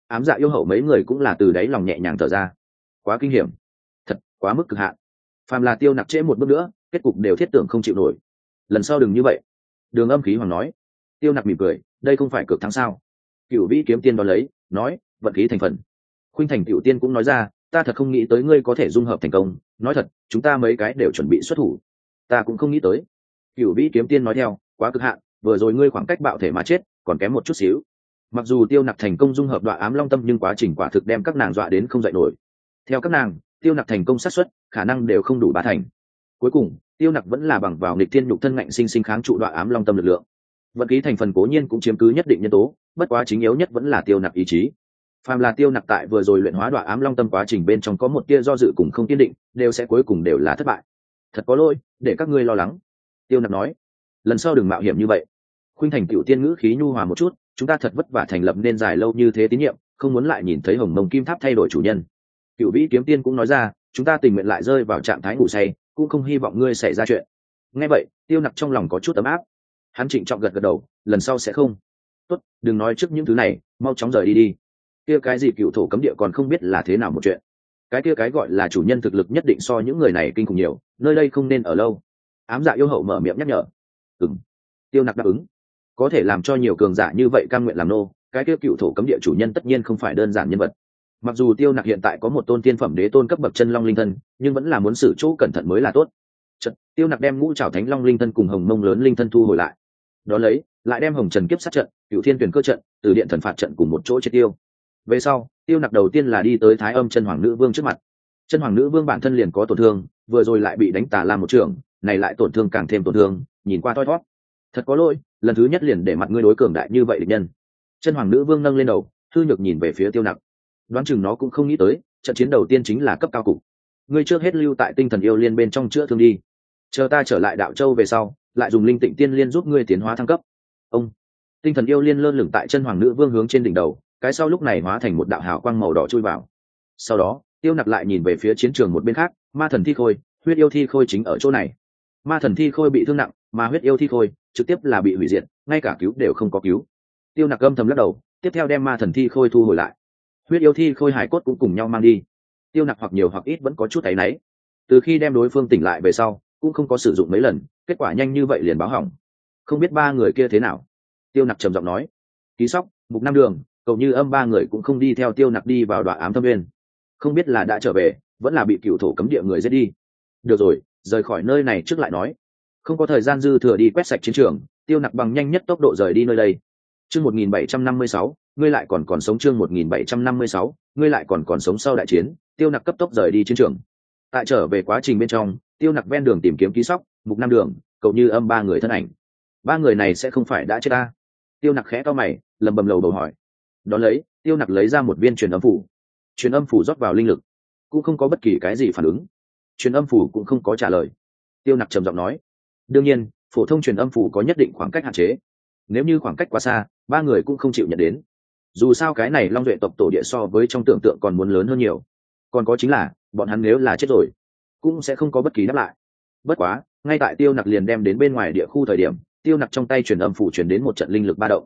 Ám Dạ yêu hậu mấy người cũng là từ đáy lòng nhẹ nhàng thở ra. Quá kinh hiểm, thật quá mức cực hạn. Phàm là Tiêu Nặc trễ một bước nữa, kết cục đều thiết tưởng không chịu nổi. Lần sau đừng như vậy. Đường Âm Khí Hoàng nói. Tiêu Nặc mỉm cười, đây không phải cược thắng sao? Cửu Vĩ kiếm tiên đón lấy, nói, vận khí thành phần. Khuynh Thành Cửu Tiên cũng nói ra, ta thật không nghĩ tới ngươi có thể dung hợp thành công. Nói thật, chúng ta mấy cái đều chuẩn bị xuất thủ. Ta cũng không nghĩ tới. Cửu Vĩ kiếm tiên nói theo, quá cực hạn, vừa rồi ngươi khoảng cách bạo thể mà chết, còn kém một chút xíu. Mặc dù Tiêu Nặc thành công dung hợp Đoạ Ám Long Tâm, nhưng quá trình quả thực đem các nàng dọa đến không dậy nổi. Theo các nàng, Tiêu Nặc thành công xác suất, khả năng đều không đủ bá thành. Cuối cùng, Tiêu Nặc vẫn là bằng vào nghịch thiên nhục thân ngạnh sinh sinh kháng trụ Đoạ Ám Long Tâm lực lượng. Vận khí thành phần cố nhiên cũng chiếm cứ nhất định nhân tố, bất quá chính yếu nhất vẫn là Tiêu Nặc ý chí. Phàm là Tiêu Nặc tại vừa rồi luyện hóa Đoạ Ám Long Tâm quá trình bên trong có một tia do dự cùng không kiên định, đều sẽ cuối cùng đều là thất bại. Thật có lỗi, để các ngươi lo lắng. Tiêu Nặc nói, lần sau đừng mạo hiểm như vậy. Khuynh Thành Cửu Tiên ngữ khí nhu hòa một chút, chúng ta thật vất vả thành lập nên dài lâu như thế tín nhiệm, không muốn lại nhìn thấy Hồng Mông Kim Tháp thay đổi chủ nhân. Cửu Vĩ kiếm tiên cũng nói ra, chúng ta tình nguyện lại rơi vào trạng thái ngủ say, cũng không hy vọng ngươi xảy ra chuyện. Nghe vậy, Tiêu Nặc trong lòng có chút ấm áp. Hắn trịnh trọng gật gật đầu, lần sau sẽ không. Tốt, đừng nói trước những thứ này, mau chóng rời đi đi. Kia cái gì cựu thổ cấm địa còn không biết là thế nào một chuyện. Cái kia cái gọi là chủ nhân thực lực nhất định so những người này kinh khủng nhiều, nơi đây không nên ở lâu. Ám Dạ yêu hậu mở miệng nhắc nhở. Ừm. Tiêu Nặc đáp ứng. Có thể làm cho nhiều cường giả như vậy cam nguyện làm nô, cái kia cựu thổ cấm địa chủ nhân tất nhiên không phải đơn giản nhân vật. Mặc dù Tiêu Nặc hiện tại có một tôn tiên phẩm đế tôn cấp bậc chân long linh thân, nhưng vẫn là muốn xử chỗ cẩn thận mới là tốt. Chợt, Tiêu Nặc đem Ngũ Trảo Thánh Long linh thân cùng Hồng Mông lớn linh thân thu hồi lại. Đó lấy, lại đem Hồng Trần kiếp sát trận, Cửu Thiên Tuyển cơ trận, Từ Điện thần phạt trận cùng một chỗ triệt tiêu. Về sau, Tiêu Nặc đầu tiên là đi tới Thái Âm Chân Hoàng Nữ Vương trước mặt. Chân Hoàng Nữ Vương bản thân liền có tổn thương, vừa rồi lại bị đánh Tà Lam một trường, này lại tổn thương càng thêm tổn thương, nhìn qua thoi thoát. Thật có lỗi, lần thứ nhất liền để mặt ngươi đối cường đại như vậy địch nhân. Chân Hoàng Nữ Vương nâng lên đầu, hư nhược nhìn về phía Tiêu Nặc. Đoán chừng nó cũng không nghĩ tới, trận chiến đầu tiên chính là cấp cao cục. Ngươi trước hết lưu tại Tinh Thần Yêu Liên bên trong chữa thương đi, chờ ta trở lại Đạo Châu về sau, lại dùng Linh Tịnh Tiên Liên giúp ngươi tiến hóa thăng cấp. Ông Tinh Thần Yêu Liên lơ lửng tại Chân Hoàng Nữ Vương hướng trên đỉnh đầu, cái sau lúc này hóa thành một đạo hào quang màu đỏ chui vào. Sau đó, Tiêu Nặc lại nhìn về phía chiến trường một bên khác, Ma Thần Thi Khôi, Huyết Yêu Thi Khôi chính ở chỗ này. Ma Thần Thi Khôi bị thương nặng, mà Huyết Yêu Thi Khôi trực tiếp là bị hủy diệt, ngay cả cứu đều không có cứu. Tiêu Nặc âm thầm lắc đầu, tiếp theo đem Ma Thần Thi Khôi thu hồi lại. Huyết Yêu Thi Khôi hải cốt cũng cùng nhau mang đi. Tiêu Nặc hoặc nhiều hoặc ít vẫn có chút áy náy. Từ khi đem đối phương tỉnh lại về sau, cũng không có sử dụng mấy lần, kết quả nhanh như vậy liền báo hỏng. Không biết ba người kia thế nào? Tiêu Nặc trầm giọng nói. Ký Sóc, Mục Nam Đường, Cầu Như Âm ba người cũng không đi theo Tiêu Nặc đi vào Đoạ Ám Thâm Nguyên. Không biết là đã trở về, vẫn là bị cựu thổ cấm địa người giết đi. Được rồi, rời khỏi nơi này trước lại nói. Không có thời gian dư thừa đi quét sạch chiến trường, Tiêu Nặc bằng nhanh nhất tốc độ rời đi nơi đây. Chương 1756, ngươi lại còn sống. Chương 1756, ngươi lại còn sống. Sau đại chiến, Tiêu Nặc cấp tốc rời đi chiến trường. Tại trở về quá trình bên trong, Tiêu Nặc ven đường tìm kiếm Ký Sóc, Mục Nam Đường, Cầu Như Âm ba người thân ảnh. Ba người này sẽ không phải đã chết ta? Tiêu Nặc khẽ cau mày, lẩm bẩm lầu đầu hỏi. Đón lấy, Tiêu Nặc lấy ra một viên truyền âm phủ. Truyền âm phủ rót vào linh lực, cũng không có bất kỳ cái gì phản ứng. Truyền âm phủ cũng không có trả lời. Tiêu Nặc trầm giọng nói. Đương nhiên, phổ thông truyền âm phủ có nhất định khoảng cách hạn chế. Nếu như khoảng cách quá xa, ba người cũng không chịu nhận đến. Dù sao cái này Long Duệ tộc tổ địa so với trong tưởng tượng còn muốn lớn hơn nhiều. Còn có chính là, bọn hắn nếu là chết rồi, cũng sẽ không có bất kỳ đáp lại. Bất quá, ngay tại Tiêu Nặc liền đem đến bên ngoài địa khu thời điểm, Tiêu Nặc trong tay truyền âm phủ truyền đến một trận linh lực ba động.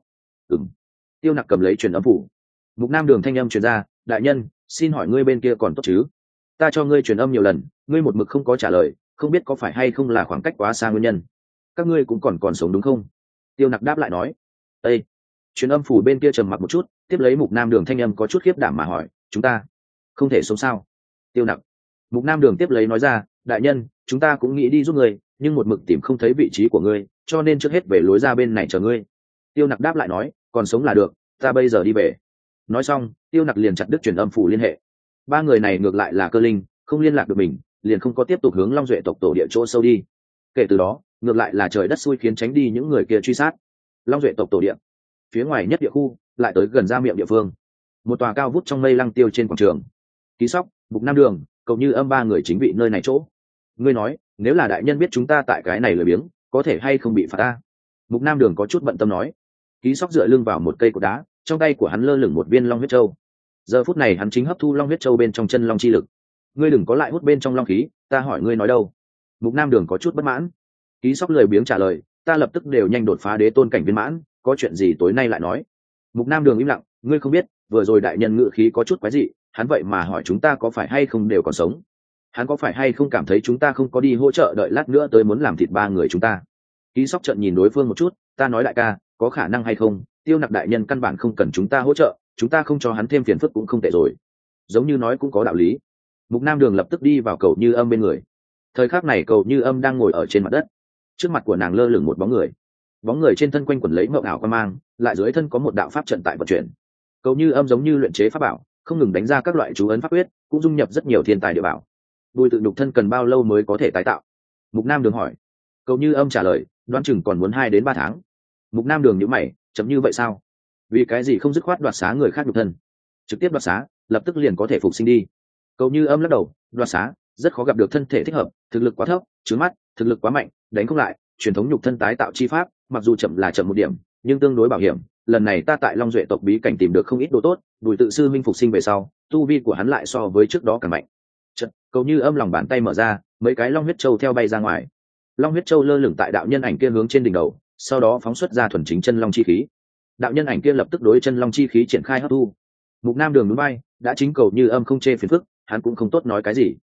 Tiêu Nặc cầm lấy truyền âm phủ. Mục Nam Đường thanh âm truyền ra, đại nhân, xin hỏi ngươi bên kia còn tốt chứ? Ta cho ngươi truyền âm nhiều lần, ngươi một mực không có trả lời, không biết có phải hay không là khoảng cách quá xa nguyên nhân. Các ngươi cũng còn sống đúng không? Tiêu Nặc đáp lại nói. Ê! Truyền âm phủ bên kia trầm mặc một chút, tiếp lấy Mục Nam Đường thanh âm có chút khiếp đảm mà hỏi, chúng ta không thể sống sao? Tiêu Nặc. Mục Nam Đường tiếp lấy nói ra, đại nhân, chúng ta cũng nghĩ đi giúp ngươi, nhưng một mực tìm không thấy vị trí của ngươi, cho nên trước hết về lối ra bên này chờ ngươi. Tiêu Nặc đáp lại nói, còn sống là được, ta bây giờ đi về. Nói xong, Tiêu Nặc liền chặt đứt truyền âm phủ liên hệ. Ba người này ngược lại là cơ linh, không liên lạc được mình, liền không có tiếp tục hướng Long Duệ tộc tổ địa chỗ sâu đi. Kể từ đó, ngược lại là trời đất xui khiến tránh đi những người kia truy sát. Long Duệ tộc tổ địa, phía ngoài nhất địa khu, lại tới gần ra miệng địa phương. Một tòa cao vút trong mây lăng tiêu trên quảng trường. Ký Sóc, Mục Nam Đường, Cầu Như Âm ba người chính vị nơi này chỗ. Ngươi nói, nếu là đại nhân biết chúng ta tại cái này lười biếng, có thể hay không bị phạt ta? Mục Nam Đường có chút bận tâm nói. Ký Sóc dựa lưng vào một cây cột đá, trong tay của hắn lơ lửng một viên long huyết châu. Giờ phút này hắn chính hấp thu long huyết châu bên trong chân long chi lực. Ngươi đừng có lại hút bên trong long khí, ta hỏi ngươi nói đâu? Mục Nam Đường có chút bất mãn. Ký Sóc lười biếng trả lời, ta lập tức đều nhanh đột phá đế tôn cảnh viên mãn, có chuyện gì tối nay lại nói. Mục Nam Đường im lặng, ngươi không biết, vừa rồi đại nhân ngữ khí có chút quái dị, hắn vậy mà hỏi chúng ta có phải hay không đều còn sống. Hắn có phải hay không cảm thấy chúng ta không có đi hỗ trợ, đợi lát nữa tới muốn làm thịt ba người chúng ta. Ký Sóc trợn nhìn đối phương một chút, ta nói đại ca, có khả năng hay không Tiêu Nặc đại nhân căn bản không cần chúng ta hỗ trợ, chúng ta không cho hắn thêm phiền phức cũng không tệ rồi. Giống như nói cũng có đạo lý. Mục Nam Đường lập tức đi vào Cầu Như Âm bên người. Thời khắc này Cầu Như Âm đang ngồi ở trên mặt đất, trước mặt của nàng lơ lửng một bóng người trên thân quanh quẩn lấy mộng ảo quan mang, lại dưới thân có một đạo pháp trận tại vận chuyển. Cầu Như Âm giống như luyện chế pháp bảo, không ngừng đánh ra các loại chú ấn pháp quyết, cũng dung nhập rất nhiều thiên tài địa bảo. Bùi tự nhục thân cần bao lâu mới có thể tái tạo? Mục Nam Đường hỏi. Cầu Như Âm trả lời, đoán chừng còn muốn 2 đến 3 tháng. Mục Nam Đường nhíu mày, chậm như vậy sao? Vì cái gì không dứt khoát đoạt xá người khác nhục thân, trực tiếp đoạt xá, lập tức liền có thể phục sinh đi? Cầu Như Âm lắc đầu, đoạt xá rất khó gặp được thân thể thích hợp, thực lực quá thấp, trướng mắt, thực lực quá mạnh, đánh không lại. Truyền thống nhục thân tái tạo chi pháp, mặc dù chậm là chậm một điểm, nhưng tương đối bảo hiểm. Lần này ta tại Long Duệ tộc bí cảnh tìm được không ít đồ tốt, Bùi tự sư minh phục sinh về sau, tu vi của hắn lại so với trước đó càng mạnh. Chợt, Cầu Như Âm lòng bàn tay mở ra, mấy cái long huyết châu theo bay ra ngoài. Long huyết châu lơ lửng tại đạo nhân ảnh kia hướng trên đỉnh đầu, sau đó phóng xuất ra thuần chính chân long chi khí. Đạo nhân ảnh kia lập tức đối chân long chi khí triển khai hấp thu. Mục Nam Đường núi bay, đã chính Cầu Như Âm không chê phiền phức, hắn cũng không tốt nói cái gì.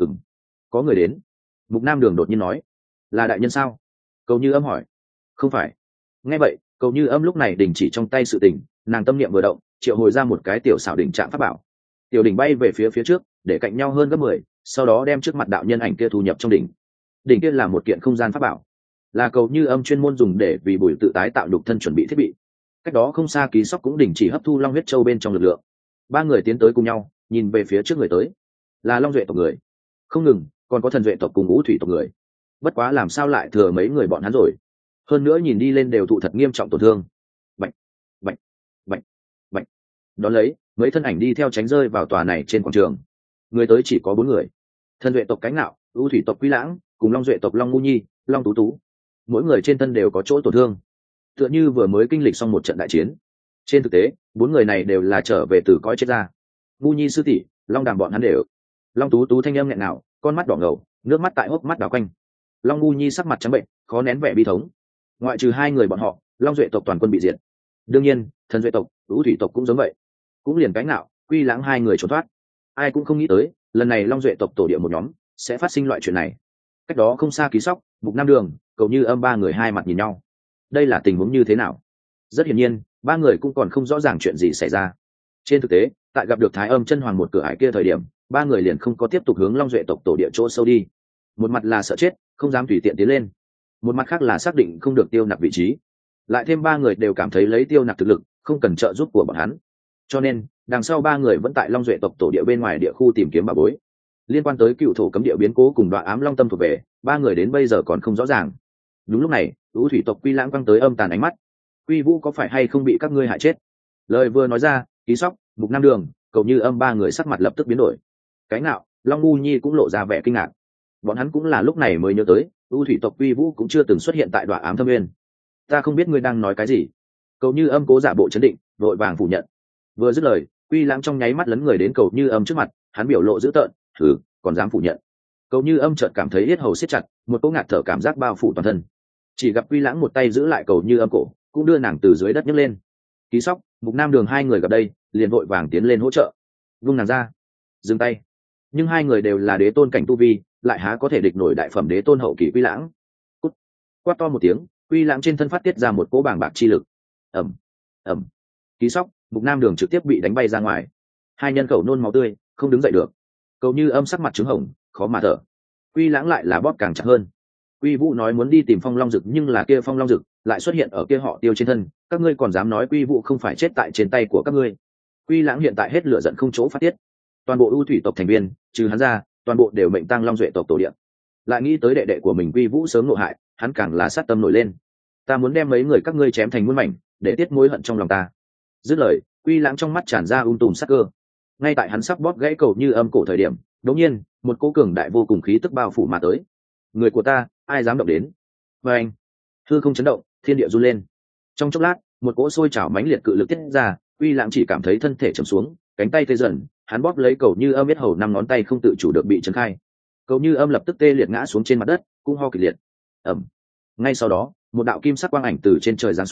Có người đến. Mục Nam Đường đột nhiên nói, là đại nhân sao? Cầu Như Âm hỏi. Không phải. Nghe vậy, Cầu Như Âm lúc này đình chỉ trong tay sự tình, nàng tâm niệm vừa động, triệu hồi ra một cái tiểu xảo đỉnh trạng pháp bảo. Tiểu đỉnh bay về phía trước, để cạnh nhau hơn gấp 10, sau đó đem trước mặt đạo nhân ảnh kia thu nhập trong đỉnh. Đỉnh kia là một kiện không gian pháp bảo, là Cầu Như Âm chuyên môn dùng để vì Bùi tự tái tạo nhục thân chuẩn bị thiết bị. Cách đó không xa Ký Sóc cũng đình chỉ hấp thu long huyết châu bên trong lực lượng. 3 người tiến tới cùng nhau, nhìn về phía trước người tới, là Long Duệ tộc người. Không ngừng, còn có Thần Duệ tộc cùng Ngũ Thủy tộc người. Bất quá làm sao lại thừa mấy người bọn hắn rồi? Hơn nữa nhìn đi lên đều thụ thật nghiêm trọng tổn thương. Bạch, bạch, bạch, bạch. Đón lấy, mấy thân ảnh đi theo tránh rơi vào tòa này trên quảng trường. Người tới chỉ có 4 người. Thần Duệ tộc Cánh Nạo, Ngũ Thủy tộc Quý Lãng, cùng Long Duệ tộc Long Ngu Nhi, Long Tú Tú. Mỗi người trên thân đều có chỗ tổn thương, tựa như vừa mới kinh lịch xong một trận đại chiến. Trên thực tế, 4 người này đều là trở về từ cõi chết ra. Ngu Nhi sư tỷ, Long Đàm bọn hắn đều. Long Tú Tú thanh âm nghẹn ngào, con mắt đỏ ngầu, nước mắt tại hốc mắt đảo quanh. Long Ngu Nhi sắc mặt trắng bệnh, khó nén vẻ bi thống. Ngoại trừ 2 người bọn họ, Long Duệ tộc toàn quân bị diệt. Đương nhiên, Thần Duệ tộc, Ngũ Thủy tộc cũng giống vậy. Cũng liền Cánh Nạo, Quy Lãng 2 người trốn thoát. Ai cũng không nghĩ tới, lần này Long Duệ tộc tổ địa một nhóm sẽ phát sinh loại chuyện này. Cách đó không xa Ký Sóc, Mục Nam Đường, Cầu Như Âm 3 người hai mặt nhìn nhau. Đây là tình huống như thế nào? Rất hiển nhiên, 3 người cũng còn không rõ ràng chuyện gì xảy ra. Trên thực tế, tại gặp được Thái Âm Chân Hoàng một cửa ải kia thời điểm, 3 người liền không có tiếp tục hướng Long Duệ tộc tổ địa chỗ sâu đi. Một mặt là sợ chết, không dám tùy tiện tiến lên. Một mặt khác là xác định không được Tiêu Nặc vị trí. Lại thêm 3 người đều cảm thấy lấy Tiêu Nặc thực lực, không cần trợ giúp của bọn hắn. Cho nên, đằng sau 3 người vẫn tại Long Duệ tộc tổ địa bên ngoài địa khu tìm kiếm bảo bối. Liên quan tới cựu thổ cấm địa biến cố cùng Đoạn Ám Long Tâm thuộc về, 3 người đến bây giờ còn không rõ ràng. Đúng lúc này, Ngũ Thủy tộc Quy Lãng quăng tới âm tàn ánh mắt. Quy Vũ có phải hay không bị các ngươi hại chết? Lời vừa nói ra, Ký Sóc, Mục Nam Đường, Cầu Như Âm 3 người sắc mặt lập tức biến đổi. Cái Nạo, Long Ngu Nhi cũng lộ ra vẻ kinh ngạc. Bọn hắn cũng là lúc này mới nhớ tới, Ngũ Thủy tộc Quy Vũ cũng chưa từng xuất hiện tại Đoạn Ám Thâm Nguyên. Ta không biết ngươi đang nói cái gì. Cầu Như Âm cố giả bộ trấn định, vội vàng phủ nhận. Vừa dứt lời, Quy Lãng trong nháy mắt lấn người đến Cầu Như Âm trước mặt, hắn biểu lộ dữ tợn, thử, còn dám phủ nhận. Cầu Như Âm chợt cảm thấy yết hầu siết chặt, một cỗ ngạt thở cảm giác bao phủ toàn thân. Chỉ gặp Quy Lãng một tay giữ lại Cầu Như Âm cổ, cũng đưa nàng từ dưới đất nhấc lên. Ký Sóc, Mục Nam Đường 2 người gặp đây, liền vội vàng tiến lên hỗ trợ. Vung nàng ra, dừng tay. Nhưng 2 người đều là đế tôn cảnh tu vi, lại há có thể địch nổi đại phẩm đế tôn hậu kỳ Quy Lãng. Cút. Quát to một tiếng, Quy Lãng trên thân phát tiết ra một cỗ bàng bạc chi lực. Ầm, ầm. Ký Sóc, Mục Nam Đường trực tiếp bị đánh bay ra ngoài. 2 nhân khẩu nôn máu tươi, không đứng dậy được. Cầu Như Âm sắc mặt trứng hồng, khó mà thở. Quy Lãng lại là bóp càng chặt hơn. Quy Vũ nói muốn đi tìm Phong Long Dực, nhưng là kia Phong Long Dực lại xuất hiện ở kia họ Tiêu trên thân, các ngươi còn dám nói Quy Vũ không phải chết tại trên tay của các ngươi? Quy Lãng hiện tại hết lửa giận không chỗ phát tiết. Toàn bộ ưu thủy tộc thành viên, trừ hắn ra, toàn bộ đều mệnh tang Long Duệ tộc tổ địa. Lại nghĩ tới đệ đệ của mình Quy Vũ sớm nộ hại, hắn càng là sát tâm nổi lên. Ta muốn đem mấy người các ngươi chém thành muôn mảnh, để tiết mối hận trong lòng ta. Dứt lời, Quy Lãng trong mắt tràn ra tùm sắc cơ. Ngay tại hắn sắp bóp gãy Cầu Như Âm cổ thời điểm, đột nhiên, một cỗ cường đại vô cùng khí tức bao phủ mà tới. Người của ta, ai dám động đến? Và anh, hư không chấn động, thiên địa run lên. Trong chốc lát, một cỗ sôi trào mãnh liệt cự lực tiết ra, Quy Lãng chỉ cảm thấy thân thể trầm xuống, cánh tay tê dần, hắn bóp lấy Cầu Như Âm biết hầu 5 ngón tay không tự chủ được bị chấn khai. Cầu Như Âm lập tức tê liệt ngã xuống trên mặt đất, cũng ho kịch liệt. Ầm. Ngay sau đó, một đạo kim sắc quang ảnh từ trên trời giáng xuống,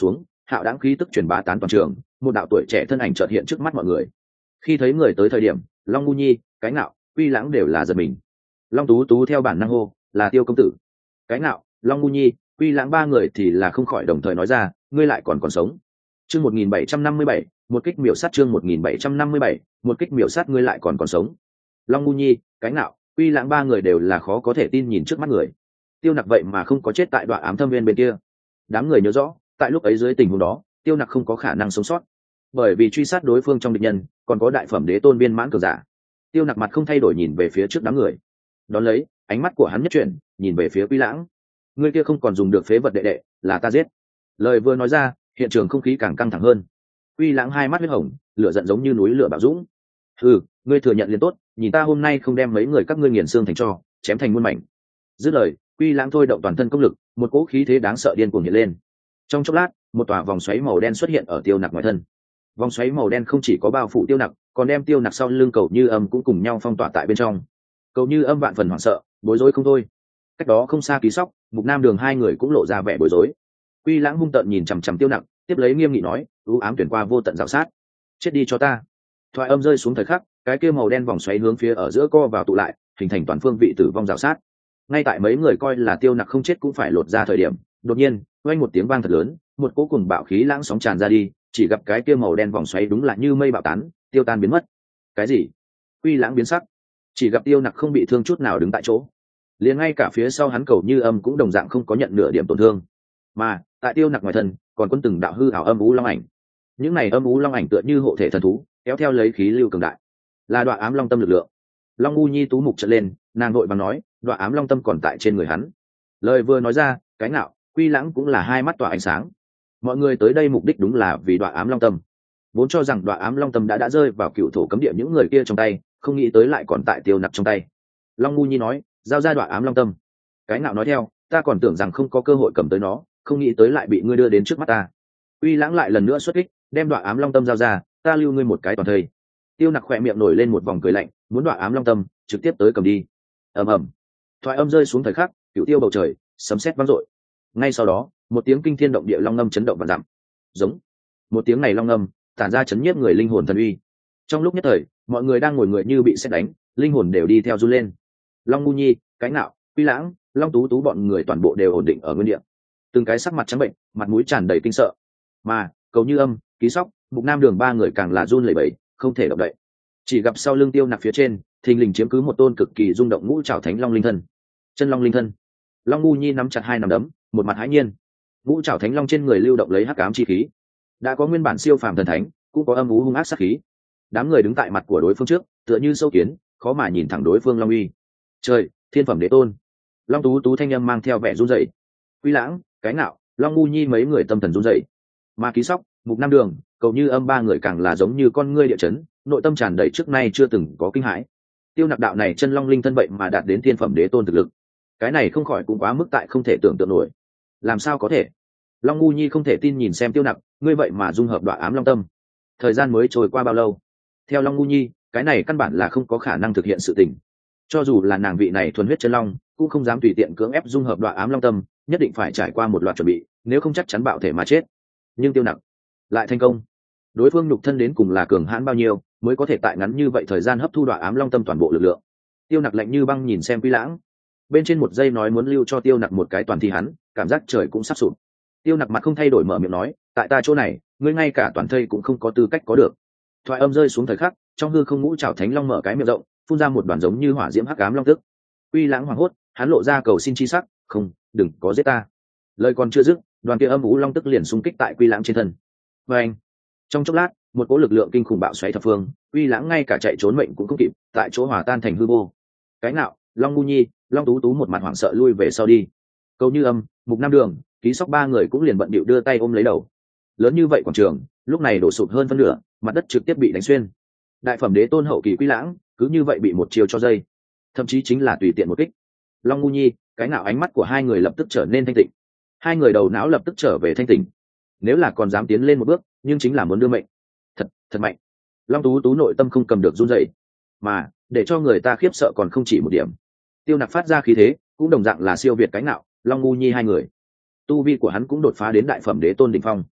hạo đáng khí tức truyền bá tán toàn trường, một đạo tuổi trẻ thân ảnh chợt hiện trước mắt mọi người. Khi thấy người tới thời điểm, Long Ngu Nhi, Cái Ngạo, Quy Lãng đều là giật mình. Long Tú Tú theo bản năng hô, là Tiêu công tử. Cái Ngạo, Long Ngu Nhi, Quy Lãng ba người thì là không khỏi đồng thời nói ra, ngươi lại còn sống. Chương 1757, một kích miểu sát. Chương 1757, một kích miểu sát, ngươi lại còn sống. Long Ngu Nhi, Cái Ngạo, Quy Lãng ba người đều là khó có thể tin nhìn trước mắt người. Tiêu Nặc vậy mà không có chết tại Đoạ Ám Thâm Viên bên kia. Đám người nhớ rõ, tại lúc ấy dưới tình huống đó, Tiêu Nặc không có khả năng sống sót, bởi vì truy sát đối phương trong địch nhân còn có đại phẩm đế tôn viên mãn cường giả. Tiêu Nặc mặt không thay đổi nhìn về phía trước đám người, đón lấy ánh mắt của hắn nhất chuyển, nhìn về phía Quy Lãng. Người kia không còn dùng được phế vật đệ đệ, là ta giết. Lời vừa nói ra, hiện trường không khí càng căng thẳng hơn. Quy Lãng hai mắt huyết hồng, lửa giận giống như núi lửa bạo dũng. Ngươi thừa nhận liền tốt, nhìn ta hôm nay không đem mấy người các ngươi nghiền xương thành tro, chém thành muôn mảnh. Dứt lời, Quy Lãng thôi động toàn thân công lực, một cỗ khí thế đáng sợ điên cuồng hiện lên. Trong chốc lát, một tòa vòng xoáy màu đen xuất hiện ở Tiêu Nặc ngoài thân. Vòng xoáy màu đen không chỉ có bao phủ Tiêu Nặc, còn đem Tiêu Nặc sau lưng Cầu Như Âm cũng cùng nhau phong tỏa tại bên trong. Cầu Như Âm vạn phần hoảng sợ, bối rối không thôi. Cách đó không xa Ký Sóc, Mục Nam Đường hai người cũng lộ ra vẻ bối rối. Quy Lãng hung tợn nhìn chằm chằm Tiêu Nặc, tiếp lấy nghiêm nghị nói, "U ám tuyển qua vô tận rào sát, chết đi cho ta." Thoại âm rơi xuống thời khắc, cái kia màu đen vòng xoáy hướng phía ở giữa co vào tụ lại, hình thành toàn phương vị tử vong rào sát. Ngay tại mấy người coi là Tiêu Nặc không chết cũng phải lột ra thời điểm, đột nhiên, vang một tiếng vang thật lớn, một cỗ cùng bạo khí lãng sóng tràn ra đi, chỉ gặp cái kia màu đen vòng xoáy đúng là như mây bạo tán, tiêu tan biến mất. Cái gì? Quy Lãng biến sắc, chỉ gặp Tiêu Nặc không bị thương chút nào đứng tại chỗ, liền ngay cả phía sau hắn Cầu Như Âm cũng đồng dạng không có nhận nửa điểm tổn thương. Mà tại Tiêu Nặc ngoài thân, còn quân từng đạo hư ảo âm u long ảnh. Những này âm u long ảnh tựa như hộ thể thần thú, kéo theo lấy khí lưu cường đại, là Đoạ Ám Long Tâm lực lượng. Long Ngu Nhi tú mục trợn lên, nàng vội vàng nói, Đoạ Ám Long Tâm còn tại trên người hắn. Lời vừa nói ra, Cái Ngạo, Quy Lãng cũng là hai mắt tỏa ánh sáng. Mọi người tới đây mục đích đúng là vì Đoạ Ám Long Tâm, vốn cho rằng Đoạ Ám Long Tâm đã rơi vào cựu thổ cấm địa những người kia trong tay, không nghĩ tới lại còn tại Tiêu Nặc trong tay. Long Ngu Nhi nói, giao ra Đoạ Ám Long Tâm. Cái Ngạo nói theo, ta còn tưởng rằng không có cơ hội cầm tới nó, không nghĩ tới lại bị ngươi đưa đến trước mắt ta. Quy Lãng lại lần nữa xuất kích, đem Đoạ Ám Long Tâm giao ra, ta lưu ngươi một cái toàn thây. Tiêu Nặc khỏe miệng nổi lên một vòng cười lạnh, muốn Đoạ Ám Long Tâm, trực tiếp tới cầm đi. Ầm ầm. Thoại âm rơi xuống thời khắc, cựu tiêu bầu trời, sấm sét vang dội. Ngay sau đó, một tiếng kinh thiên động địa long ngâm chấn động vạn dặm. Giống. Một tiếng này long ngâm, tản ra chấn nhiếp người linh hồn thần uy. Trong lúc nhất thời, mọi người đang ngồi người như bị sét đánh, linh hồn đều đi theo run lên. Long Ngu Nhi, Cái Ngạo, Quy Lãng, Long Tú Tú bọn người toàn bộ đều ổn định ở nguyên địa, từng cái sắc mặt trắng bệnh, mặt mũi tràn đầy kinh sợ. Mà Cầu Như Âm, Ký Sóc, Mục Nam Đường ba người càng là run lẩy bẩy, không thể động đậy. Chỉ gặp sau lưng Tiêu Nặc phía trên, thình lình chiếm cứ một tôn cực kỳ rung động ngũ trảo thánh long linh thân. Chân long linh thân. Long Ngu Nhi nắm chặt hai nắm đấm, một mặt hãi nhiên. Ngũ trảo thánh long trên người lưu động lấy hắc ám chi khí, đã có nguyên bản siêu phàm thần thánh, cũng có âm u hung ác sát khí. Đám người đứng tại mặt của đối phương trước, tựa như sâu kiến, khó mà nhìn thẳng đối phương long uy. Trời, thiên phẩm đế tôn. Long Tú Tú thanh âm mang theo vẻ run rẩy. Quy Lãng, Cái Ngạo, Long Ngu Nhi mấy người tâm thần run rẩy. Mà Ký Sóc, Mục Nam Đường, Cầu Như Âm ba người càng là giống như con ngươi địa chấn, nội tâm tràn đầy trước nay chưa từng có kinh hãi. Tiêu Nặc đạo này chân long linh thân vậy mà đạt đến thiên phẩm đế tôn thực lực, cái này không khỏi cũng quá mức tại không thể tưởng tượng nổi. Làm sao có thể? Long Ngu Nhi không thể tin nhìn xem Tiêu Nặc, ngươi vậy mà dung hợp Đoạ Ám Long Tâm. Thời gian mới trôi qua bao lâu? Theo Long Ngu Nhi, cái này căn bản là không có khả năng thực hiện sự tình. Cho dù là nàng vị này thuần huyết chân long, cũng không dám tùy tiện cưỡng ép dung hợp Đoạ Ám Long Tâm, nhất định phải trải qua một loạt chuẩn bị, nếu không chắc chắn bạo thể mà chết. Nhưng Tiêu Nặc lại thành công. Đối phương nhục thân đến cùng là cường hãn bao nhiêu, mới có thể tại ngắn như vậy thời gian hấp thu Đoạ Ám Long Tâm toàn bộ lực lượng. Tiêu Nặc lạnh như băng nhìn xem Quy Lãng, bên trên một giây nói muốn lưu cho Tiêu Nặc một cái toàn thi hắn, cảm giác trời cũng sắp sụp. Tiêu Nặc mặt không thay đổi mở miệng nói, tại ta chỗ này, ngươi ngay cả toàn thây cũng không có tư cách có được. Thoại âm rơi xuống thời khắc, trong hư không ngũ trảo thánh long mở cái miệng rộng, phun ra một đoàn giống như hỏa diễm hắc ám long tức. Quy Lãng hoảng hốt, hắn lộ ra cầu xin chi sắc, không, đừng có giết ta. Lời còn chưa dứt, đoàn kia âm u long tức liền xung kích tại Quy Lãng trên thân. Và anh, trong chốc lát, một cỗ lực lượng kinh khủng bạo xoáy thập phương, Quy Lãng ngay cả chạy trốn mệnh cũng không kịp, tại chỗ hòa tan thành hư vô. Cái Ngạo, Long Ngu Nhi, Long Tú Tú một mặt hoảng sợ lui về sau đi. Cầu Như Âm, Mục Nam Đường, Ký Sóc ba người cũng liền bận bịu đưa tay ôm lấy đầu. Lớn như vậy quảng trường, lúc này đổ sụp hơn phân nửa, mặt đất trực tiếp bị đánh xuyên. Đại phẩm đế tôn hậu kỳ Quy Lãng, cứ như vậy bị một chiều cho dây, thậm chí chính là tùy tiện một kích. Long Ngu Nhi, Cái Ngạo ánh mắt của hai người lập tức trở nên thanh tịnh. Hai người đầu não lập tức trở về thanh tỉnh. Nếu là còn dám tiến lên một bước, nhưng chính là muốn đưa mệnh. Thật mạnh. Long Tú Tú nội tâm không cầm được run rẩy, mà để cho người ta khiếp sợ còn không chỉ một điểm. Tiêu Nặc phát ra khí thế, cũng đồng dạng là siêu việt Cái Ngạo, Long Ngu Nhi hai người. Tu vi của hắn cũng đột phá đến đại phẩm đế tôn đỉnh phong.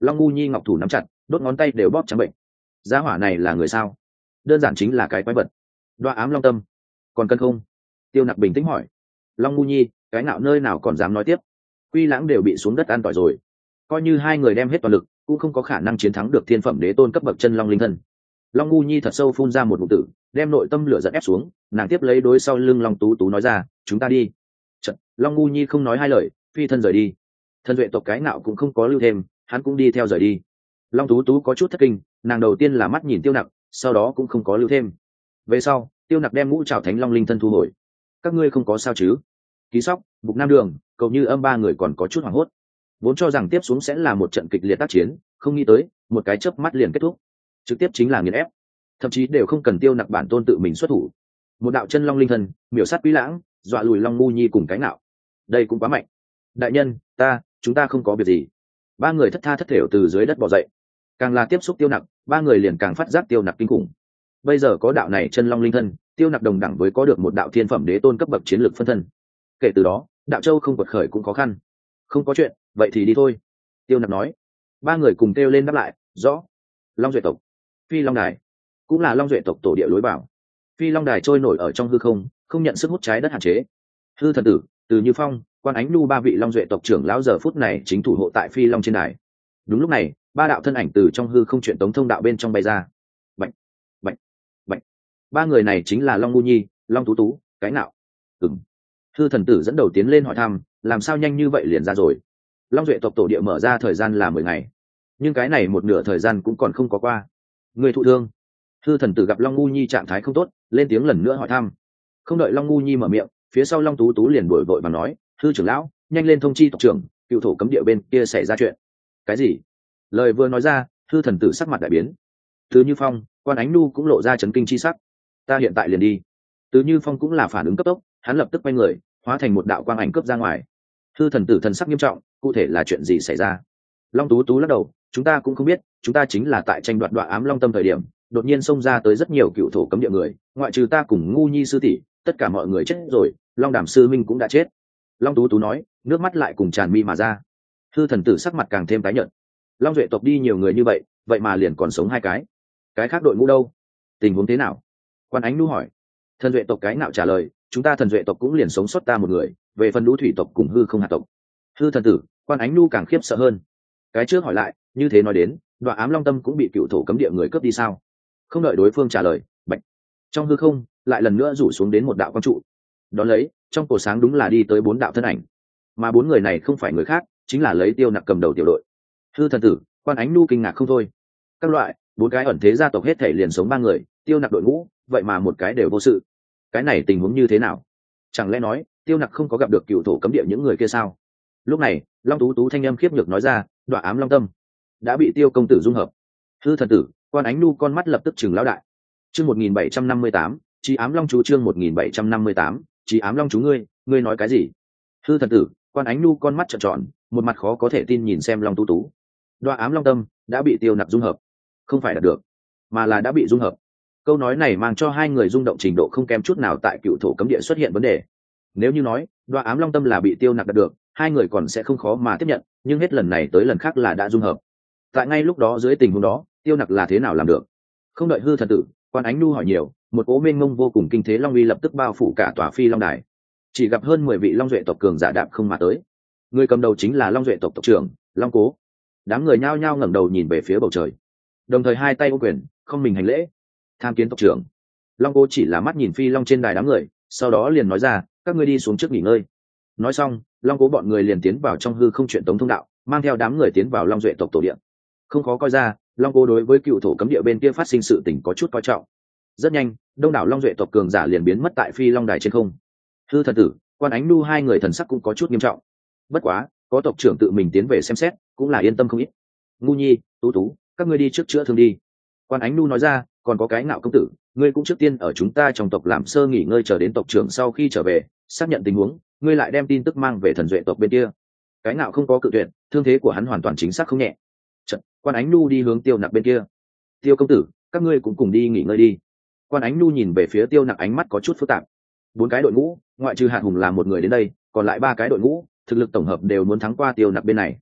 Long ngu nhi ngọc thủ nắm chặt, đốt ngón tay đều bóp trắng bệnh. Gia hỏa này là người sao? Đơn giản chính là cái quái vật. Đoạ ám long tâm còn cần không? Tiêu Nặc bình tĩnh hỏi. Long ngu nhi, cái nào nơi nào còn dám nói tiếp? Quy Lãng đều bị xuống đất an tỏi rồi, coi như hai người đem hết toàn lực cũng không có khả năng chiến thắng được thiên phẩm đế tôn cấp bậc chân long linh thân. Long ngu nhi thật sâu phun ra một ngụm tử, đem nội tâm lửa giận ép xuống, nàng tiếp lấy đối sau lưng Long tú tú nói ra, chúng ta đi. Chật, Long ngu nhi không nói hai lời, phi thân rời đi. Thân duệ tộc cái nạo cũng không có lưu thêm, hắn cũng đi theo rời đi. Long tú tú có chút thất kinh, nàng đầu tiên là mắt nhìn Tiêu Nặc, sau đó cũng không có lưu thêm. Về sau, Tiêu Nặc đem ngũ trảo thánh long linh thân thu hồi. Các ngươi không có sao chứ? Ký Sóc, Bục Nam Đường, Cầu Như Âm ba người còn có chút hoảng hốt, vốn cho rằng tiếp xuống sẽ là một trận kịch liệt tác chiến, không nghĩ tới một cái chớp mắt liền kết thúc, trực tiếp chính là nghiền ép, thậm chí đều không cần Tiêu Nặc bản tôn tự mình xuất thủ. Một đạo chân long linh thân miểu sát Quý Lãng, dọa lùi Long ngu nhi cùng cái nạo. Đây cũng quá mạnh. Đại nhân, chúng ta không có việc gì. Ba người thất tha thất thểu từ dưới đất bò dậy. Càng là tiếp xúc Tiêu Nặc, ba người liền càng phát giác Tiêu Nặc kinh khủng. Bây giờ có đạo này chân long linh thân, Tiêu Nặc đồng đẳng với có được một đạo thiên phẩm đế tôn cấp bậc chiến lược phân thân. Kể từ đó, đạo châu không quật khởi cũng khó khăn. Không có chuyện, vậy thì đi thôi. Tiêu Nặc nói. Ba người cùng kêu lên đáp lại, rõ. Long duệ tộc, Phi Long Đài, cũng là Long duệ tộc tổ địa lối vào. Phi Long Đài trôi nổi ở trong hư không, không nhận sức hút trái đất hạn chế. Hư thần tử, Từ Như Phong, Quan Ánh Nhu ba vị Long duệ tộc trưởng lão giờ phút này chính thủ hộ tại Phi Long trên đài. Đúng lúc này, ba đạo thân ảnh từ trong hư không chuyển tống thông đạo bên trong bay ra. Bạch, bạch, bạch. Ba người này chính là Long ngu nhi, Long tú tú, cái nạo. Hư thần tử dẫn đầu tiến lên hỏi thăm, làm sao nhanh như vậy liền ra rồi? Long duệ tộc tổ địa mở ra thời gian là 10 ngày, nhưng cái này một nửa thời gian cũng còn không có qua. Người thụ thương? Hư thần tử gặp Long ngu nhi trạng thái không tốt, lên tiếng lần nữa hỏi thăm. Không đợi Long ngu nhi mở miệng, phía sau Long tú tú liền đổi vội và nói, hư trưởng lão, nhanh lên thông chi tộc trưởng, cựu thổ cấm địa bên kia xảy ra chuyện. Cái gì? Lời vừa nói ra, hư thần tử sắc mặt đại biến. Từ Như Phong, Quan Ánh Nhu cũng lộ ra chấn kinh chi sắc. Ta hiện tại liền đi. Từ Như Phong cũng là phản ứng cấp tốc, hắn lập tức quay người, hóa thành một đạo quang ảnh cướp ra ngoài. Hư thần tử thần sắc nghiêm trọng, cụ thể là chuyện gì xảy ra? Long tú tú lắc đầu, chúng ta cũng không biết, chúng ta chính là tại tranh đoạt Đoạ ám long tâm thời điểm, đột nhiên xông ra tới rất nhiều cựu thổ cấm địa người, ngoại trừ ta cùng ngu nhi sư tỷ, tất cả mọi người chết rồi, Long Đàm sư minh cũng đã chết. Long tú tú nói, nước mắt lại cùng tràn mi mà ra. Hư thần tử sắc mặt càng thêm tái nhợt. Long duệ tộc đi nhiều người như vậy, vậy mà liền còn sống 2 cái khác đội ngũ đâu? Tình huống thế nào? Quan Ánh Nhu hỏi. Thần duệ tộc cái nạo trả lời, chúng ta thần duệ tộc cũng liền sống sót ta một người, về phần lũ thủy tộc cùng hư không hạt tộc. Hư thần tử, Quan Ánh Nhu càng khiếp sợ hơn. Cái trước hỏi lại, như thế nói đến, Đoạ ám long tâm cũng bị cựu thổ cấm địa người cướp đi sao? Không đợi đối phương trả lời, bạch, trong hư không lại lần nữa rủ xuống đến một đạo quang trụ. Đón lấy, trong cổ sáng đúng là đi tới 4 đạo thân ảnh, mà 4 người này không phải người khác, chính là lấy Tiêu Nặc cầm đầu tiểu đội. Hư thần tử, Quan Ánh Nhu kinh ngạc không thôi. Các loại 4 cái ẩn thế gia tộc hết thể liền sống 3 người, Tiêu Nặc đội ngũ, vậy mà một cái đều vô sự. Cái này tình huống như thế nào? Chẳng lẽ nói Tiêu Nặc không có gặp được cựu thổ cấm địa những người kia sao? Lúc này, Long tú tú thanh âm khiếp nhược nói ra, Đoạ ám long tâm đã bị Tiêu công tử dung hợp. Hư thần tử, Quan Ánh Nhu con mắt lập tức chừng lão đại. Chương 1758, Chí ám long chú, chương 1758, Chí ám long chú, ngươi nói cái gì? Hư thần tử, Quan Ánh Nhu con mắt trợn tròn, một mặt khó có thể tin nhìn xem Long tú tú. Đoạ ám long tâm đã bị Tiêu Nặc dung hợp, không phải đạt được, mà là đã bị dung hợp. Câu nói này mang cho hai người rung động trình độ không kém chút nào tại cựu thổ cấm địa xuất hiện vấn đề. Nếu như nói Đoạ ám long tâm là bị Tiêu Nặc đạt được, hai người còn sẽ không khó mà tiếp nhận, nhưng hết lần này tới lần khác là đã dung hợp. Tại ngay lúc đó, dưới tình huống đó, Tiêu Nặc là thế nào làm được? Không đợi hư thần tử, Quan Ánh Nhu hỏi nhiều, một cỗ mênh mông vô cùng kinh thế long uy lập tức bao phủ cả tòa Phi Long Đài. Chỉ gặp hơn 10 vị long duệ tộc cường giả đạp không mà tới. Người cầm đầu chính là long duệ tộc tộc trưởng Long Cố. Đám người nhao nhao ngẩng đầu nhìn về phía bầu trời, đồng thời hai tay ôm quyền, không mình hành lễ. Tham kiến tộc trưởng. Long Cố chỉ là mắt nhìn Phi Long trên đài đám người, sau đó liền nói ra, các ngươi đi xuống trước nghỉ ngơi. Nói xong, Long Cố bọn người liền tiến vào trong hư không chuyển tống thông đạo, mang theo đám người tiến vào long duệ tộc tổ địa. Không khó coi ra, Long Cố đối với cựu thổ cấm địa bên kia phát sinh sự tình có chút coi trọng. Rất nhanh, đông đảo long duệ tộc cường giả liền biến mất tại Phi Long Đài trên không. Hư thần tử, Quan Ánh Nhu hai người thần sắc cũng có chút nghiêm trọng. Bất quá, có tộc trưởng tự mình tiến về xem xét, cũng là yên tâm không ít. Ngu nhi, tú tú, các ngươi đi trước chữa thương đi. Quan Ánh Nhu nói ra, còn có cái Nạo công tử, ngươi cũng trước tiên ở chúng ta trong tộc làm sơ nghỉ ngơi, chờ đến tộc trưởng sau khi trở về xác nhận tình huống, ngươi lại đem tin tức mang về thần duệ tộc bên kia. Cái Nạo không có cự tuyệt, thương thế của hắn hoàn toàn chính xác không nhẹ. Chật, Quan Ánh Nhu đi hướng Tiêu Nặc bên kia. Tiêu công tử, các ngươi cũng cùng đi nghỉ ngơi đi. Quan Ánh Nhu nhìn về phía Tiêu Nặc, ánh mắt có chút phức tạp. 4 cái đội ngũ, ngoại trừ Hạt Hùng là một người đến đây, còn lại 3 cái đội ngũ thực lực tổng hợp đều muốn thắng qua Tiêu Nặc bên này.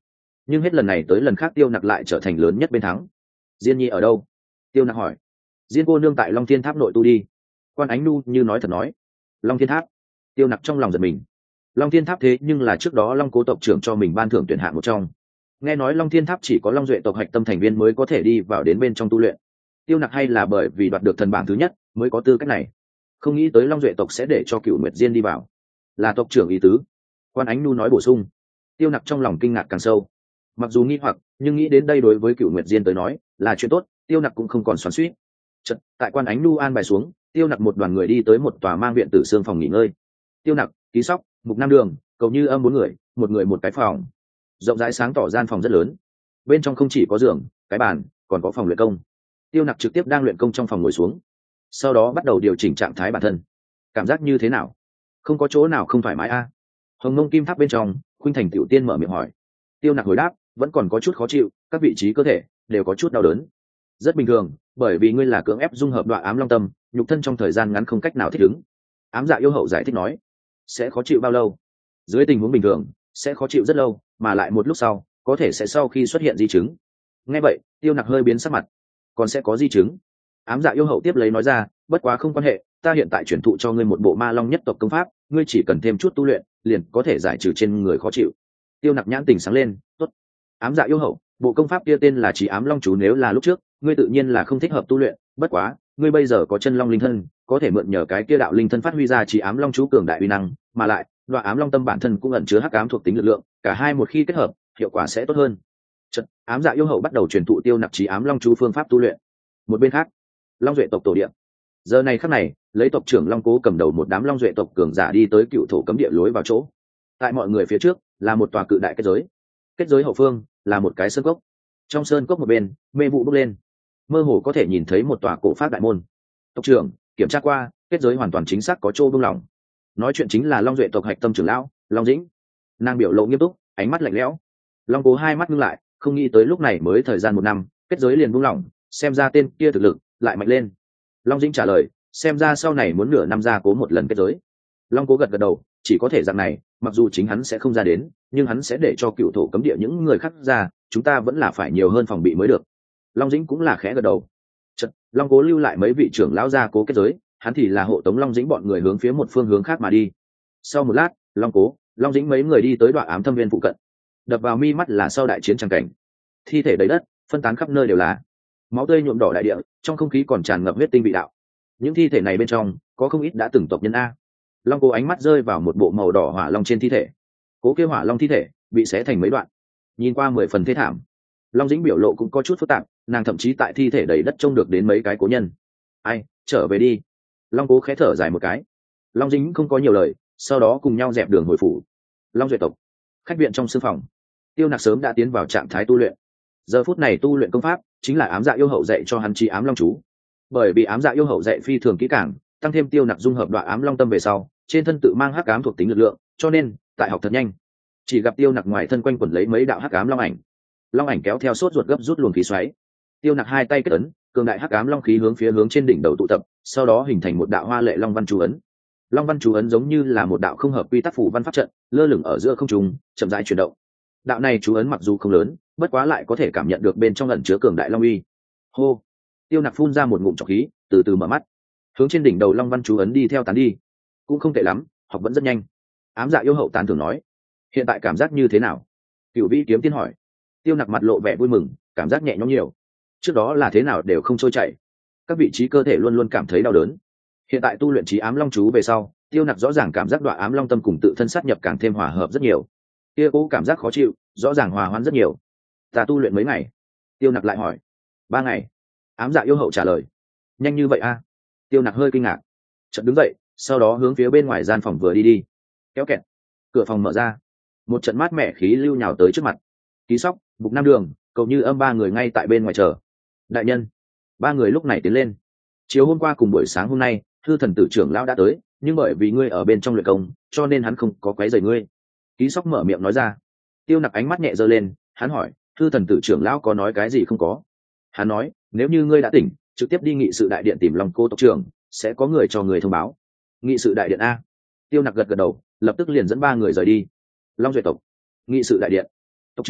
nhưng hết lần này tới lần khác tiêu nặc lại trở thành lớn nhất bên thắng. Diên nhi ở đâu? Tiêu nặc hỏi. Diên cô nương tại Long Thiên Tháp nội tu đi. Quan Ánh Nu như nói thật nói. Long Thiên Tháp. Tiêu nặc trong lòng giật mình. Long Thiên Tháp thế nhưng là trước đó Long Cố tộc trưởng cho mình ban thưởng tuyển hạng một trong. Nghe nói Long Thiên Tháp chỉ có Long Duệ tộc hạch tâm thành viên mới có thể đi vào đến bên trong tu luyện. Tiêu nặc hay là bởi vì đoạt được thần bảng thứ nhất mới có tư cách này, không nghĩ tới Long Duệ tộc sẽ để cho Cửu Nguyệt Diên đi vào. Là tộc trưởng ý tứ. Quan Ánh Nu nói bổ sung. Tiêu nặc trong lòng kinh ngạc càng sâu. Mặc dù nghi hoặc, nhưng nghĩ đến đây đối với Cửu Nguyệt Diên tới nói là chuyện tốt, tiêu nặc cũng không còn xoắn xuýt. Chợt, tại Quan Ánh Nu an bài xuống, tiêu nặc một đoàn người đi tới một tòa mang viện tử xương phòng nghỉ ngơi. Tiêu nặc, Ký Sóc, Mục Nam Đường, Cầu Như Âm bốn người, một người một cái phòng. Rộng rãi sáng tỏ, gian phòng rất lớn. Bên trong không chỉ có giường, cái bàn, còn có phòng luyện công. Tiêu nặc trực tiếp đang luyện công trong phòng ngồi xuống, sau đó bắt đầu điều chỉnh trạng thái bản thân. Cảm giác như thế nào? Không có chỗ nào không thoải mái a? Hồng Mông Kim Tháp bên trong, Khuynh Thành Tiểu Tiên mở miệng hỏi. Tiêu nặc hồi đáp, vẫn còn có chút khó chịu, các vị trí cơ thể đều có chút đau đớn. Rất bình thường, bởi vì ngươi là cưỡng ép dung hợp đoạn ám long tâm, nhục thân trong thời gian ngắn không cách nào thích ứng. Ám Dạ Yêu Hậu giải thích nói. Sẽ khó chịu bao lâu? Dưới tình huống bình thường sẽ khó chịu rất lâu, mà lại một lúc sau có thể sẽ sau khi xuất hiện di chứng. Nghe vậy, tiêu nặc hơi biến sắc mặt. Còn sẽ có di chứng? Ám Dạ Yêu Hậu tiếp lấy nói ra, bất quá không quan hệ, ta hiện tại chuyển thụ cho ngươi một bộ ma long nhất tộc công pháp, ngươi chỉ cần thêm chút tu luyện liền có thể giải trừ trên người khó chịu. Tiêu nặc nhãn tình sáng lên. Tốt. Ám Dạ Yêu Hậu, bộ công pháp kia tên là Trí Ám Long Chú, nếu là lúc trước ngươi tự nhiên là không thích hợp tu luyện, bất quá ngươi bây giờ có chân long linh thân, có thể mượn nhờ cái kia đạo linh thân phát huy ra Trí Ám Long Chú cường đại uy năng, mà lại đoạn ám long tâm bản thân cũng ẩn chứa hắc ám thuộc tính lực lượng, cả hai một khi kết hợp hiệu quả sẽ tốt hơn. Chật, Ám Dạ Yêu Hậu bắt đầu truyền thụ tiêu nặc Trí Ám Long Chú phương pháp tu luyện. Một bên khác, Long Duệ tộc tổ địa. Giờ này khắc này, lấy tộc trưởng Long Cố cầm đầu một đám Long Duệ tộc cường giả đi tới cựu thổ cấm địa lối vào chỗ. Tại mọi người phía trước là một tòa cự đại kết giới. Kết giới hậu phương là một cái sơn cốc. Trong sơn cốc một bên, mê vụ bốc lên, mơ hồ có thể nhìn thấy một tòa cổ pháp đại môn. Tộc trưởng kiểm tra qua, kết giới hoàn toàn chính xác có chỗ buông lỏng. Nói chuyện chính là Long Duệ tộc hạch tâm trưởng lão Long Dĩnh. Nàng biểu lộ nghiêm túc, ánh mắt lạnh lẽo. Long Cố hai mắt ngưng lại, không nghĩ tới lúc này mới thời gian một năm, kết giới liền buông lỏng, xem ra tên kia thực lực lại mạnh lên. Long Dĩnh trả lời, xem ra sau này muốn nửa năm ra cố một lần kết giới. Long Cố gật gật đầu, chỉ có thể dạng này, mặc dù chính hắn sẽ không ra đến, nhưng hắn sẽ để cho cựu thổ cấm địa những người khác ra, chúng ta vẫn là phải nhiều hơn phòng bị mới được. Long Dĩnh cũng là khẽ gật đầu. Chật, Long Cố lưu lại mấy vị trưởng lão ra cố kết giới, hắn thì là hộ tống Long Dĩnh bọn người hướng phía một phương hướng khác mà đi. Sau một lát, Long Cố, Long Dĩnh mấy người đi tới đoạn ám thâm viên phụ cận. Đập vào mi mắt là sau đại chiến tràng cảnh, thi thể đầy đất, phân tán khắp nơi đều là máu tươi nhuộm đỏ đại địa, trong không khí còn tràn ngập huyết tinh vị đạo. Những thi thể này bên trong có không ít đã từng tộc nhân a. Long Cố ánh mắt rơi vào một bộ màu đỏ hỏa long trên thi thể. Cố kia hỏa long thi thể bị xé thành mấy đoạn, nhìn qua 10 phần thê thảm. Long Dĩnh biểu lộ cũng có chút phức tạp, nàng thậm chí tại thi thể đầy đất trông được đến mấy cái cố nhân. Ai, trở về đi. Long Cố khẽ thở dài một cái. Long Dĩnh không có nhiều lời, sau đó cùng nhau dẹp đường hồi phủ. Long Duệ tộc khách viện trong sư phòng, tiêu nặc sớm đã tiến vào trạng thái tu luyện. Giờ phút này tu luyện công pháp chính là Ám Dạ Yêu Hậu dạy cho hắn Trí Ám Long Chú. Bởi vì Ám Dạ Yêu Hậu dạy phi thường kỹ càng, tăng thêm tiêu nặc dung hợp đoạn ám long tâm về sau, trên thân tự mang hắc ám thuộc tính lực lượng, cho nên tại học thật nhanh. Chỉ gặp tiêu nặc ngoài thân quanh quẩn lấy mấy đạo hắc ám long ảnh. Long ảnh kéo theo sốt ruột gấp rút luồng khí xoáy. Tiêu nặc hai tay kết ấn, cường đại hắc ám long khí hướng trên đỉnh đầu tụ tập, sau đó hình thành một đạo hoa lệ long văn chú ấn. Long văn chú ấn giống như là một đạo không hợp quy tắc phủ văn pháp trận, lơ lửng ở giữa không trung, chậm rãi chuyển động. Đạo này chú ấn mặc dù không lớn, bất quá lại có thể cảm nhận được bên trong ẩn chứa cường đại long uy. Hô! Tiêu nặc phun ra một ngụm trọc khí, từ từ mở mắt, hướng trên đỉnh đầu long văn chú ấn đi theo tán đi. Cũng không tệ lắm, học vẫn rất nhanh. Ám Dạ Yêu Hậu tán thưởng nói. Hiện tại cảm giác như thế nào? Cửu Vĩ Kiếm Tiên hỏi. Tiêu nặc mặt lộ vẻ vui mừng, cảm giác nhẹ nhõm nhiều. Trước đó là thế nào đều không trôi chảy, các vị trí cơ thể luôn luôn cảm thấy đau đớn. Hiện tại tu luyện Trí Ám Long Chú về sau, tiêu nặc rõ ràng cảm giác đoạn ám long tâm cùng tự thân sát nhập càng thêm hòa hợp rất nhiều. Kia cố cảm giác khó chịu rõ ràng hòa hoãn rất nhiều. Ta tu luyện mấy ngày? Tiêu nặc lại hỏi. 3 ngày. Ám Dạ Yêu Hậu trả lời. Nhanh như vậy a? Tiêu nặc hơi kinh ngạc, chợt đứng dậy, sau đó hướng phía bên ngoài gian phòng vừa đi. Kéo kẹt, cửa phòng mở ra, một trận mát mẻ khí lưu nhào tới trước mặt. Ký Sóc, Mục Nam Đường, Cầu Như Âm ba người ngay tại bên ngoài chờ. Đại nhân. Ba người lúc này tiến lên. Chiều hôm qua cùng buổi sáng hôm nay, Hư Thần Tử trưởng lão đã tới, nhưng bởi vì ngươi ở bên trong luyện công, cho nên hắn không có quấy rầy ngươi. Ký Sóc mở miệng nói ra. Tiêu nặc ánh mắt nhẹ giơ lên, hắn hỏi, Hư Thần Tử trưởng lão có nói cái gì không có? Hắn nói, nếu như ngươi đã tỉnh, trực tiếp đi nghị sự đại điện tìm Long Cô tộc trưởng, sẽ có người cho người thông báo. Nghị sự đại điện a? Tiêu nặc gật gật đầu, lập tức liền dẫn 3 người rời đi. Long Duệ tộc, nghị sự đại điện. Tộc trưởng,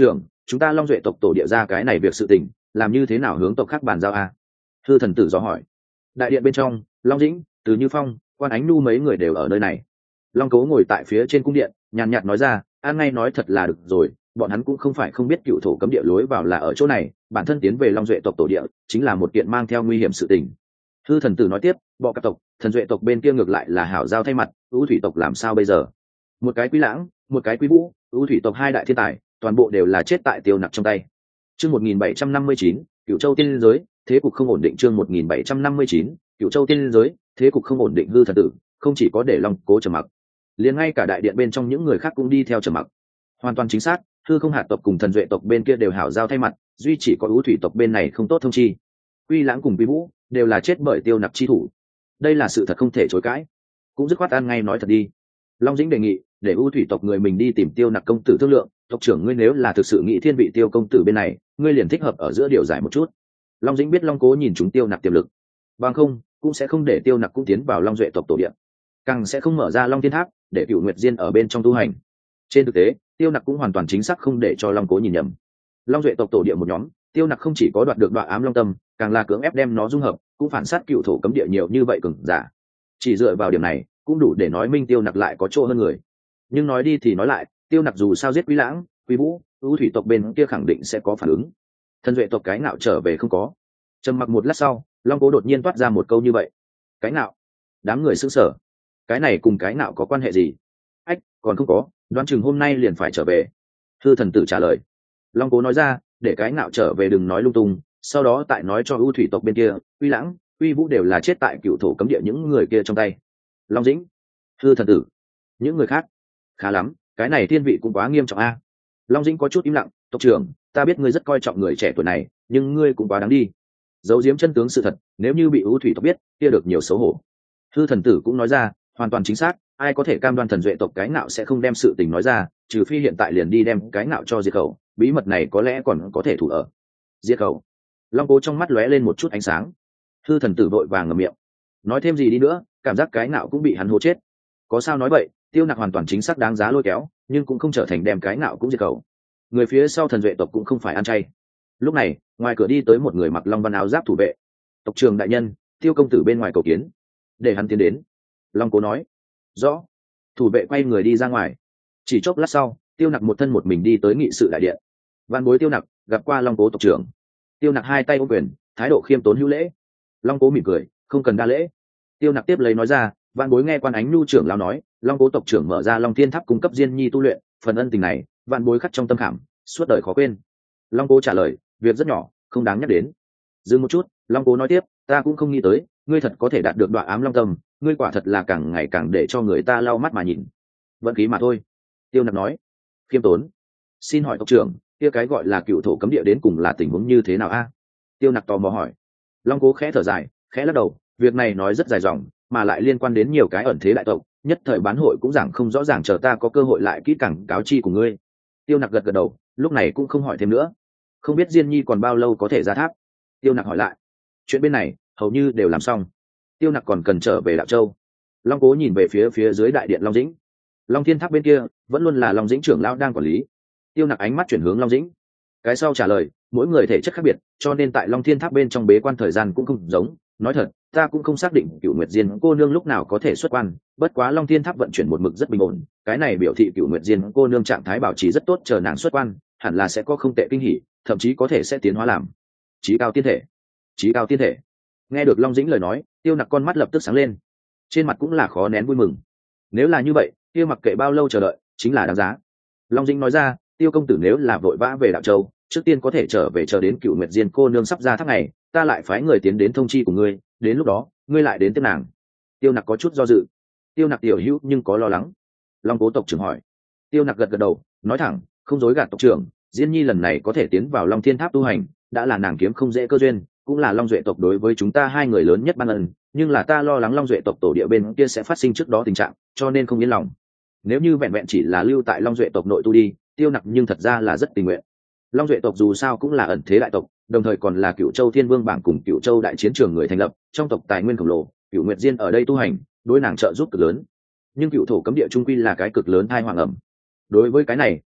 chúng ta Long Duệ tộc tổ địa ra cái này việc sự tình, làm như thế nào hướng tộc khác bàn giao a? Hư thần tử dò hỏi. Đại điện bên trong, Long Dĩnh, Từ Như Phong, Quan Ánh Nu mấy người đều ở nơi này. Long Cố ngồi tại phía trên cung điện, nhàn nhạt nói ra, an ngay nói thật là được rồi, bọn hắn cũng không phải không biết cựu thổ cấm địa lối vào là ở chỗ này, bản thân tiến về Long Duệ tộc tổ địa chính là một kiện mang theo nguy hiểm sự tình. Hư thần tử nói tiếp, bọ cạp tộc, thần Duệ tộc bên kia ngược lại là hảo giao thay mặt, ưu thủy tộc làm sao bây giờ? Một cái Quý Lãng, một cái Quý Vũ, ưu thủy tộc hai đại thiên tài, toàn bộ đều là chết tại Tiêu Nặc trong tay. Chương 1759, Cửu Châu tiên giới, thế cục không ổn định. Chương 1759, Cửu Châu tiên giới, thế cục không ổn định. Hư thần tử không chỉ có để Long Cố trầm mặc, liền ngay cả đại điện bên trong những người khác cũng đi theo trầm mặc. Hoàn toàn chính xác, Hư Không Hạt tộc cùng thần Duệ tộc bên kia đều hảo giao thay mặt, duy chỉ có ưu thủy tộc bên này không tốt thông chi. Quy Lãng cùng Quý Vũ đều là chết bởi Tiêu Nặc chi thủ, đây là sự thật không thể chối cãi, cũng dứt khoát ăn ngay nói thật đi. Long Dĩnh đề nghị để ưu thủy tộc người mình đi tìm Tiêu Nặc công tử thương lượng, tộc trưởng ngươi nếu là thực sự nghĩ thiên vị Tiêu công tử bên này, ngươi liền thích hợp ở giữa điều giải một chút. Long Dĩnh biết Long Cố nhìn chúng Tiêu Nặc tiềm lực, bằng không cũng sẽ không để Tiêu Nặc cũng tiến vào Long Duệ tộc tổ địa, càng sẽ không mở ra Long Thiên Tháp để Cửu Nguyệt Diên ở bên trong tu hành. Trên thực tế, Tiêu Nặc cũng hoàn toàn chính xác không để cho Long Cố nhìn nhầm. Long Duệ tộc tổ địa một nhóm, Tiêu Nặc không chỉ có đoạt được Đoạ Ám Long Tâm, càng là cưỡng ép đem nó dung hợp, cũng phản sát cựu thổ cấm địa nhiều như vậy cường giả. Chỉ dựa vào điểm này, cũng đủ để nói minh Tiêu Nặc lại có chỗ hơn người. Nhưng nói đi thì nói lại, Tiêu Nặc dù sao giết Quý Lãng, Quý Vũ, ưu thủy tộc bên kia khẳng định sẽ có phản ứng. Thần Duệ tộc cái ngạo trở về không có. Trầm mặc một lát sau, Long Cố đột nhiên toát ra một câu như vậy. Cái ngạo? Đám người sững sờ. Cái này cùng cái ngạo có quan hệ gì? Ách, còn không có, đoán chừng hôm nay liền phải trở về. Hư thần tử trả lời. Long Cố nói ra, để cái ngạo trở về đừng nói lung tung, sau đó tại nói cho ưu thủy tộc bên kia, Quy Lãng, Quy Vũ đều là chết tại cựu thổ cấm địa những người kia trong tay. Long Dĩnh, Hư thần tử, những người khác, khá lắm, cái này thiên vị cũng quá nghiêm trọng a. Long Dĩnh có chút im lặng, tộc trưởng, ta biết ngươi rất coi trọng người trẻ tuổi này, nhưng ngươi cũng quá đáng đi. Giấu giếm chân tướng sự thật, nếu như bị ưu thủy tộc biết, kia được nhiều xấu hổ. Hư thần tử cũng nói ra, hoàn toàn chính xác, ai có thể cam đoan thần Duệ tộc cái ngạo sẽ không đem sự tình nói ra, trừ phi hiện tại liền đi đem cái ngạo cho diệt khẩu, bí mật này có lẽ còn có thể thủ ở. Diệt khẩu? Long Cố trong mắt lóe lên một chút ánh sáng. Hư thần tử vội vàng ngậm miệng. Nói thêm gì đi nữa, cảm giác cái ngạo cũng bị hắn hố chết. Có sao nói vậy, Tiêu Nặc hoàn toàn chính xác đáng giá lôi kéo, nhưng cũng không trở thành đem cái ngạo cũng diệt khẩu. Người phía sau thần Duệ tộc cũng không phải ăn chay. Lúc này, ngoài cửa đi tới một người mặc long văn áo giáp thủ vệ. Tộc trưởng đại nhân, Tiêu công tử bên ngoài cầu kiến. Để hắn tiến đến. Long Cố nói. Rõ. Thủ vệ quay người đi ra ngoài. Chỉ chốc lát sau, Tiêu Nặc một thân một mình đi tới nghị sự đại điện. Văn bối Tiêu Nặc gặp qua Long Cố tộc trưởng. Tiêu Nặc hai tay ôm quyền, thái độ khiêm tốn hữu lễ. Long Cố mỉm cười, không cần đa lễ. Tiêu Nặc tiếp lấy nói ra, Văn bối nghe Quan Ánh Nu trưởng lão nói, Long Cố tộc trưởng mở ra Long Thiên Tháp cung cấp Diên Nhi tu luyện, phần ân tình này, Văn bối khắc trong tâm khảm, suốt đời khó quên. Long Cố trả lời, việc rất nhỏ, không đáng nhắc đến. Dừng một chút, Long Cố nói tiếp, ta cũng không nghĩ tới, ngươi thật có thể đạt được Đoạ Ám Long Tâm, ngươi quả thật là càng ngày càng để cho người ta lau mắt mà nhìn. Vận khí mà thôi. Tiêu Nặc nói. Khiêm tốn. Xin hỏi tộc trưởng, kia cái gọi là cựu thổ cấm địa đến cùng là tình huống như thế nào a? Tiêu Nặc tò mò hỏi. Long Cố khẽ thở dài, khẽ lắc đầu, việc này nói rất dài dòng, mà lại liên quan đến nhiều cái ẩn thế đại tộc, nhất thời bán hội cũng giảng không rõ ràng, chờ ta có cơ hội lại kỹ càng cáo chi của ngươi. Tiêu Nặc gật gật đầu, lúc này cũng không hỏi thêm nữa. Không biết Diên Nhi còn bao lâu có thể ra tháp? Tiêu Nặc hỏi lại. Chuyện bên này hầu như đều làm xong. Tiêu Nặc còn cần trở về Đạo Châu. Long Cố nhìn về phía dưới đại điện Long Dĩnh. Long Thiên Tháp bên kia vẫn luôn là Long Dĩnh trưởng lão đang quản lý. Tiêu Nặc ánh mắt chuyển hướng Long Dĩnh. Cái sau trả lời, mỗi người thể chất khác biệt, cho nên tại Long Thiên Tháp bên trong bế quan thời gian cũng không giống. Nói thật, ta cũng không xác định Cửu Nguyệt Diên cô nương lúc nào có thể xuất quan, bất quá Long Thiên Tháp vận chuyển một mực rất bình ổn, cái này biểu thị Cửu Nguyệt Diên cô nương trạng thái bảo trì rất tốt, chờ nàng xuất quan, hẳn là sẽ có không tệ kinh hỉ, thậm chí có thể sẽ tiến hóa làm chí cao tiên thể. Chí cao tiên thể. Nghe được Long Dĩnh lời nói, Tiêu Nặc con mắt lập tức sáng lên, trên mặt cũng là khó nén vui mừng. Nếu là như vậy, kia mặc kệ bao lâu chờ đợi, chính là đáng giá. Long Dĩnh nói ra, Tiêu công tử nếu là vội vã về Đạo Châu, trước tiên có thể trở về chờ đến Cửu Nguyệt Diên cô nương sắp ra tháp ngày, ta lại phái người tiến đến thông chi của ngươi, đến lúc đó, ngươi lại đến tiếp nàng. Tiêu Nặc có chút do dự. Tiêu Nặc tiểu hữu nhưng có lo lắng. Long Cố tộc trưởng hỏi. Tiêu Nặc gật gật đầu, nói thẳng, không dối gạt tộc trưởng, Diên Nhi lần này có thể tiến vào Long Thiên Tháp tu hành, đã là nàng kiếm không dễ cơ duyên, cũng là Long Duệ tộc đối với chúng ta hai người lớn nhất ban ân, nhưng là ta lo lắng Long Duệ tộc tổ địa bên kia sẽ phát sinh trước đó tình trạng, cho nên không yên lòng. Nếu như vẹn vẹn chỉ là lưu tại Long Duệ tộc nội tu đi, Tiêu Nặc nhưng thật ra là rất tình nguyện. Long Duệ tộc dù sao cũng là ẩn thế đại tộc, đồng thời còn là Cửu Châu Thiên Vương bảng cùng Cửu Châu đại chiến trường người thành lập, trong tộc tài nguyên khổng lồ, Cửu Nguyệt Diên ở đây tu hành, đối nàng trợ giúp cực lớn. Nhưng cựu thổ cấm địa trung quy là cái cực lớn tai họa ngầm. Đối với cái này,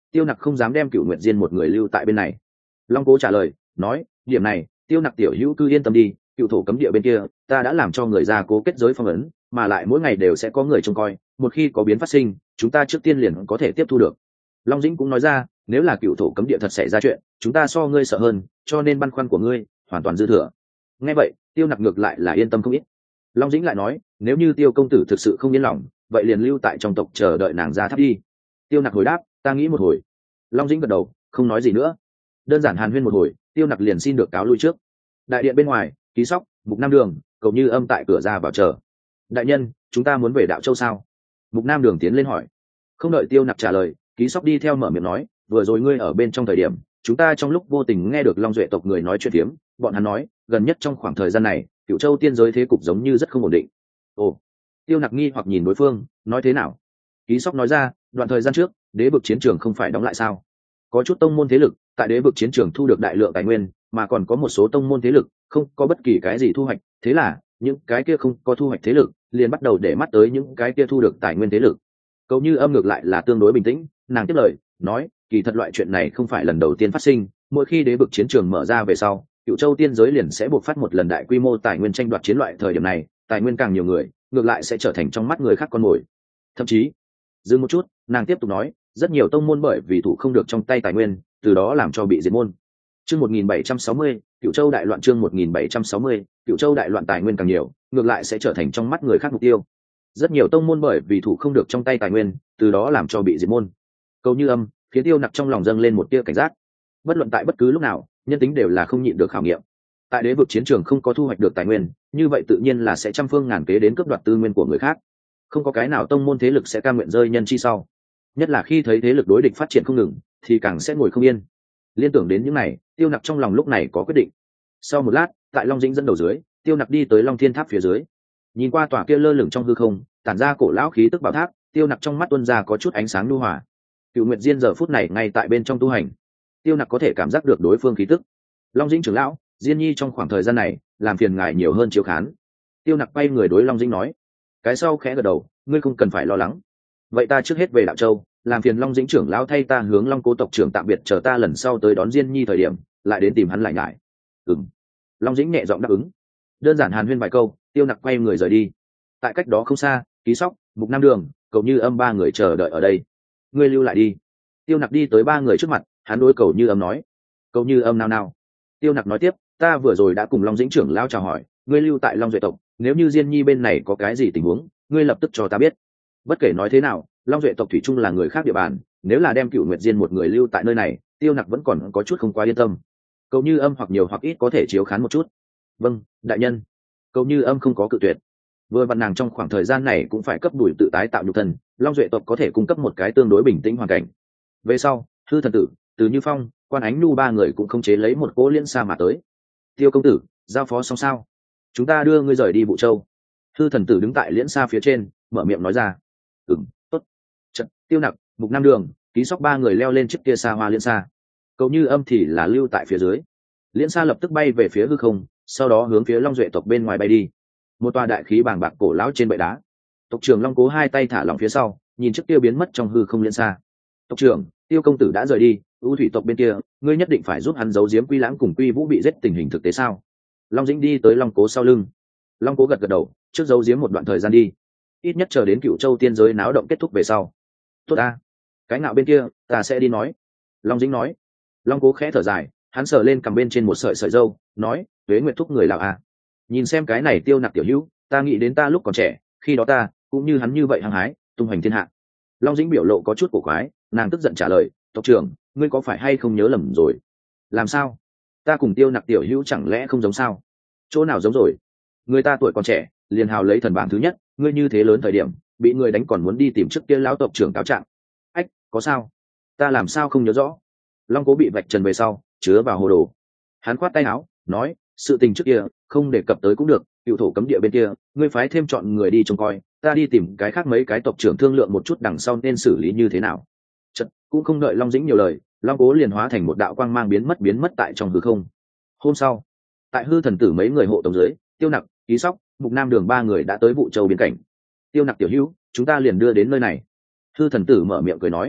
tiêu nặc không dám đem Cửu Nguyệt Diên một người lưu tại bên này. Long Cố trả lời nói, điểm này tiêu nặc tiểu hữu cứ yên tâm đi, cựu thổ cấm địa bên kia ta đã làm cho người ra cố kết giới phong ấn, mà lại mỗi ngày đều sẽ có người trông coi, một khi có biến phát sinh chúng ta trước tiên liền có thể tiếp thu được. Long Dĩnh cũng nói ra, nếu là cựu thổ cấm địa thật xảy ra chuyện, chúng ta so ngươi sợ hơn, cho nên băn khoăn của ngươi hoàn toàn dư thừa. Nghe vậy tiêu nặc ngược lại là yên tâm không ít. Long Dĩnh lại nói, nếu như tiêu công tử thực sự không yên lòng, vậy liền lưu tại trong tộc chờ đợi nàng ra tháp đi. Tiêu nặc hồi đáp, ta nghĩ một hồi. Long Dĩnh gật đầu không nói gì nữa. Đơn giản hàn huyên một hồi, tiêu nặc liền xin được cáo lui trước. Đại điện bên ngoài, Ký Sóc, Mục Nam Đường, Cầu Như Âm tại cửa ra vào chờ. Đại nhân, chúng ta muốn về Đạo Châu sao? Mục Nam Đường tiến lên hỏi. Không đợi tiêu nặc trả lời, Ký Sóc đi theo mở miệng nói, vừa rồi ngươi ở bên trong thời điểm chúng ta trong lúc vô tình nghe được Long Duệ tộc người nói chuyện phiếm, bọn hắn nói gần nhất trong khoảng thời gian này Cửu Châu tiên giới thế cục giống như rất không ổn định. Ồ. Tiêu nặc nghi hoặc nhìn đối phương, nói thế nào? Ký Sóc nói ra, đoạn thời gian trước đế vực chiến trường không phải đóng lại sao? Có chút tông môn thế lực tại đế vực chiến trường thu được đại lượng tài nguyên, mà còn có một số tông môn thế lực không có bất kỳ cái gì thu hoạch, thế là những cái kia không có thu hoạch thế lực liền bắt đầu để mắt tới những cái kia thu được tài nguyên thế lực. Cầu Như Âm ngược lại là tương đối bình tĩnh, nàng tiếp lời nói, kỳ thật loại chuyện này không phải lần đầu tiên phát sinh, mỗi khi đế vực chiến trường mở ra về sau, Cửu Châu tiên giới liền sẽ buộc phát một lần đại quy mô tài nguyên tranh đoạt chiến, loại thời điểm này tài nguyên càng nhiều người ngược lại sẽ trở thành trong mắt người khác con mồi. Thậm chí dừng một chút, nàng tiếp tục nói, rất nhiều tông môn bởi vì thủ không được trong tay tài nguyên, từ đó làm cho bị diệt môn. Chương 1760, Cửu Châu đại loạn. Chương 1760, Cửu Châu đại loạn, tài nguyên càng nhiều ngược lại sẽ trở thành trong mắt người khác mục tiêu. Rất nhiều tông môn bởi vì thủ không được trong tay tài nguyên, từ đó làm cho bị diệt môn. Cầu Như Âm khiến tiêu nặc trong lòng dâng lên một tia cảnh giác. Bất luận tại bất cứ lúc nào, nhân tính đều là không nhịn được khảo nghiệm. Tại đế vực chiến trường không có thu hoạch được tài nguyên, như vậy tự nhiên là sẽ trăm phương ngàn kế đến cướp đoạt tư nguyên của người khác. Không có cái nào tông môn thế lực sẽ cam nguyện rơi nhân chi sau. Nhất là khi thấy thế lực đối địch phát triển không ngừng, thì càng sẽ ngồi không yên. Liên tưởng đến những này, tiêu nặc trong lòng lúc này có quyết định. Sau một lát, tại Long Dĩnh dẫn đầu dưới, tiêu nặc đi tới Long Thiên Tháp phía dưới. Nhìn qua tòa kia lơ lửng trong hư không, tản ra cổ lão khí tức bảo tháp, tiêu nặc trong mắt tuôn ra có chút ánh sáng nhu hòa. Cửu Nguyệt Diên giờ phút này ngay tại bên trong tu hành, tiêu nặc có thể cảm giác được đối phương khí tức. Long Dĩnh trưởng lão, Diên Nhi trong khoảng thời gian này làm phiền ngài nhiều hơn chiếu khán. Tiêu nặc quay người đối Long Dĩnh nói. Cái sau khẽ gật đầu, ngươi không cần phải lo lắng. Vậy ta trước hết về Đạo Châu, làm phiền Long Dĩnh trưởng lão thay ta hướng Long Cố tộc trưởng tạm biệt, chờ ta lần sau tới đón Diên Nhi thời điểm lại đến tìm hắn lại ngại. Ừm. Long Dĩnh nhẹ giọng đáp ứng. Đơn giản hàn huyên vài câu, tiêu nặc quay người rời đi. Tại cách đó không xa, Ký Sóc, Mục Nam Đường, Cầu Như Âm ba người chờ đợi ở đây. Ngươi lưu lại đi. Tiêu nặc đi tới ba người trước mặt, hắn đối Cầu Như Âm nói. Cầu Như Âm nào. Tiêu nặc nói tiếp, ta vừa rồi đã cùng Long Dĩnh trưởng lão chào hỏi, ngươi lưu tại Long Duệ tộc, nếu như Diên Nhi bên này có cái gì tình huống, ngươi lập tức cho ta biết. Bất kể nói thế nào, Long Duệ tộc thủy chung là người khác địa bàn, nếu là đem Cửu Nguyệt Diên một người lưu tại nơi này, tiêu nặc vẫn còn có chút không quá yên tâm. Cầu Như Âm hoặc nhiều hoặc ít có thể chiếu khán một chút. Vâng, đại nhân. Cầu Như Âm không có cự tuyệt. Vừa vặn nàng trong khoảng thời gian này cũng phải cấp đuổi tự tái tạo nhục thân, Long Duệ tộc có thể cung cấp một cái tương đối bình tĩnh hoàn cảnh. Về sau, Hư Thần Tử, Từ Như Phong, Quan Ánh Nhu ba người cũng không chế lấy một cỗ liên xa mà tới. Tiêu công tử, giao phó xong sao? Chúng ta đưa ngươi rời đi Vũ Châu. Hư Thần Tử đứng tại liễn xa phía trên, mở miệng nói ra. Tốt. Trận, Tiêu Nặc, Mục Nam Đường, Ký Sóc ba người leo lên chiếc kia xa hoa liễn xa. Cầu Như Âm thì là lưu tại phía dưới. Liễn xa lập tức bay về phía hư không, sau đó hướng phía Long Duệ tộc bên ngoài bay đi. Một tòa đại khí bàng bạc cổ lão trên bệ đá. Tộc trưởng Long Cố hai tay thả lỏng phía sau, nhìn chiếc kia biến mất trong hư không liễn xa. Tộc trưởng, Tiêu công tử đã rời đi, ưu thủy tộc bên kia, ngươi nhất định phải giúp hắn giấu giếm Quy Lãng cùng Quy Vũ bị giết tình hình thực tế sao? Long Dĩnh đi tới Long Cố sau lưng. Long Cố gật gật đầu, trước giấu giếm một đoạn thời gian đi, ít nhất chờ đến Cửu Châu tiên giới náo động kết thúc về sau. Tốt ta, cái ngạo bên kia ta sẽ đi nói. Long Dĩnh nói. Long Cố khẽ thở dài, hắn sờ lên cầm bên trên một sợi sợi râu, nói, Tuế Nguyệt thúc người lào à. Nhìn xem cái này Tiêu Nặc tiểu hữu, ta nghĩ đến ta lúc còn trẻ, khi đó ta cũng như hắn như vậy hăng hái tung hoành thiên hạ. Long Dĩnh biểu lộ có chút cổ quái, nàng tức giận trả lời, tộc trưởng, ngươi có phải hay không nhớ lầm rồi? Làm sao? Ta cùng Tiêu Nặc tiểu hữu chẳng lẽ không giống sao? Chỗ nào giống rồi? Người ta tuổi còn trẻ, liền hào lấy thần bảng thứ nhất, ngươi như thế lớn thời điểm bị người đánh còn muốn đi tìm trước kia lão tộc trưởng cáo trạng. Ách, có sao? Ta làm sao không nhớ rõ? Long Cố bị vạch trần về sau, chứa vào hồ đồ. Hắn khoát tay áo, nói, sự tình trước kia không đề cập tới cũng được, Cựu thổ cấm địa bên kia ngươi phái thêm chọn người đi trông coi, ta đi tìm cái khác mấy cái tộc trưởng thương lượng một chút đằng sau nên xử lý như thế nào. Chật, cũng không đợi Long Dĩnh nhiều lời, Long Cố liền hóa thành một đạo quang mang biến mất tại trong hư không. Hôm sau, tại Hư Thần Tử mấy người hộ tống dưới, Tiêu Nặc, Ký Sóc, Mục Nam Đường ba người đã tới Vũ Châu biên cảnh. Tiêu Nặc tiểu hữu, chúng ta liền đưa đến nơi này. Hư Thần Tử mở miệng cười nói.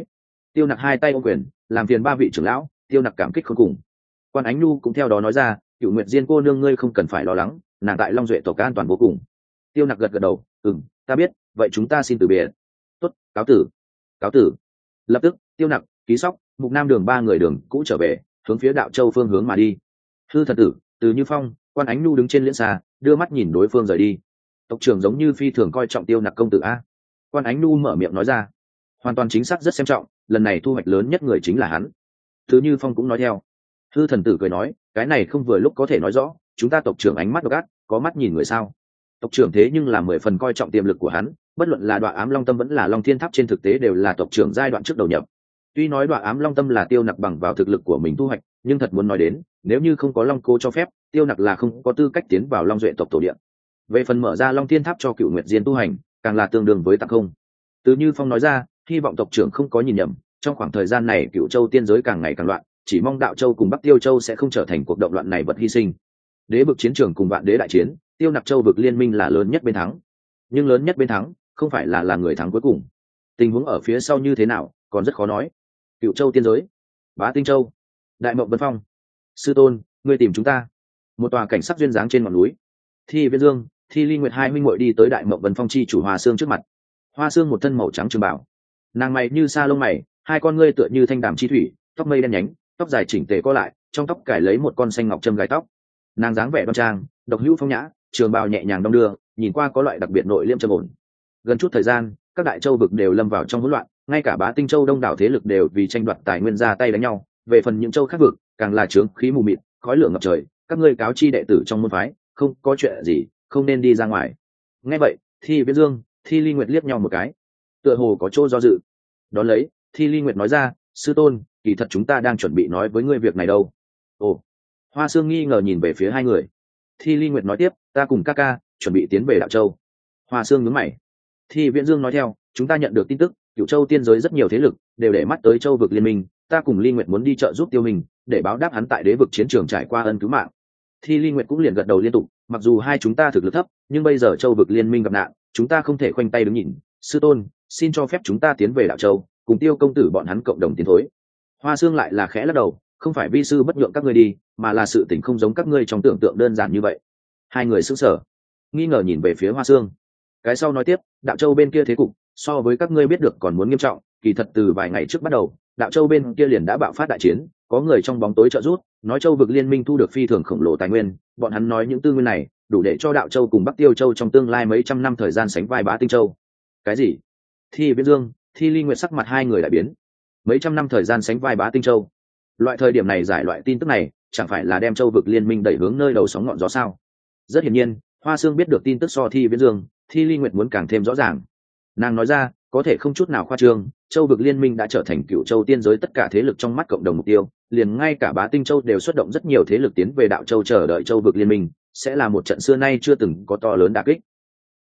Tiêu Nặc hai tay ôm quyền, làm phiền ba vị trưởng lão. Tiêu Nặc cảm kích không cùng. Quan Ánh Nhu cũng theo đó nói ra, Cửu Nguyệt Diên cô nương ngươi không cần phải lo lắng, nàng tại Long Duệ tộc an toàn vô cùng. Tiêu Nặc gật gật đầu, ta biết, vậy chúng ta xin từ biệt. Tốt, cáo tử. Cáo tử. Lập tức, Tiêu Nặc, Ký Sóc, Mục Nam Đường ba người đường cũ trở về, hướng phía Đạo Châu phương hướng mà đi. Hư Thần Tử, Từ Như Phong, Quan Ánh Nhu đứng trên liễn xa, đưa mắt nhìn đối phương rời đi. Tộc trưởng giống như phi thường coi trọng Tiêu Nặc công tử a. Quan Ánh Nhu mở miệng nói ra, hoàn toàn chính xác rất xem trọng, lần này thu hoạch lớn nhất người chính là hắn. Từ Như Phong cũng nói theo. Hư Thần Tử cười nói, cái này không vừa lúc có thể nói rõ, chúng ta tộc trưởng ánh mắt độc ác, có mắt nhìn người sao? Tộc trưởng thế nhưng là 10 phần coi trọng tiềm lực của hắn, bất luận là Đoạ Ám Long Tâm vẫn là Long Thiên Tháp trên thực tế đều là tộc trưởng giai đoạn trước đầu nhập. Tuy nói Đoạ Ám Long Tâm là Tiêu Nặc bằng vào thực lực của mình thu hoạch, nhưng thật muốn nói đến, nếu như không có Long Cô cho phép, Tiêu Nặc là không có tư cách tiến vào Long Duệ tộc tổ địa. Về phần mở ra Long Thiên Tháp cho Cửu Nguyệt Diên tu hành, càng là tương đương với tặng không. Từ Như Phong nói ra, hy vọng tộc trưởng không có nhìn nhầm, trong khoảng thời gian này Cửu Châu tiên giới càng ngày càng loạn, chỉ mong Đạo Châu cùng Bắc Tiêu Châu sẽ không trở thành cuộc động loạn này vật hy sinh. Đế vực chiến trường cùng Vạn Đế đại chiến, Tiêu Nặc Châu vực liên minh là lớn nhất bên thắng, nhưng lớn nhất bên thắng không phải là người thắng cuối cùng. Tình huống ở phía sau như thế nào còn rất khó nói. Cựu Châu tiên giới, Bá Tinh Châu, Đại Mộng Vân Phong. Sư tôn, ngươi tìm chúng ta. Một tòa cảnh sắc duyên dáng trên ngọn núi, Thi Viễn Dương, Thi Ly Nguyệt hai huynh muội đi tới Đại Mộng Vân Phong chi chủ Hoa Sương trước mặt. Hoa Sương một thân màu trắng trường bảo, nàng mày như sa lông mày, hai con ngươi tựa như thanh đàm chi thủy, tóc mây đen nhánh, tóc dài chỉnh tề co lại, trong tóc cài lấy một con xanh ngọc châm gai tóc. Nàng dáng vẻ đoan trang, độc hữu phong nhã, trường bào nhẹ nhàng đong đưa, nhìn qua có loại đặc biệt nội liêm trầm ổn. Gần chút thời gian, các đại châu vực đều lâm vào trong hỗn loạn, ngay cả Bá Tinh Châu đông đảo thế lực đều vì tranh đoạt tài nguyên ra tay đánh nhau. Về phần những châu khác vực, càng là trướng khí mù mịt, khói lửa ngập trời. Các ngươi cáo chi đệ tử trong môn phái, không có chuyện gì, không nên đi ra ngoài. Nghe vậy, Thi Viễn Dương, Thi Ly Nguyệt liếc nhau một cái, tựa hồ có chỗ do dự. Đón lấy, Thi Ly Nguyệt nói ra, sư tôn, kỳ thật chúng ta đang chuẩn bị nói với ngươi việc này đâu. Ồ. Hoa Sương nghi ngờ nhìn về phía hai người. Thi Ly Nguyệt nói tiếp, ta cùng ca ca chuẩn bị tiến về Đạo Châu. Hoa Sương nhướng mày. Thi Viễn Dương nói theo, chúng ta nhận được tin tức, Cửu Châu tiên giới rất nhiều thế lực đều để mắt tới Châu vực liên minh, ta cùng Ly Nguyệt muốn đi trợ giúp Tiêu Minh, để báo đáp hắn tại đế vực chiến trường trải qua ân cứu mạng. Thi Ly Nguyệt cũng liền gật đầu liên tục, mặc dù hai chúng ta thực lực thấp, nhưng bây giờ Châu vực liên minh gặp nạn, chúng ta không thể khoanh tay đứng nhìn. Sư tôn, xin cho phép chúng ta tiến về Đạo Châu, cùng Tiêu công tử bọn hắn cộng đồng tiến thối. Hoa Sương lại là khẽ lắc đầu, không phải vi sư bất nhượng các ngươi đi, mà là sự tình không giống các ngươi trong tưởng tượng đơn giản như vậy. Hai người sững sờ, nghi ngờ nhìn về phía Hoa Sương. Cái sau nói tiếp, Đạo Châu bên kia thế cục so với các ngươi biết được còn muốn nghiêm trọng, kỳ thật từ vài ngày trước bắt đầu, Đạo Châu bên kia liền đã bạo phát đại chiến, có người trong bóng tối trợ giúp, nói Châu vực liên minh thu được phi thường khổng lồ tài nguyên, bọn hắn nói những tư nguyên này đủ để cho Đạo Châu cùng Bắc Tiêu Châu trong tương lai mấy trăm năm thời gian sánh vai Bá Tinh Châu. Cái gì? Thi Viễn Dương, Thi Ly Nguyệt sắc mặt hai người đại biến. Mấy trăm năm thời gian sánh vai Bá Tinh Châu, loại thời điểm này giải loại tin tức này chẳng phải là đem Châu vực liên minh đẩy hướng nơi đầu sóng ngọn gió sao? Rất hiển nhiên, Hoa Sương biết được tin tức so Thi Viễn Dương, Thi Ly Nguyệt muốn càng thêm rõ ràng. Nàng nói ra, có thể không chút nào khoa trương, Châu vực liên minh đã trở thành Cửu Châu tiên giới tất cả thế lực trong mắt cộng đồng mục tiêu, liền ngay cả Bá Tinh Châu đều xuất động rất nhiều thế lực tiến về Đạo Châu chờ đợi Châu vực liên minh, sẽ là một trận xưa nay chưa từng có to lớn đả kích.